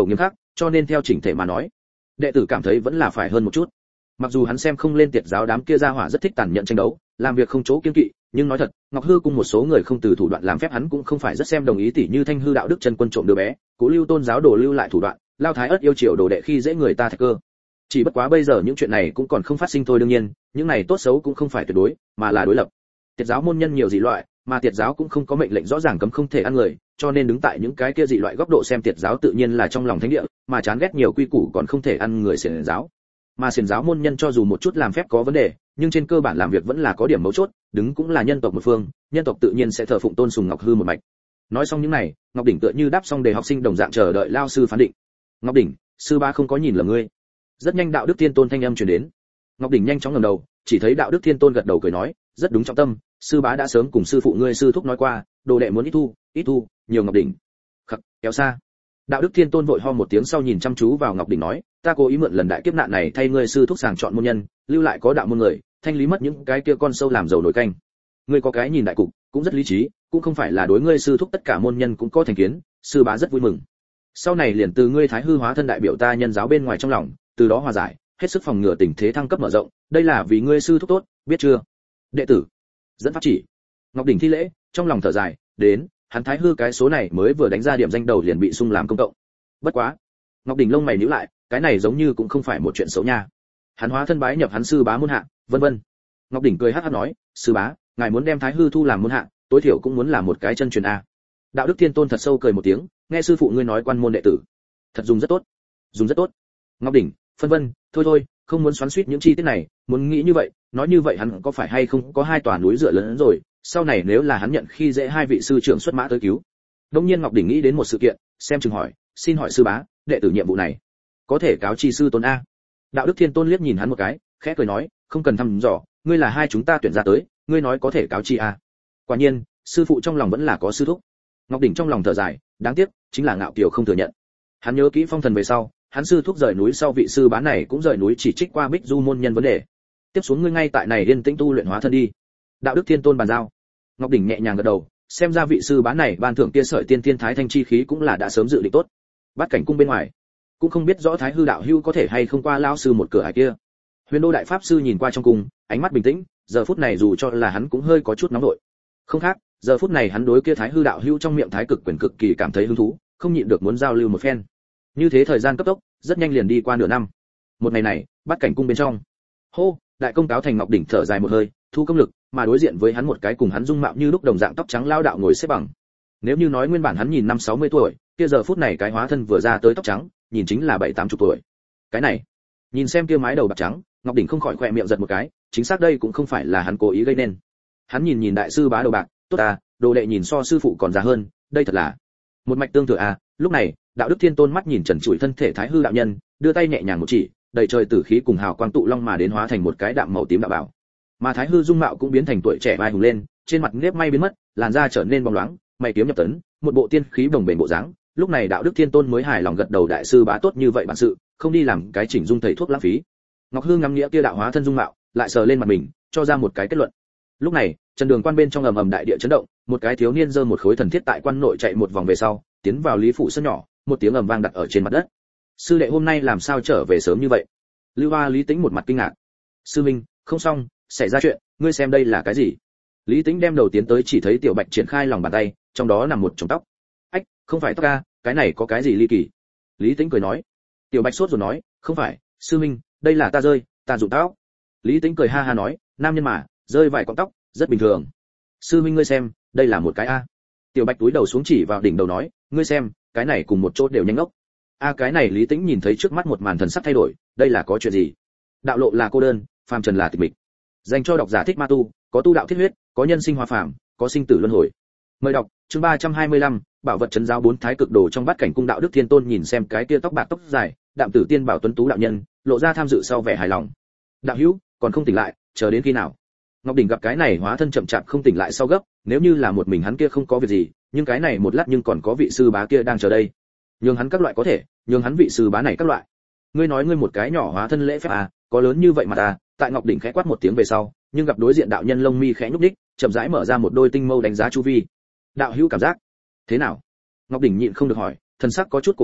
cho nên theo chỉnh thể mà nói, đệ tử cảm thấy vẫn là phải hơn một chút. Mặc dù hắn xem không lên Tiệt giáo đám kia gia hỏa rất thích tàn nhẫn tranh đấu, làm việc không chỗ kiêng kỵ, nhưng nói thật, Ngọc Hư cùng một số người không từ thủ đoạn làm phép hắn cũng không phải rất xem đồng ý, tỉ như Thanh Hư đạo đức chân quân trộm đứa bé, Cố Lưu Tôn giáo đồ lưu lại thủ đoạn, Lao Thái ất yêu chiều đồ đệ khi dễ người ta Thạch Cơ. Chỉ bất quá bây giờ những chuyện này cũng còn không phát sinh thôi, đương nhiên, những này tốt xấu cũng không phải tuyệt đối, mà là đối lập. Tiệt giáo môn nhân nhiều dị loại, mà Tiệt giáo cũng không có mệnh lệnh rõ ràng cấm không thể ăn người, cho nên đứng tại những cái kia dị loại góc độ xem Tiệt giáo tự nhiên là trong lòng thánh địa, mà chán ghét nhiều quy củ còn không thể ăn người xiển giáo. Mà xiển giáo môn nhân cho dù một chút làm phép có vấn đề, nhưng trên cơ bản làm việc vẫn là có điểm mấu chốt, đứng cũng là nhân tộc một phương, nhân tộc tự nhiên sẽ thờ phụng tôn sùng Ngọc Hư một mạch. Nói xong những này, Ngọc Đỉnh tựa như đáp xong đề học sinh đồng dạng chờ đợi lao sư phán định. Ngọc Đỉnh, sư ba không có nhìn lầm ngươi. Rất nhanh Đạo Đức Thiên Tôn thanh âm truyền đến. Ngọc Đỉnh nhanh chóng ngẩng đầu, chỉ thấy Đạo Đức Thiên Tôn gật đầu cười nói, rất đúng trọng tâm, sư bá đã sớm cùng sư phụ ngươi sư thúc nói qua, đồ đệ muốn ít thu, nhiều. Ngọc Đỉnh. Khắc, kéo xa. Đạo Đức Thiên Tôn vội ho một tiếng sau nhìn chăm chú vào Ngọc Đỉnh nói, ta cố ý mượn lần đại kiếp nạn này thay ngươi sư thúc sàng chọn môn nhân, lưu lại có đạo môn người, thanh lý mất những cái kia con sâu làm dầu nổi canh. Ngươi có cái nhìn đại cục, cũng rất lý trí, cũng không phải là đối ngươi sư thúc tất cả môn nhân cũng có thành kiến, sư bá rất vui mừng. Sau này liền từ ngươi Thái Hư hóa thân đại biểu ta nhân giáo bên ngoài trong lòng, từ đó hòa giải, hết sức phòng ngừa tình thế thăng cấp mở rộng, đây là vì ngươi sư thúc tốt, biết chưa? Đệ tử dẫn pháp chỉ. Ngọc Đỉnh thi lễ, trong lòng thở dài, đến, hắn Thái Hư cái số này mới vừa đánh ra điểm danh đầu liền bị sung làm công cộng. Bất quá, Ngọc Đỉnh lông mày nhíu lại, cái này giống như cũng không phải một chuyện xấu nha. Hắn hóa thân bái nhập hắn sư bá môn hạ, vân vân. Ngọc Đỉnh cười hắc hắc nói, sư bá, ngài muốn đem Thái Hư thu làm môn hạ, tối thiểu cũng muốn là một cái chân truyền a. Đạo Đức Thiên Tôn thật sâu cười một tiếng, nghe sư phụ ngươi nói quan môn đệ tử, thật dùng rất tốt, dùng rất tốt. Ngọc Đỉnh, phân vân, thôi, không muốn xoắn xuýt những chi tiết này, muốn nghĩ như vậy, nói như vậy hắn có phải hay không có hai tòa núi dựa lớn rồi, sau này nếu là hắn nhận khi dễ hai vị sư trưởng xuất mã tới cứu. Đông nhiên Ngọc Đỉnh nghĩ đến một sự kiện, xem chừng hỏi, xin hỏi sư bá, đệ tử nhiệm vụ này có thể cáo chi sư tôn a? Đạo Đức Thiên Tôn liếc nhìn hắn một cái, khẽ cười nói, không cần thăm dò, ngươi là hai chúng ta tuyển ra tới, ngươi nói có thể cáo chi a? Quả nhiên, sư phụ trong lòng vẫn là có sư thúc. Ngọc Đỉnh trong lòng thở dài, đáng tiếc, chính là Ngạo Kiều không thừa nhận. Hắn nhớ kỹ phong thần về sau, hắn sư thúc rời núi sau vị sư bá này cũng rời núi chỉ trích qua Bích Du môn nhân vấn đề. Tiếp xuống ngươi ngay tại này yên tĩnh tu luyện hóa thân đi. Đạo Đức Thiên Tôn bàn giao. Ngọc Đỉnh nhẹ nhàng gật đầu, xem ra vị sư bá này ban thưởng kia sợi tiên thiên thái thanh chi khí cũng là đã sớm dự định tốt. Bát cảnh cung bên ngoài, cũng không biết rõ Thái Hư đạo hữu có thể hay không qua lão sư một cửa ải kia. Huyền Đô đại pháp sư nhìn qua trong cung, ánh mắt bình tĩnh, giờ phút này dù cho là hắn cũng hơi có chút nóng nổi. Không khác, giờ phút này hắn đối kia Thái Hư đạo hữu trong miệng thái cực quyền cực kỳ cảm thấy hứng thú, không nhịn được muốn giao lưu một phen. Như thế thời gian cấp tốc, rất nhanh liền đi qua nửa năm. Một ngày này, Bát cảnh cung bên trong, hô, đại công cáo thành Ngọc Đỉnh thở dài một hơi, thu công lực, mà đối diện với hắn một cái cùng hắn dung mạo như lúc đồng dạng tóc trắng lao đạo ngồi xếp bằng. Nếu như nói nguyên bản hắn nhìn năm 60 tuổi, kia giờ phút này cái hóa thân vừa ra tới tóc trắng, nhìn chính là 70-80 tuổi. Cái này, nhìn xem kia mái đầu bạc trắng, Ngọc Đỉnh không khỏi khỏe miệng giật một cái, chính xác đây cũng không phải là hắn cố ý gây nên. Hắn nhìn đại sư bá đầu bạc, tốt à, đồ đệ nhìn so sư phụ còn già hơn, đây thật là một mạch tương thừa à. Lúc này, Đạo Đức Thiên Tôn mắt nhìn trần trụi thân thể Thái Hư đạo nhân, đưa tay nhẹ nhàng một chỉ, đầy trời tử khí cùng hào quang tụ long mà đến hóa thành một cái đạm màu tím đạo bảo. Mà Thái Hư dung mạo cũng biến thành tuổi trẻ vai hùng lên, trên mặt nếp may biến mất, làn da trở nên bóng loáng, mày kiếm nhập tấn, một bộ tiên khí đồng bền bộ dáng. Lúc này Đạo Đức Thiên Tôn mới hài lòng gật đầu, đại sư bá tốt như vậy bản sự, không đi làm cái chỉnh dung thầy thuốc lãng phí. Ngọc Hư ngắm nghĩa kia đạo hóa thân dung mạo, lại sờ lên mặt mình, cho ra một cái kết luận. Lúc này, Trần Đường quan bên trong ầm ầm đại địa chấn động, một cái thiếu niên giơ một khối thần thiết tại quan nội chạy một vòng về sau, tiến vào Lý phủ sân nhỏ, một tiếng ầm vang đặt ở trên mặt đất. Sư đệ hôm nay làm sao trở về sớm như vậy? Lưu Hoa Lý Tĩnh một mặt kinh ngạc. Sư minh, không xong, xảy ra chuyện, ngươi xem đây là cái gì? Lý Tĩnh đem đầu tiến tới chỉ thấy Tiểu Bạch triển khai lòng bàn tay, trong đó nằm một chồng tóc. Ách, không phải tóc a, cái này có cái gì ly kỳ? Lý Tĩnh cười nói. Tiểu Bạch sốt rồi nói, không phải, sư minh, đây là ta rơi, ta rụng tóc. Lý Tĩnh cười ha ha nói, nam nhân mà, rơi vài cọng tóc, rất bình thường. Sư minh ngươi xem, đây là một cái a. Tiểu Bạch túi đầu xuống chỉ vào đỉnh đầu nói, ngươi xem, cái này cùng một chỗ đều nhanh ngốc. A cái này Lý Tĩnh nhìn thấy trước mắt một màn thần sắc thay đổi, đây là có chuyện gì? Đạo lộ là cô đơn, phàm trần là tịch mịch. Dành cho độc giả thích ma tu, có tu đạo thiết huyết, có nhân sinh hóa phàm, có sinh tử luân hồi. Mời đọc chương 325, bảo vật trấn giáo 4 thái cực đồ trong Bát cảnh cung. Đạo Đức Thiên Tôn nhìn xem cái kia tóc bạc tóc dài, đạm tử tiên bảo tuấn tú đạo nhân, lộ ra tham dự sau vẻ hài lòng. Đạo hữu, còn không tỉnh lại, chờ đến khi nào? Ngọc Đỉnh gặp cái này hóa thân chậm chạp không tỉnh lại sau gấp, nếu như là một mình hắn kia không có việc gì, nhưng cái này một lát nhưng còn có vị sư bá kia đang chờ đây. Nhường hắn các loại có thể, nhường hắn vị sư bá này các loại. Ngươi nói ngươi một cái nhỏ hóa thân lễ phép à, có lớn như vậy mà ta. Tại Ngọc Đỉnh khẽ quát một tiếng về sau, nhưng gặp đối diện đạo nhân lông mi khẽ nhúc nhích, chậm rãi mở ra một đôi tinh mâu đánh giá chu vi. Đạo hữu cảm giác thế nào? Ngọc Đỉnh nhịn không được hỏi, thần sắc có chút cổ quái,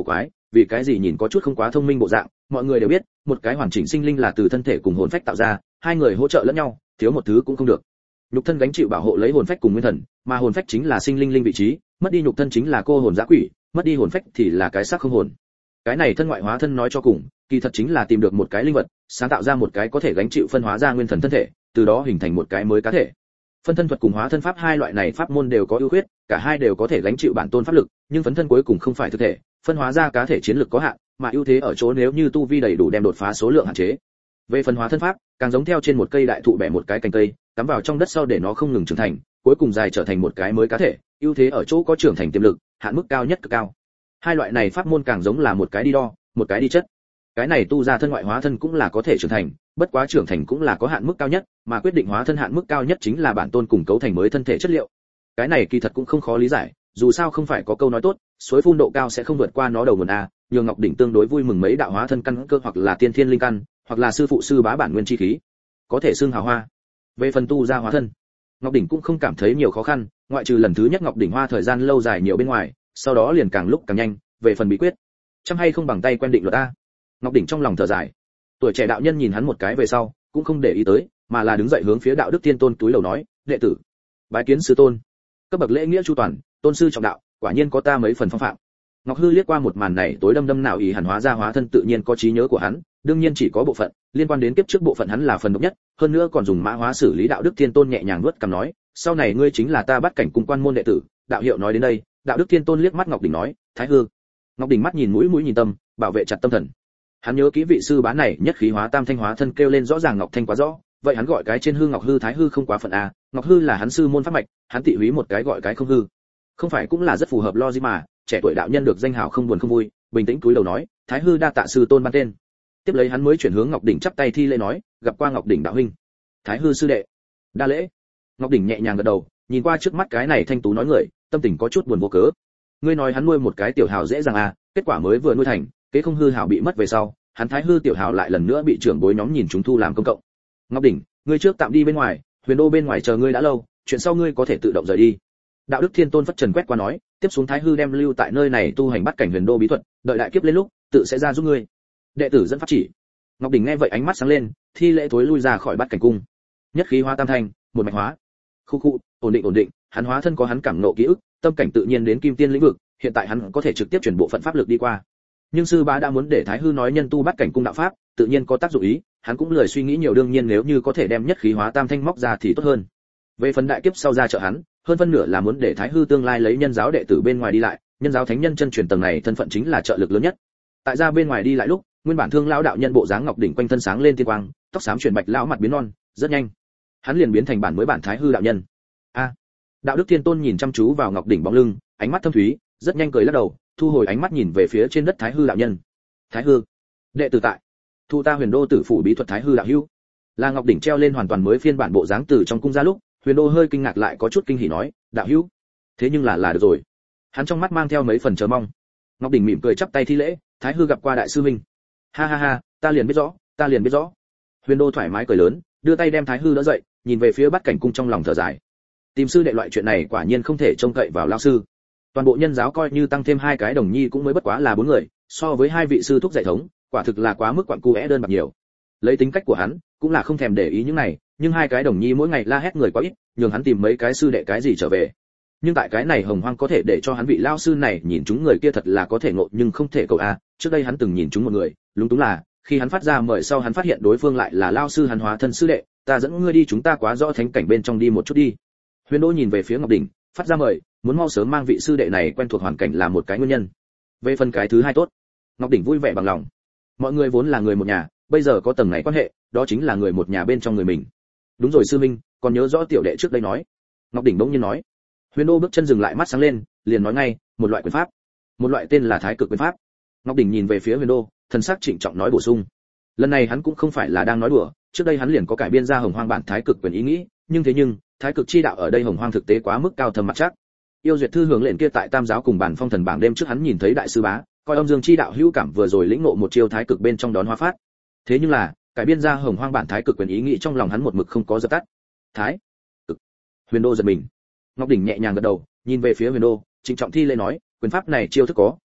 vì cái gì nhìn có chút không quá thông minh bộ dạng. Mọi người đều biết một cái hoàn chỉnh sinh linh là từ thân thể cùng hồn phách tạo ra, hai người hỗ trợ lẫn nhau, thiếu một thứ cũng không được. Nhục thân gánh chịu bảo hộ lấy hồn phách cùng nguyên thần, mà hồn phách chính là sinh linh linh vị trí, mất đi nhục thân chính là cô hồn dã quỷ, mất đi hồn phách thì là cái xác không hồn. Cái này thân ngoại hóa thân nói cho cùng, kỳ thật chính là tìm được một cái linh vật, sáng tạo ra một cái có thể gánh chịu phân hóa ra nguyên thần thân thể, từ đó hình thành một cái mới cá thể. Phân thân thuật cùng hóa thân pháp hai loại này pháp môn đều có ưu khuyết, cả hai đều có thể gánh chịu bản tôn pháp lực, nhưng phấn thân cuối cùng không phải thực thể, phân hóa ra cá thể chiến lực có hạn, mà ưu thế ở chỗ nếu như tu vi đầy đủ đem đột phá số lượng hạn chế. Về phân hóa thân pháp, càng giống theo trên một cây đại thụ bẻ một cái cành cây, cắm vào trong đất sau để nó không ngừng trưởng thành, cuối cùng dài trở thành một cái mới cá thể, ưu thế ở chỗ có trưởng thành tiềm lực, hạn mức cao nhất cực cao. Hai loại này pháp môn càng giống là một cái đi đo, một cái đi chất. Cái này tu ra thân ngoại hóa thân cũng là có thể trưởng thành, bất quá trưởng thành cũng là có hạn mức cao nhất, mà quyết định hóa thân hạn mức cao nhất chính là bản tôn cùng cấu thành mới thân thể chất liệu. Cái này kỳ thật cũng không khó lý giải, dù sao không phải có câu nói tốt, suối phun độ cao sẽ không vượt qua nó đầu nguồn a, nhường Ngọc đỉnh tương đối vui mừng mấy đạo hóa thân căn cơ hoặc là tiên thiên linh căn, hoặc là sư phụ sư bá bản nguyên chi khí, có thể xưng hào hoa. Về phần tu ra hóa thân, Ngọc đỉnh cũng không cảm thấy nhiều khó khăn, ngoại trừ lần thứ nhất Ngọc đỉnh hoa thời gian lâu dài nhiều bên ngoài, sau đó liền càng lúc càng nhanh. Về phần bí quyết, chăm hay không bằng tay quen định luật a. Ngọc đỉnh trong lòng thở dài. Tuổi trẻ đạo nhân nhìn hắn một cái về sau, cũng không để ý tới, mà là đứng dậy hướng phía đạo đức tiên tôn túi lầu nói, đệ tử bái kiến sư tôn. Cấp bậc lễ nghĩa chu toàn, tôn sư trọng đạo, quả nhiên có ta mấy phần phong phạm. Ngọc hư liếc qua một màn này, tối đâm nào ý hẳn hóa ra hóa thân tự nhiên có trí nhớ của hắn, đương nhiên chỉ có bộ phận liên quan đến kiếp trước bộ phận hắn là phần độc nhất, hơn nữa còn dùng mã hóa xử lý. Đạo đức tiên tôn nhẹ nhàng nuốt cằm nói, sau này ngươi chính là ta bắt cảnh cung quan môn đệ tử. Đạo hiệu nói đến đây, đạo đức tiên tôn liếc mắt Ngọc đỉnh nói, thái hư. Ngọc đỉnh mắt nhìn mũi nhìn tâm, bảo vệ chặt tâm thần. Hắn nhớ kỹ vị sư bá này nhất khí hóa tam thanh hóa thân kêu lên rõ ràng Ngọc Thanh quá rõ, vậy hắn gọi cái trên hư Ngọc hư thái hư không quá phận a. Ngọc hư là hắn sư môn pháp mạch, hắn tị húy một cái gọi cái không hư, không phải cũng là rất phù hợp logic mà. Trẻ tuổi đạo nhân được danh hào không buồn không vui, bình tĩnh cúi đầu nói, thái hư đa tạ sư tôn ban tên. Tiếp lấy hắn mới chuyển hướng Ngọc đỉnh chắp tay thi lễ nói, gặp qua Ngọc đỉnh đạo huynh. Thái hư sư đệ đa lễ. Ngọc đỉnh nhẹ nhàng gật đầu, nhìn qua trước mắt cái này thanh tú nói người, tâm tình có chút buồn vô cớ. Ngươi nói hắn nuôi một cái tiểu hào dễ dàng à, kết quả mới vừa nuôi thành, kế không hư hào bị mất về sau, hắn thái hư tiểu hào lại lần nữa bị trưởng bối nhóm nhìn chúng thu làm công cộng. Ngọc đỉnh, ngươi trước tạm đi bên ngoài, huyền đô bên ngoài chờ ngươi đã lâu, chuyện sau ngươi có thể tự động rời đi. Đạo đức thiên tôn phất trần quét qua nói, tiếp xuống thái hư đem lưu tại nơi này tu hành bắt cảnh huyền đô bí thuật, đợi đại kiếp lên lúc tự sẽ ra giúp ngươi. Đệ tử dẫn pháp chỉ. Ngọc đỉnh nghe vậy ánh mắt sáng lên, thi lễ thối lui ra khỏi bắt cảnh cung. Nhất khí hóa tam thanh, một mạch hóa. Khu, ổn định, hắn hóa thân có hắn cảm ngộ ký ức, tâm cảnh tự nhiên đến kim tiên lĩnh vực, hiện tại hắn có thể trực tiếp chuyển bộ phận pháp lực đi qua. Nhưng sư bá đã muốn để thái hư nói nhân tu bắt cảnh cung đạo pháp, tự nhiên có tác dụng ý, hắn cũng lười suy nghĩ nhiều, đương nhiên nếu như có thể đem nhất khí hóa tam thanh móc ra thì tốt hơn. Về phần đại kiếp sau ra trợ hắn, hơn phân nửa là muốn để thái hư tương lai lấy nhân giáo đệ tử bên ngoài đi lại, nhân giáo thánh nhân chân truyền tầng này thân phận chính là trợ lực lớn nhất. Tại ra bên ngoài đi lại lúc, nguyên bản thương lão đạo nhân bộ dáng Ngọc đỉnh quanh thân sáng lên tiên quang, tóc xám chuyển bạch, lão mặt biến non, rất nhanh hắn liền biến thành bản mới bản thái hư đạo nhân. A. Đạo đức thiên tôn nhìn chăm chú vào Ngọc đỉnh bóng lưng, ánh mắt thâm thúy, rất nhanh cười lắc đầu, thu hồi ánh mắt nhìn về phía trên đất thái hư đạo nhân. Thái hư đệ tử tại thu ta huyền đô tử phủ bí thuật thái hư đạo hữu. Là Ngọc đỉnh treo lên hoàn toàn mới phiên bản bộ dáng từ trong cung ra lúc, huyền đô hơi kinh ngạc lại có chút kinh hỉ nói, đạo hữu thế nhưng là được rồi. Hắn trong mắt mang theo mấy phần chờ mong. Ngọc đỉnh mỉm cười chắp tay thi lễ, thái hư gặp qua đại sư huynh. Ha, ta liền biết rõ. Huyền đô thoải mái cười lớn, đưa tay đem thái hư đỡ dậy, nhìn về phía bắt cảnh cung trong lòng thở dài. Tìm sư đệ loại chuyện này quả nhiên không thể trông cậy vào lão sư. Toàn bộ nhân giáo coi như tăng thêm hai cái đồng nhi cũng mới bất quá là 4 người, so với hai vị sư thúc dạy thống, quả thực là quá mức quặn cuẽ đơn bạc nhiều. Lấy tính cách của hắn, cũng là không thèm để ý những này, nhưng hai cái đồng nhi mỗi ngày la hét người quá ít, nhường hắn tìm mấy cái sư đệ cái gì trở về. Nhưng tại cái này hồng hoang có thể để cho hắn vị lao sư này nhìn chúng người kia thật là có thể ngộ, nhưng không thể cầu a. Trước đây hắn từng nhìn chúng một người, lúng túng là khi hắn phát ra mời sau hắn phát hiện đối phương lại là lao sư hắn hóa thân sư đệ, ta dẫn ngươi đi, chúng ta quá rõ thánh cảnh bên trong đi một chút đi. Huyền Đô nhìn về phía Ngọc đỉnh, phát ra mời, muốn mau sớm mang vị sư đệ này quen thuộc hoàn cảnh là một cái nguyên nhân. Về phần cái thứ hai tốt, Ngọc đỉnh vui vẻ bằng lòng. Mọi người vốn là người một nhà, bây giờ có tầng này quan hệ, đó chính là người một nhà bên trong người mình. Đúng rồi sư minh, còn nhớ rõ tiểu đệ trước đây nói. Ngọc đỉnh bỗng nhiên nói. Huyền Đô bước chân dừng lại, mắt sáng lên, liền nói ngay, một loại quyền pháp, một loại tên là Thái Cực quyền pháp. Ngọc đỉnh nhìn về phía Huyền Đô, thần sắc trịnh trọng nói bổ sung. Lần này hắn cũng không phải là đang nói đùa, trước đây hắn liền có cải biên ra Hồng Hoang bản Thái Cực quyền ý nghĩ, nhưng Thái Cực chi đạo ở đây Hồng Hoang thực tế quá mức cao thâm mặt chắc. Yêu duyệt thư hướng lệnh kia tại Tam giáo cùng bản phong thần bảng đêm trước hắn nhìn thấy đại sư bá, coi âm dương chi đạo hữu cảm vừa rồi lĩnh ngộ một chiêu Thái Cực bên trong đón hóa phát. Thế nhưng là, cải biên ra Hồng Hoang bản Thái Cực quyền ý nghĩ trong lòng hắn một mực không có dập tắt. Thái Cực. Huyền Đô giật mình. Ngọc đỉnh nhẹ nhàng gật đầu, nhìn về phía Huyền Đô, trịnh trọng thi lễ nói, quyền pháp này chiêu thức có,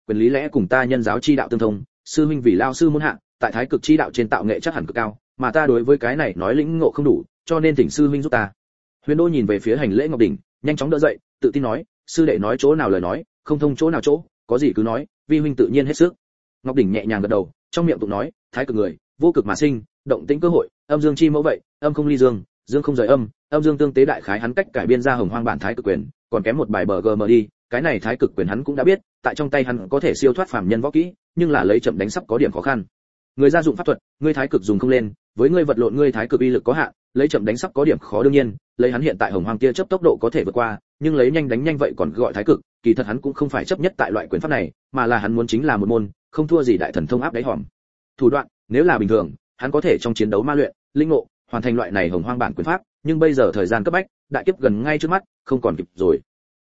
quyền lý lẽ cùng ta nhân giáo chi đạo tương thông, sư huynh vì lao sư muốn hạ, tại thái cực chi đạo trên tạo nghệ chắc hẳn cực cao, mà ta đối với cái này nói lĩnh ngộ không đủ, cho nên thỉnh sư huynh giúp ta. Huyền Đô nhìn về phía hành lễ Ngọc Đỉnh, nhanh chóng đỡ dậy, tự tin nói, sư đệ nói chỗ nào lời nói, không thông chỗ nào chỗ, có gì cứ nói, vi huynh tự nhiên hết sức. Ngọc Đỉnh nhẹ nhàng gật đầu, trong miệng tụng nói, thái cực người, vô cực mà sinh, động tĩnh cơ hội, âm dương chi mẫu vậy, âm không ly dương, dương không rời âm, âm dương tương tế đại khái hắn cách cải biên ra hồng hoang bản thái cực quyền, còn kém một bài bờ gm đi, cái này thái cực quyền hắn cũng đã biết, tại trong tay hắn có thể siêu thoát phàm nhân võ kỹ, nhưng là lấy chậm đánh sắp có điểm khó khăn. Người gia dụng pháp thuật, ngươi thái cực dùng không lên, với ngươi vật lộn ngươi thái cực uy lực có hạn, lấy chậm đánh sắp có điểm khó đương nhiên, lấy hắn hiện tại hồng hoang kia chấp tốc độ có thể vượt qua, nhưng lấy nhanh đánh nhanh vậy còn gọi thái cực, kỳ thật hắn cũng không phải chấp nhất tại loại quyền pháp này, mà là hắn muốn chính là một môn, không thua gì đại thần thông áp đáy hòm. Thủ đoạn, nếu là bình thường, hắn có thể trong chiến đấu ma luyện, linh ngộ, hoàn thành loại này hồng hoang bản quyền pháp, nhưng bây giờ thời gian cấp bách, đại kiếp gần ngay trước mắt, không còn kịp rồi.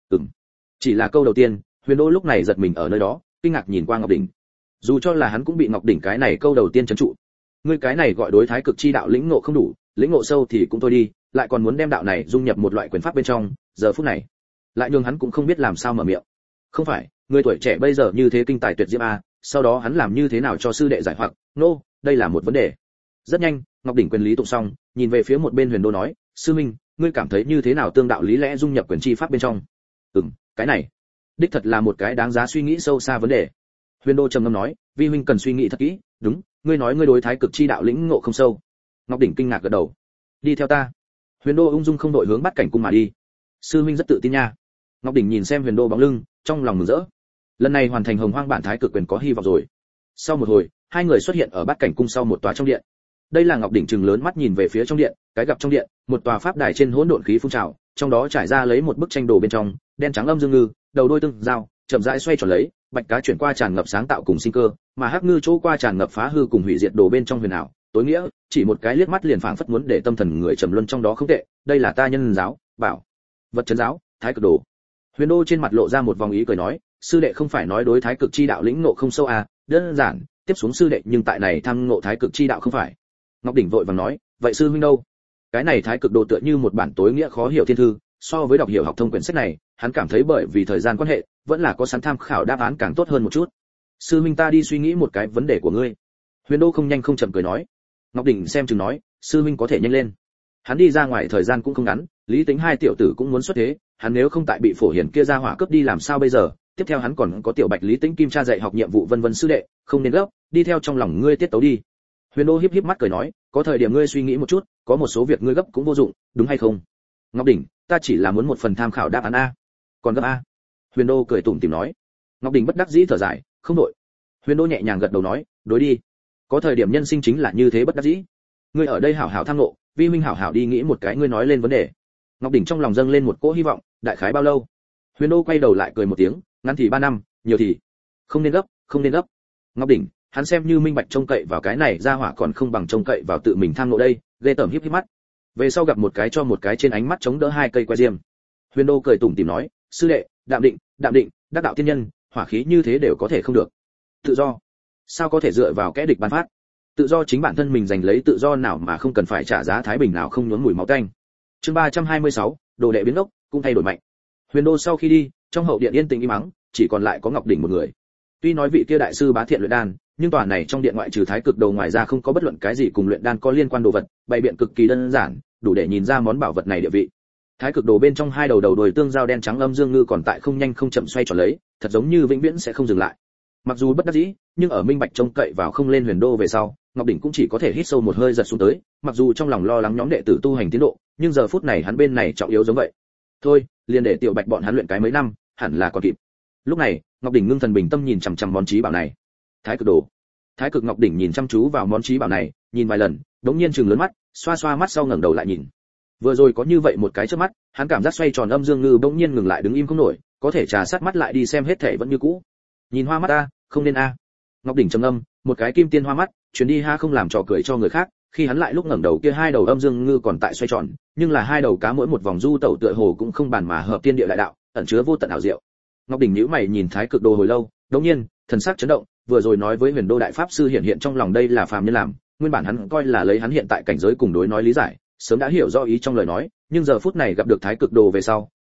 Chỉ là câu đầu tiên, Huyền Đô lúc này giật mình ở nơi đó, kinh ngạc nhìn qua Ngọc Đỉnh. Dù cho là hắn cũng bị Ngọc Đỉnh cái này câu đầu tiên trấn trụ. Ngươi cái này gọi đối thái cực chi đạo lĩnh ngộ không đủ, lĩnh ngộ sâu thì cũng thôi đi, lại còn muốn đem đạo này dung nhập một loại quyền pháp bên trong, giờ phút này, lại nhường hắn cũng không biết làm sao mở miệng. Không phải, người tuổi trẻ bây giờ như thế kinh tài tuyệt diễm a, sau đó hắn làm như thế nào cho sư đệ giải hoặc, đây là một vấn đề. Rất nhanh, Ngọc Đỉnh quyền lý tụng xong, nhìn về phía một bên Huyền Đô nói, sư minh, ngươi cảm thấy như thế nào tương đạo lý lẽ dung nhập quyền chi pháp bên trong? Cái này, đích thật là một cái đáng giá suy nghĩ sâu xa vấn đề. Huyền Đô trầm ngâm nói, vi huynh cần suy nghĩ thật kỹ, đúng, ngươi nói ngươi đối thái cực chi đạo lĩnh ngộ không sâu. Ngọc Đỉnh kinh ngạc gật đầu. Đi theo ta. Huyền Đô ung dung không đội hướng Bát Cảnh cung mà đi. Sư huynh rất tự tin nha. Ngọc Đỉnh nhìn xem Huyền Đô bóng lưng, trong lòng mừng rỡ. Lần này hoàn thành hồng hoang bản thái cực quyền có hy vọng rồi. Sau một hồi, hai người xuất hiện ở Bát Cảnh cung sau một tòa trong điện. Đây là Ngọc Đỉnh trừng lớn mắt nhìn về phía trong điện, cái gặp trong điện, một tòa pháp đài trên hỗn độn khí phun trào, trong đó trải ra lấy một bức tranh đồ bên trong, đen trắng âm dương ngư, đầu đôi tương giao, chậm rãi xoay tròn lấy, bạch cá chuyển qua tràn ngập sáng tạo cùng sinh cơ, mà hắc ngư chỗ qua tràn ngập phá hư cùng hủy diệt đồ bên trong huyền ảo, tối nghĩa, chỉ một cái liếc mắt liền phảng phất muốn để tâm thần người trầm luân trong đó không tệ, đây là ta nhân giáo, bảo, vật trấn giáo, thái cực đồ. Huyền Đô trên mặt lộ ra một vòng ý cười nói, sư đệ không phải nói đối thái cực chi đạo lĩnh ngộ không sâu à, đơn giản, tiếp xuống sư đệ nhưng tại này tham ngộ thái cực chi đạo không phải. Ngọc Đỉnh vội vàng nói, vậy sư huynh đâu? Cái này thái cực đồ tựa như một bản tối nghĩa khó hiểu thiên thư, so với đọc hiểu học thông quyển sách này, hắn cảm thấy bởi vì thời gian quan hệ, vẫn là có sẵn tham khảo đáp án càng tốt hơn một chút. Sư huynh ta đi suy nghĩ một cái vấn đề của ngươi. Huyền Đô không nhanh không chậm cười nói. Ngọc Đỉnh xem chừng nói, sư huynh có thể nhanh lên. Hắn đi ra ngoài thời gian cũng không ngắn, Lý Tính hai tiểu tử cũng muốn xuất thế, hắn nếu không tại bị Phổ Hiển kia ra hỏa cướp đi làm sao bây giờ? Tiếp theo hắn còn có tiểu Bạch Lý Tính Kim cha dạy học nhiệm vụ vân vân sư đệ, không nên gấp, đi theo trong lòng ngươi tiết tấu đi. Huyền Đô híp híp mắt cười nói, có thời điểm ngươi suy nghĩ một chút, có một số việc ngươi gấp cũng vô dụng, đúng hay không? Ngọc Đỉnh, ta chỉ là muốn một phần tham khảo đáp án a. Còn gấp a? Huyền Đô cười tủm tỉm nói. Ngọc Đỉnh bất đắc dĩ thở dài, không đổi. Huyền Đô nhẹ nhàng gật đầu nói, đối đi. Có thời điểm nhân sinh chính là như thế bất đắc dĩ. Ngươi ở đây hảo hảo tham ngộ, vi minh hảo hảo đi nghĩ một cái ngươi nói lên vấn đề. Ngọc Đỉnh trong lòng dâng lên một cỗ hy vọng, đại khái bao lâu? Huyền Đô quay đầu lại cười một tiếng, ngắn thì 3 năm, nhiều thì không nên gấp, không nên gấp. Ngọc Đỉnh, hắn xem như minh bạch trông cậy vào cái này ra hỏa còn không bằng trông cậy vào tự mình tham ngộ đây, ghê tởm híp híp mắt. Về sau gặp một cái cho một cái trên ánh mắt chống đỡ hai cây que diêm. Huyền Đô cười tủm tỉm nói, sư đệ, đạm định, đắc đạo thiên nhân, hỏa khí như thế đều có thể không được. Tự do, sao có thể dựa vào kẻ địch ban phát? Tự do chính bản thân mình giành lấy tự do nào mà không cần phải trả giá thái bình nào không nhuốm mùi máu tanh. Chương 326, đồ đệ biến ốc, cũng thay đổi mạnh. Huyền Đô sau khi đi, trong hậu điện yên tĩnh im mắng, chỉ còn lại có Ngọc Đỉnh một người. Tuy nói vị kia đại sư bá thiện luyện đan, nhưng tòa này trong điện ngoại trừ thái cực đồ ngoài ra không có bất luận cái gì cùng luyện đan có liên quan đồ vật, bày biện cực kỳ đơn giản, đủ để nhìn ra món bảo vật này địa vị. Thái cực đồ bên trong hai đầu đuôi tương giao đen trắng âm dương ngư còn tại không nhanh không chậm xoay tròn lấy, thật giống như vĩnh viễn sẽ không dừng lại. Mặc dù bất đắc dĩ, nhưng ở minh bạch trông cậy vào không lên Huyền Đô về sau, Ngọc Đỉnh cũng chỉ có thể hít sâu một hơi giật xuống tới, mặc dù trong lòng lo lắng nhóm đệ tử tu hành tiến độ, nhưng giờ phút này hắn bên này trọng yếu giống vậy. Thôi, liền để tiểu Bạch bọn hắn luyện cái mấy năm, hẳn là còn kịp. Lúc này, Ngọc Đỉnh ngưng thần bình tâm nhìn chằm chằm món chí bảo này. Thái cực đồ. Thái cực Ngọc Đỉnh nhìn chăm chú vào món chí bảo này, nhìn vài lần, đống nhiên trừng lớn mắt, xoa xoa mắt sau ngẩng đầu lại nhìn. Vừa rồi có như vậy một cái chớp mắt, hắn cảm giác xoay tròn âm dương ngư bỗng nhiên ngừng lại đứng im không nổi, có thể trà sát mắt lại đi xem hết thể vẫn như cũ. Nhìn hoa mắt a, không nên a. Ngọc Đỉnh trầm ngâm, một cái kim tiên hoa mắt, chuyến đi ha không làm trò cười cho người khác, khi hắn lại lúc ngẩng đầu kia hai đầu âm dương ngư còn tại xoay tròn, nhưng là hai đầu cá mỗi một vòng du tẩu tựa hồ cũng không bàn mà hợp tiên địa đại đạo, ẩn chứa vô tận ảo diệu. Ngọc Đỉnh nhíu mày nhìn thái cực đồ hồi lâu, đống nhiên, thần sắc chấn động, vừa rồi nói với Huyền Đô đại pháp sư hiện trong lòng đây là phàm nhân làm, nguyên bản hắn coi là lấy hắn hiện tại cảnh giới cùng đối nói lý giải, sớm đã hiểu rõ ý trong lời nói, nhưng giờ phút này gặp được thái cực đồ về sau,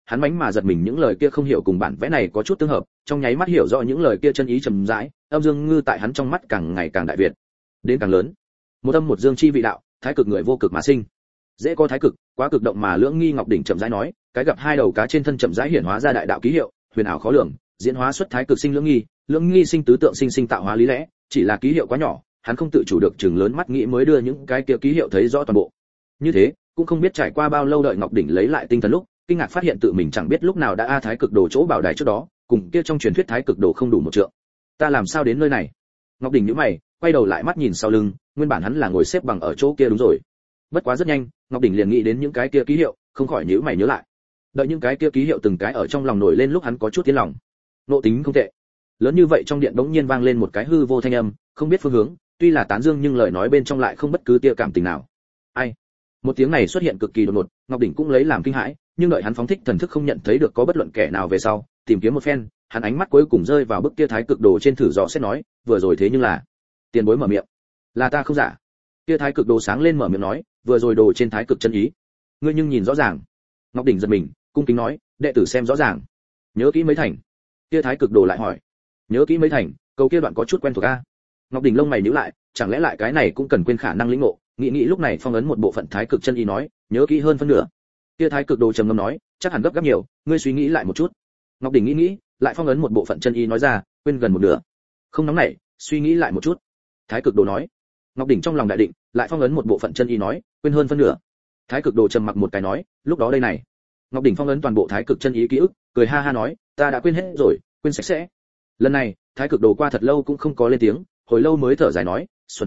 hắn mánh mà giật mình, những lời kia không hiểu cùng bản vẽ này có chút tương hợp, trong nháy mắt hiểu rõ những lời kia chân ý trầm rãi, âm dương ngư tại hắn trong mắt càng ngày càng đại việt, đến càng lớn. Một âm một dương chi vị đạo, thái cực người vô cực mà sinh. Dễ có thái cực, quá cực động mà lưỡng nghi. Ngọc đỉnh chậm rãi nói, cái gặp hai đầu cá trên thân chậm rãi hiển hóa ra đại đạo ký hiệu, huyền ảo khó lường, diễn hóa xuất thái cực sinh lưỡng nghi sinh tứ tượng sinh tạo hóa lý lẽ, chỉ là ký hiệu quá nhỏ, hắn không tự chủ được chừng lớn mắt nghĩ mới đưa những cái kia ký hiệu thấy rõ toàn bộ. Như thế, cũng không biết trải qua bao lâu, đợi Ngọc đỉnh lấy lại tinh thần lúc, kinh ngạc phát hiện tự mình chẳng biết lúc nào đã thái cực đồ chỗ bảo đài trước đó, cùng kia trong truyền thuyết thái cực đồ không đủ một trượng. Ta làm sao đến nơi này? Ngọc đỉnh nhíu mày, quay đầu lại mắt nhìn sau lưng, nguyên bản hắn là ngồi xếp bằng ở chỗ kia đúng rồi. Bất quá rất nhanh, Ngọc đỉnh liền nghĩ đến những cái kia ký hiệu, không khỏi nhíu mày nhớ lại. Đợi những cái kia ký hiệu từng cái ở trong lòng nổi lên lúc hắn có chút tiến lòng. Nộ tính không tệ. Lớn như vậy trong điện bỗng nhiên vang lên một cái hư vô thanh âm, không biết phương hướng, tuy là tán dương nhưng lời nói bên trong lại không bất cứ tia cảm tình nào. Ai? Một tiếng này xuất hiện cực kỳ đột ngột, Ngọc đỉnh cũng lấy làm kinh hãi, nhưng đợi hắn phóng thích thần thức không nhận thấy được có bất luận kẻ nào về sau, tìm kiếm một phen, hắn ánh mắt cuối cùng rơi vào bức kia thái cực đồ trên, thử dò xét nói, vừa rồi thế nhưng là. Tiền bối mở miệng. Là ta không giả. Kia thái cực đồ sáng lên mở miệng nói, vừa rồi đồ trên thái cực chân ý, ngươi nhưng nhìn rõ ràng. Ngọc đỉnh giật mình, cung kính nói, đệ tử xem rõ ràng. Nhớ kỹ mấy thành? Kia thái cực đồ lại hỏi. Nhớ kỹ mấy thành? Câu kia đoạn có chút quen thuộc a. Ngọc đỉnh lông mày nhíu lại, chẳng lẽ lại cái này cũng cần quên khả năng lĩnh ngộ, nghĩ lúc này phong ấn một bộ phận thái cực chân ý nói, nhớ kỹ hơn phân nửa. Kia thái cực đồ trầm ngâm nói, chắc hẳn gấp gáp nhiều, ngươi suy nghĩ lại một chút. Ngọc đỉnh nghĩ, lại phong ấn một bộ phận chân ý nói ra, quên gần một nửa. Không nóng nảy, suy nghĩ lại một chút. Thái cực đồ nói. Ngọc đỉnh trong lòng đại định, lại phong ấn một bộ phận chân ý nói, quên hơn phân nửa. Thái cực đồ trầm mặc một cái nói, lúc đó đây này. Ngọc đỉnh phong ấn toàn bộ thái cực chân ý ký ức, cười ha ha nói, ta đã quên hết rồi, quên sạch sẽ. Lần này, thái cực đồ qua thật lâu cũng không có lên tiếng, hồi lâu mới thở dài nói, xuân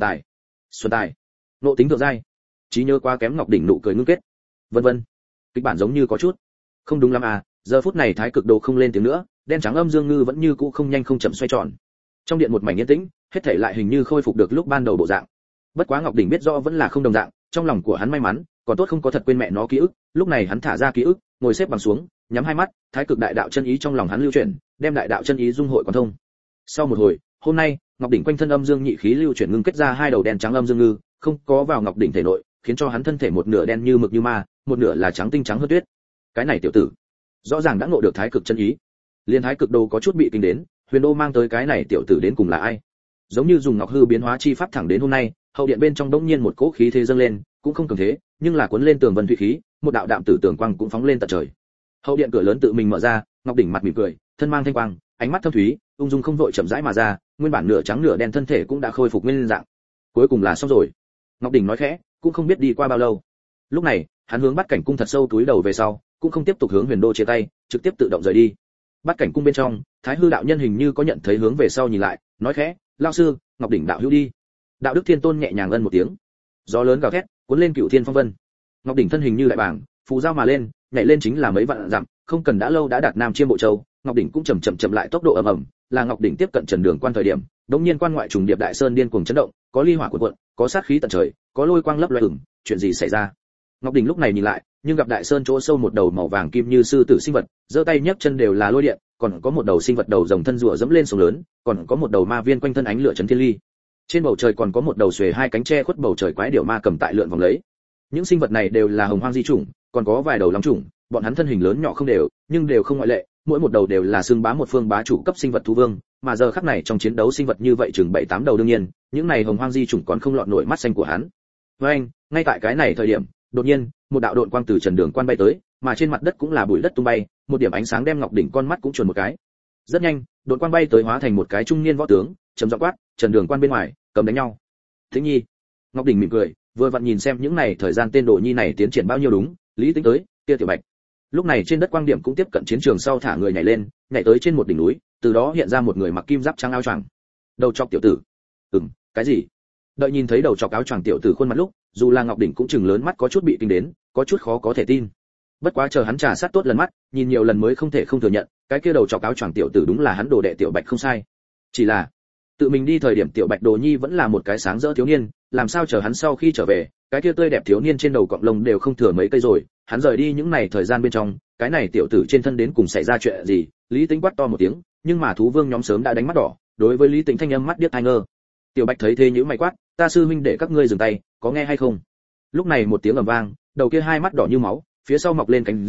tài, nộ tính thượng giai, trí nhớ quá kém. Ngọc đỉnh nụ cười ngưng kết, vân vân. Kịch bản giống như có chút không đúng lắm à. Giờ phút này thái cực đồ không lên tiếng nữa, đen trắng âm dương ngư vẫn như cũ không nhanh không chậm xoay tròn. Trong điện một mảnh yên tĩnh, hết thảy lại hình như khôi phục được lúc ban đầu bộ dạng. Bất quá Ngọc đỉnh biết rõ vẫn là không đồng dạng, trong lòng của hắn may mắn, còn tốt không có thật quên mẹ nó ký ức. Lúc này hắn thả ra ký ức, ngồi xếp bằng xuống, nhắm hai mắt, thái cực đại đạo chân ý trong lòng hắn lưu chuyển, đem đại đạo chân ý dung hội quan thông. Sau một hồi, hôm nay, Ngọc đỉnh quanh thân âm dương nhị khí lưu chuyển ngưng kết ra hai đầu đen trắng âm dương ngư, không có vào Ngọc đỉnh thể nội, khiến cho hắn thân thể một nửa đen như mực như ma, một nửa là trắng tinh trắng hơn tuyết. Cái này tiểu tử, rõ ràng đã ngộ được thái cực chân ý. Liên thái cực đồ có chút bị kinh đến, Huyền Đô mang tới cái này tiểu tử đến cùng là ai? Giống như dùng ngọc hư biến hóa chi pháp thẳng đến hôm nay, hậu điện bên trong đống nhiên một cỗ khí thế dâng lên, cũng không cường thế, nhưng là cuốn lên tường vân thủy khí, một đạo đạm tử tường quang cũng phóng lên tận trời. Hậu điện cửa lớn tự mình mở ra, Ngọc đỉnh mặt mỉm cười, thân mang thanh quang, ánh mắt thâm thúy, ung dung không vội chậm rãi mà ra, nguyên bản nửa trắng nửa đen thân thể cũng đã khôi phục nguyên dạng. Cuối cùng là xong rồi. Ngọc đỉnh nói khẽ, cũng không biết đi qua bao lâu. Lúc này, hắn hướng Bát Cảnh cung thật sâu túi đầu về sau, cũng không tiếp tục hướng Huyền Đô chia tay, trực tiếp tự động rời đi. Bát Cảnh cung bên trong, Thái Hư đạo nhân hình như có nhận thấy hướng về sau nhìn lại, nói khẽ, lão sư, Ngọc đỉnh đạo hữu đi. Đạo đức thiên tôn nhẹ nhàng ân một tiếng. Gió lớn gào thét, cuốn lên cửu thiên phong vân. Ngọc đỉnh thân hình như đại bảng, phù dao mà lên, nhảy lên chính là mấy vạn dặm, không cần đã lâu đã đạt Nam Chiêm Bộ Châu. Ngọc đỉnh cũng chậm lại tốc độ ầm ầm, là Ngọc đỉnh tiếp cận Trần Đường Quan thời điểm, đống nhiên quan ngoại trùng điệp đại sơn điên cuồng chấn động, có ly hỏa cuộn cuộn, có sát khí tận trời, có lôi quang lấp loé ửng, chuyện gì xảy ra? Ngọc đỉnh lúc này nhìn lại, nhưng gặp đại sơn chỗ sâu một đầu màu vàng kim như sư tử sinh vật, giơ tay nhấc chân đều là lôi điện, còn có một đầu sinh vật đầu rồng thân rùa dẫm lên sông lớn, còn có một đầu ma viên quanh thân ánh lửa chấn thiên ly. Trên bầu trời còn có một đầu xuề hai cánh che khuất bầu trời quái điểu ma cầm tại lượn vòng lấy. Những sinh vật này đều là hồng hoang di chủng, còn có vài đầu long chủng, bọn hắn thân hình lớn nhỏ không đều, nhưng đều không ngoại lệ, mỗi một đầu đều là xương bá một phương bá chủ cấp sinh vật thú vương, mà giờ khắc này trong chiến đấu sinh vật như vậy chừng 7-8 đầu đương nhiên, những này hồng hoang di chủng còn không lọt nổi mắt xanh của hắn. Với anh, ngay tại cái này thời điểm, đột nhiên, một đạo độn quang từ Trần Đường Quan bay tới, mà trên mặt đất cũng là bụi đất tung bay, một điểm ánh sáng đem Ngọc đỉnh con mắt cũng chuồn một cái. Rất nhanh, độn quang bay tới hóa thành một cái trung niên võ tướng, trầm giọng quát, Trần Đường Quan bên ngoài, cầm đánh nhau. Tĩnh Nhi. Ngọc đỉnh mỉm cười, vừa vặn nhìn xem những này thời gian tên Đồ Nhi này tiến triển bao nhiêu đúng, Lý Tĩnh tới, kia Tiểu Bạch. Lúc này trên đất quang điểm cũng tiếp cận chiến trường sau thả người nhảy lên, nhảy tới trên một đỉnh núi, từ đó hiện ra một người mặc kim giáp trắng áo choàng. Đầu chọc tiểu tử. Cái gì? Đợi nhìn thấy đầu chọc áo choàng tiểu tử khuôn mặt lúc, dù là Ngọc đỉnh cũng chừng lớn mắt có chút bị kinh đến, có chút khó có thể tin. Bất quá chờ hắn trà sát tốt lần mắt, nhìn nhiều lần mới không thể không thừa nhận, cái kia đầu chọc áo choàng tiểu tử đúng là hắn đồ đệ Tiểu Bạch không sai. Chỉ là, tự mình đi thời điểm Tiểu Bạch Đồ Nhi vẫn là một cái sáng rỡ thiếu niên, làm sao chờ hắn sau khi trở về, cái kia tươi đẹp thiếu niên trên đầu cọng lông đều không thừa mấy cây rồi, hắn rời đi những này thời gian bên trong, cái này tiểu tử trên thân đến cùng xảy ra chuyện gì? Lý Tĩnh quát to một tiếng, nhưng mà thú vương nhóm sớm đã đánh mắt đỏ, đối với Lý Tĩnh thanh âm mắt điếc tai ngơ. Tiểu Bạch thấy thế nhíu mày quát, ta sư huynh để các ngươi dừng tay, có nghe hay không? Lúc này một tiếng ầm vang, đầu kia hai mắt đỏ như máu, phía sau mọc lên cánh rơi,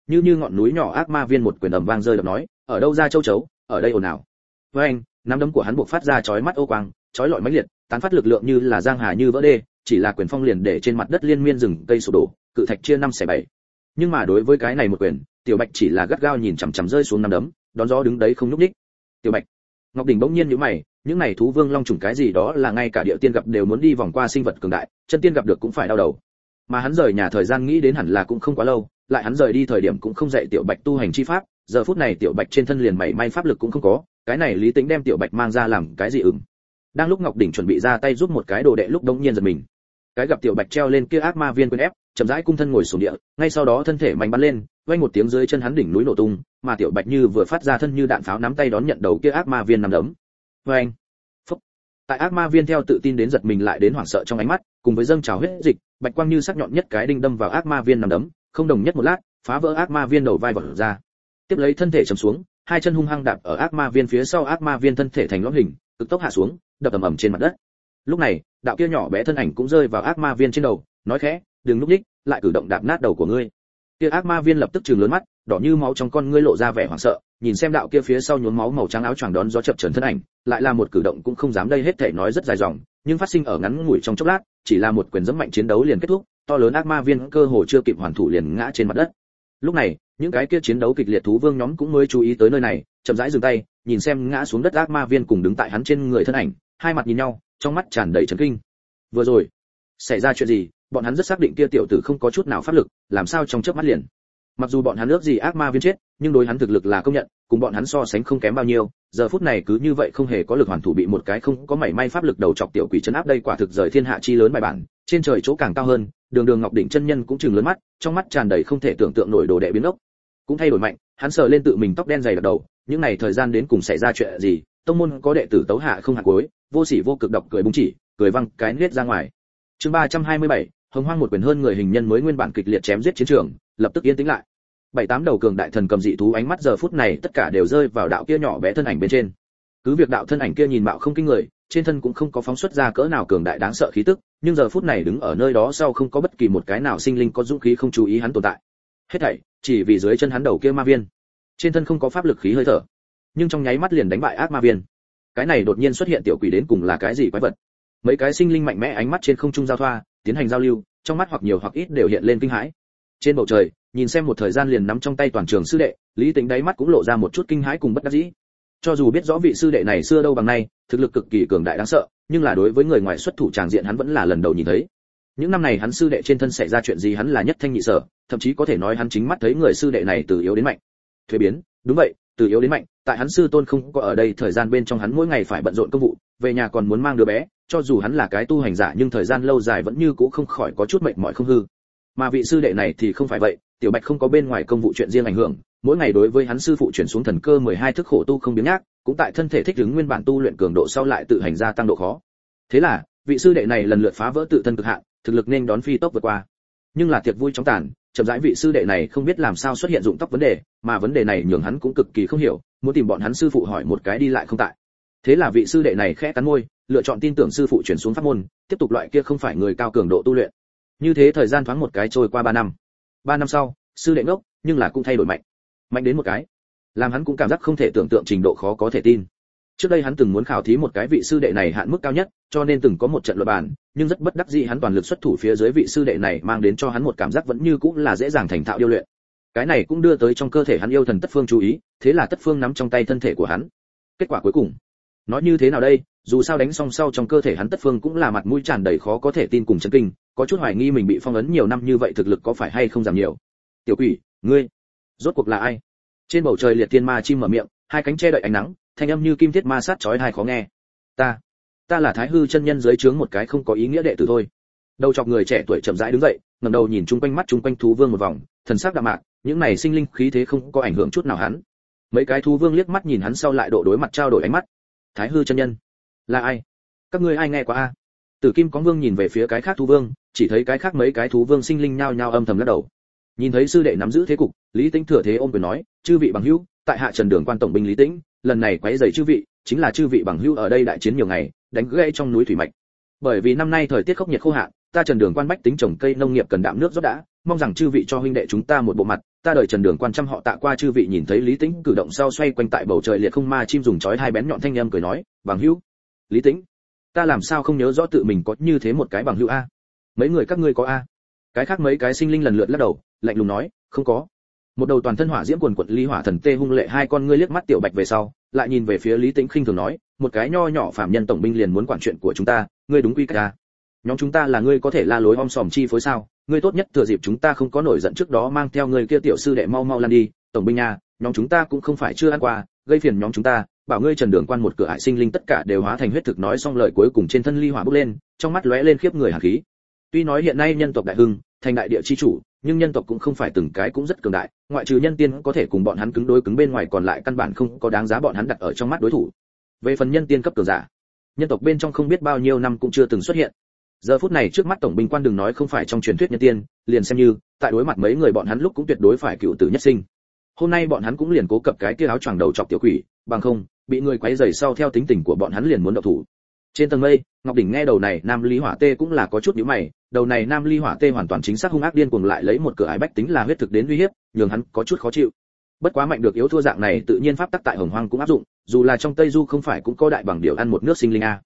như ngọn núi nhỏ ác ma viên một quyền ầm vang rơi đập nói, ở đâu ra châu chấu, ở đây ồn ào. Với anh, nắm đấm của hắn buộc phát ra chói mắt ô quang, chói lọi mãnh liệt, tán phát lực lượng như là giang hà như vỡ đê, chỉ là quyền phong liền để trên mặt đất liên miên rừng cây sụp đổ, cự thạch chia năm xẻ bảy. Nhưng mà đối với cái này một quyền, Tiểu Bạch chỉ là gắt gao nhìn chằm chằm rơi xuống nắm đấm, đón gió đứng đấy không nhúc nhích. Tiểu Bạch, Ngọc Đỉnh bỗng nhiên nhíu mày, những này thú vương long trùng cái gì đó là ngay cả địa tiên gặp đều muốn đi vòng qua sinh vật cường đại, chân tiên gặp được cũng phải đau đầu. Mà hắn rời nhà thời gian nghĩ đến hẳn là cũng không quá lâu, lại hắn rời đi thời điểm cũng không dạy Tiểu Bạch tu hành chi pháp, giờ phút này Tiểu Bạch trên thân liền mảy may pháp lực cũng không có, cái này Lý Tĩnh đem Tiểu Bạch mang ra làm cái gì ửng. Đang lúc Ngọc Đỉnh chuẩn bị ra tay giúp một cái đồ đệ lúc đống nhiên giật mình. Cái gặp Tiểu Bạch treo lên kia ác ma viên quyền ép, chậm rãi cung thân ngồi xuống địa, ngay sau đó thân thể mạnh bắn lên, vang một tiếng dưới chân hắn đỉnh núi nổ tung, mà Tiểu Bạch như vừa phát ra thân như đạn pháo nắm tay đón nhận đầu kia ác ma viên nằm đấm. Oeng. Phúc. Tại ác ma viên theo tự tin đến giật mình lại đến hoảng sợ trong ánh mắt, cùng với dâng trào huyết dịch, bạch quang như sắc nhọn nhất cái đinh đâm vào ác ma viên nằm đấm, không đồng nhất một lát, phá vỡ ác ma viên đầu vai vọt ra. Tiếp lấy thân thể trầm xuống, hai chân hung hăng đạp ở ác ma viên phía sau, ác ma viên thân thể thành lõm hình, cực tốc hạ xuống, đập ầm ầm trên mặt đất. Lúc này, đạo kia nhỏ bé thân ảnh cũng rơi vào ác ma viên trên đầu, nói khẽ, đừng lúc nhích, lại cử động đạp nát đầu của ngươi. Kia ác ma viên lập tức trừng lớn mắt, đỏ như máu trong con ngươi lộ ra vẻ hoảng sợ, nhìn xem đạo kia phía sau nhuốm máu màu trắng áo choàng đón gió chập chờn thân ảnh, lại là một cử động cũng không dám, đây hết thảy nói rất dài dòng, nhưng phát sinh ở ngắn ngủi trong chốc lát, chỉ là một quyền giẫm mạnh chiến đấu liền kết thúc, to lớn ác ma viên cơ hồ chưa kịp hoàn thủ liền ngã trên mặt đất. Lúc này, những cái kia chiến đấu kịch liệt thú vương nhóm cũng mới chú ý tới nơi này, chậm rãi dừng tay, nhìn xem ngã xuống đất ác ma viên cùng đứng tại hắn trên người thân ảnh, hai mặt nhìn nhau, trong mắt tràn đầy chấn kinh. Vừa rồi, xảy ra chuyện gì? Bọn hắn rất xác định kia tiểu tử không có chút nào pháp lực, làm sao trong chớp mắt liền. Mặc dù bọn hắn ước gì ác ma viên chết, nhưng đối hắn thực lực là công nhận, cùng bọn hắn so sánh không kém bao nhiêu, giờ phút này cứ như vậy không hề có lực hoàn thủ bị một cái không có mảy may pháp lực đầu chọc tiểu quỷ trấn áp, đây quả thực rời thiên hạ chi lớn bài bản, trên trời chỗ càng cao hơn, Đường Ngọc Đỉnh chân nhân cũng trừng lớn mắt, trong mắt tràn đầy không thể tưởng tượng nổi đồ đệ biến ốc. Cũng thay đổi mạnh, hắn sờ lên tự mình tóc đen dày đặc đầu, những này thời gian đến cùng xảy ra chuyện gì, tông môn có đệ tử tấu hạ không hạ cuối, vô sỉ vô cực độc cười búng chỉ, cười văng cái nết ra ngoài. Chương 327, Hồng Hoang một quyền hơn người hình nhân mới nguyên bản kịch liệt chém giết chiến trường, lập tức yên tĩnh lại. 7-8 đầu cường đại thần cầm dị thú ánh mắt giờ phút này tất cả đều rơi vào đạo kia nhỏ bé thân ảnh bên trên. Cứ việc đạo thân ảnh kia nhìn mạo không kinh người, trên thân cũng không có phóng xuất ra cỡ nào cường đại đáng sợ khí tức, nhưng giờ phút này đứng ở nơi đó sau không có bất kỳ một cái nào sinh linh có dũng khí không chú ý hắn tồn tại. Hết thảy chỉ vì dưới chân hắn đầu kia ma viên, trên thân không có pháp lực khí hơi thở, nhưng trong nháy mắt liền đánh bại ác ma viên. Cái này đột nhiên xuất hiện tiểu quỷ đến cùng là cái gì quái vật? Mấy cái sinh linh mạnh mẽ ánh mắt trên không trung giao thoa, tiến hành giao lưu, trong mắt hoặc nhiều hoặc ít đều hiện lên kinh hãi. Trên bầu trời, nhìn xem một thời gian liền nắm trong tay toàn trường sư đệ, Lý Tĩnh đáy mắt cũng lộ ra một chút kinh hãi cùng bất đắc dĩ. Cho dù biết rõ vị sư đệ này xưa đâu bằng nay, thực lực cực kỳ cường đại đáng sợ, nhưng là đối với người ngoài xuất thủ tràng diện hắn vẫn là lần đầu nhìn thấy. Những năm này hắn sư đệ trên thân xảy ra chuyện gì hắn là nhất thanh nhị sở, thậm chí có thể nói hắn chính mắt thấy người sư đệ này từ yếu đến mạnh. Thuế biến, đúng vậy, từ yếu đến mạnh, tại hắn sư tôn không có ở đây thời gian bên trong hắn mỗi ngày phải bận rộn công vụ, về nhà còn muốn mang đứa bé, cho dù hắn là cái tu hành giả nhưng thời gian lâu dài vẫn như cũ không khỏi có chút mệt mỏi không hư. Mà vị sư đệ này thì không phải vậy, Tiểu Bạch không có bên ngoài công vụ chuyện riêng ảnh hưởng, mỗi ngày đối với hắn sư phụ chuyển xuống thần cơ 12 thức khổ tu không biếng nhác, cũng tại thân thể thích ứng nguyên bản tu luyện cường độ sau lại tự hành gia tăng độ khó. Thế là, vị sư đệ này lần lượt phá vỡ tự thân cực hạn, thực lực nên đón phi tốc vượt qua. Nhưng là tiệc vui chóng tàn, chậm rãi vị sư đệ này không biết làm sao xuất hiện dụng tóc vấn đề, mà vấn đề này nhường hắn cũng cực kỳ không hiểu, muốn tìm bọn hắn sư phụ hỏi một cái đi lại không tại. Thế là vị sư đệ này khẽ cắn môi, lựa chọn tin tưởng sư phụ chuyển xuống pháp môn, tiếp tục loại kia không phải người cao cường độ tu luyện. Như thế thời gian thoáng một cái trôi qua 3 năm. 3 năm sau, sư đệ ngốc, nhưng là cũng thay đổi mạnh. Mạnh đến một cái, làm hắn cũng cảm giác không thể tưởng tượng trình độ khó có thể tin. Trước đây hắn từng muốn khảo thí một cái vị sư đệ này hạn mức cao nhất, cho nên từng có một trận luận bàn, nhưng rất bất đắc dĩ hắn toàn lực xuất thủ phía dưới vị sư đệ này mang đến cho hắn một cảm giác vẫn như cũng là dễ dàng thành thạo điêu luyện. Cái này cũng đưa tới trong cơ thể hắn yêu thần Tất Phương chú ý, thế là Tất Phương nắm trong tay thân thể của hắn. Kết quả cuối cùng, nói như thế nào đây, dù sao đánh xong sau trong cơ thể hắn Tất Phương cũng là mặt mũi tràn đầy khó có thể tin cùng chấn kinh, có chút hoài nghi mình bị phong ấn nhiều năm như vậy thực lực có phải hay không giảm nhiều. Tiểu quỷ, ngươi, rốt cuộc là ai? Trên bầu trời liệt tiên ma chim mở miệng, hai cánh che đậy ánh nắng, thanh âm như kim thiết ma sát chói tai khó nghe. Ta là Thái Hư chân nhân dưới trướng một cái không có ý nghĩa đệ tử thôi. Đầu chọc người trẻ tuổi chậm rãi đứng dậy, ngẩng đầu nhìn chung quanh mắt chung quanh thú vương một vòng, thần sắc đạm mạc, những này sinh linh khí thế không có ảnh hưởng chút nào hắn. Mấy cái thú vương liếc mắt nhìn hắn sau lại độ đối mặt trao đổi ánh mắt. Thái Hư chân nhân, là ai? Các ngươi ai nghe qua a? Tử Kim Có Vương nhìn về phía cái khác thú vương, chỉ thấy cái khác mấy cái thú vương sinh linh nhao nhao âm thầm lắc đầu. Nhìn thấy sư đệ nắm giữ thế cục, Lý Tĩnh thừa thế ôm quyền nói, chư vị bằng hữu, tại hạ Trần Đường quan tổng binh Lý Tĩnh, lần này quấy rầy chư vị, chính là chư vị bằng hữu ở đây đại chiến nhiều ngày, đánh gãy trong núi thủy mạch. Bởi vì năm nay thời tiết khốc nhiệt khô hạn, ta Trần Đường Quan bách tính trồng cây nông nghiệp cần đạm nước rót đã, mong rằng chư vị cho huynh đệ chúng ta một bộ mặt, ta đợi Trần Đường Quan trăm họ tạ qua chư vị. Nhìn thấy Lý Tĩnh cử động sau xoay quanh tại bầu trời liệt không ma chim dùng chói hai bén nhọn thanh âm cười nói, bằng hữu. Lý Tĩnh, ta làm sao không nhớ rõ tự mình có như thế một cái bằng hữu a? Mấy người các ngươi có a? Cái khác mấy cái sinh linh lần lượt lắc đầu, lạnh lùng nói, không có. Một đầu toàn thân hỏa diễm quần quật ly hỏa thần tê hung lệ hai con ngươi liếc mắt Tiểu Bạch về sau, lại nhìn về phía Lý Tĩnh khinh thường nói, một cái nho nhỏ phạm nhân tổng binh liền muốn quản chuyện của chúng ta, ngươi đúng quy cách a? Nhóm chúng ta là ngươi có thể la lối om sòm chi phối sao? Ngươi tốt nhất thừa dịp chúng ta không có nổi giận trước đó mang theo người kia tiểu sư đệ mau mau lăn đi, tổng binh nha, nhóm chúng ta cũng không phải chưa ăn qua, gây phiền nhóm chúng ta, bảo ngươi Trần Đường Quan một cửa hại sinh linh tất cả đều hóa thành huyết thực. Nói xong lời cuối cùng trên thân ly hỏa bốc lên, trong mắt lóe lên khiếp người hàn khí. Tuy nói hiện nay nhân tộc đại hưng, thành đại địa chi chủ, nhưng nhân tộc cũng không phải từng cái cũng rất cường đại, ngoại trừ nhân tiên có thể cùng bọn hắn cứng đối cứng bên ngoài còn lại căn bản không có đáng giá bọn hắn đặt ở trong mắt đối thủ. Về phần nhân tiên cấp cường giả, nhân tộc bên trong không biết bao nhiêu năm cũng chưa từng xuất hiện. Giờ phút này trước mắt tổng binh quan đừng nói không phải trong truyền thuyết nhân tiên, liền xem như tại đối mặt mấy người bọn hắn lúc cũng tuyệt đối phải cựu tử nhất sinh. Hôm nay bọn hắn cũng liền cố cập cái kia áo choàng đầu chọc tiểu quỷ, bằng không bị người quấy rầy sau theo tính tình của bọn hắn liền muốn động thủ. Trên tầng mây, Ngọc Đỉnh nghe đầu này Nam Ly Hỏa Tê cũng là có chút nhíu mày, đầu này Nam Ly Hỏa Tê hoàn toàn chính xác hung ác điên cuồng lại lấy một cửa ải bách tính là huyết thực đến uy hiếp, nhường hắn có chút khó chịu. Bất quá mạnh được yếu thua dạng này tự nhiên pháp tắc tại Hồng Hoang cũng áp dụng, dù là trong Tây Du không phải cũng có đại bằng điều ăn một nước sinh linh a.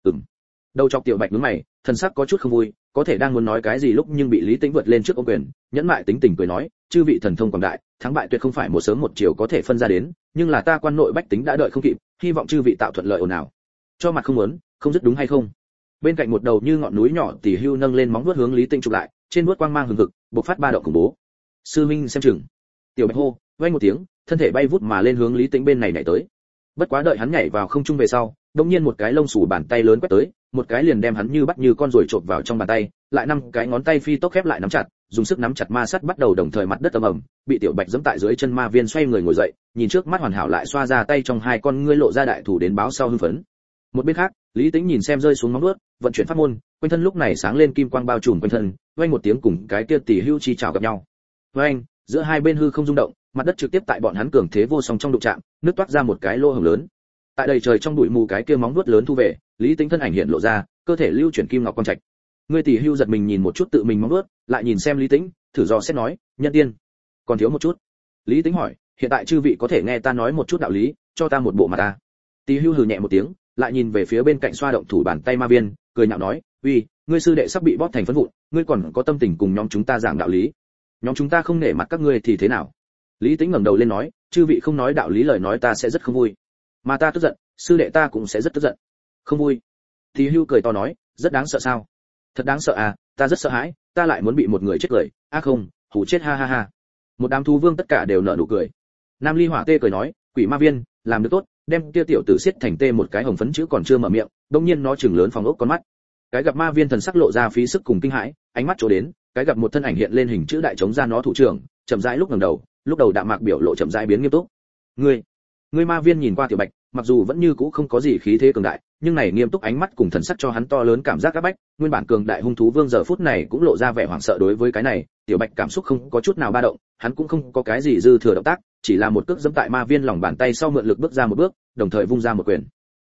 Đầu chọc Tiểu Bạch nhướng mày, thần sắc có chút không vui, có thể đang muốn nói cái gì lúc nhưng bị Lý Tĩnh vượt lên trước ôm quyền, nhẫn mại tính tình cười nói, chư vị thần thông quảng đại, thắng bại tuyệt không phải một sớm một chiều có thể phân ra đến, nhưng là ta quan nội bách tính đã đợi không kịp, hy vọng chư vị tạo thuận lợi ồn ào. Cho mặt không muốn, không dứt đúng hay không? Bên cạnh một đầu như ngọn núi nhỏ Tỷ Hưu nâng lên móng vuốt hướng Lý Tĩnh chụp lại, trên vuốt quang mang hừng hực, bộc phát ba động khủng bố. Sư minh xem chừng. Tiểu Bạch hô, vang một tiếng, thân thể bay vút mà lên hướng Lý Tĩnh bên này nhảy tới. Bất quá đợi hắn nhảy vào không trung về sau, đột nhiên một cái lông xù bàn tay lớn quét tới, một cái liền đem hắn như bắt như con rồi chộp vào trong bàn tay, lại năm cái ngón tay phi tốc khép lại nắm chặt, dùng sức nắm chặt ma sắt bắt đầu đồng thời mặt đất ầm ầm, bị Tiểu Bạch giẫm tại dưới chân ma viên xoay người ngồi dậy, nhìn trước mắt hoàn hảo lại xoa ra tay trong hai con ngươi lộ ra đại thủ đến báo sau hưng phấn. Một bên khác, Lý Tĩnh nhìn xem rơi xuống móng vuốt, vận chuyển pháp môn, quanh thân lúc này sáng lên kim quang bao trùm quanh thân, vang một tiếng cùng cái kia Tỷ Hưu chi chảo gặp nhau. Vang, giữa hai bên hư không rung động, mặt đất trực tiếp tại bọn hắn cường thế vô song trong đụng chạm, nứt toát ra một cái lỗ hổng lớn. Tại đầy trời trong bụi mù cái kia móng vuốt lớn thu về, Lý Tĩnh thân ảnh hiện lộ ra, cơ thể lưu chuyển kim ngọc quang trạch. Ngươi Tỷ Hưu giật mình nhìn một chút tự mình móng vuốt, lại nhìn xem Lý Tĩnh, thử dò xét nói, nhân tiên, còn thiếu một chút. Lý Tĩnh hỏi, hiện tại chư vị có thể nghe ta nói một chút đạo lý, cho ta một bộ mà ta. Tỷ Hưu hừ nhẹ một tiếng, lại nhìn về phía bên cạnh xoa động thủ bàn tay ma viên, cười nhạo nói, uy, ngươi sư đệ sắp bị bóp thành phấn vụn, ngươi còn có tâm tình cùng nhóm chúng ta giảng đạo lý? Nhóm chúng ta không nể mặt các ngươi thì thế nào? Lý Tĩnh ngẩng đầu lên nói, chư vị không nói đạo lý lời nói ta sẽ rất không vui, mà ta tức giận, sư đệ ta cũng sẽ rất tức giận. Không vui? Thì Hưu cười to nói, rất đáng sợ sao? Thật đáng sợ à, ta rất sợ hãi, ta lại muốn bị một người chết cười, không, hù chết ha ha ha. Một đám thú vương tất cả đều nở nụ cười. Nam Ly Hỏa Tê cười nói, quỷ ma viên, làm được tốt, đem kia tiểu tử xiết thành tê một cái hồng phấn chữ còn chưa mở miệng, đột nhiên nó trừng lớn phòng ốc con mắt. Cái gặp ma viên thần sắc lộ ra phí sức cùng kinh hãi, ánh mắt chỗ đến, cái gặp một thân ảnh hiện lên hình chữ đại chống ra nó thủ trưởng, chậm rãi lúc ngẩng đầu, lúc đầu đạm mạc biểu lộ chậm rãi biến nghiêm túc. Ngươi ma viên nhìn qua Tiểu Bạch, mặc dù vẫn như cũ không có gì khí thế cường đại, nhưng này nghiêm túc ánh mắt cùng thần sắc cho hắn to lớn cảm giác áp bách, nguyên bản cường đại hung thú vương giờ phút này cũng lộ ra vẻ hoảng sợ đối với cái này, Tiểu Bạch cảm xúc không có chút nào ba động, hắn cũng không có cái gì dư thừa động tác, chỉ là một cước giẫm tại ma viên lòng bàn tay sau mượn lực bước ra một bước, đồng thời vung ra một quyền.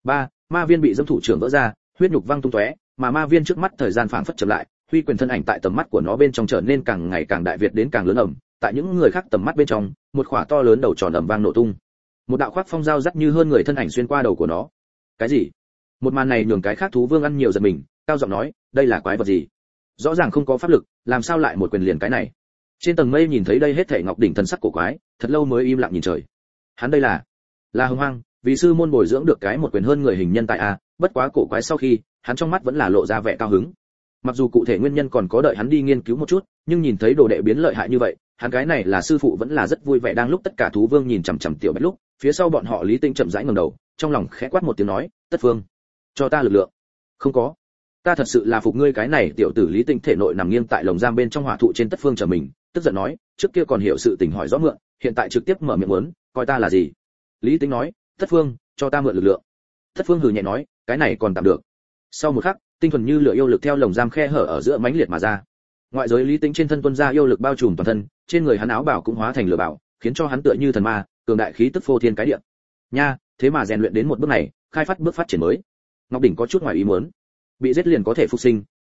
Ma viên bị giẫm thủ trưởng vỡ ra, huyết nhục văng tung tóe, mà ma viên trước mắt thời gian phảng phất chậm lại, huy quyền thân ảnh tại tầm mắt của nó bên trong trở nên càng ngày càng đại việt đến càng lớn ầm, tại những người khác tầm mắt bên trong, một khỏa to lớn đầu tròn ầm vang nổ tung. Một đạo khoác phong dao dắt như hơn người thân ảnh xuyên qua đầu của nó. Cái gì? Một màn này nhường cái khác thú vương ăn nhiều giật mình, cao giọng nói, đây là quái vật gì? Rõ ràng không có pháp lực, làm sao lại một quyền liền cái này? Trên tầng mây nhìn thấy đây hết thảy Ngọc Đỉnh thần sắc cổ quái, thật lâu mới im lặng nhìn trời. Hắn đây là Hồng Hoang, vì sư môn bồi dưỡng được cái một quyền hơn người hình nhân tại a, bất quá cổ quái sau khi, hắn trong mắt vẫn là lộ ra vẻ cao hứng. Mặc dù cụ thể nguyên nhân còn có đợi hắn đi nghiên cứu một chút, nhưng nhìn thấy đồ đệ biến lợi hại như vậy, hắn cái này là sư phụ vẫn là rất vui vẻ. Đang lúc tất cả thú vương nhìn chằm chằm Tiểu Bạch lúc, phía sau bọn họ Lý Tĩnh chậm rãi ngẩng đầu, trong lòng khẽ quát một tiếng nói, Tất Phương, cho ta lực lượng. Không có, ta thật sự là phục ngươi cái này tiểu tử. Lý Tĩnh thể nội nằm nghiêng tại lồng giam bên trong hỏa thụ trên Tất Phương trở mình, tức giận nói, trước kia còn hiểu sự tình hỏi rõ mượn, hiện tại trực tiếp mở miệng muốn, coi ta là gì? Lý Tĩnh nói, Tất Phương, cho ta mượn lực lượng. Tất Phương hừ nhẹ nói, cái này còn tạm được. Sau một khắc, tinh thuần như lửa yêu lực theo lồng giam khe hở ở giữa mãnh liệt mà ra. Ngoại giới Lý Tĩnh trên thân tuôn ra yêu lực bao trùm toàn thân, trên người hắn áo bào cũng hóa thành lửa bào, khiến cho hắn tựa như thần ma, cường đại khí tức phô thiên cái địa. Nha, thế mà rèn luyện đến một bước này, khai phát bước phát triển mới. Ngọc Đỉnh có chút ngoài ý muốn. Bị giết liền có thể phục sinh,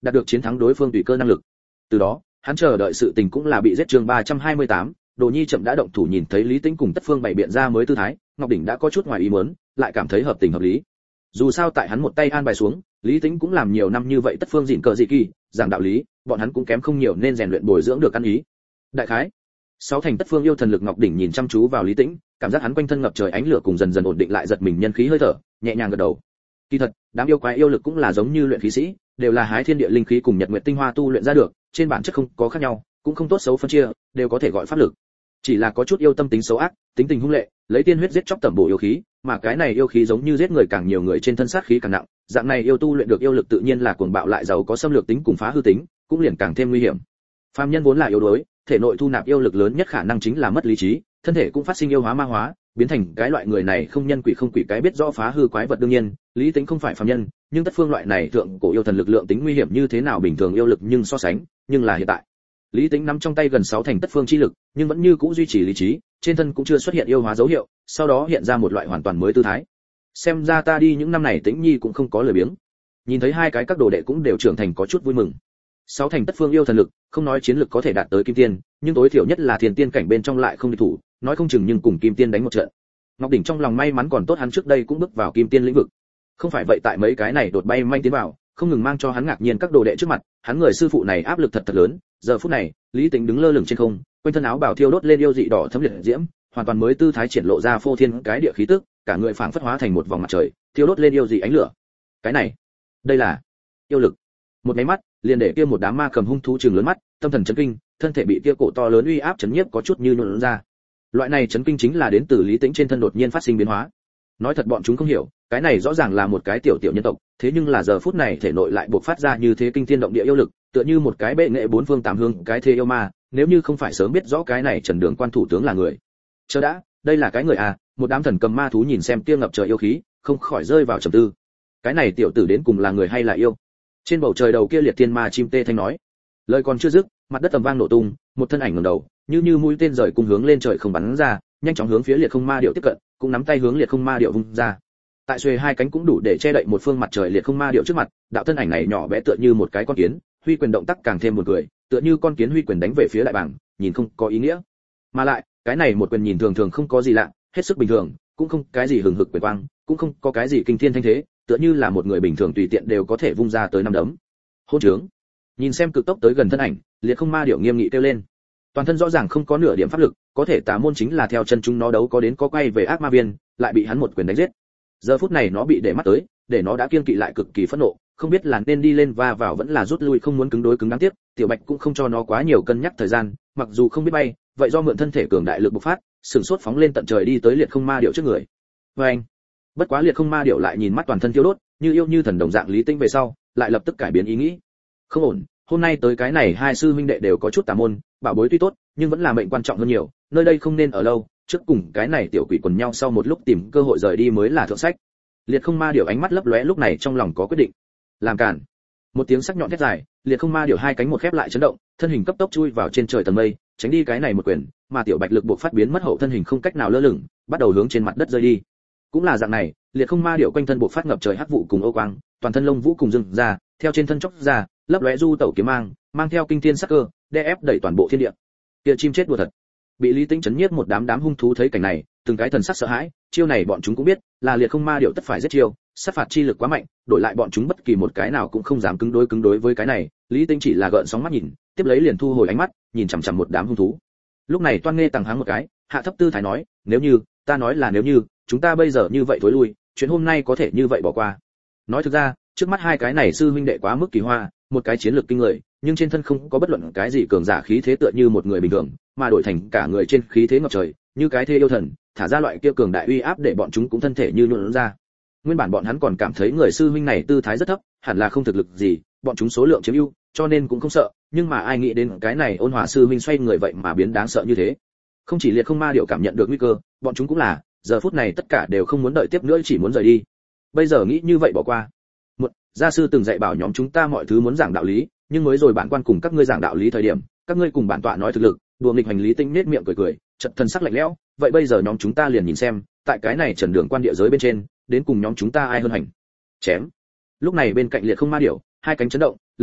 đạt được chiến thắng đối phương tùy cơ năng lực. Từ đó, hắn chờ đợi sự tình cũng là bị giết. Chương 328, Đồ Nhi chậm đã động thủ. Nhìn thấy Lý Tĩnh cùng Tất Phương bày biện ra mới tư thái, Ngọc Đỉnh đã có chút ngoài ý muốn, lại cảm thấy hợp tình hợp lý. Dù sao tại hắn một tay an bài xuống, Lý Tĩnh cũng làm nhiều năm như vậy, Tất Phương dịn cờ dị kỳ, giảng đạo lý, bọn hắn cũng kém không nhiều nên rèn luyện bồi dưỡng được ăn ý. Đại khái, sáu thành Tất Phương yêu thần lực. Ngọc Đỉnh nhìn chăm chú vào Lý Tĩnh, cảm giác hắn quanh thân ngập trời ánh lửa cùng dần dần ổn định lại giật mình nhân khí hơi thở, nhẹ nhàng gật đầu. Kỳ thật, đám yêu quái yêu lực cũng là giống như luyện khí sĩ, đều là hái thiên địa linh khí cùng nhật nguyệt tinh hoa tu luyện ra được, trên bản chất không có khác nhau, cũng không tốt xấu phân chia, đều có thể gọi pháp lực. Chỉ là có chút yêu tâm tính xấu ác, tính tình hung lệ, lấy tiên huyết giết chóc tẩm bổ yêu khí, mà cái này yêu khí giống như giết người càng nhiều người trên thân sát khí càng nặng, dạng này yêu tu luyện được yêu lực tự nhiên là cuồng bạo lại giàu có xâm lược tính cùng phá hư tính, cũng liền càng thêm nguy hiểm. Phàm nhân vốn là yếu đuối, thể nội thu nạp yêu lực lớn nhất khả năng chính là mất lý trí, thân thể cũng phát sinh yêu hóa ma hóa, biến thành cái loại người này không nhân quỷ không quỷ cái biết rõ phá hư quái vật. đương nhiên, Lý Tĩnh không phải phàm nhân, nhưng Tất Phương loại này thượng cổ yêu thần lực lượng tính nguy hiểm như thế nào bình thường yêu lực nhưng so sánh, nhưng là hiện tại, Lý Tĩnh nắm trong tay gần 6 thành Tất Phương chi lực, nhưng vẫn như cũ duy trì lý trí, trên thân cũng chưa xuất hiện yêu hóa dấu hiệu, sau đó hiện ra một loại hoàn toàn mới tư thái. Xem ra ta đi những năm này Tĩnh Nhi cũng không có lười biếng. Nhìn thấy hai cái các đồ đệ cũng đều trưởng thành có chút vui mừng. 6 thành Tất Phương yêu thần lực, không nói chiến lực có thể đạt tới kim tiên, nhưng tối thiểu nhất là thiên tiên cảnh bên trong lại không địch thủ, nói không chừng nhưng cùng kim tiên đánh một trận. Ngọc Đỉnh trong lòng may mắn còn tốt hắn trước đây cũng bước vào kim tiên lĩnh vực. Không phải vậy tại mấy cái này đột bay manh tiến vào, không ngừng mang cho hắn ngạc nhiên các đồ đệ trước mặt, hắn người sư phụ này áp lực thật lớn. Giờ phút này, Lý Tĩnh đứng lơ lửng trên không, quanh thân áo bào thiêu đốt lên yêu dị đỏ thấm liệt diễm, hoàn toàn mới tư thái triển lộ ra phô thiên cái địa khí tức, cả người phảng phất hóa thành một vòng mặt trời, thiêu đốt lên yêu dị ánh lửa. Cái này, đây là yêu lực. Một cái mắt, liền để kia một đám ma cầm hung thú trừng lớn mắt, tâm thần chấn kinh, thân thể bị kia cổ to lớn uy áp chấn nhiếp có chút như nhũn ra. Loại này chấn kinh chính là đến từ Lý Tĩnh trên thân đột nhiên phát sinh biến hóa. Nói thật bọn chúng không hiểu, cái này rõ ràng là một cái tiểu nhân tộc, thế nhưng là giờ phút này thể nội lại bộc phát ra như thế kinh thiên động địa yêu lực, tựa như một cái bệ nghệ bốn phương tám hướng, cái thế yêu ma, nếu như không phải sớm biết rõ cái này Trần Đường quan thủ tướng là người. Chờ đã, đây là cái người à? Một đám thần cầm ma thú nhìn xem kia ngập trời yêu khí, không khỏi rơi vào trầm tư. Cái này tiểu tử đến cùng là người hay là yêu? Trên bầu trời đầu kia liệt thiên ma chim tê thanh nói. Lời còn chưa dứt, mặt đất ầm vang nổ tung, một thân ảnh ngẩng đầu, như mũi tên rời cùng hướng lên trời không bắn ra, nhanh chóng hướng phía liệt không ma điệu tiếp cận, cũng nắm tay hướng liệt không ma điệu vung ra. Tại xuề hai cánh cũng đủ để che đậy một phương mặt trời liệt không ma điệu trước mặt, đạo thân ảnh này nhỏ bé tựa như một cái con kiến, huy quyền động tác càng thêm buồn cười, tựa như con kiến huy quyền đánh về phía đại bảng, nhìn không có ý nghĩa. Mà lại, cái này một quyền nhìn thường thường không có gì lạ, hết sức bình thường, cũng không cái gì hừng hực quyền quang, cũng không có cái gì kinh thiên thanh thế, tựa như là một người bình thường tùy tiện đều có thể vung ra tới năm đấm. Hỗn trướng. Nhìn xem cực tốc tới gần thân ảnh, liệt không ma điệu nghiêm nghị kêu lên. Toàn thân rõ ràng không có nửa điểm pháp lực, có thể tà môn chính là theo chân chúng nó đấu có đến có quay về ác ma viên, lại bị hắn một quyền đánh giết. Giờ phút này nó bị để mắt tới, để nó đã kiên kỵ lại cực kỳ phẫn nộ, không biết là nên đi lên va vào vẫn là rút lui, không muốn cứng đối cứng đáng tiếc, Tiểu Bạch cũng không cho nó quá nhiều cân nhắc thời gian, mặc dù không biết bay, vậy do mượn thân thể cường đại lực bộc phát, sừng sốt phóng lên tận trời đi tới liệt không ma điệu trước người. Anh, bất quá liệt không ma điệu lại nhìn mắt toàn thân thiêu đốt, như yêu như thần đồng dạng Lý Tĩnh về sau, lại lập tức cải biến ý nghĩ. Không ổn, hôm nay tới cái này hai sư huynh đệ đều có chút tà môn, bảo bối tuy tốt, nhưng vẫn là mệnh quan trọng hơn nhiều, nơi đây không nên ở lâu, trước cùng cái này tiểu quỷ quần nhau sau một lúc tìm cơ hội rời đi mới là thượng sách. Liệt không ma điệu ánh mắt lấp lóe lúc này trong lòng có quyết định. Làm cản. Một tiếng sắc nhọn thét dài, liệt không ma điệu hai cánh một khép lại chấn động, thân hình cấp tốc chui vào trên trời tầng mây, tránh đi cái này một quyền, mà tiểu Bạch lực buộc phát biến mất hậu thân hình không cách nào lơ lửng, bắt đầu hướng trên mặt đất rơi đi. Cũng là dạng này, liệt không ma điệu quanh thân buộc phát ngập trời hắc vụ cùng ô quang, toàn thân lông vũ cùng rừng ra, theo trên thân chốc ra, lấp lóe du tẩu kiếm mang theo kinh thiên sắc cơ, đè ép đẩy toàn bộ thiên địa. Kia chim chết đùa thật. Bị Lý Tĩnh chấn nhiếp một đám hung thú thấy cảnh này, từng cái thần sắc sợ hãi, chiêu này bọn chúng cũng biết, là liệt không ma điệu tất phải giết chiêu, sát phạt chi lực quá mạnh, đổi lại bọn chúng bất kỳ một cái nào cũng không dám cứng đối với cái này, Lý Tĩnh chỉ là gợn sóng mắt nhìn, tiếp lấy liền thu hồi ánh mắt, nhìn chằm chằm một đám hung thú. Lúc này Toan Nghê tằng háng một cái, hạ thấp tư thái nói, nếu như, ta nói là nếu như, chúng ta bây giờ như vậy thối lui, chuyện hôm nay có thể như vậy bỏ qua. Nói thực ra, trước mắt hai cái này sư huynh đệ quá mức kỳ hoa, một cái chiến lược kinh người, nhưng trên thân không có bất luận cái gì cường giả khí thế tựa như một người bình thường, mà đổi thành cả người trên khí thế ngập trời, như cái thế yêu thần, thả ra loại kia cường đại uy áp để bọn chúng cũng thân thể như nhũn ra. Nguyên bản bọn hắn còn cảm thấy người sư huynh này tư thái rất thấp, hẳn là không thực lực gì, bọn chúng số lượng chiếm ưu, cho nên cũng không sợ, nhưng mà ai nghĩ đến cái này ôn hòa sư huynh xoay người vậy mà biến đáng sợ như thế. Không chỉ liệt không ma điệu cảm nhận được nguy cơ, bọn chúng cũng là, giờ phút này tất cả đều không muốn đợi tiếp nữa chỉ muốn rời đi. Bây giờ nghĩ như vậy bỏ qua. Một, gia sư từng dạy bảo nhóm chúng ta mọi thứ muốn giảng đạo lý, nhưng mới rồi bản quan cùng các ngươi giảng đạo lý thời điểm, các ngươi cùng bản tọa nói thực lực, đùa nghịch hành Lý Tĩnh nết miệng cười, chợt thân sắc lạnh lẽo, vậy bây giờ nhóm chúng ta liền nhìn xem, tại cái này Trần Đường quan địa giới bên trên, đến cùng nhóm chúng ta ai hơn hành. Chém. Lúc này bên cạnh liệt không ma điểu, hai cánh chấn động, lập tức,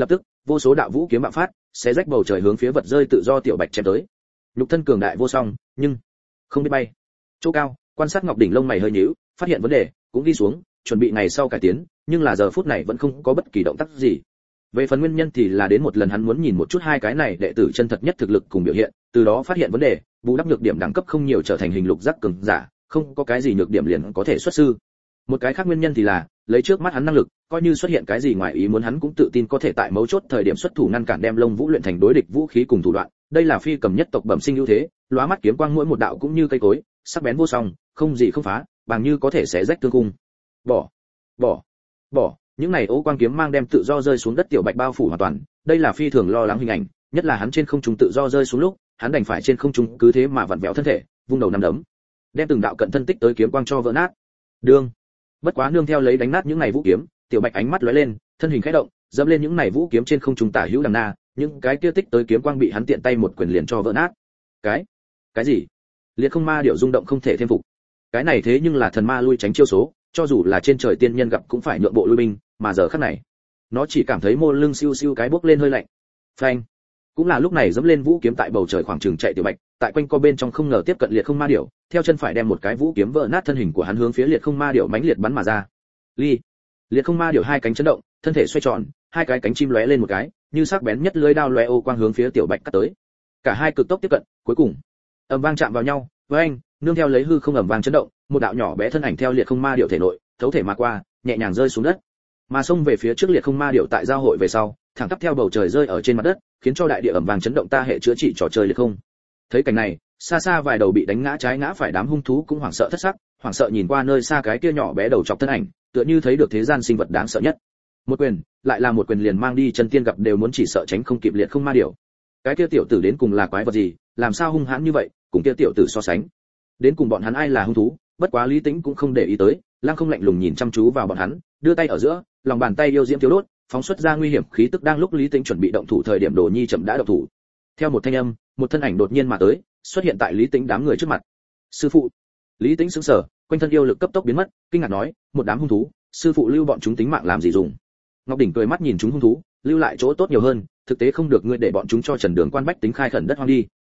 vô số đạo vũ kiếm bạo phát, xé rách bầu trời hướng phía vật rơi tự do tiểu bạch chém tới. Nhục thân cường đại vô song, nhưng không biết bay. Chỗ cao, quan sát Ngọc đỉnh lông mày hơi nhíu, phát hiện vấn đề, cũng đi xuống, chuẩn bị ngày sau cải tiến, nhưng là giờ phút này vẫn không có bất kỳ động tác gì. Về phần nguyên nhân thì là đến một lần hắn muốn nhìn một chút hai cái này đệ tử chân thật nhất thực lực cùng biểu hiện, từ đó phát hiện vấn đề, bù đắp nhược điểm đẳng cấp không nhiều trở thành hình lục giác cường giả, không có cái gì nhược điểm liền có thể xuất sư. Một cái khác nguyên nhân thì là, lấy trước mắt hắn năng lực, coi như xuất hiện cái gì ngoài ý muốn hắn cũng tự tin có thể tại mấu chốt thời điểm xuất thủ ngăn cản đem Long Vũ luyện thành đối địch vũ khí cùng thủ đoạn, đây là phi cầm nhất tộc bẩm sinh ưu thế, lóa mắt kiếm quang mỗi một đạo cũng như cây cối, sắc bén vô song, không gì không phá, bằng như có thể xé rách thương cung. Bỏ, những này ô quang kiếm mang đem tự do rơi xuống đất tiểu bạch bao phủ hoàn toàn, đây là phi thường lo lắng hình ảnh, nhất là hắn trên không trung tự do rơi xuống lúc, hắn đành phải trên không trung cứ thế mà vặn vẹo thân thể, vung đầu nắm đấm, đem từng đạo cận thân tích tới kiếm quang cho vỡ nát. Đương, bất quá nương theo lấy đánh nát những này vũ kiếm, tiểu bạch ánh mắt lóe lên, thân hình khẽ động, dẫm lên những này vũ kiếm trên không trung tả hữu đằng na, những cái kia tích tới kiếm quang bị hắn tiện tay một quyền liền cho vỡ nát. Cái gì? Liệt không ma điệu rung động không thể thêm phục. Cái này thế nhưng là thần ma lui tránh chiêu số, cho dù là trên trời tiên nhân gặp cũng phải nhượng bộ lui binh, mà giờ khắc này, nó chỉ cảm thấy mô lưng siêu siêu cái bốc lên hơi lạnh. Phanh. Cũng là lúc này dẫm lên vũ kiếm tại bầu trời khoảng chừng chạy tiểu bạch, tại quanh co bên trong không ngờ tiếp cận liệt không ma điểu, theo chân phải đem một cái vũ kiếm vỡ nát thân hình của hắn hướng phía liệt không ma điểu mãnh liệt bắn mà ra. Liệt không ma điểu hai cánh chấn động, thân thể xoay tròn, hai cái cánh chim lóe lên một cái, như sắc bén nhất lưỡi đao lóe ô quang hướng phía tiểu bạch cắt tới. Cả hai cực tốc tiếp cận, cuối cùng ầm vang chạm vào nhau, với anh, nương theo lấy hư không ầm vang chấn động, một đạo nhỏ bé thân ảnh theo liệt không ma điểu thể nội, thấu thể mà qua, nhẹ nhàng rơi xuống đất. Mà xông về phía trước liệt không ma điểu tại giao hội về sau, thẳng tắp theo bầu trời rơi ở trên mặt đất, khiến cho đại địa ầm vang chấn động ta hệ chữa trị trò chơi liệt không. Thấy cảnh này, xa xa vài đầu bị đánh ngã trái ngã phải đám hung thú cũng hoảng sợ thất sắc, hoảng sợ nhìn qua nơi xa cái kia nhỏ bé đầu chọc thân ảnh, tựa như thấy được thế gian sinh vật đáng sợ nhất. Một quyền, lại là một quyền liền mang đi chân tiên gặp đều muốn chỉ sợ tránh không kịp liệt không ma điểu. Cái kia tiểu tử đến cùng là quái vật gì, làm sao hung hãn như vậy, cùng kia tiểu tử so sánh. Đến cùng bọn hắn ai là hung thú, bất quá Lý Tĩnh cũng không để ý tới, Lăng Không lạnh lùng nhìn chăm chú vào bọn hắn, đưa tay ở giữa, lòng bàn tay yêu diễm thiếu đốt, phóng xuất ra nguy hiểm khí tức đang lúc Lý Tĩnh chuẩn bị động thủ thời điểm Đồ Nhi chậm đã động thủ. Theo một thanh âm, một thân ảnh đột nhiên mà tới, xuất hiện tại Lý Tĩnh đám người trước mặt. Sư phụ. Lý Tĩnh sững sờ, quanh thân yêu lực cấp tốc biến mất, kinh ngạc nói, một đám hung thú, sư phụ lưu bọn chúng tính mạng làm gì dùng? Ngọc Đỉnh cười mắt nhìn chúng hung thú, lưu lại chỗ tốt nhiều hơn, thực tế không được ngươi để bọn chúng cho Trần Đường Quan bách tính khai khẩn đất hoang đi.